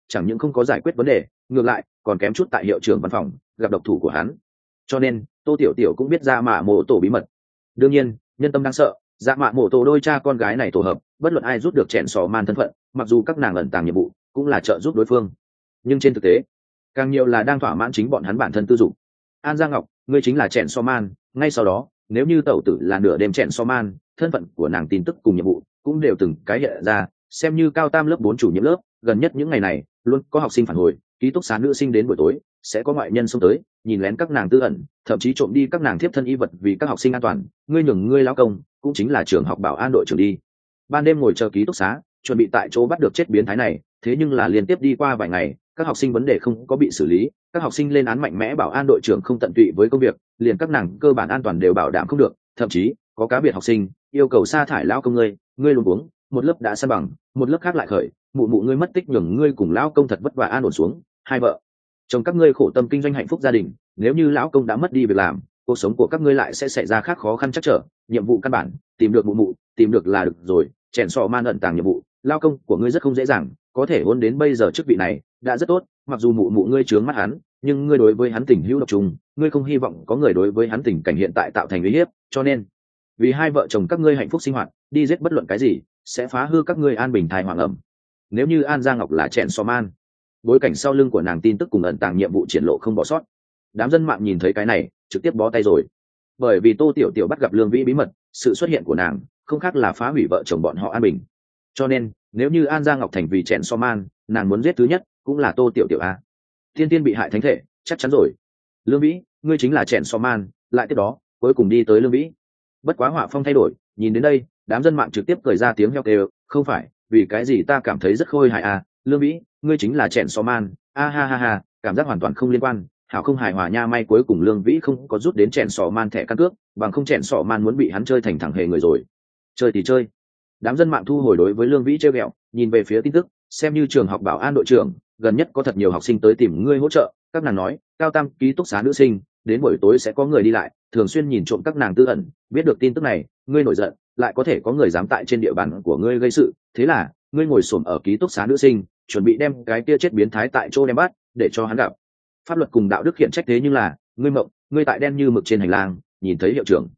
chẳng những không có giải quyết vấn đề, ngược lại còn kém chút tại hiệu trưởng văn phòng gặp độc thủ của hắn. Cho nên tô tiểu tiểu cũng biết dạ mạ mộ tổ bí mật. Đương nhiên nhân tâm đáng sợ, dạ mạ mộ tổ đôi cha con gái này tổ hợp, bất luận ai rút được chèn sò man thân phận, mặc dù các nàng ẩn tàng nhiệm vụ cũng là trợ giúp đối phương, nhưng trên thực tế càng nhiều là đang thỏa mãn chính bọn hắn bản thân tư dụng. An Giang Ngọc, ngươi chính là chèn so man. Ngay sau đó nếu như tẩu tử là nửa đêm chèn so man, thân phận của nàng tin tức cùng nhiệm vụ cũng đều từng cái hiện ra. Xem như cao tam lớp 4 chủ nhiệm lớp, gần nhất những ngày này luôn có học sinh phản hồi ký túc xá nữ sinh đến buổi tối sẽ có ngoại nhân xông tới nhìn lén các nàng tư ẩn, thậm chí trộm đi các nàng thiếp thân y vật vì các học sinh an toàn. Ngươi nhường ngươi lão công cũng chính là trường học bảo an đội trưởng đi, ban đêm ngồi chờ ký túc xá chuẩn bị tại chỗ bắt được chết biến thái này. Thế nhưng là liên tiếp đi qua vài ngày, các học sinh vấn đề không có bị xử lý, các học sinh lên án mạnh mẽ bảo an đội trưởng không tận tụy với công việc, liền các nàng cơ bản an toàn đều bảo đảm không được. Thậm chí có cá biệt học sinh yêu cầu sa thải lão công ngươi luôn uống, một lớp đã san bằng một lớp khác lại khởi, mụ mụ ngươi mất tích nhường ngươi cùng lão công thật vất vả an ổn xuống, hai vợ chồng các ngươi khổ tâm kinh doanh hạnh phúc gia đình, nếu như lão công đã mất đi việc làm, cuộc sống của các ngươi lại sẽ xảy ra khác khó khăn chắc trở. Nhiệm vụ căn bản tìm được mụ mụ, tìm được là được rồi. Chèn sò man ẩn tàng nhiệm vụ, lao công của ngươi rất không dễ dàng, có thể hôn đến bây giờ chức vị này đã rất tốt. Mặc dù mụ mụ ngươi trướng mắt hắn, nhưng ngươi đối với hắn tình hữu độc trùng, ngươi không hy vọng có người đối với hắn tình cảnh hiện tại tạo thành uy hiếp, cho nên vì hai vợ chồng các ngươi hạnh phúc sinh hoạt, đi giết bất luận cái gì sẽ phá hư các ngươi an bình thai hoàng ẩm. Nếu như An Giang Ngọc là chèn sò man, bối cảnh sau lưng của nàng tin tức cùng ẩn tàng nhiệm vụ triển lộ không bỏ sót. Đám dân mạng nhìn thấy cái này trực tiếp bó tay rồi, bởi vì tô tiểu tiểu bắt gặp Lương Vĩ bí mật, sự xuất hiện của nàng không khác là phá hủy vợ chồng bọn họ an bình. Cho nên nếu như An Giang Ngọc thành vì chèn so man, nàng muốn giết thứ nhất cũng là tô tiểu tiểu a. Tiên tiên bị hại thánh thể chắc chắn rồi. Lương Vĩ, ngươi chính là chèn so man. Lại tiếp đó cuối cùng đi tới Lương Vĩ. Bất quá họa phong thay đổi, nhìn đến đây đám dân mạng trực tiếp cười ra tiếng heo kêu, không phải vì cái gì ta cảm thấy rất khôi hài à. Lương Vĩ, ngươi chính là chèn so man, a ha ha ha, cảm giác hoàn toàn không liên quan. Hảo không hài hòa nha, may cuối cùng Lương Vĩ không có rút đến chèn sò man thẻ căn cước, bằng không chèn sò man muốn bị hắn chơi thành thẳng hề người rồi. Chơi thì chơi. Đám dân mạng thu hồi đối với Lương Vĩ trêu ghẹo, nhìn về phía tin tức, xem như trường học bảo an đội trưởng, gần nhất có thật nhiều học sinh tới tìm ngươi hỗ trợ. Các nàng nói cao tam ký túc xá nữ sinh đến buổi tối sẽ có người đi lại, thường xuyên nhìn trộm các nàng tư ẩn. Biết được tin tức này, ngươi nổi giận, lại có thể có người dám tại trên địa bàn của ngươi gây sự, thế là ngươi ngồi xổm ở ký túc xá nữ sinh, chuẩn bị đem cái kia chết biến thái tại chỗ đem bắt, để cho hắn gặp pháp luật cùng đạo đức khiển trách. Thế nhưng là ngươi mộng, ngươi tại đen như mực trên hành lang nhìn thấy hiệu trưởng,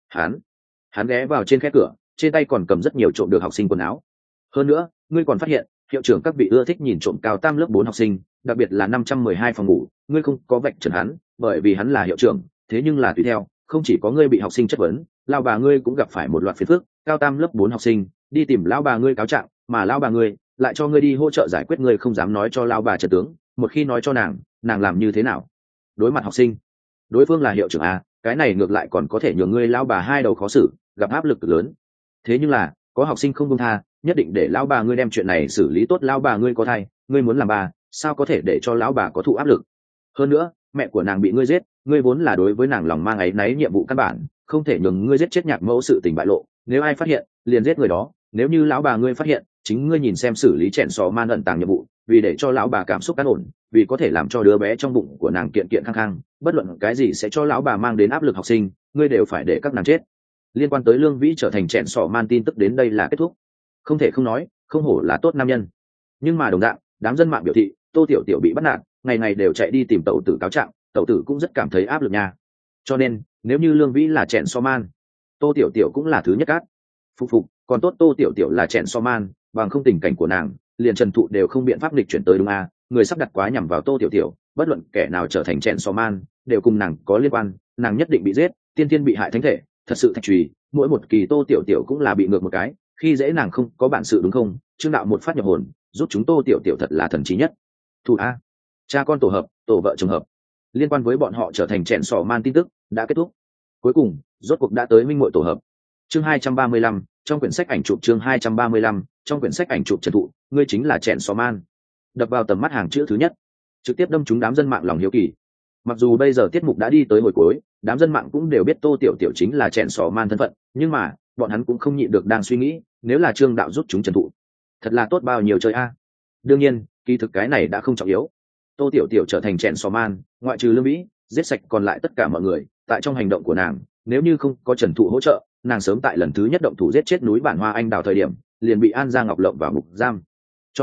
hắn ghé vào trên khe cửa, trên tay còn cầm rất nhiều trộm được học sinh quần áo. Hơn nữa ngươi còn phát hiện hiệu trưởng các vị ưa thích nhìn trộm cao tam lớp 4 học sinh, đặc biệt là 512 phòng ngủ. Ngươi không có vạch trần hắn, bởi vì hắn là hiệu trưởng. Thế nhưng là tùy theo, không chỉ có ngươi bị học sinh chất vấn, lao bà ngươi cũng gặp phải một loạt phiền phức. Cao tam lớp 4 học sinh đi tìm lao bà ngươi cáo trạng, mà lao bà ngươi lại cho ngươi đi hỗ trợ giải quyết. Ngươi không dám nói cho lao bà trần tướng, một khi nói cho nàng làm như thế nào? Đối mặt học sinh, đối phương là hiệu trưởng à, cái này ngược lại còn có thể nhường ngươi lao bà hai đầu khó xử, gặp áp lực lớn. Thế nhưng là có học sinh không buông tha, nhất định để lão bà ngươi đem chuyện này xử lý tốt. Lão bà ngươi có thai, ngươi muốn làm bà, sao có thể để cho lão bà có thụ áp lực? Hơn nữa mẹ của nàng bị ngươi giết, ngươi vốn là đối với nàng lòng mang áy náy, nhiệm vụ căn bản không thể nhường ngươi giết chết nhạc mẫu. Sự tình bại lộ, nếu ai phát hiện liền giết người đó. Nếu như lão bà ngươi phát hiện, chính ngươi nhìn xem xử lý chèn sò man ẩn tàng nhiệm vụ, vì để cho lão bà cảm xúc an ổn, vì có thể làm cho đứa bé trong bụng của nàng kiện kiện khang khang, bất luận cái gì sẽ cho lão bà mang đến áp lực học sinh, ngươi đều phải để các nàng chết. Liên quan tới Lương Vĩ trở thành chèn sò man tin tức đến đây là kết thúc. Không thể không nói, không hổ là tốt nam nhân. Nhưng mà đồng dạng, đám dân mạng biểu thị tô tiểu tiểu bị bắt nạt, ngày ngày đều chạy đi tìm tẩu tử cáo trạng, tẩu tử cũng rất cảm thấy áp lực nha. Cho nên nếu như Lương Vĩ là chèn so man, tô tiểu tiểu cũng là thứ nhất cát. Phục, còn tốt tô tiểu tiểu là chèn so man, bằng không tình cảnh của nàng liền trần thụ đều không biện pháp lịch chuyển tới, đúng à? Người sắp đặt quá nhằm vào tô tiểu tiểu, bất luận kẻ nào trở thành chèn so man đều cùng nàng có liên quan, nàng nhất định bị giết. Tiên tiên bị hại thánh thể, thật sự thạch trùy, mỗi một kỳ tô tiểu tiểu cũng là bị ngược một cái, khi dễ nàng không có bản sự đúng không? Trương đạo một phát nhập hồn, giúp chúng tô tiểu tiểu thật là thần trí nhất. Thủ a, cha con tổ hợp, tổ vợ chồng hợp. Liên quan với bọn họ trở thành chèn sò man tin tức đã kết thúc. Cuối cùng rốt cuộc đã tới minh muội tổ hợp. Chương 235, trong quyển sách ảnh chụp. Chương 235, trong quyển sách ảnh chụp. Trần Thụ, ngươi chính là chèn sò man. Đập vào tầm mắt hàng chữ thứ nhất, trực tiếp đâm trúng đám dân mạng lòng hiếu kỳ. Mặc dù bây giờ tiết mục đã đi tới hồi cuối, đám dân mạng cũng đều biết tô tiểu tiểu chính là chèn sò man thân phận, nhưng mà bọn hắn cũng không nhịn được đang suy nghĩ, nếu là Trương đạo giúp chúng Trần Thụ, thật là tốt bao nhiêu chơi a. Đương nhiên kỳ thực cái này đã không trọng yếu. Tô tiểu tiểu trở thành chèn sò man, ngoại trừ Lương Vĩ, giết sạch còn lại tất cả mọi người. Tại trong hành động của nàng, nếu như không có Trần Thụ hỗ trợ, nàng sớm tại lần thứ nhất động thủ giết chết núi Bản Hoa Anh Đào thời điểm liền bị An Giang Ngọc lộng vào ngục giam. Cho nên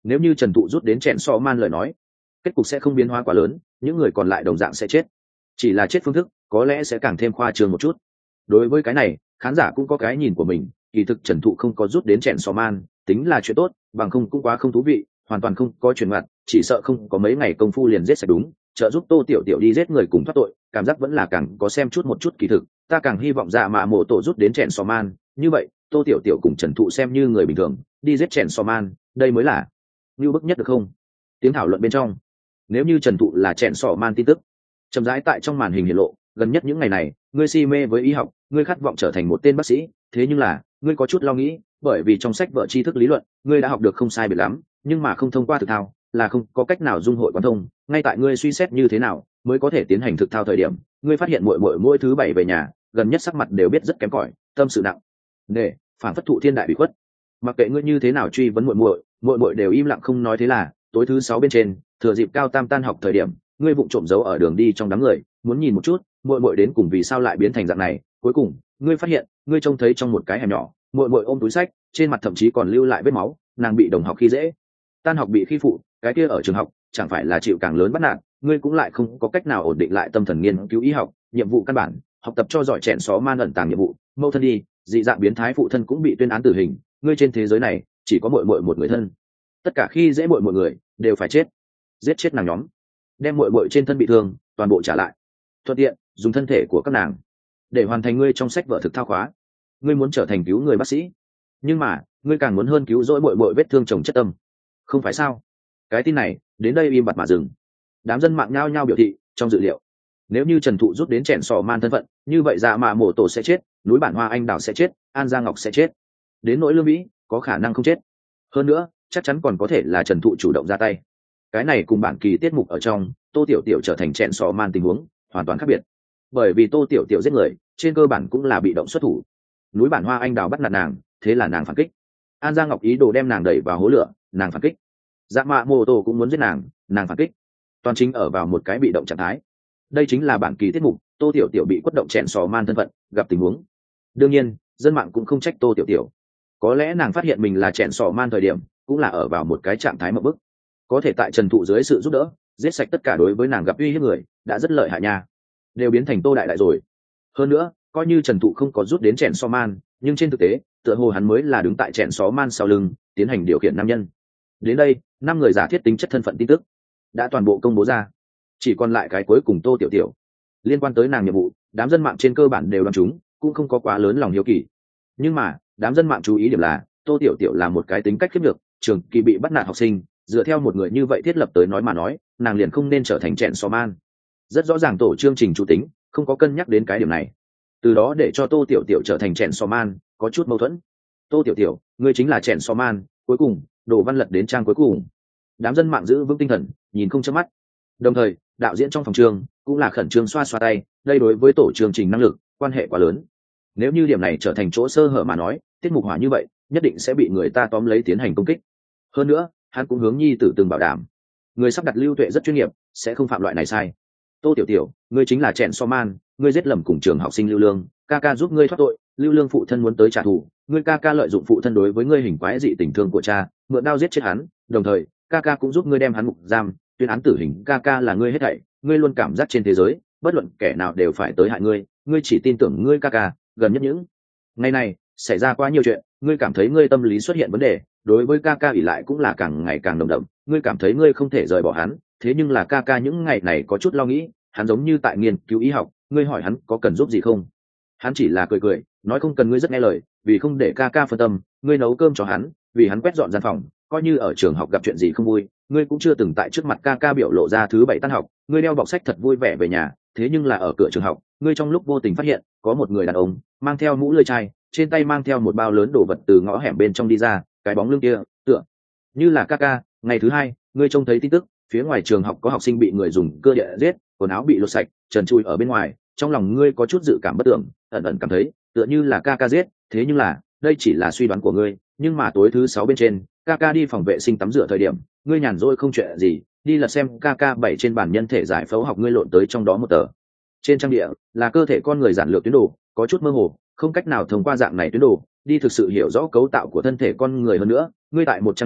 Nếu như Trần Thụ rút đến chẹn so man lời nói, kết cục sẽ không biến hóa quá lớn, những người còn lại đồng dạng sẽ chết, chỉ là chết phương thức có lẽ sẽ càng thêm khoa trương một chút. Đối với cái này, khán giả cũng có cái nhìn của mình, kỳ thực Trần Thụ không có rút đến chẹn so man tính là chuyện tốt, bằng không cũng quá không thú vị, hoàn toàn không có chuyện mặt, chỉ sợ không có mấy ngày công phu liền giết sạch đúng, trợ giúp Tô Tiểu Tiểu đi giết người cùng thoát tội, cảm giác vẫn là càng có xem chút một chút kỳ thực, ta càng hy vọng Dạ Mạ Mộ Tổ rút đến chèn sò man, như vậy Tô Tiểu Tiểu cùng Trần Thụ xem như người bình thường đi giết chèn sò man, đây mới là như bức nhất được không? Tiếng thảo luận bên trong, nếu như Trần Thụ là chèn sò man tin tức chậm rãi tại trong màn hình hiển lộ, gần nhất những ngày này ngươi si mê với y học, ngươi khát vọng trở thành một tên bác sĩ, thế nhưng là ngươi có chút lo nghĩ, bởi vì trong sách vở tri thức lý luận ngươi đã học được không sai biệt lắm, nhưng mà không thông qua thực thao là không có cách nào dung hội quán thông. Ngay tại ngươi suy xét như thế nào mới có thể tiến hành thực thao thời điểm, ngươi phát hiện mỗi thứ bảy về nhà, gần nhất sắc mặt đều biết rất kém cỏi, tâm sự nặng nề, phản phất thụ thiên đại bị khuất. Mặc kệ ngươi như thế nào truy vấn muội đều im lặng không nói. Thế là tối thứ sáu bên trên, thừa dịp Cao Tam tan học thời điểm, ngươi vụng trộm giấu ở đường đi trong đám người, muốn nhìn một chút muội đến cùng vì sao lại biến thành dạng này. Cuối cùng ngươi phát hiện, ngươi trông thấy trong một cái hẻm nhỏ, muội ôm túi sách, trên mặt thậm chí còn lưu lại vết máu, nàng bị đồng học khi dễ, tan học bị khi phụ, cái kia ở trường học chẳng phải là chịu càng lớn bắt nạt, ngươi cũng lại không có cách nào ổn định lại tâm thần nghiên cứu y học, nhiệm vụ căn bản học tập cho giỏi chèn xó man ẩn tàng nhiệm vụ, mâu thân đi dị dạng biến thái phụ thân cũng bị tuyên án tử hình, ngươi trên thế giới này chỉ có muội một người thân, tất cả khi dễ muội người đều phải chết, giết chết nàng nhóm, đem muội trên thân bị thương toàn bộ trả lại, thuận tiện dùng thân thể của các nàng để hoàn thành ngươi trong sách vở thực thao khóa. Ngươi muốn trở thành cứu người bác sĩ, nhưng mà ngươi càng muốn hơn cứu rỗi muội vết thương chồng chất tâm, không phải sao? Cái tin này đến đây im bặt mà dừng. Đám dân mạng nhao nhao biểu thị trong dự liệu, nếu như Trần Thụ rút đến chèn sò man thân phận, như vậy Dạ Mạ Mộ Tổ sẽ chết, núi Bản Hoa Anh Đào sẽ chết, An Gia Ngọc sẽ chết, đến nỗi Lương Vĩ có khả năng không chết, hơn nữa chắc chắn còn có thể là Trần Thụ chủ động ra tay. Cái này cùng bản kỳ tiết mục ở trong Tô Tiểu Tiểu trở thành chèn sò man tình huống hoàn toàn khác biệt, bởi vì Tô Tiểu Tiểu giết người trên cơ bản cũng là bị động xuất thủ, núi Bản Hoa Anh Đào bắt nạt nàng, thế là nàng phản kích, An Gia Ngọc ý đồ đem nàng đẩy vào hố lửa, nàng phản kích, Dạ Mạ Mộ Tổ cũng muốn giết nàng phản kích, toàn chính ở vào một cái bị động trạng thái. Đây chính là bản kỳ tiết mục Tô Tiểu Tiểu bị quất động chèn sò man thân phận gặp tình huống. Đương nhiên dân mạng cũng không trách Tô Tiểu Tiểu, có lẽ nàng phát hiện mình là chèn sò man thời điểm cũng là ở vào một cái trạng thái mộng bức, có thể tại Trần Thụ dưới sự giúp đỡ giết sạch tất cả đối với nàng gặp uy hiếp người đã rất lợi hại nha, đều biến thành Tô đại rồi. Hơn nữa coi như Trần Thụ không có rút đến chèn sò man, nhưng trên thực tế tựa hồ hắn mới là đứng tại chèn sò man sau lưng tiến hành điều khiển nam nhân. Đến đây 5 người giả thiết tính chất thân phận tin tức đã toàn bộ công bố ra, chỉ còn lại cái cuối cùng Tô Tiểu Tiểu. Liên quan tới nàng nhiệm vụ, đám dân mạng trên cơ bản đều đoán chúng, cũng không có quá lớn lòng hiếu kỳ. Nhưng mà đám dân mạng chú ý điểm là Tô Tiểu Tiểu là một cái tính cách khiếp nhược, trường kỳ bị bắt nạt học sinh, dựa theo một người như vậy thiết lập tới nói mà nói, nàng liền không nên trở thành chèn sò man. Rất rõ ràng tổ chương trình chủ tính không có cân nhắc đến cái điểm này, từ đó để cho Tô Tiểu Tiểu trở thành chèn sò man có chút mâu thuẫn. Tô Tiểu Tiểu, ngươi chính là chèn sò man. Cuối cùng Đồ Văn lật đến trang cuối cùng, đám dân mạng giữ vững tinh thần, nhìn không chớp mắt. Đồng thời đạo diễn trong phòng trường cũng là khẩn trương xoa xoa tay, đây đối với tổ chương trình năng lực quan hệ quá lớn, nếu như điểm này trở thành chỗ sơ hở mà nói, tiết mục hỏa như vậy nhất định sẽ bị người ta tóm lấy tiến hành công kích. Hơn nữa hắn cũng hướng nhi tử từng bảo đảm, người sắp đặt Lưu Tuệ rất chuyên nghiệp, sẽ không phạm loại này sai. Tô Tiểu Tiểu, ngươi chính là chèn so man, ngươi giết lầm cùng trường học sinh Lưu Lương, ca ca giúp ngươi thoát tội, Lưu Lương phụ thân muốn tới trả thù, ngươi ca ca lợi dụng phụ thân đối với ngươi hình quái dị tình thương của cha, mượn đao giết chết hắn, đồng thời ca ca cũng giúp ngươi đem hắn ngục giam, tuyên án tử hình. Ca ca là ngươi hết thảy, ngươi luôn cảm giác trên thế giới bất luận kẻ nào đều phải tới hại ngươi, ngươi chỉ tin tưởng ngươi ca ca. Gần nhất những ngày này xảy ra quá nhiều chuyện, ngươi cảm thấy ngươi tâm lý xuất hiện vấn đề, đối với ca ca ỷ lại cũng là càng ngày càng nồng đậm, ngươi cảm thấy ngươi không thể rời bỏ hắn, thế nhưng là ca ca những ngày này có chút lo nghĩ, hắn giống như tại nghiên cứu y học, ngươi hỏi hắn có cần giúp gì không, hắn chỉ là cười cười nói không cần. Ngươi rất nghe lời, vì không để ca ca phân tâm, ngươi nấu cơm cho hắn, vì hắn quét dọn gian phòng, coi như ở trường học gặp chuyện gì không vui, ngươi cũng chưa từng tại trước mặt ca ca biểu lộ ra thứ bảy tan học, ngươi đeo bọc sách thật vui vẻ về nhà. Thế nhưng là ở cửa trường học, ngươi trong lúc vô tình phát hiện có một người đàn ông mang theo mũ lưỡi chai, trên tay mang theo một bao lớn đồ vật từ ngõ hẻm bên trong đi ra, cái bóng lưng kia tựa như là ca ca. Ngày thứ hai, ngươi trông thấy tin tức phía ngoài trường học có học sinh bị người dùng cưa địa giết, quần áo bị lột sạch, trần trụi ở bên ngoài, trong lòng ngươi có chút dự cảm bất tưởng, ẩn ẩn cảm thấy tựa như là ca ca giết. Thế nhưng là đây chỉ là suy đoán của ngươi. Nhưng mà tối thứ sáu bên trên, ca ca đi phòng vệ sinh tắm rửa thời điểm, ngươi nhàn rỗi không chuyện gì, đi lật xem ca ca bày trên bàn nhân thể giải phẫu học, ngươi lộn tới trong đó một tờ, trên trang địa là cơ thể con người giản lược tuyến đồ, có chút mơ hồ, không cách nào thông qua dạng này tuyến đồ đi thực sự hiểu rõ cấu tạo của thân thể con người. Hơn nữa ngươi tại một trang này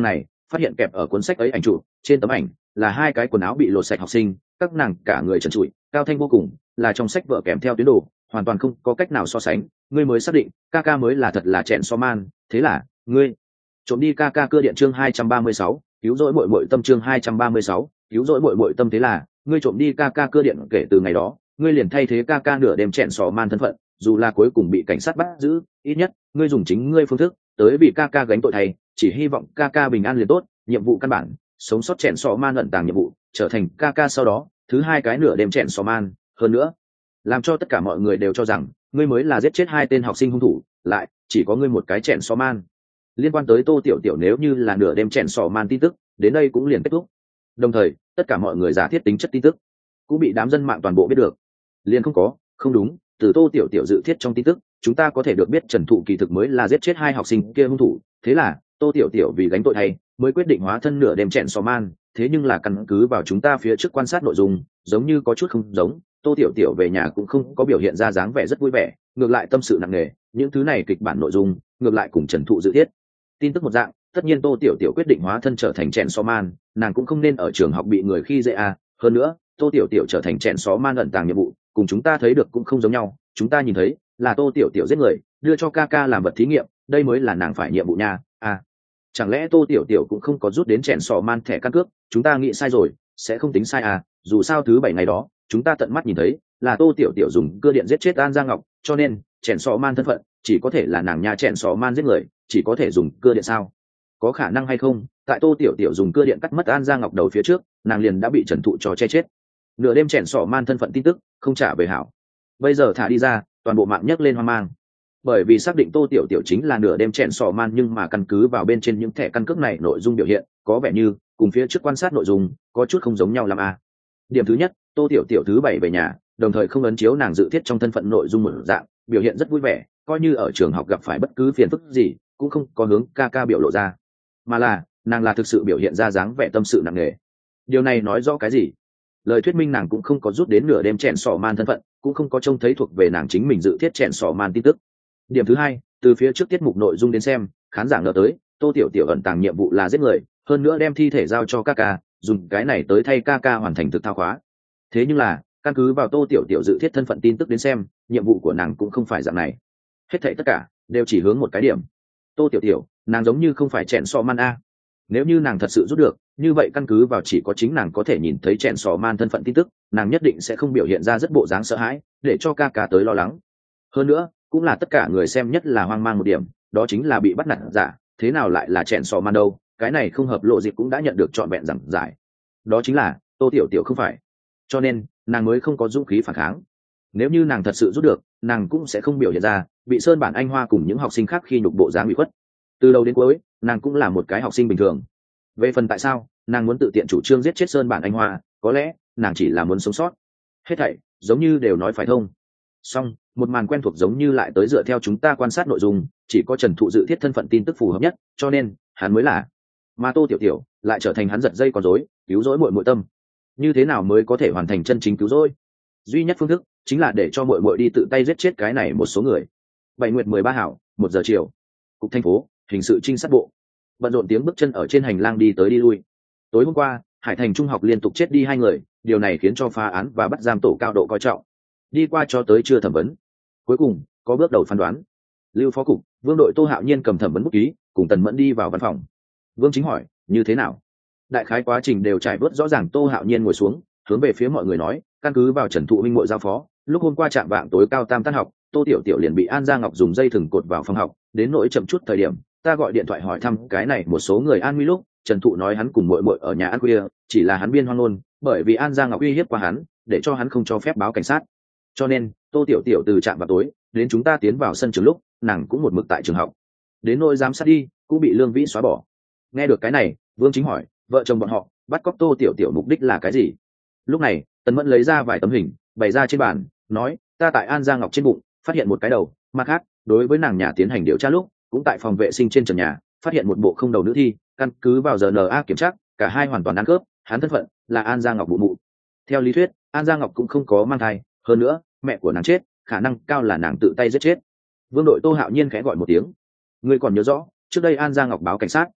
phát hiện kẹp ở cuốn sách ấy ảnh chụp, trên tấm ảnh là hai cái quần áo bị lột sạch học sinh, các nàng cả người trần trụi, cao thanh vô cùng, là trong sách vợ kèm theo tuyến đồ, hoàn toàn không có cách nào so sánh. Ngươi mới xác định ca ca mới là thật là chẹn so man, thế là ngươi trộm đi ca ca cưa điện. Chương 236, cứu rỗi muội muội tâm. Chương 236, cứu rỗi muội muội tâm. Thế là ngươi trộm đi ca ca cưa điện, kể từ ngày đó ngươi liền thay thế ca ca nửa đêm chẹn sò man thân phận, dù là cuối cùng bị cảnh sát bắt giữ, ít nhất ngươi dùng chính ngươi phương thức tới vì ca ca gánh tội thay, chỉ hy vọng ca ca bình an liền tốt. Nhiệm vụ căn bản sống sót chẹn sò man ẩn tàng nhiệm vụ, trở thành ca ca sau đó thứ hai cái nửa đêm chẹn sò man. Hơn nữa làm cho tất cả mọi người đều cho rằng ngươi mới là giết chết hai tên học sinh hung thủ, lại chỉ có ngươi một cái chẹn sò man. Liên quan tới Tô Tiểu Tiểu nếu như là nửa đêm chẹn sò man tin tức đến đây cũng liền kết thúc, đồng thời tất cả mọi người giả thiết tính chất tin tức cũng bị đám dân mạng toàn bộ biết được. Liền không đúng, từ Tô Tiểu Tiểu dự thiết trong tin tức chúng ta có thể được biết Trần Thụ kỳ thực mới là giết chết hai học sinh kia hung thủ, thế là Tô Tiểu Tiểu vì gánh tội thay mới quyết định hóa thân nửa đêm chẹn sò man. Thế nhưng là căn cứ vào chúng ta phía trước quan sát nội dung, giống như có chút không giống. Tô Tiểu Tiểu về nhà cũng không có biểu hiện ra dáng vẻ rất vui vẻ, ngược lại tâm sự nặng nề. Những thứ này kịch bản nội dung ngược lại cùng Trần Thụ dự thiết tin tức một dạng. Tất nhiên Tô Tiểu Tiểu quyết định hóa thân trở thành chẹn sò man, nàng cũng không nên ở trường học bị người khi dễ à. Hơn nữa Tô Tiểu Tiểu trở thành chẹn sò man ẩn tàng nhiệm vụ cùng chúng ta thấy được cũng không giống nhau. Chúng ta nhìn thấy là Tô Tiểu Tiểu giết người đưa cho ca ca làm vật thí nghiệm, đây mới là nàng phải nhiệm vụ nha. À, chẳng lẽ Tô Tiểu Tiểu cũng không có rút đến chẹn sò man thẻ căn cước? Chúng ta nghĩ sai rồi, sẽ không tính sai à? Dù sao thứ bảy ngày đó chúng ta tận mắt nhìn thấy là Tô Tiểu Tiểu dùng cưa điện giết chết An Giang Ngọc, cho nên chẹn sò man thân phận chỉ có thể là nàng nha. Chẹn sò man giết người chỉ có thể dùng cưa điện sao? Có khả năng hay không tại Tô Tiểu Tiểu dùng cưa điện cắt mất An Giang Ngọc đầu phía trước, nàng liền đã bị Trần Thụ cho che chết? Nửa đêm chẹn sò man thân phận tin tức không trả về hảo, bây giờ thả đi ra toàn bộ mạng nhấc lên hoang mang, bởi vì xác định Tô Tiểu Tiểu chính là nửa đêm chẹn sò man, nhưng mà căn cứ vào bên trên những thẻ căn cước này nội dung biểu hiện có vẻ như cùng phía trước quan sát nội dung có chút không giống nhau lắm à. Điểm thứ nhất, Tô Tiểu Tiểu thứ bảy về nhà đồng thời không ấn chiếu nàng dự thiết trong thân phận nội dung một dạng, biểu hiện rất vui vẻ, coi như ở trường học gặp phải bất cứ phiền phức gì cũng không có hướng ca ca biểu lộ ra, mà là nàng là thực sự biểu hiện ra dáng vẻ tâm sự nặng nề. Điều này nói rõ cái gì? Lời thuyết minh nàng cũng không có rút đến nửa đêm chèn sò man thân phận, cũng không có trông thấy thuộc về nàng chính mình dự thiết chèn sò man tin tức. Điểm thứ hai, từ phía trước tiết mục nội dung đến xem, khán giả ngờ tới Tô Tiểu Tiểu ẩn tàng nhiệm vụ là giết người, hơn nữa đem thi thể giao cho ca ca, dùng cái này tới thay ca ca hoàn thành thực thao khóa. Thế nhưng là căn cứ vào Tô Tiểu Tiểu dự thiết thân phận tin tức đến xem, nhiệm vụ của nàng cũng không phải dạng này. Hết thảy tất cả đều chỉ hướng một cái điểm: Tô Tiểu Tiểu nàng giống như không phải chèn sò man a. Nếu như nàng thật sự rút được, như vậy căn cứ vào chỉ có chính nàng có thể nhìn thấy chèn sò man thân phận tin tức, nàng nhất định sẽ không biểu hiện ra rất bộ dáng sợ hãi để cho ca ca tới lo lắng. Hơn nữa cũng là tất cả người xem nhất là hoang mang một điểm, đó chính là bị bắt nạt giả thế nào lại là chèn sò man đâu? Cái này không hợp lộ dịp cũng đã nhận được trọn vẹn giảng giải, đó chính là Tô Tiểu Tiểu không phải, cho nên nàng mới không có dũng khí phản kháng. Nếu như nàng thật sự rút được, nàng cũng sẽ không biểu hiện ra bị Sơn Bản Anh Hoa cùng những học sinh khác khi nhục bộ dáng bị khuất. Từ đầu đến cuối nàng cũng là một cái học sinh bình thường. Về phần tại sao nàng muốn tự tiện chủ trương giết chết Sơn Bản Anh Hoa, có lẽ nàng chỉ là muốn sống sót. Hết thảy giống như đều nói phải thông. Song một màn quen thuộc giống như lại tới, dựa theo chúng ta quan sát nội dung, chỉ có Trần Thụ dự thiết thân phận tin tức phù hợp nhất, cho nên hắn mới là, mà Tô Tiểu Tiểu lại trở thành hắn giật dây con rối, cứu rỗi muội muội tâm. Như thế nào mới có thể hoàn thành chân chính cứu rỗi? Duy nhất phương thức chính là để cho muội muội đi tự tay giết chết cái này một số người. Bảy nguyệt 13 hảo, 1 giờ chiều, cục thành phố hình sự trinh sát bộ bận rộn tiếng bước chân ở trên hành lang đi tới đi lui. Tối hôm qua Hải Thành trung học liên tục chết đi 2 người, điều này khiến cho phá án và bắt giam tổ cao độ coi trọng. Đi qua cho tới chưa thẩm vấn, cuối cùng có bước đầu phán đoán. Lưu phó cục Vương đội Tô Hạo Nhiên cầm thẩm vấn bút ký, cùng Tần Mẫn đi vào văn phòng. Vương Chính hỏi: như thế nào? Đại khái quá trình đều trải bớt rõ ràng. Tô Hạo Nhiên ngồi xuống, hướng về phía mọi người nói: căn cứ vào Trần Thụ minh muội giao phó, lúc hôm qua chạm vạng tối cao tam tan học, Tô Tiểu Tiểu liền bị An Giang Ngọc dùng dây thừng cột vào phòng học, đến nỗi chậm chút thời điểm, ta gọi điện thoại hỏi thăm cái này một số người an nguy lúc, Trần Thụ nói hắn cùng muội muội ở nhà ăn khuya, chỉ là hắn biên hoang ngôn, bởi vì An Giang Ngọc uy hiếp qua hắn, để cho hắn không cho phép báo cảnh sát. Cho nên Tô Tiểu Tiểu từ trạm vào tối đến chúng ta tiến vào sân trường lúc, nàng cũng một mực tại trường học. Đến nỗi giám sát đi, cũng bị Lương Vĩ xóa bỏ. Nghe được cái này, Vương Chính hỏi: vợ chồng bọn họ bắt cóc Tô Tiểu Tiểu mục đích là cái gì? Lúc này Tần Mẫn lấy ra vài tấm hình bày ra trên bàn, nói: ta tại An Giang Ngọc trên bụng phát hiện một cái đầu, mặt khác đối với nàng nhà tiến hành điều tra lúc, cũng tại phòng vệ sinh trên trần nhà phát hiện một bộ không đầu nữ thi, căn cứ vào DNA kiểm tra, cả hai hoàn toàn ăn khớp, hắn thân phận là An Giang Ngọc bụ mụ. Theo lý thuyết An Giang Ngọc cũng không có mang thai, hơn nữa mẹ của nàng chết, khả năng cao là nàng tự tay giết chết. Vương đội Tô Hạo Nhiên khẽ gọi một tiếng: ngươi còn nhớ rõ trước đây An Giang Ngọc báo cảnh sát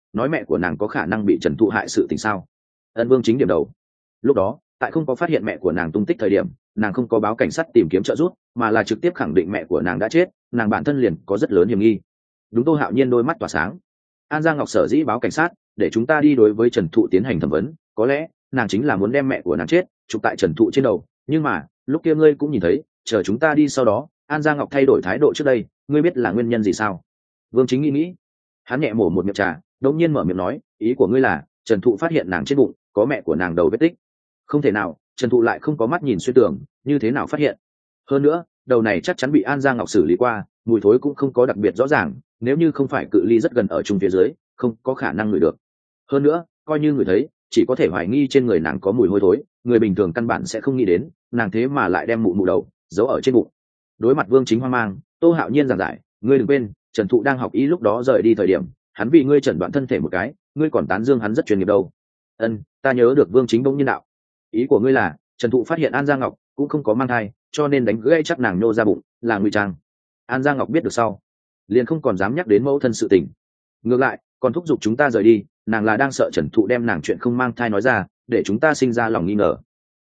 nói mẹ của nàng có khả năng bị Trần Thụ hại sự tình sao? Ân Vương Chính điểm đầu. Lúc đó tại không có phát hiện mẹ của nàng tung tích thời điểm, nàng không có báo cảnh sát tìm kiếm trợ giúp, mà là trực tiếp khẳng định mẹ của nàng đã chết, nàng bản thân liền có rất lớn hiểm nghi. Đúng. Tô Hạo Nhiên đôi mắt tỏa sáng. An Giang Ngọc sở dĩ báo cảnh sát để chúng ta đi đối với Trần Thụ tiến hành thẩm vấn, có lẽ nàng chính là muốn đem mẹ của nàng chết chụp tại Trần Thụ trên đầu, nhưng mà lúc kia ngươi cũng nhìn thấy, chờ chúng ta đi sau đó An Giang Ngọc thay đổi thái độ trước đây, ngươi biết là nguyên nhân gì sao? Vương Chính nghĩ, hắn nhẹ mổ một miệng trà, đột nhiên mở miệng nói, ý của ngươi là Trần Thụ phát hiện nàng trên bụng có mẹ của nàng đầu vết tích? Không thể nào, Trần Thụ lại không có mắt nhìn xuyên tường, như thế nào phát hiện? Hơn nữa đầu này chắc chắn bị An Giang Ngọc xử lý qua, mùi thối cũng không có đặc biệt rõ ràng, nếu như không phải cự ly rất gần ở trung phía dưới, không có khả năng ngửi được. Hơn nữa coi như ngửi thấy, chỉ có thể hoài nghi trên người nàng có mùi hôi thối, người bình thường căn bản sẽ không nghĩ đến nàng thế mà lại đem mụ đầu giấu ở trên bụng. Đối mặt Vương Chính hoang mang, Tô Hạo Nhiên giảng giải, ngươi đừng quên Trần Thụ đang học y lúc đó rời đi thời điểm, hắn vì ngươi chẩn đoán thân thể một cái, ngươi còn tán dương hắn rất chuyên nghiệp đâu. Ân, ta nhớ được. Vương Chính bỗng nhiên đạo, ý của ngươi là Trần Thụ phát hiện An Giang Ngọc cũng không có mang thai, cho nên đánh gãy chắc nàng nhô ra bụng là ngụy trang. An Giang Ngọc biết được sau liền không còn dám nhắc đến mẫu thân sự tình, ngược lại còn thúc giục chúng ta rời đi, nàng là đang sợ Trần Thụ đem nàng chuyện không mang thai nói ra, để chúng ta sinh ra lòng nghi ngờ.